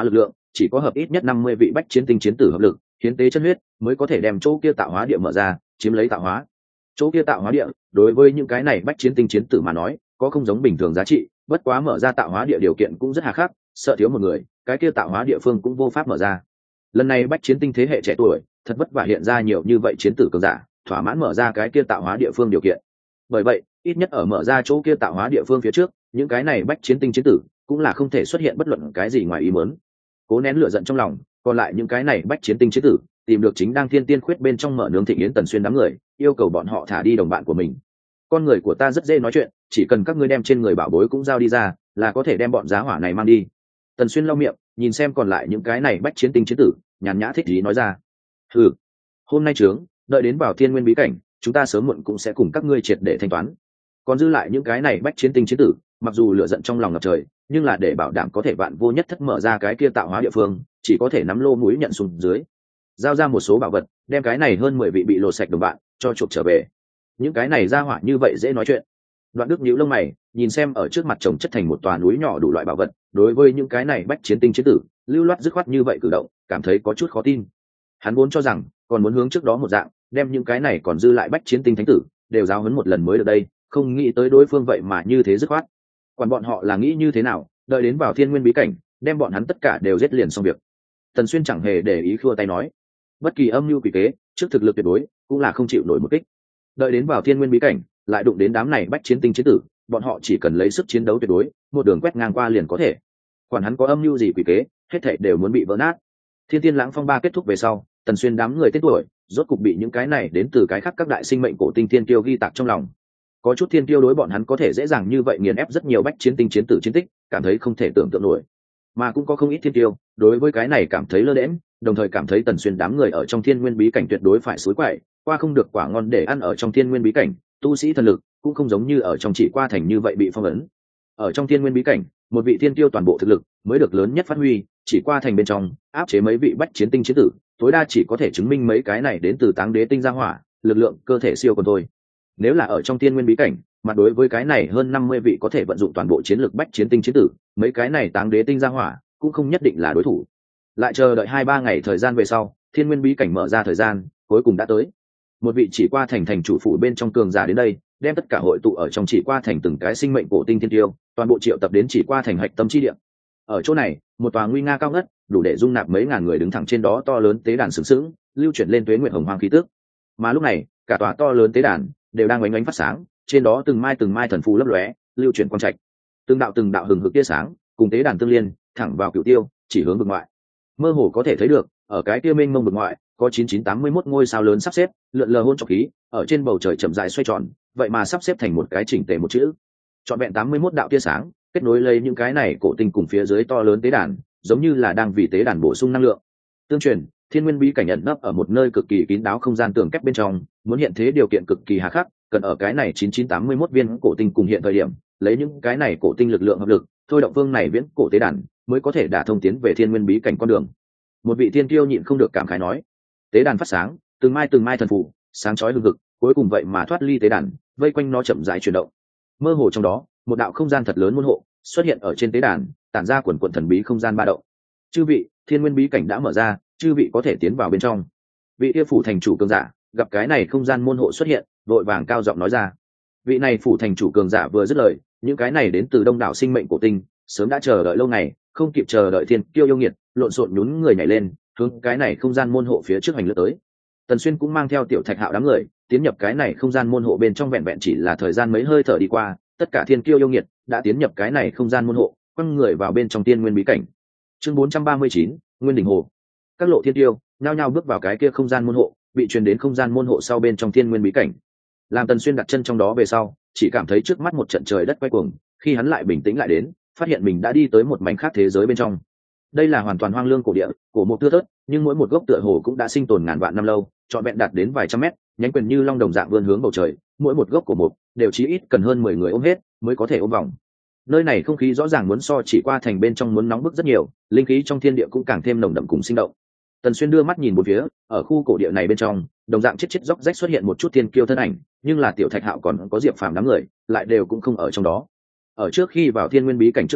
A: chỉ có hợp ít nhất năm mươi vị bách chiến tinh chiến tử hợp lực hiến tế chân huyết mới có thể đem chỗ kia tạo hóa địa mở ra, chiếm lấy tạo hóa. Chỗ kia tạo hóa địa đối với những cái này bách chiến tinh chiến tử mà nói có không giống bình thường giá trị, bất quá mở ra tạo hóa địa điều kiện cũng rất hà khắc, sợ thiếu một người cái kia tạo hóa địa phương cũng vô pháp mở ra. Lần này bách chiến tinh thế hệ trẻ tuổi thật vất vả hiện ra nhiều như vậy chiến tử cường giả, thỏa mãn mở ra cái kia tạo hóa địa phương điều kiện. Bởi vậy ít nhất ở mở ra chỗ kia tạo hóa địa phương phía trước, những cái này bách chiến tinh chiến tử cũng là không thể xuất hiện bất luận cái gì ngoài ý muốn. Cố nén lửa giận trong lòng, còn lại những cái này bách chiến tinh chiến tử tìm được chính đang thiên tiên khuyết bên trong mở nướng thịnh yến Tần Xuyên đám người, yêu cầu bọn họ thả đi đồng bạn của mình. Con người của ta rất dễ nói chuyện, chỉ cần các ngươi đem trên người bảo bối cũng giao đi ra là có thể đem bọn giá hỏa này mang đi. Tần Xuyên lau miệng nhìn xem còn lại những cái này bách chiến tinh chiến tử, nhàn nhã thích ý nói ra. Ừ, hôm nay trướng, đợi đến vào thiên nguyên bí cảnh chúng ta sớm muộn cũng sẽ cùng các ngươi triệt để thanh toán. Còn dư lại những cái này bách chiến tinh chiến tử, mặc dù lửa giận trong lòng ngập trời, nhưng là để bảo đảm có thể vạn vô nhất thất mở ra cái kia tạo hóa địa phương, chỉ có thể nắm lô mũi nhận xuống dưới, giao ra một số bảo vật, đem cái này hơn mười vị bị lột sạch đồng bạn cho chuộc trở về. Những cái này ra hỏa như vậy dễ nói chuyện. Đoạn Đức nhíu lông mày, nhìn xem ở trước mặt chồng chất thành một tòa núi nhỏ đủ loại bảo vật, đối với những cái này bách chiến tinh chiến tử, lưu loát dứt khoát như vậy cử động, cảm thấy có chút khó tin. Hắn vốn cho rằng còn muốn hướng trước đó một dạng, đem những cái này còn dư lại bách chiến tinh thánh tử đều giáo huấn một lần mới được đây, không nghĩ tới đối phương vậy mà như thế dứt khoát. Quản bọn họ là nghĩ như thế nào, đợi đến vào thiên nguyên bí cảnh đem bọn hắn tất cả đều giết liền xong việc. Tần Xuyên chẳng hề để ý khua tay nói, bất kỳ âm mưu quỷ kế trước thực lực tuyệt đối cũng là không chịu nổi một kích. Đợi đến vào thiên nguyên bí cảnh lại đụng đến đám này bách chiến tinh chiến tử, bọn họ chỉ cần lấy sức chiến đấu tuyệt đối, một đường quét ngang qua liền có thể. Quản hắn có âm mưu gì quỷ kế, hết thảy đều muốn bị vỡ nát. Thiên Tiên Lãng Phong ba kết thúc về sau, Tần Xuyên đám người tên tuổi rốt cục bị những cái này đến từ cái khác các đại sinh mệnh cổ tinh thiên tiêu ghi tạc trong lòng. Có chút thiên tiêu đối bọn hắn có thể dễ dàng như vậy nghiền ép rất nhiều bách chiến tinh chiến tử chiến tích, cảm thấy không thể tưởng tượng nổi. Mà cũng có không ít thiên tiêu đối với cái này cảm thấy lơ đễnh, đồng thời cảm thấy Tần Xuyên đám người ở trong thiên nguyên bí cảnh tuyệt đối phải suối quậy, qua không được quả ngon để ăn ở trong thiên nguyên bí cảnh, tu sĩ thần lực cũng không giống như ở trong chỉ qua thành như vậy bị phong ấn. Ở trong thiên nguyên bí cảnh, một vị thiên tiêu toàn bộ thực lực mới được lớn nhất phát huy, chỉ qua thành bên trong áp chế mấy vị bách chiến tinh chiến tử, tối đa chỉ có thể chứng minh mấy cái này đến từ táng đế tinh gia hỏa lực lượng cơ thể siêu còn thôi. Nếu là ở trong thiên nguyên bí cảnh, mặt đối với cái này hơn năm mươi vị có thể vận dụng toàn bộ chiến lược bách chiến tinh chiến tử, mấy cái này táng đế tinh gia hỏa cũng không nhất định là đối thủ. Lại chờ đợi hai ba ngày thời gian về sau, thiên nguyên bí cảnh mở ra thời gian cuối cùng đã tới. Một vị chỉ qua thành thành chủ phủ bên trong cường giả đến đây, đem tất cả hội tụ ở trong chỉ qua thành từng cái sinh mệnh cổ tinh thiên tiêu, toàn bộ triệu tập đến chỉ qua thành hạch tâm chi địa. Ở chỗ này, một tòa nguy nga cao ngất, đủ để dung nạp mấy ngàn người đứng thẳng trên đó to lớn tế đàn sừng sững, lưu chuyển lên tuế nguyệt hồng hoàng khí tước. Mà lúc này, cả tòa to lớn tế đàn đều đang ánh ánh phát sáng, trên đó từng mai từng mai thần phù lấp lóe, lưu chuyển quang trạch. Từng đạo từng đạo hừng hực tia sáng, cùng tế đàn tương liên, thẳng vào cửu tiêu, chỉ hướng vực ngoại. Mơ hồ có thể thấy được, ở cái kia mênh mông vực ngoại, có chín chín tám mươi mốt ngôi sao lớn sắp xếp, lượn lờ hôn trọc khí, ở trên bầu trời chậm rãi xoay tròn, vậy mà sắp xếp thành một cái chỉnh tề một chữ. Trọn vẹn tám mươi mốt đạo tia sáng, kết nối lấy những cái này cổ tinh cùng phía dưới to lớn tế đàn, giống như là đang vì tế đàn bổ sung năng lượng. Tương truyền, thiên nguyên bí cảnh ẩn nấp ở một nơi cực kỳ kín đáo không gian tường kép bên trong, muốn hiện thế điều kiện cực kỳ hà khắc, cần ở cái này chín chín tám mươi mốt viên cổ tinh cùng hiện thời điểm, lấy những cái này cổ tinh lực lượng hợp lực, thôi động vương này viễn cổ tế đàn, mới có thể đả thông tiến về thiên nguyên bí cảnh con đường. Một vị thiên kiêu nhịn không được cảm khái nói, tế đàn phát sáng, từng mai từng mai thần phù, sáng chói hừng hực, cuối cùng vậy mà thoát ly tế đàn, vây quanh nó chậm rãi chuyển động. Mơ hồ trong đó, một đạo không gian thật lớn môn hộ xuất hiện ở trên tế đàn, tản ra quần quần thần bí không gian ba động. Chư vị, thiên nguyên bí cảnh đã mở ra, chư vị có thể tiến vào bên trong. Vị yêu phủ thành chủ cường giả gặp cái này không gian môn hộ xuất hiện, vội vàng cao giọng nói ra. Vị này phủ thành chủ cường giả vừa dứt lời, những cái này đến từ đông đảo sinh mệnh cổ tinh sớm đã chờ đợi lâu ngày, không kịp chờ đợi thiên kiêu yêu nghiệt, lộn xộn nhún người nhảy lên, hướng cái này không gian môn hộ phía trước hành lướt tới. Tần Xuyên cũng mang theo tiểu thạch hạo đám người tiến nhập cái này không gian môn hộ bên trong, vẹn vẹn chỉ là thời gian mấy hơi thở đi qua, tất cả thiên kiêu yêu nghiệt đã tiến nhập cái này không gian môn hộ, quăng người vào bên trong tiên nguyên bí cảnh. Chương bốn trăm ba mươi chín, Nguyên đỉnh hồ. Các lộ thiên kiêu nhao nhao bước vào cái kia không gian môn hộ, bị truyền đến không gian môn hộ sau bên trong tiên nguyên bí cảnh. Làm Tần Xuyên đặt chân trong đó về sau, chỉ cảm thấy trước mắt một trận trời đất quay cuồng, khi hắn lại bình tĩnh lại đến, phát hiện mình đã đi tới một mảnh khác thế giới bên trong. Đây là hoàn toàn hoang lương cổ địa, cổ một tưa thớt, nhưng mỗi một gốc tựa hồ cũng đã sinh tồn ngàn vạn năm lâu, trọn vẹn đạt đến vài trăm mét, nhánh quyền như long đồng dạng vươn hướng bầu trời, mỗi một gốc cổ một đều chí ít cần hơn mười người ôm hết mới có thể ôm vòng. Nơi này không khí rõ ràng muốn so chỉ qua thành bên trong muốn nóng bức rất nhiều, linh khí trong thiên địa cũng càng thêm nồng đậm cùng sinh động. Tần Xuyên đưa mắt nhìn một phía, ở khu cổ địa này bên trong, đồng dạng chết chết róc rách xuất hiện một chút thiên kiêu thân ảnh, nhưng là tiểu thạch hạo còn có diệp phàm đám người lại đều cũng không ở trong đó. Ở trước khi vào thiên nguyên bí cảnh trước đó,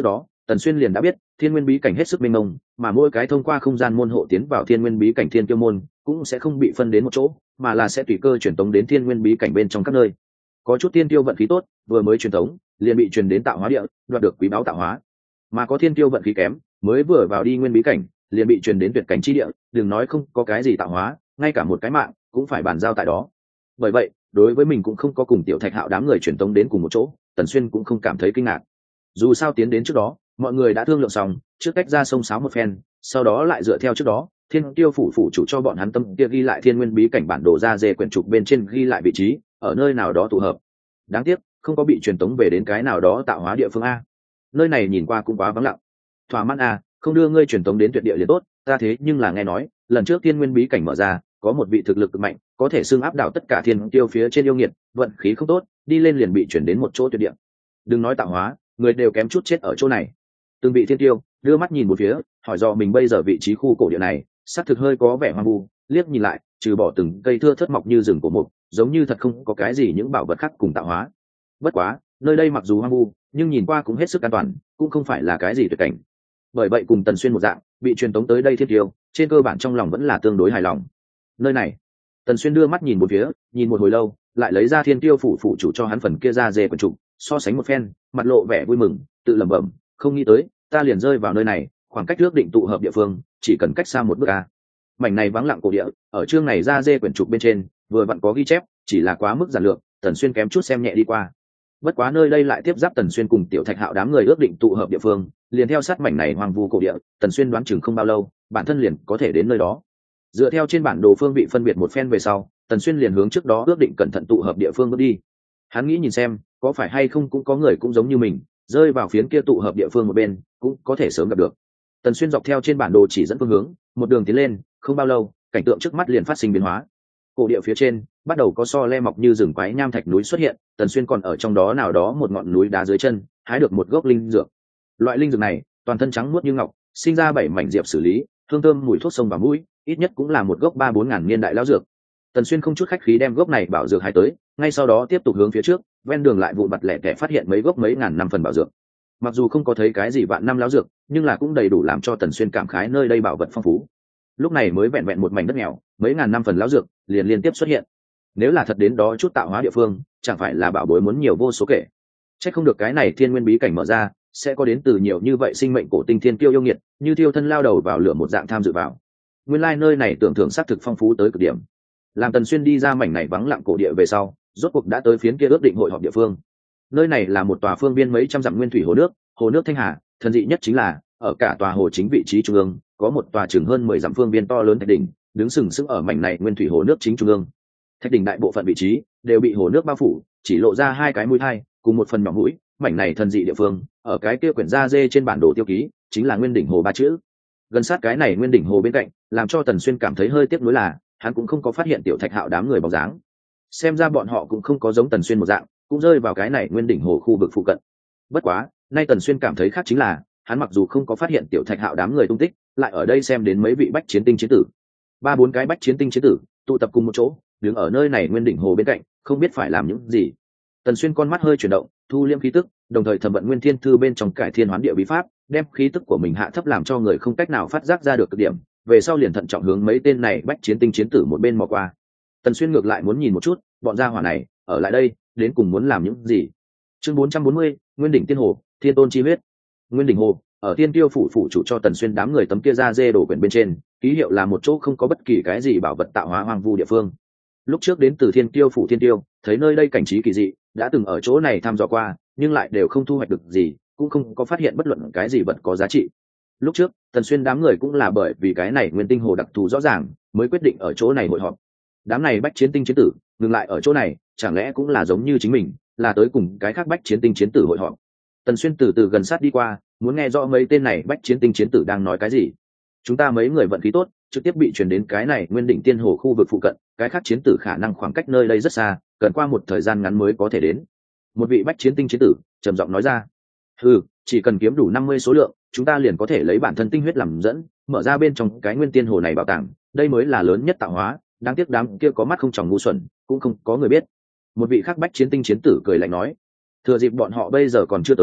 A: Tần Xuyên liền đã biết thiên nguyên bí cảnh hết sức mênh mông, mà mỗi cái thông qua không gian môn hộ tiến vào thiên nguyên bí cảnh thiên tiêu môn cũng sẽ không bị phân đến một chỗ, mà là sẽ tùy cơ truyền tống đến thiên nguyên bí cảnh bên trong các nơi. Có chút thiên tiêu vận khí tốt, vừa mới truyền tống liền bị truyền đến tạo hóa địa, đoạt được quý báu tạo hóa, mà có thiên tiêu vận khí kém, mới vừa vào đi nguyên bí cảnh liền bị truyền đến tuyệt cảnh chi địa, đừng nói không có cái gì tạo hóa, ngay cả một cái mạng cũng phải bàn giao tại đó. Bởi vậy đối với mình cũng không có cùng Tiểu Thạch Hạo đám người truyền tống đến cùng một chỗ, Tần Xuyên cũng không cảm thấy kinh ngạc. Dù sao tiến đến trước đó mọi người đã thương lượng xong, trước cách ra sông sáo một phen, sau đó lại dựa theo trước đó thiên tiêu phủ phủ chủ cho bọn hắn tâm kia ghi lại thiên nguyên bí cảnh bản đồ ra dê quyển trục bên trên ghi lại vị trí ở nơi nào đó tụ hợp. Đáng tiếc không có bị truyền tống về đến cái nào đó tạo hóa địa phương a. Nơi này nhìn qua cũng quá vắng lặng. Thỏa mãn a, không đưa ngươi truyền tống đến tuyệt địa liền tốt, ta thế nhưng là nghe nói lần trước thiên nguyên bí cảnh mở ra có một vị thực lực cực mạnh, có thể xưng áp đảo tất cả thiên tiêu phía trên yêu nghiệt, vận khí không tốt đi lên liền bị chuyển đến một chỗ tuyệt địa. Đừng nói tạo hóa, người đều kém chút chết ở chỗ này. Từng vị thiên tiêu đưa mắt nhìn một phía, hỏi do mình bây giờ vị trí khu cổ địa này xác thực hơi có vẻ hoang vu, liếc nhìn lại trừ bỏ từng cây thưa thớt mọc như rừng cổ mục, giống như thật không có cái gì những bảo vật khác cùng tạo hóa. Bất quá nơi đây mặc dù hoang vu nhưng nhìn qua cũng hết sức an toàn, cũng không phải là cái gì tuyệt cảnh. Bởi vậy cùng Tần Xuyên một dạng, bị truyền tống tới đây thiên tiêu trên cơ bản trong lòng vẫn là tương đối hài lòng. Nơi này Tần Xuyên đưa mắt nhìn một phía, nhìn một hồi lâu lại lấy ra thiên tiêu phủ phủ chủ cho hắn phần kia ra dê quần trục, so sánh một phen mặt lộ vẻ vui mừng, tự lẩm bẩm không nghĩ tới ta liền rơi vào nơi này, khoảng cách ước định tụ hợp địa phương chỉ cần cách xa một bước a. Mảnh này vắng lặng cổ địa ở chương này ra dê quyển trục bên trên vừa vặn có ghi chép, chỉ là quá mức giản lược, Tần Xuyên kém chút xem nhẹ đi qua. Bất quá nơi đây lại tiếp giáp Tần Xuyên cùng Tiểu Thạch Hạo đám người ước định tụ hợp địa phương, liền theo sát mảnh này hoang vu cổ địa, Tần Xuyên đoán chừng không bao lâu bản thân liền có thể đến nơi đó. Dựa theo trên bản đồ phương vị phân biệt một phen về sau, Tần Xuyên liền hướng trước đó ước định cẩn thận tụ hợp địa phương bước đi. Hắn nghĩ nhìn xem có phải hay không cũng có người cũng giống như mình rơi vào phiến kia tụ hợp địa phương một bên, cũng có thể sớm gặp được. Tần Xuyên dọc theo trên bản đồ chỉ dẫn phương hướng một đường tiến lên, không bao lâu cảnh tượng trước mắt liền phát sinh biến hóa. Cổ địa phía trên bắt đầu có so le mọc như rừng quái nham thạch núi xuất hiện, Tần Xuyên còn ở trong đó nào đó một ngọn núi đá dưới chân hái được một gốc linh dược. Loại linh dược này toàn thân trắng muốt như ngọc, sinh ra bảy mảnh diệp xử lý, hương thơm mùi thuốc sông và mũi, ít nhất cũng là một gốc ba bốn ngàn niên đại lão dược. Tần Xuyên không chút khách khí đem gốc này bảo dược hái tới, ngay sau đó tiếp tục hướng phía trước, ven đường lại vụn vặt lẻ tẻ phát hiện mấy gốc mấy ngàn năm phần bảo dược. Mặc dù không có thấy cái gì vạn năm lão dược, nhưng là cũng đầy đủ làm cho Tần Xuyên cảm khái nơi đây bảo vật phong phú. Lúc này mới vẹn vẹn một mảnh đất nghèo, mấy ngàn năm phần lão dược liền liên tiếp xuất hiện. Nếu là thật đến đó chút tạo hóa địa phương, chẳng phải là bảo bối muốn nhiều vô số kể. Chắc không được cái này thiên nguyên bí cảnh mở ra sẽ có đến từ nhiều như vậy sinh mệnh cổ tinh thiên kiêu yêu nghiệt, như thiêu thân lao đầu vào lửa một dạng tham dự vào. Nguyên lai like nơi này tưởng thưởng xác thực phong phú tới cực điểm. Làm Tần Xuyên đi ra mảnh này vắng lặng cổ địa về sau, rốt cuộc đã tới phiến kia ước định hội họp địa phương. Nơi này là một tòa phương biên mấy trăm dặm nguyên thủy hồ nước, hồ nước Thanh Hà, thần dị nhất chính là ở cả tòa hồ chính vị trí trung ương có một tòa chừng hơn mười dặm phương biên to lớn thạch đỉnh, đứng sừng sững ở mảnh này nguyên thủy hồ nước chính trung ương. Thạch đỉnh đại bộ phận vị trí đều bị hồ nước bao phủ, chỉ lộ ra hai cái mũi thai cùng một phần nhỏ mũi. Mảnh này thần dị địa phương ở cái kia quyển da dê trên bản đồ tiêu ký chính là Nguyên Đỉnh Hồ ba chữ. Gần sát cái này Nguyên Đỉnh Hồ bên cạnh, làm cho Tần Xuyên cảm thấy hơi tiếc nuối là hắn cũng không có phát hiện Tiểu Thạch Hạo đám người bóng dáng. Xem ra bọn họ cũng không có giống Tần Xuyên một dạng cũng rơi vào cái này Nguyên Đỉnh Hồ khu vực phụ cận. Bất quá nay Tần Xuyên cảm thấy khác chính là hắn mặc dù không có phát hiện Tiểu Thạch Hạo đám người tung tích, lại ở đây xem đến mấy vị bách chiến tinh chiến tử, ba bốn cái bách chiến tinh chiến tử tụ tập cùng một chỗ, đứng ở nơi này Nguyên Đỉnh Hồ bên cạnh, không biết phải làm những gì. Tần Xuyên con mắt hơi chuyển động, thu liễm khí tức, đồng thời thẩm vận Nguyên Thiên Thư bên trong cải thiên hoán địa bí pháp, đem khí tức của mình hạ thấp làm cho người không cách nào phát giác ra được cực điểm. Về sau liền thận trọng hướng mấy tên này bách chiến tinh chiến tử một bên mò qua. Tần Xuyên ngược lại muốn nhìn một chút, bọn gia hỏa này ở lại đây đến cùng muốn làm những gì. Chương bốn trăm bốn mươi, Nguyên Đỉnh Tiên Hồ, Thiên Tôn chi huyết. Nguyên Đỉnh Hồ ở Tiên Tiêu phủ phủ chủ cho Tần Xuyên đám người tấm kia ra dê đổ quyển bên trên, ký hiệu là một chỗ không có bất kỳ cái gì bảo vật tạo hóa hoang vu địa phương. Lúc trước đến từ Thiên Tiêu phủ Thiên Tiêu, thấy nơi đây cảnh trí kỳ dị, đã từng ở chỗ này thăm dò qua, nhưng lại đều không thu hoạch được gì, cũng không có phát hiện bất luận cái gì vật có giá trị. Lúc trước Tần Xuyên đám người cũng là bởi vì cái này Nguyên Tinh Hồ đặc thù rõ ràng, mới quyết định ở chỗ này hội họp. Đám này bách chiến tinh chiến tử ngừng lại ở chỗ này, chẳng lẽ cũng là giống như chính mình, là tới cùng cái khác bách chiến tinh chiến tử hội họp. Tần Xuyên từ từ gần sát đi qua, muốn nghe rõ mấy tên này bách chiến tinh chiến tử đang nói cái gì. Chúng ta mấy người vận khí tốt, trực tiếp bị truyền đến cái này Nguyên Đỉnh Tiên Hồ khu vực phụ cận, cái khác chiến tử khả năng khoảng cách nơi đây rất xa, cần qua một thời gian ngắn mới có thể đến. Một vị bách chiến tinh chiến tử trầm giọng nói ra. Ừ, chỉ cần kiếm đủ năm mươi số lượng, chúng ta liền có thể lấy bản thân tinh huyết làm dẫn, mở ra bên trong cái Nguyên Tiên Hồ này bảo tàng, đây mới là lớn nhất tạo hóa. Đáng tiếc đám kia có mắt không tròng ngu xuẩn, cũng không có người biết. Một vị khác bách chiến tinh chiến tử cười lạnh nói. Thừa dịp bọn họ bây giờ còn chưa tới,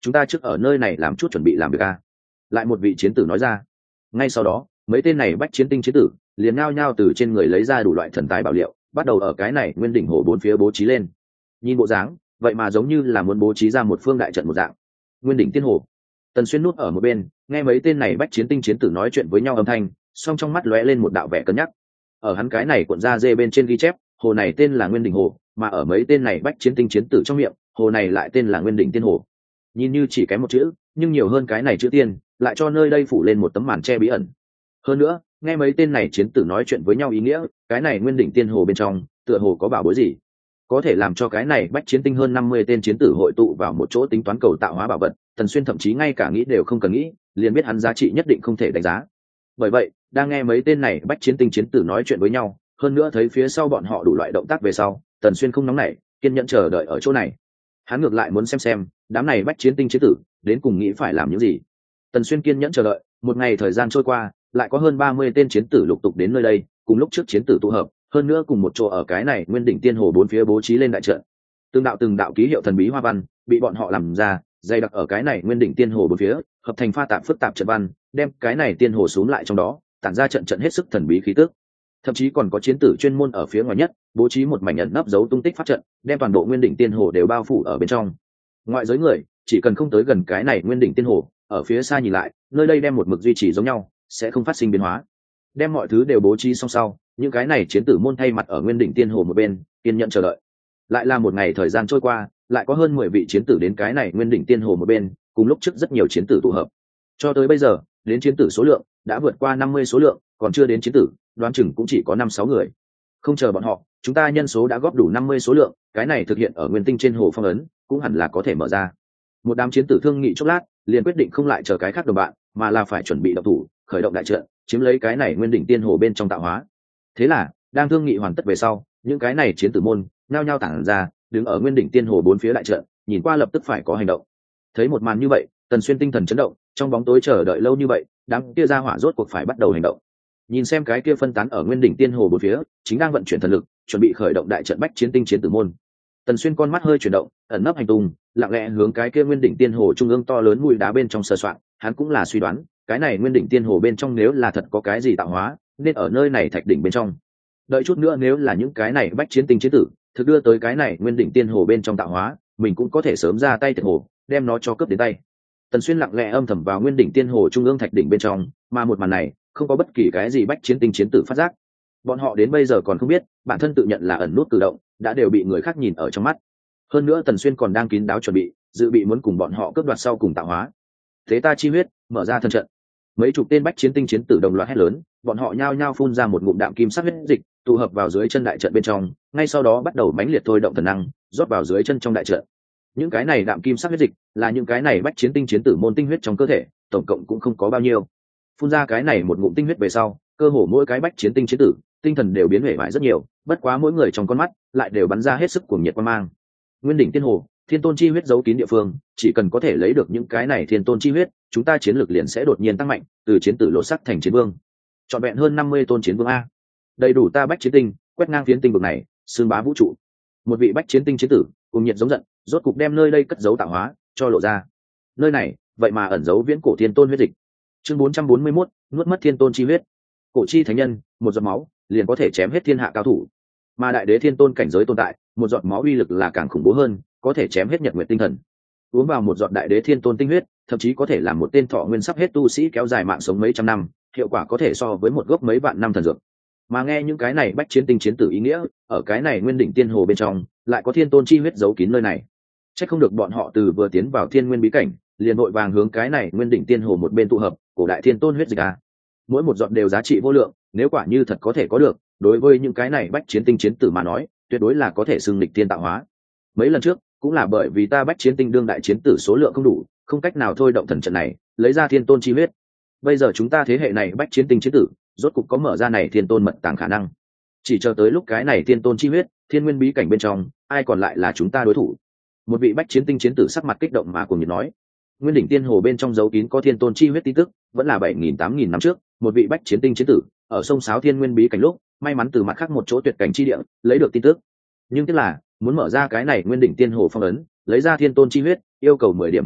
A: chúng ta trước ở nơi này làm chút chuẩn bị làm việc a. Lại một vị chiến tử nói ra. Ngay sau đó mấy tên này bách chiến tinh chiến tử liền nhao nhao từ trên người lấy ra đủ loại thần tài bảo liệu, bắt đầu ở cái này nguyên đỉnh hồ bốn phía bố trí lên. Nhìn bộ dáng vậy mà giống như là muốn bố trí ra một phương đại trận một dạng. Nguyên đỉnh tiên hồ. Tần Xuyên núp ở một bên nghe mấy tên này bách chiến tinh chiến tử nói chuyện với nhau âm thanh, song trong mắt lóe lên một đạo vẻ cân nhắc. Ở hắn cái này cuộn ra dê bên trên ghi chép hồ này tên là nguyên đỉnh hồ, mà ở mấy tên này bách chiến tinh chiến tử trong miệng hồ này lại tên là nguyên đỉnh tiên hồ. Nhìn như chỉ kém một chữ nhưng nhiều hơn cái này chữ tiên, lại cho nơi đây phủ lên một tấm màn che bí ẩn. Hơn nữa nghe mấy tên này chiến tử nói chuyện với nhau ý nghĩa cái này nguyên đỉnh tiên hồ bên trong tựa hồ có bảo bối gì có thể làm cho cái này bách chiến tinh hơn năm mươi tên chiến tử hội tụ vào một chỗ tính toán cầu tạo hóa bảo vật. Tần Xuyên thậm chí ngay cả nghĩ đều không cần nghĩ liền biết hắn giá trị nhất định không thể đánh giá. Bởi vậy đang nghe mấy tên này bách chiến tinh chiến tử nói chuyện với nhau, hơn nữa thấy phía sau bọn họ đủ loại động tác về sau, Tần Xuyên không nóng nảy, kiên nhẫn chờ đợi ở chỗ này. Hắn ngược lại muốn xem xem đám này bách chiến tinh chiến tử đến cùng nghĩ phải làm những gì. Tần Xuyên kiên nhẫn chờ đợi, một ngày thời gian trôi qua, lại có hơn ba mươi tên chiến tử lục tục đến nơi đây, cùng lúc trước chiến tử tụ hợp, hơn nữa cùng một chỗ ở cái này nguyên đỉnh tiên hồ bốn phía bố trí lên đại trận. Từng đạo từng đạo ký hiệu thần bí hoa văn bị bọn họ làm ra, dày đặc ở cái này nguyên đỉnh tiên hồ bốn phía, hợp thành pha tạp phức tạp trận văn, đem cái này tiên hồ xuống lại trong đó, tản ra trận trận hết sức thần bí khí tức. Thậm chí còn có chiến tử chuyên môn ở phía ngoài nhất, bố trí một mảnh ẩn nấp giấu tung tích pháp trận, đem toàn bộ nguyên đỉnh tiên hồ đều bao phủ ở bên trong. Ngoại giới người chỉ cần không tới gần cái này nguyên đỉnh tiên hồ, ở phía xa nhìn lại, nơi đây đem một mực duy trì giống nhau, sẽ không phát sinh biến hóa. Đem mọi thứ đều bố trí xong sau, những cái này chiến tử môn thay mặt ở nguyên đỉnh tiên hồ một bên, kiên nhẫn chờ đợi. Lại là một ngày thời gian trôi qua, lại có hơn mười vị chiến tử đến cái này nguyên đỉnh tiên hồ một bên, cùng lúc trước rất nhiều chiến tử tụ hợp. Cho tới bây giờ, đến chiến tử số lượng đã vượt qua năm mươi số lượng, còn chưa đến chiến tử, đoán chừng cũng chỉ có năm sáu người. Không chờ bọn họ, chúng ta nhân số đã góp đủ năm mươi số lượng, cái này thực hiện ở nguyên tinh trên hồ phong ấn, cũng hẳn là có thể mở ra. Một đám chiến tử thương nghị chốc lát, liền quyết định không lại chờ cái khác đồng bạn, mà là phải chuẩn bị động thủ, khởi động đại trận, chiếm lấy cái này nguyên đỉnh tiên hồ bên trong tạo hóa. Thế là, đang thương nghị hoàn tất về sau, những cái này chiến tử môn nhao nhao tản ra, đứng ở nguyên đỉnh tiên hồ bốn phía đại trận, nhìn qua lập tức phải có hành động. Thấy một màn như vậy, Tần Xuyên tinh thần chấn động, trong bóng tối chờ đợi lâu như vậy, đám kia ra hỏa rốt cuộc phải bắt đầu hành động. Nhìn xem cái kia phân tán ở nguyên đỉnh tiên hồ bốn phía, chính đang vận chuyển thần lực, chuẩn bị khởi động đại trận bách chiến tinh chiến tử môn. Tần Xuyên con mắt hơi chuyển động, ẩn nấp hành tung, lặng lẽ hướng cái kia nguyên đỉnh tiên hồ trung ương to lớn mũi đá bên trong sờ soạn. Hắn cũng là suy đoán, cái này nguyên đỉnh tiên hồ bên trong nếu là thật có cái gì tạo hóa, nên ở nơi này thạch đỉnh bên trong. Đợi chút nữa nếu là những cái này bách chiến tinh chiến tử thực đưa tới cái này nguyên đỉnh tiên hồ bên trong tạo hóa, mình cũng có thể sớm ra tay tiệt hồ, đem nó cho cướp đến tay. Tần Xuyên lặng lẽ âm thầm vào nguyên đỉnh tiên hồ trung ương thạch đỉnh bên trong, mà một màn này không có bất kỳ cái gì bách chiến tinh chiến tử phát giác. Bọn họ đến bây giờ còn không biết, bản thân tự nhận là ẩn nút cử động đã đều bị người khác nhìn ở trong mắt. Hơn nữa Tần Xuyên còn đang kín đáo chuẩn bị, dự bị muốn cùng bọn họ cướp đoạt sau cùng tạo hóa. Thế ta chi huyết, mở ra thân trận. Mấy chục tên bách chiến tinh chiến tử đồng loạt hét lớn, bọn họ nhao nhao phun ra một ngụm đạm kim sắc huyết dịch, tụ hợp vào dưới chân đại trận bên trong, ngay sau đó bắt đầu mãnh liệt thôi động thần năng, rót vào dưới chân trong đại trận. Những cái này đạm kim sắc huyết dịch là những cái này bách chiến tinh chiến tử môn tinh huyết trong cơ thể, tổng cộng cũng không có bao nhiêu. Phun ra cái này một ngụm tinh huyết về sau, cơ hồ mỗi cái bách chiến tinh chiến tử tinh thần đều biến hể bại rất nhiều, bất quá mỗi người trong con mắt lại đều bắn ra hết sức cuồng nhiệt quan mang. Nguyên đỉnh tiên hồ, thiên tôn chi huyết giấu kín địa phương, chỉ cần có thể lấy được những cái này thiên tôn chi huyết, chúng ta chiến lược liền sẽ đột nhiên tăng mạnh, từ chiến tử lột sắc thành chiến vương. Trọn vẹn hơn năm mươi tôn chiến vương a. Đầy đủ ta bách chiến tinh, quét ngang phiến tinh vực này, xương bá vũ trụ. Một vị bách chiến tinh chiến tử, cùng nhiệt giống giận, rốt cục đem nơi đây cất giấu tạo hóa cho lộ ra. Nơi này, vậy mà ẩn giấu viễn cổ thiên tôn huyết dịch. Chương bốn trăm bốn mươi mốt, nuốt mất thiên tôn chi huyết. Cổ chi thánh nhân, một giọt máu liền có thể chém hết thiên hạ cao thủ. Mà đại đế thiên tôn cảnh giới tồn tại, một giọt máu uy lực là càng khủng bố hơn, có thể chém hết nhật nguyệt tinh thần. Uống vào một giọt đại đế thiên tôn tinh huyết, thậm chí có thể làm một tên thọ nguyên sắp hết tu sĩ kéo dài mạng sống mấy trăm năm, hiệu quả có thể so với một gốc mấy vạn năm thần dược. Mà nghe những cái này bách chiến tinh chiến tử ý nghĩa, ở cái này nguyên đỉnh tiên hồ bên trong, lại có thiên tôn chi huyết giấu kín nơi này. Chắc không được bọn họ từ vừa tiến vào thiên nguyên bí cảnh, liền vội vàng hướng cái này nguyên đỉnh tiên hồ một bên tụ hợp, cổ đại thiên tôn huyết dịch à. Mỗi một giọt đều giá trị vô lượng, nếu quả như thật có thể có được, đối với những cái này bách chiến tinh chiến tử mà nói, tuyệt đối là có thể xưng lịch tiên tạo hóa. Mấy lần trước, cũng là bởi vì ta bách chiến tinh đương đại chiến tử số lượng không đủ, không cách nào thôi động thần trận này, lấy ra thiên tôn chi huyết. Bây giờ chúng ta thế hệ này bách chiến tinh chiến tử, rốt cục có mở ra này thiên tôn mật tàng khả năng. Chỉ chờ tới lúc cái này thiên tôn chi huyết, thiên nguyên bí cảnh bên trong, ai còn lại là chúng ta đối thủ. Một vị bách chiến tinh chiến tử sắc mặt kích động mà cùng nhiệt nói. Nguyên đỉnh tiên hồ bên trong dấu kín có thiên tôn chi huyết tin tức, vẫn là bảy nghìn tám nghìn năm trước, một vị bách chiến tinh chiến tử ở sông Sáo thiên nguyên bí cảnh lúc, may mắn từ mặt khác một chỗ tuyệt cảnh chi địa lấy được tin tức. Nhưng tức là muốn mở ra cái này nguyên đỉnh tiên hồ phong ấn, lấy ra thiên tôn chi huyết, yêu cầu mười điểm hà khắc,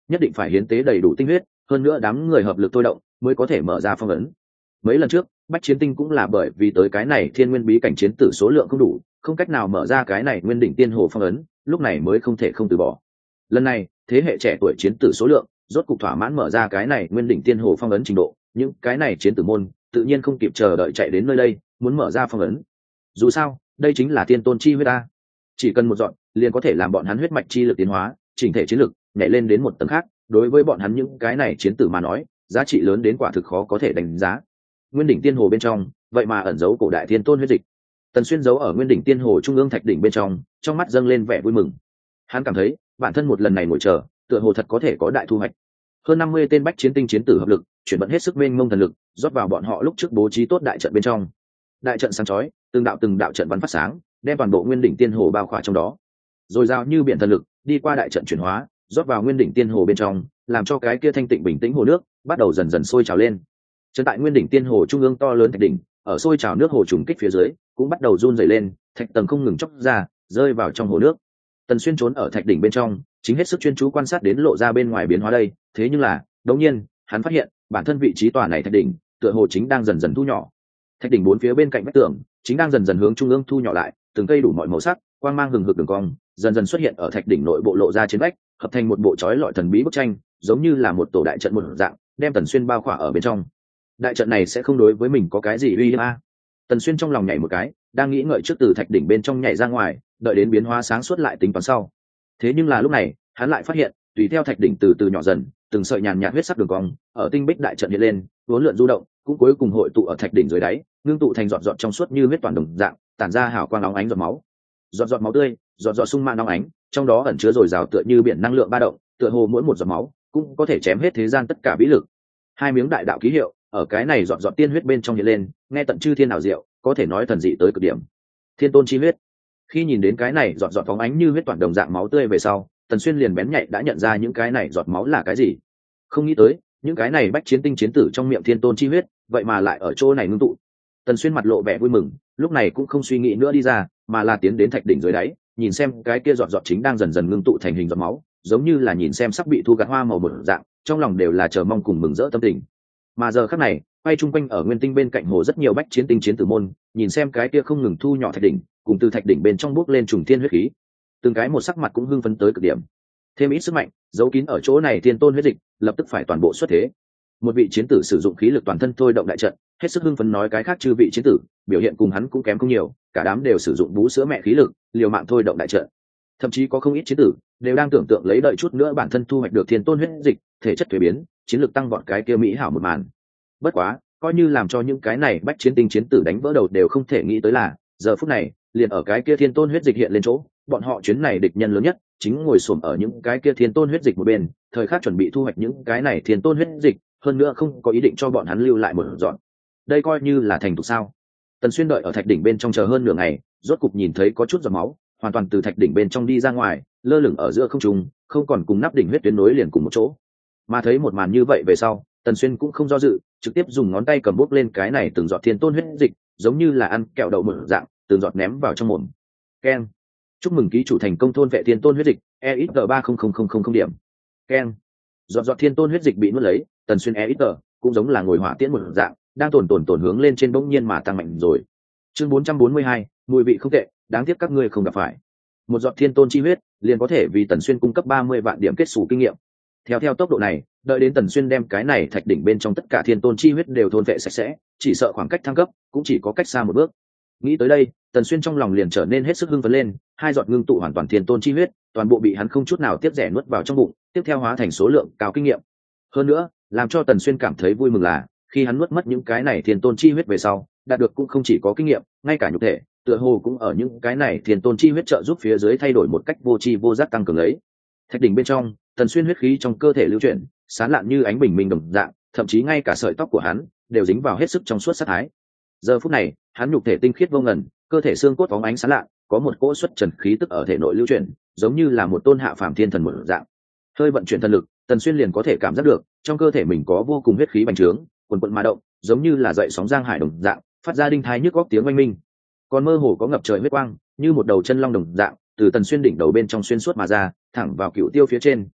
A: nhất định phải hiến tế đầy đủ tinh huyết, hơn nữa đám người hợp lực thôi động mới có thể mở ra phong ấn. Mấy lần trước bách chiến tinh cũng là bởi vì tới cái này thiên nguyên bí cảnh chiến tử số lượng không đủ, không cách nào mở ra cái này nguyên đỉnh tiên hồ phong ấn, lúc này mới không thể không từ bỏ. Lần này thế hệ trẻ tuổi chiến tử số lượng rốt cục thỏa mãn mở ra cái này nguyên đỉnh tiên hồ phong ấn trình độ, những cái này chiến tử môn tự nhiên không kịp chờ đợi chạy đến nơi đây muốn mở ra phong ấn. Dù sao đây chính là tiên tôn chi huyết ta, chỉ cần một dọn liền có thể làm bọn hắn huyết mạch chi lực tiến hóa, chỉnh thể chiến lực nhảy lên đến một tầng khác. Đối với bọn hắn những cái này chiến tử mà nói, giá trị lớn đến quả thực khó có thể đánh giá. Nguyên đỉnh tiên hồ bên trong vậy mà ẩn giấu cổ đại thiên tôn huyết dịch. Tần Xuyên giấu ở nguyên đỉnh tiên hồ trung ương thạch đỉnh bên trong, trong mắt dâng lên vẻ vui mừng. Hắn cảm thấy bản thân một lần này ngồi chờ tựa hồ thật có thể có đại thu hoạch. Hơn năm mươi tên bách chiến tinh chiến tử hợp lực, chuyển vận hết sức mênh mông thần lực, rót vào bọn họ lúc trước bố trí tốt đại trận bên trong. Đại trận sáng chói, từng đạo từng đạo trận bắn phát sáng, đem toàn bộ nguyên đỉnh tiên hồ bao khỏa trong đó. Rồi giao như biển thần lực đi qua đại trận chuyển hóa, rót vào nguyên đỉnh tiên hồ bên trong, làm cho cái kia thanh tịnh bình tĩnh hồ nước bắt đầu dần dần sôi trào lên. Trấn tại nguyên đỉnh tiên hồ trung ương to lớn thạch đỉnh, ở sôi trào nước hồ trùng kích phía dưới cũng bắt đầu run rẩy lên, thạch tầng không ngừng chóc ra, rơi vào trong hồ nước. Tần Xuyên trốn ở thạch đỉnh bên trong, chính hết sức chuyên chú quan sát đến lộ ra bên ngoài biến hóa đây. Thế nhưng là đột nhiên hắn phát hiện bản thân vị trí tòa này thạch đỉnh tựa hồ chính đang dần dần thu nhỏ. Thạch đỉnh bốn phía bên cạnh vách tường chính đang dần dần hướng trung ương thu nhỏ lại, từng cây đủ mọi màu sắc, quang mang hừng hực đường cong dần dần xuất hiện ở thạch đỉnh nội bộ lộ ra trên vách, hợp thành một bộ chói lọi thần bí bức tranh, giống như là một tổ đại trận một dạng, đem Tần Xuyên bao khỏa ở bên trong. Đại trận này sẽ không đối với mình có cái gì uy hiếp a? Tần Xuyên trong lòng nhảy một cái, đang nghĩ ngợi trước từ thạch đỉnh bên trong nhảy ra ngoài, đợi đến biến hóa sáng suốt lại tính toán sau. Thế nhưng là lúc này hắn lại phát hiện, tùy theo thạch đỉnh từ từ nhỏ dần, từng sợi nhàn nhạt huyết sắc đường cong ở tinh bích đại trận hiện lên, uốn lượn du động, cũng cuối cùng hội tụ ở thạch đỉnh dưới đáy, ngưng tụ thành giọt giọt trong suốt như huyết toàn đồng dạng, tản ra hào quang óng ánh giọt máu. Giọt giọt máu tươi, giọt giọt sung mãn óng ánh, trong đó ẩn chứa dồi dào tựa như biển năng lượng ba động, tựa hồ mỗi một giọt máu cũng có thể chém hết thế gian tất cả vĩ lực. Hai miếng đại đạo ký hiệu ở cái này giọt giọt tiên huyết bên trong hiện lên, nghe tận chư thiên ảo diệu, có thể nói thần dị tới cực điểm. Thiên tôn chi huyết. Khi nhìn đến cái này giọt giọt phóng ánh như huyết toàn đồng dạng máu tươi về sau, Tần Xuyên liền bén nhạy đã nhận ra những cái này giọt máu là cái gì. Không nghĩ tới những cái này bách chiến tinh chiến tử trong miệng thiên tôn chi huyết vậy mà lại ở chỗ này ngưng tụ. Tần Xuyên mặt lộ vẻ vui mừng, lúc này cũng không suy nghĩ nữa đi ra, mà là tiến đến thạch đỉnh dưới đáy, nhìn xem cái kia giọt giọt chính đang dần dần ngưng tụ thành hình giọt máu, giống như là nhìn xem sắp bị thu gặt hoa màu một dạng, trong lòng đều là chờ mong cùng mừng rỡ tâm tình. Mà giờ khắc này, quay chung quanh ở nguyên tinh bên cạnh hồ rất nhiều bách chiến tinh chiến tử môn, nhìn xem cái kia không ngừng thu nhỏ thạch đỉnh, cùng từ thạch đỉnh bên trong bốc lên trùng thiên huyết khí, từng cái một sắc mặt cũng hưng phấn tới cực điểm. Thêm ít sức mạnh giấu kín ở chỗ này thiên tôn huyết dịch, lập tức phải toàn bộ xuất thế. Một vị chiến tử sử dụng khí lực toàn thân thôi động đại trận, hết sức hưng phấn nói cái khác chư vị chiến tử biểu hiện cùng hắn cũng kém không nhiều, cả đám đều sử dụng bú sữa mẹ khí lực liều mạng thôi động đại trận. Thậm chí có không ít chiến tử đều đang tưởng tượng lấy đợi chút nữa bản thân thu hoạch được thiên tôn huyết dịch, thể chất thuế biến, chiến lực tăng vọt cái kia mỹ hảo một màn. Bất quá coi như làm cho những cái này bách chiến tinh chiến tử đánh vỡ đầu đều không thể nghĩ tới là giờ phút này liền ở cái kia thiên tôn huyết dịch hiện lên chỗ, bọn họ chuyến này địch nhân lớn nhất chính ngồi xổm ở những cái kia thiên tôn huyết dịch một bên, thời khắc chuẩn bị thu hoạch những cái này thiên tôn huyết dịch, hơn nữa không có ý định cho bọn hắn lưu lại một dọn. Đây coi như là thành thục sao? Tần Xuyên đợi ở thạch đỉnh bên trong chờ hơn nửa ngày, rốt cục nhìn thấy có chút giọt máu hoàn toàn từ thạch đỉnh bên trong đi ra ngoài, lơ lửng ở giữa không trung, không còn cùng nắp đỉnh huyết tuyến nối liền cùng một chỗ. Mà thấy một màn như vậy về sau, Tần Xuyên cũng không do dự, trực tiếp dùng ngón tay cầm bút lên cái này từng giọt thiên tôn huyết dịch, giống như là ăn kẹo đậu một dạng, từng giọt ném vào trong mồm. Keng. Chúc mừng ký chủ thành công thôn vệ thiên tôn huyết dịch, e ít g ba không không không không điểm. Keng. Giọt giọt thiên tôn huyết dịch bị nuốt lấy, Tần Xuyên e ít g cũng giống là ngồi hỏa tiễn một dạng, đang tồn tồn tồn hướng lên trên bỗng nhiên mà tăng mạnh rồi. Chương bốn trăm bốn mươi hai, mùi vị không tệ, đáng tiếc các ngươi không gặp phải. Một giọt thiên tôn chi huyết liền có thể vì Tần Xuyên cung cấp ba mươi vạn điểm kết xù kinh nghiệm. Theo theo tốc độ này, đợi đến Tần Xuyên đem cái này thạch đỉnh bên trong tất cả thiên tôn chi huyết đều thôn vệ sạch sẽ, chỉ sợ khoảng cách thăng cấp cũng chỉ có cách xa một bước. Nghĩ tới đây, Tần Xuyên trong lòng liền trở nên hết sức hưng phấn lên, hai giọt ngưng tụ hoàn toàn thiên tôn chi huyết, toàn bộ bị hắn không chút nào tiếc rẻ nuốt vào trong bụng, tiếp theo hóa thành số lượng cao kinh nghiệm. Hơn nữa, làm cho Tần Xuyên cảm thấy vui mừng là, khi hắn nuốt mất những cái này thiên tôn chi huyết về sau, đạt được cũng không chỉ có kinh nghiệm, ngay cả nhục thể, tựa hồ cũng ở những cái này thiên tôn chi huyết trợ giúp phía dưới thay đổi một cách vô tri vô giác tăng cường lấy. Thạch đỉnh bên trong, Tần Xuyên huyết khí trong cơ thể lưu chuyển, sáng lạn như ánh bình minh đồng dạng, thậm chí ngay cả sợi tóc của hắn đều dính vào hết sức trong suốt sát thái. Giờ phút này, hắn nhục thể tinh khiết vô ngần, cơ thể xương cốt phóng ánh sáng lạ, có một cỗ xuất trần khí tức ở thể nội lưu chuyển, giống như là một tôn hạ phàm thiên thần một dạng. Hơi vận chuyển thần lực, Tần Xuyên liền có thể cảm giác được, trong cơ thể mình có vô cùng huyết khí bành trướng, quần quần mà động, giống như là dậy sóng giang hải đồng dạng, phát ra đinh thái nhức góc tiếng oanh minh. Còn mơ hồ có ngập trời huyết quang, như một đầu chân long đồng dạng, từ Tần Xuyên đỉnh đầu bên trong xuyên suốt mà ra, thẳng vào cựu tiêu phía trên,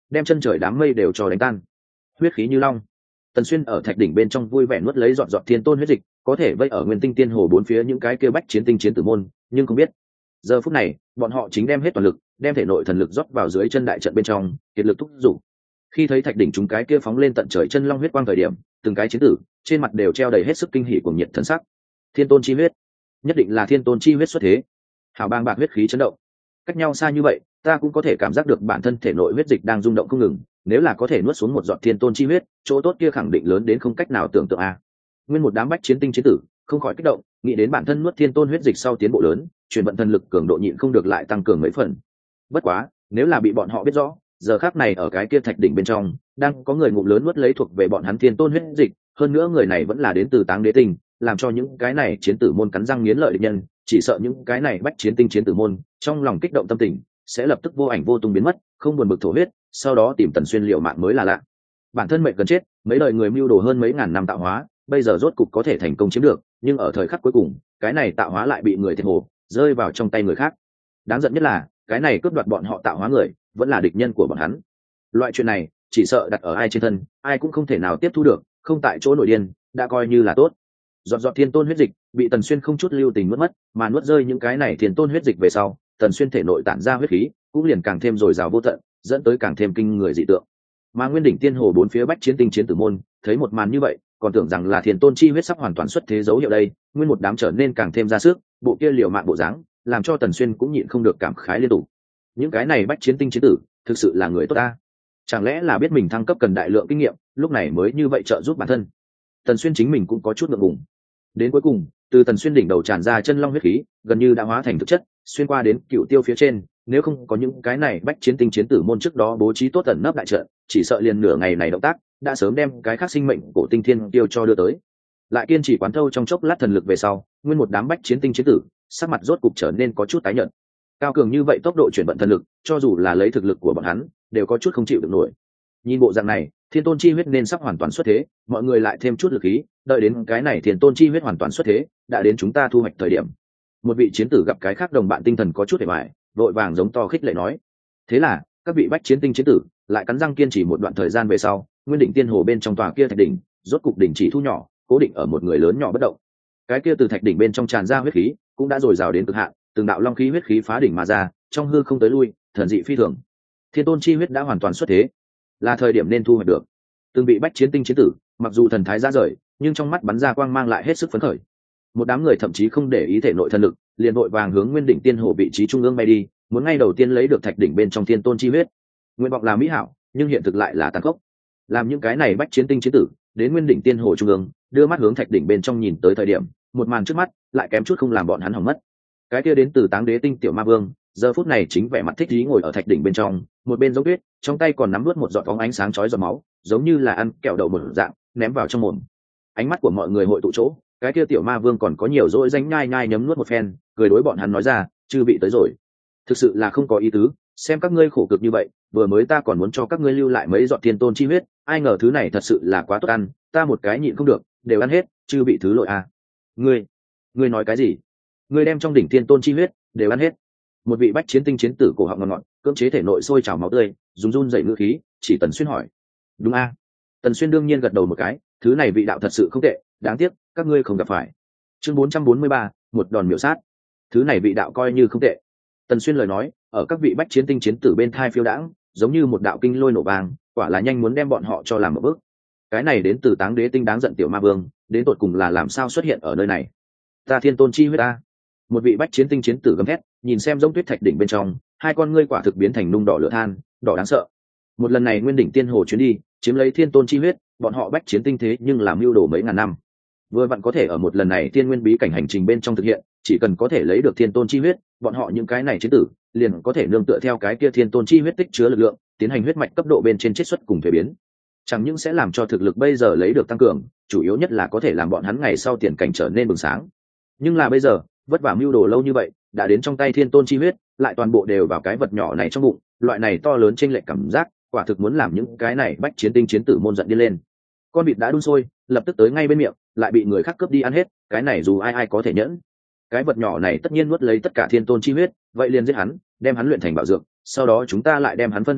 A: đem chân trời đám mây đều cho đánh tan. Huyết khí như long. Tần Xuyên ở thạch đỉnh bên trong vui vẻ nuốt lấy giọt giọt thiên tôn huyết dịch, có thể vây ở nguyên tinh tiên hồ bốn phía những cái kia bách chiến tinh chiến tử môn, nhưng không biết giờ phút này bọn họ chính đem hết toàn lực, đem thể nội thần lực rót vào dưới chân đại trận bên trong, kiệt lực thúc giục. Khi thấy thạch đỉnh chúng cái kia phóng lên tận trời chân long huyết quang thời điểm, từng cái chiến tử trên mặt đều treo đầy hết sức kinh hỉ cuồng nhiệt thần sắc. Thiên tôn chi huyết, nhất định là thiên tôn chi huyết xuất thế. Hào bang bạc huyết khí chấn động. Cách nhau xa như vậy, ta cũng có thể cảm giác được bản thân thể nội huyết dịch đang rung động không ngừng, nếu là có thể nuốt xuống một giọt thiên tôn chi huyết, chỗ tốt kia khẳng định lớn đến không cách nào tưởng tượng a. Nguyên một đám bách chiến tinh chiến tử không khỏi kích động, nghĩ đến bản thân nuốt thiên tôn huyết dịch sau tiến bộ lớn, truyền vận thần lực cường độ nhịn không được lại tăng cường mấy phần. Bất quá, nếu là bị bọn họ biết rõ, giờ khắc này ở cái kia thạch đỉnh bên trong, đang có người ngụm lớn nuốt lấy thuộc về bọn hắn thiên tôn huyết dịch, hơn nữa người này vẫn là đến từ Táng Đế Tinh, làm cho những cái này chiến tử môn cắn răng nghiến lợi địch nhân, chỉ sợ những cái này bách chiến tinh chiến tử môn, trong lòng kích động tâm tình, sẽ lập tức vô ảnh vô tung biến mất, không buồn bực thổ huyết, sau đó tìm Tần Xuyên liệu mạng mới là lạ. Bản thân mệnh gần chết, mấy đời người mưu đồ hơn mấy ngàn năm tạo hóa, bây giờ rốt cục có thể thành công chiếm được, nhưng ở thời khắc cuối cùng, cái này tạo hóa lại bị người thiệt hồ, rơi vào trong tay người khác. Đáng giận nhất là, cái này cướp đoạt bọn họ tạo hóa người, vẫn là địch nhân của bọn hắn. Loại chuyện này, chỉ sợ đặt ở ai trên thân, ai cũng không thể nào tiếp thu được, không tại chỗ nổi điên, đã coi như là tốt. Giọt giọt thiên tôn huyết dịch bị Tần Xuyên không chút lưu tình nuốt mất, mà nuốt rơi những cái này thiên tôn huyết dịch về sau, Tần Xuyên thể nội tản ra huyết khí cũng liền càng thêm dồi dào vô tận, dẫn tới càng thêm kinh người dị tượng. Mà nguyên đỉnh tiên hồ bốn phía bách chiến tinh chiến tử môn thấy một màn như vậy, còn tưởng rằng là thiên tôn chi huyết sắp hoàn toàn xuất thế dấu hiệu đây, nguyên một đám trở nên càng thêm ra sức, bộ kia liều mạng bộ dáng, làm cho Tần Xuyên cũng nhịn không được cảm khái liên tục. Những cái này bách chiến tinh chiến tử, thực sự là người tốt ta. Chẳng lẽ là biết mình thăng cấp cần đại lượng kinh nghiệm, lúc này mới như vậy trợ giúp bản thân. Tần Xuyên chính mình cũng có chút ngượng ngùng. Đến cuối cùng, từ Tần Xuyên đỉnh đầu tràn ra chân long huyết khí, gần như đã hóa thành thực chất, xuyên qua đến cựu tiêu phía trên, nếu không có những cái này bách chiến tinh chiến tử môn trước đó bố trí tốt ẩn nấp đại trận, chỉ sợ liền nửa ngày này động tác đã sớm đem cái khác sinh mệnh cổ tinh thiên tiêu cho đưa tới. Lại kiên trì quán thâu trong chốc lát thần lực về sau, nguyên một đám bách chiến tinh chiến tử, sắc mặt rốt cục trở nên có chút tái nhợt. Cao cường như vậy tốc độ chuyển vận thần lực, cho dù là lấy thực lực của bọn hắn, đều có chút không chịu được nổi. Nhìn bộ dạng này, thiên tôn chi huyết nên sắp hoàn toàn xuất thế, mọi người lại thêm chút lực khí, đợi đến cái này thiên tôn chi huyết hoàn toàn xuất thế, đã đến chúng ta thu hoạch thời điểm. Một vị chiến tử gặp cái khác đồng bạn tinh thần có chút hề bại, vội vàng giống to khích lệ nói. Thế là, các vị bách chiến tinh chiến tử lại cắn răng kiên trì một đoạn thời gian về sau, nguyên đỉnh tiên hồ bên trong tòa kia thạch đỉnh, rốt cục đỉnh chỉ thu nhỏ, cố định ở một người lớn nhỏ bất động. Cái kia từ thạch đỉnh bên trong tràn ra huyết khí, cũng đã dồi dào đến cực hạn, từng đạo long khí huyết khí phá đỉnh mà ra, trong hư không tới lui, thần dị phi thường. Thiên tôn chi huyết đã hoàn toàn xuất thế, là thời điểm nên thu hoạch được. Từng bị bách chiến tinh chiến tử, mặc dù thần thái ra rời, nhưng trong mắt bắn ra quang mang lại hết sức phấn khởi. Một đám người thậm chí không để ý thể nội thần lực, liền vội vàng hướng nguyên đỉnh tiên hồ vị trí trung ương bay đi, muốn ngay đầu tiên lấy được thạch đỉnh bên trong thiên tôn chi huyết. Nguyện vọng là mỹ hảo, nhưng hiện thực lại là tàn khốc. Làm những cái này bách chiến tinh chiến tử đến nguyên đỉnh tiên hồ trung ương, đưa mắt hướng thạch đỉnh bên trong nhìn tới thời điểm, một màn trước mắt lại kém chút không làm bọn hắn hỏng mất. Cái kia đến từ Táng Đế Tinh tiểu ma vương, giờ phút này chính vẻ mặt thích ý ngồi ở thạch đỉnh bên trong, một bên giống tuyết, trong tay còn nắm nuốt một giọt bóng ánh sáng chói giọt máu, giống như là ăn kẹo đậu một dạng, ném vào trong mồm. Ánh mắt của mọi người hội tụ chỗ, cái kia tiểu ma vương còn có nhiều dỗi danh nhai nhai nhấm nuốt một phen, cười đối bọn hắn nói ra, chư vị tới rồi, thực sự là không có ý tứ, xem các ngươi khổ cực như vậy, vừa mới ta còn muốn cho các ngươi lưu lại mấy giọt thiên tôn chi huyết, ai ngờ thứ này thật sự là quá tốt ăn, ta một cái nhịn không được, đều ăn hết, chư vị thứ lỗi à. Ngươi, ngươi nói cái gì? Ngươi đem trong đỉnh thiên tôn chi huyết đều ăn hết? Một vị bách chiến tinh chiến tử cổ họng ngọt ngọt, cưỡng chế thể nội sôi trào máu tươi, dùng run dậy ngữ khí, chỉ Tần Xuyên hỏi. Đúng a. Tần Xuyên đương nhiên gật đầu một cái, thứ này vị đạo thật sự không tệ, đáng tiếc các ngươi không gặp phải. Chương bốn trăm bốn mươi ba, một đòn miểu sát. Thứ này vị đạo coi như không tệ. Tần Xuyên lời nói, ở các vị bách chiến tinh chiến tử bên thai phiêu đãng, giống như một đạo kinh lôi nổ vàng, quả là nhanh muốn đem bọn họ cho làm một bước. Cái này đến từ Táng Đế Tinh đáng giận tiểu ma vương, đến tột cùng là làm sao xuất hiện ở nơi này? Ta thiên tôn chi huyết ta. Một vị bách chiến tinh chiến tử gầm thét, nhìn xem giống tuyết thạch đỉnh bên trong, hai con ngươi quả thực biến thành nung đỏ lửa than, đỏ đáng sợ. Một lần này nguyên đỉnh tiên hồ chuyến đi, chiếm lấy thiên tôn chi huyết, bọn họ bách chiến tinh thế nhưng làm mưu đồ mấy ngàn năm. Vừa vặn có thể ở một lần này tiên nguyên bí cảnh hành trình bên trong thực hiện, chỉ cần có thể lấy được thiên tôn chi huyết, bọn họ những cái này chiến tử, liền có thể nương tựa theo cái kia thiên tôn chi huyết tích chứa lực lượng, tiến hành huyết mạch cấp độ bên trên chiết xuất cùng thể biến. Chẳng những sẽ làm cho thực lực bây giờ lấy được tăng cường, chủ yếu nhất là có thể làm bọn hắn ngày sau tiền cảnh trở nên bừng sáng. Nhưng là bây giờ, vất vả mưu đồ lâu như vậy, đã đến trong tay thiên tôn chi huyết, lại toàn bộ đều vào cái vật nhỏ này trong bụng, loại này to lớn chênh lệch cảm giác, quả thực muốn làm những cái này bách chiến tinh chiến tử môn giận đi lên. Con vịt đã đun sôi, lập tức tới ngay bên miệng, lại bị người khác cướp đi ăn hết, cái này dù ai ai có thể nhẫn. Cái vật nhỏ này tất nhiên nuốt lấy tất cả thiên tôn chi huyết, vậy liền giết hắn, đem hắn luyện thành bảo dược, sau đó chúng ta lại đem hắn phân ăn sạch,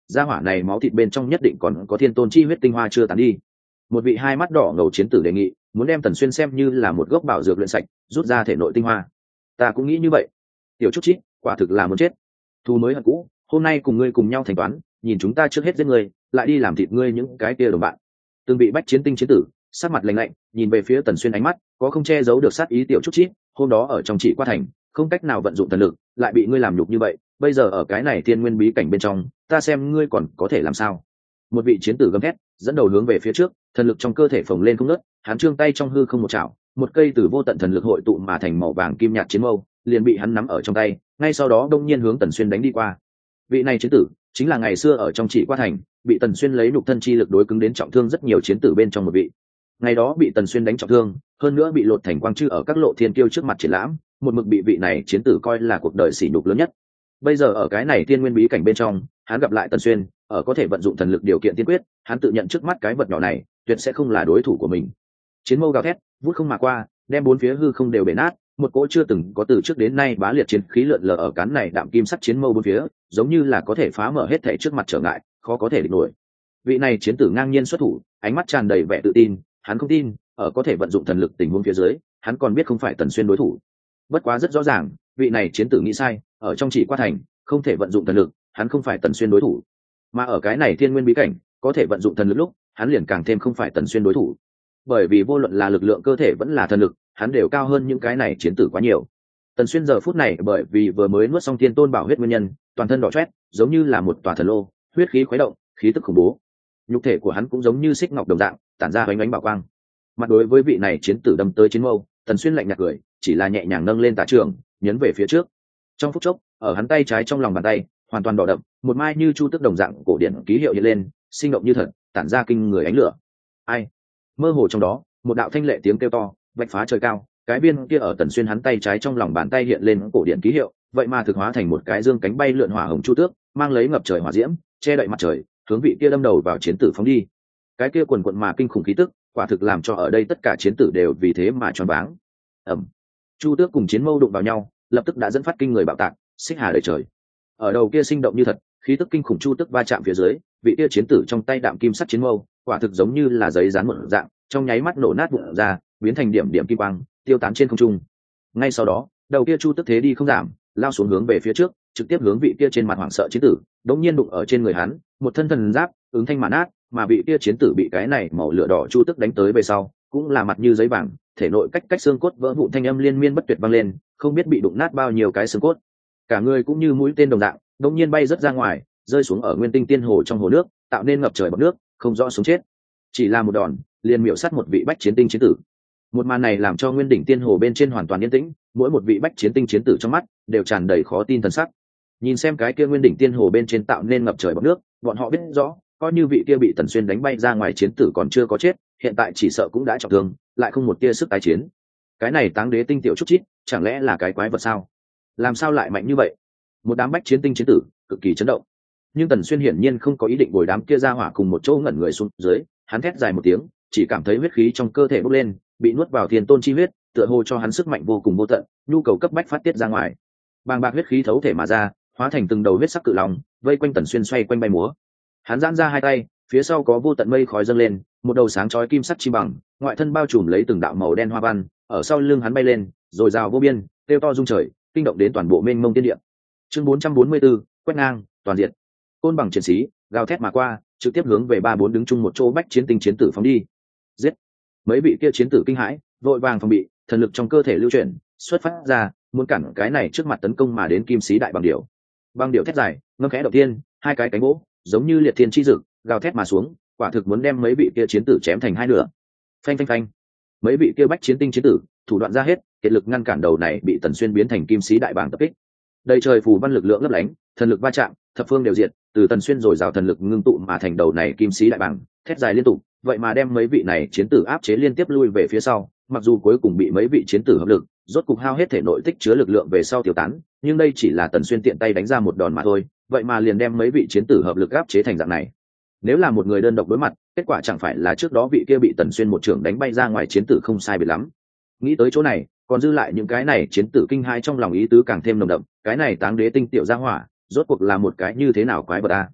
A: gia hỏa này máu thịt bên trong nhất định còn có thiên tôn chi huyết tinh hoa chưa tán đi. Một vị hai mắt đỏ ngầu chiến tử đề nghị, muốn đem Tần Xuyên xem như là một gốc bảo dược luyện sạch, rút ra thể nội tinh hoa. Ta cũng nghĩ như vậy. Tiểu Trúc Chít, quả thực là muốn chết. Thu mới hận cũ, hôm nay cùng ngươi cùng nhau thanh toán, nhìn chúng ta trước hết giết ngươi, lại đi làm thịt ngươi những cái kia đồng bạn. Từng bị bách chiến tinh chiến tử, sắc mặt lạnh lạnh, nhìn về phía Tần Xuyên ánh mắt có không che giấu được sát ý. Tiểu Trúc Chít, hôm đó ở trong Chỉ Qua Thành, không cách nào vận dụng thần lực, lại bị ngươi làm nhục như vậy, bây giờ ở cái này thiên nguyên bí cảnh bên trong, ta xem ngươi còn có thể làm sao. Một vị chiến tử gầm thét, dẫn đầu hướng về phía trước, thần lực trong cơ thể phồng lên không ngớt, hắn trương tay trong hư không một chảo, một cây từ vô tận thần lực hội tụ mà thành màu vàng kim nhạt chiến mâu liền bị hắn nắm ở trong tay, ngay sau đó đông nhiên hướng Tần Xuyên đánh đi qua. Vị này chiến tử chính là ngày xưa ở trong Chỉ Qua Thành bị Tần Xuyên lấy nhục thân chi lực đối cứng đến trọng thương rất nhiều chiến tử bên trong một vị. Ngày đó bị Tần Xuyên đánh trọng thương, hơn nữa bị lột thành quang chư ở các lộ thiên kiêu trước mặt triển lãm, một mực bị vị này chiến tử coi là cuộc đời sỉ nhục lớn nhất. Bây giờ ở cái này thiên nguyên bí cảnh bên trong, hắn gặp lại Tần Xuyên, ở có thể vận dụng thần lực điều kiện tiên quyết, hắn tự nhận trước mắt cái vật nhỏ này tuyệt sẽ không là đối thủ của mình. Chiến mâu gào thét, vút không mà qua, đem bốn phía hư không đều bể nát, một cỗ chưa từng có từ trước đến nay bá liệt chiến khí lượn lờ ở cán này đạm kim sắt chiến mâu bốn phía, giống như là có thể phá mở hết thảy trước mặt trở ngại, khó có thể địch nổi. Vị này chiến tử ngang nhiên xuất thủ, ánh mắt tràn đầy vẻ tự tin, hắn không tin, ở có thể vận dụng thần lực tình huống phía dưới, hắn còn biết không phải Tần Xuyên đối thủ. Bất quá rất rõ ràng, vị này chiến tử nghĩ sai, ở trong Chỉ Qua Thành, không thể vận dụng thần lực, hắn không phải Tần Xuyên đối thủ. Mà ở cái này thiên nguyên bí cảnh, có thể vận dụng thần lực lúc, hắn liền càng thêm không phải Tần Xuyên đối thủ. Bởi vì vô luận là lực lượng cơ thể vẫn là thần lực, hắn đều cao hơn những cái này chiến tử quá nhiều. Tần Xuyên giờ phút này bởi vì vừa mới nuốt xong thiên tôn bảo huyết nguyên nhân, toàn thân đỏ chót, giống như là một tòa thần lô, huyết khí khuấy động, khí tức khủng bố. Nhục thể của hắn cũng giống như xích ngọc đồng dạng, tản ra ánh ánh bảo quang. Mặt đối với vị này chiến tử đâm tới chiến mâu, Tần Xuyên lạnh nhạt cười, chỉ là nhẹ nhàng nâng lên tả trường, nhấn về phía trước. Trong phút chốc, ở hắn tay trái trong lòng bàn tay, hoàn toàn đỏ đậm, một mai như chu tước đồng dạng cổ điển ký hiệu hiện lên, sinh động như thật, tản ra kinh người ánh lửa. Ai? Mơ hồ trong đó, một đạo thanh lệ tiếng kêu to, vạch phá trời cao, cái viên kia ở Tần Xuyên hắn tay trái trong lòng bàn tay hiện lên cổ điển ký hiệu, vậy mà thực hóa thành một cái dương cánh bay lượn hỏa hồng chu tước, mang lấy ngập trời hỏa diễm, che đậy mặt trời, hướng vị kia đâm đầu vào chiến tử phóng đi. Cái kia quần quần mà kinh khủng khí tức, quả thực làm cho ở đây tất cả chiến tử đều vì thế mà choáng váng. Ầm. Chu tước cùng chiến mâu đụng vào nhau, lập tức đã dẫn phát kinh người bạo tạc, xích hà đầy trời. Ở đầu kia sinh động như thật, khí tức kinh khủng chu tước va chạm phía dưới, vị kia chiến tử trong tay đạm kim sắt chiến mâu, quả thực giống như là giấy dán một dạng, trong nháy mắt nổ nát vụn ra, biến thành điểm điểm kim quang, tiêu tán trên không trung. Ngay sau đó, đầu kia chu tước thế đi không giảm, lao xuống hướng về phía trước, trực tiếp hướng vị kia trên mặt hoảng sợ chiến tử, đống nhiên đụng ở trên người hắn, một thân thần giáp, ứng thanh mà nát, mà vị kia chiến tử bị cái này màu lửa đỏ chu tước đánh tới về sau, cũng là mặt như giấy vàng, thể nội cách cách xương cốt vỡ vụn thanh âm liên miên bất tuyệt vang lên, không biết bị đụng nát bao nhiêu cái xương cốt. Cả người cũng như mũi tên đồng dạng, đống nhiên bay rất ra ngoài, rơi xuống ở Nguyên Tinh Tiên Hồ trong hồ nước, tạo nên ngập trời bọt nước, không rõ sống chết. Chỉ là một đòn, liền miểu sát một vị bách chiến tinh chiến tử. Một màn này làm cho Nguyên Đỉnh Tiên Hồ bên trên hoàn toàn yên tĩnh, mỗi một vị bách chiến tinh chiến tử trong mắt đều tràn đầy khó tin thần sắc. Nhìn xem cái kia Nguyên Đỉnh Tiên Hồ bên trên tạo nên ngập trời bọt nước, bọn họ biết rõ, coi như vị kia bị Tần Xuyên đánh bay ra ngoài chiến tử còn chưa có chết, hiện tại chỉ sợ cũng đã trọng thương, lại không một tia sức tái chiến. Cái này Táng Đế Tinh tiểu Trúc Chít, chẳng lẽ là cái quái vật sao? Làm sao lại mạnh như vậy? Một đám bách chiến tinh chiến tử cực kỳ chấn động. Nhưng Tần Xuyên hiển nhiên không có ý định bồi đám kia ra hỏa cùng một chỗ ngẩn người xuống dưới, hắn thét dài một tiếng, chỉ cảm thấy huyết khí trong cơ thể bốc lên, bị nuốt vào thiên tôn chi huyết, tựa hồ cho hắn sức mạnh vô cùng vô tận, nhu cầu cấp bách phát tiết ra ngoài. Bàng bạc huyết khí thấu thể mà ra, hóa thành từng đầu huyết sắc cự long, vây quanh Tần Xuyên xoay quanh bay múa. Hắn giãn ra hai tay, phía sau có vô tận mây khói dâng lên, một đầu sáng chói kim sắc chi bằng, ngoại thân bao trùm lấy từng đạo màu đen hoa văn, ở sau lưng hắn bay lên, rồi rào vô biên, kêu to rung trời, kinh động đến toàn bộ mênh mông thiên địa. Chương bốn trăm bốn mươi tư, quét ngang, toàn diện. Côn bằng chiến sĩ, gào thét mà qua, trực tiếp hướng về ba bốn đứng chung một chỗ bách chiến tinh chiến tử phóng đi. Giết! Mấy vị kia chiến tử kinh hãi, vội vàng phòng bị, thần lực trong cơ thể lưu chuyển, xuất phát ra, muốn cản cái này trước mặt tấn công mà đến kim sĩ đại bằng điểu. Bằng điểu thét dài, ngâm khẽ đầu tiên, hai cái cánh gỗ, giống như liệt thiên chi dực, gào thét mà xuống, quả thực muốn đem mấy vị kia chiến tử chém thành hai nửa. Phanh phanh phanh. Mấy vị kia bách chiến tinh chiến tử, thủ đoạn ra hết, kiệt lực ngăn cản đầu này bị Tần Xuyên biến thành kim sĩ đại bàng tập kích. Đầy trời phù văn lực lượng lấp lánh, thần lực va chạm, thập phương đều diệt, từ Tần Xuyên rồi rào thần lực ngưng tụ mà thành đầu này kim sĩ đại bàng, thét dài liên tục, vậy mà đem mấy vị này chiến tử áp chế liên tiếp lui về phía sau, mặc dù cuối cùng bị mấy vị chiến tử hợp lực, rốt cục hao hết thể nội tích chứa lực lượng về sau tiêu tán, nhưng đây chỉ là Tần Xuyên tiện tay đánh ra một đòn mà thôi, vậy mà liền đem mấy vị chiến tử hợp lực áp chế thành dạng này. Nếu là một người đơn độc đối mặt, kết quả chẳng phải là trước đó vị kia bị Tần Xuyên một trưởng đánh bay ra ngoài chiến tử không sai biệt lắm. Nghĩ tới chỗ này, còn dư lại những cái này chiến tử kinh hai trong lòng ý tứ càng thêm nồng đậm, cái này Táng Đế Tinh tiểu gia hỏa, rốt cuộc là một cái như thế nào quái vật a.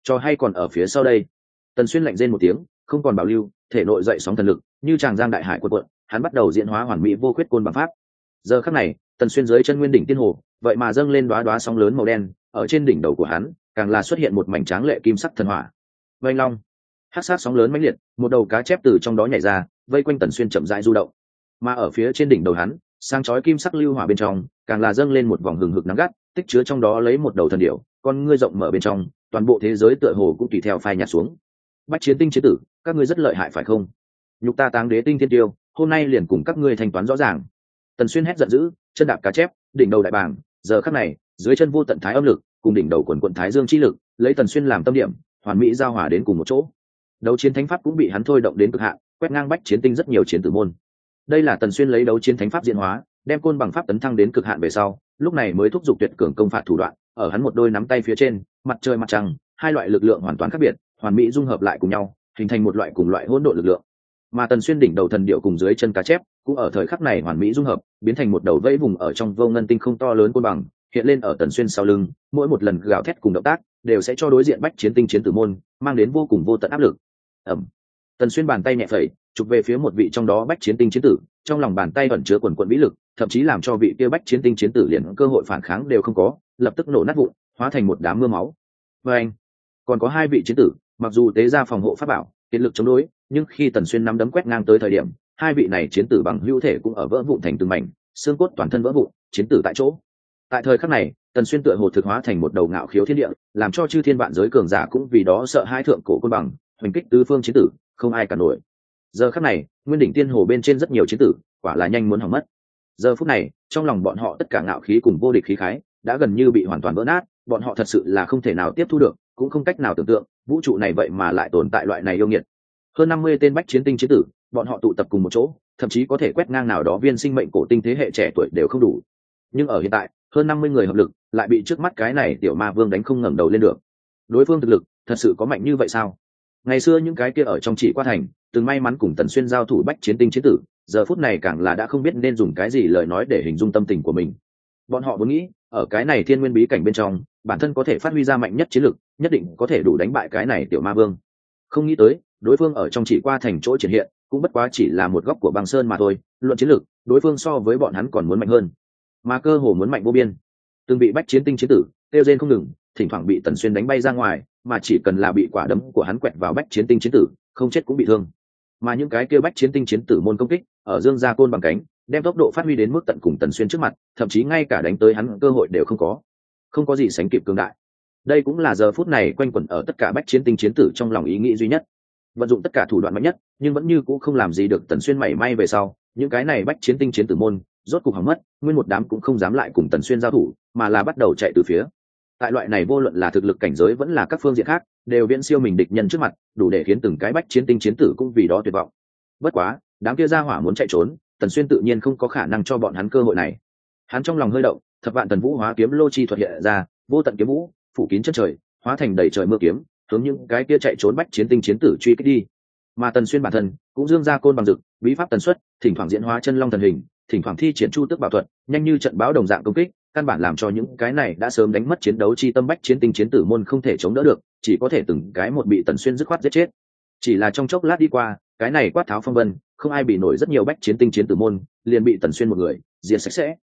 A: cho hay còn ở phía sau đây. Tần Xuyên lạnh rên một tiếng, không còn bảo lưu, thể nội dậy sóng thần lực, như tràng giang đại hải cuộn cuộn, hắn bắt đầu diễn hóa hoàn mỹ vô khuyết côn bằng pháp. Giờ khắc này, Tần Xuyên dưới chân nguyên đỉnh tiên hồ, vậy mà dâng lên đóa đóa sóng lớn màu đen, ở trên đỉnh đầu của hắn, càng là xuất hiện một mảnh tráng lệ kim sắc thần hỏa. Vành long, hắc sát sóng lớn mãnh liệt, một đầu cá chép từ trong đó nhảy ra, vây quanh Tần Xuyên chậm rãi du động. Mà ở phía trên đỉnh đầu hắn, sang chói kim sắc lưu hỏa bên trong, càng là dâng lên một vòng hừng hực nắng gắt, tích chứa trong đó lấy một đầu thần điểu, con ngươi rộng mở bên trong, toàn bộ thế giới tựa hồ cũng tùy theo phai nhạt xuống. Bách chiến tinh chế tử, các ngươi rất lợi hại phải không? Nhục ta Táng Đế tinh thiên tiêu, hôm nay liền cùng các ngươi thanh toán rõ ràng. Tần Xuyên hét giận dữ, chân đạp cá chép, đỉnh đầu đại bàng, giờ khắc này, dưới chân vô tận thái âm lực, cùng đỉnh đầu quần quần thái dương chi lực, lấy Tần Xuyên làm tâm điểm, hoàn mỹ giao hòa đến cùng một chỗ. Đấu chiến thánh pháp cũng bị hắn thôi động đến cực hạn, quét ngang bách chiến tinh rất nhiều chiến tử môn. Đây là Tần Xuyên lấy đấu chiến thánh pháp diễn hóa, đem côn bằng pháp tấn thăng đến cực hạn về sau, lúc này mới thúc giục tuyệt cường công phạt thủ đoạn, ở hắn một đôi nắm tay phía trên, mặt trời mặt trăng, hai loại lực lượng hoàn toàn khác biệt, hoàn mỹ dung hợp lại cùng nhau, hình thành một loại cùng loại hỗn độn lực lượng. Mà Tần Xuyên đỉnh đầu thần điệu cùng dưới chân cá chép, cũng ở thời khắc này hoàn mỹ dung hợp, biến thành một đầu vẫy vùng ở trong vô ngân tinh không to lớn côn bằng, hiện lên ở Tần Xuyên sau lưng, mỗi một lần gào thét cùng động tác, đều sẽ cho đối diện bách chiến tinh chiến tử môn mang đến vô cùng vô tận áp lực. Ầm. Tần Xuyên bàn tay nhẹ phẩy, chụp về phía một vị trong đó bách chiến tinh chiến tử, trong lòng bàn tay ẩn chứa quần quần vĩ lực, thậm chí làm cho vị kia bách chiến tinh chiến tử liền cơ hội phản kháng đều không có, lập tức nổ nát vụn, hóa thành một đám mưa máu. Và anh, còn có hai vị chiến tử, mặc dù tế ra phòng hộ pháp bảo, kiệt lực chống đối, nhưng khi Tần Xuyên nắm đấm quét ngang tới thời điểm, hai vị này chiến tử bằng hữu thể cũng ở vỡ vụn thành từng mảnh, xương cốt toàn thân vỡ vụn, chiến tử tại chỗ. Tại thời khắc này, Tần Xuyên tựa hồ thực hóa thành một đầu ngạo khiếu thiên địa, làm cho chư thiên vạn giới cường giả cũng vì đó sợ hai thượng cổ côn bằng, hoành kích tứ phương chiến tử, không ai cản nổi. Giờ khắc này, nguyên đỉnh tiên hồ bên trên rất nhiều chiến tử, quả là nhanh muốn hỏng mất. Giờ phút này, trong lòng bọn họ tất cả ngạo khí cùng vô địch khí khái đã gần như bị hoàn toàn vỡ nát, bọn họ thật sự là không thể nào tiếp thu được, cũng không cách nào tưởng tượng, vũ trụ này vậy mà lại tồn tại loại này yêu nghiệt. Hơn năm mươi tên bách chiến tinh chiến tử, bọn họ tụ tập cùng một chỗ, thậm chí có thể quét ngang nào đó viên sinh mệnh cổ tinh thế hệ trẻ tuổi đều không đủ. Nhưng ở hiện tại, hơn năm mươi người hợp lực, lại bị trước mắt cái này tiểu ma vương đánh không ngẩng đầu lên được. Đối phương thực lực, thật sự có mạnh như vậy sao? Ngày xưa những cái kia ở trong Chỉ Qua thành, từng may mắn cùng Tần Xuyên giao thủ bách chiến tinh chiến tử, giờ phút này càng là đã không biết nên dùng cái gì lời nói để hình dung tâm tình của mình. Bọn họ muốn nghĩ, ở cái này thiên nguyên bí cảnh bên trong, bản thân có thể phát huy ra mạnh nhất chiến lực, nhất định có thể đủ đánh bại cái này tiểu ma vương. Không nghĩ tới, đối phương ở trong Chỉ Qua thành chỗ triển hiện, cũng bất quá chỉ là một góc của băng sơn mà thôi, luận chiến lực, đối phương so với bọn hắn còn muốn mạnh hơn, mà cơ hồ muốn mạnh vô biên. Từng bị bách chiến tinh chiến tử, tiêu rên không ngừng, thỉnh thoảng bị Tần Xuyên đánh bay ra ngoài, mà chỉ cần là bị quả đấm của hắn quẹt vào bách chiến tinh chiến tử, không chết cũng bị thương. Mà những cái kia bách chiến tinh chiến tử môn công kích, ở dương gia côn bằng cánh, đem tốc độ phát huy đến mức tận cùng Tần Xuyên trước mặt, thậm chí ngay cả đánh tới hắn cơ hội đều không có. Không có gì sánh kịp cường đại. Đây cũng là giờ phút này quanh quẩn ở tất cả bách chiến tinh chiến tử trong lòng ý nghĩ duy nhất. Vận dụng tất cả thủ đoạn mạnh nhất, nhưng vẫn như cũ không làm gì được Tần Xuyên mảy may về sau, những cái này bách chiến tinh chiến tử môn, rốt cục hỏng mất, nguyên một đám cũng không dám lại cùng Tần Xuyên giao thủ, mà là bắt đầu chạy từ phía. Tại loại này vô luận là thực lực cảnh giới vẫn là các phương diện khác, đều viễn siêu mình địch nhân trước mặt, đủ để khiến từng cái bách chiến tinh chiến tử cũng vì đó tuyệt vọng. Bất quá, đám kia ra hỏa muốn chạy trốn, Tần Xuyên tự nhiên không có khả năng cho bọn hắn cơ hội này. Hắn trong lòng hơi động, thập vạn tần vũ hóa kiếm lô chi thuật hiện ra, vô tận kiếm vũ, phủ kín chân trời, hóa thành đầy trời mưa kiếm, hướng những cái kia chạy trốn bách chiến tinh chiến tử truy kích đi. Mà Tần Xuyên bản thân cũng dương ra côn bằng dực, bí pháp tần suất, thỉnh thoảng diễn hóa chân long thần hình, thỉnh thoảng thi triển chu tước bảo thuật, nhanh như trận bão đồng dạng công kích, căn bản làm cho những cái này đã sớm đánh mất chiến đấu chi tâm bách chiến tinh chiến tử môn không thể chống đỡ được, chỉ có thể từng cái một bị Tần Xuyên dứt khoát giết chết. Chỉ là trong chốc lát đi qua, cái này quát tháo phong vân, không ai bị nổi rất nhiều bách chiến tinh chiến tử môn, liền bị Tần Xuyên một người diệt sạch sẽ.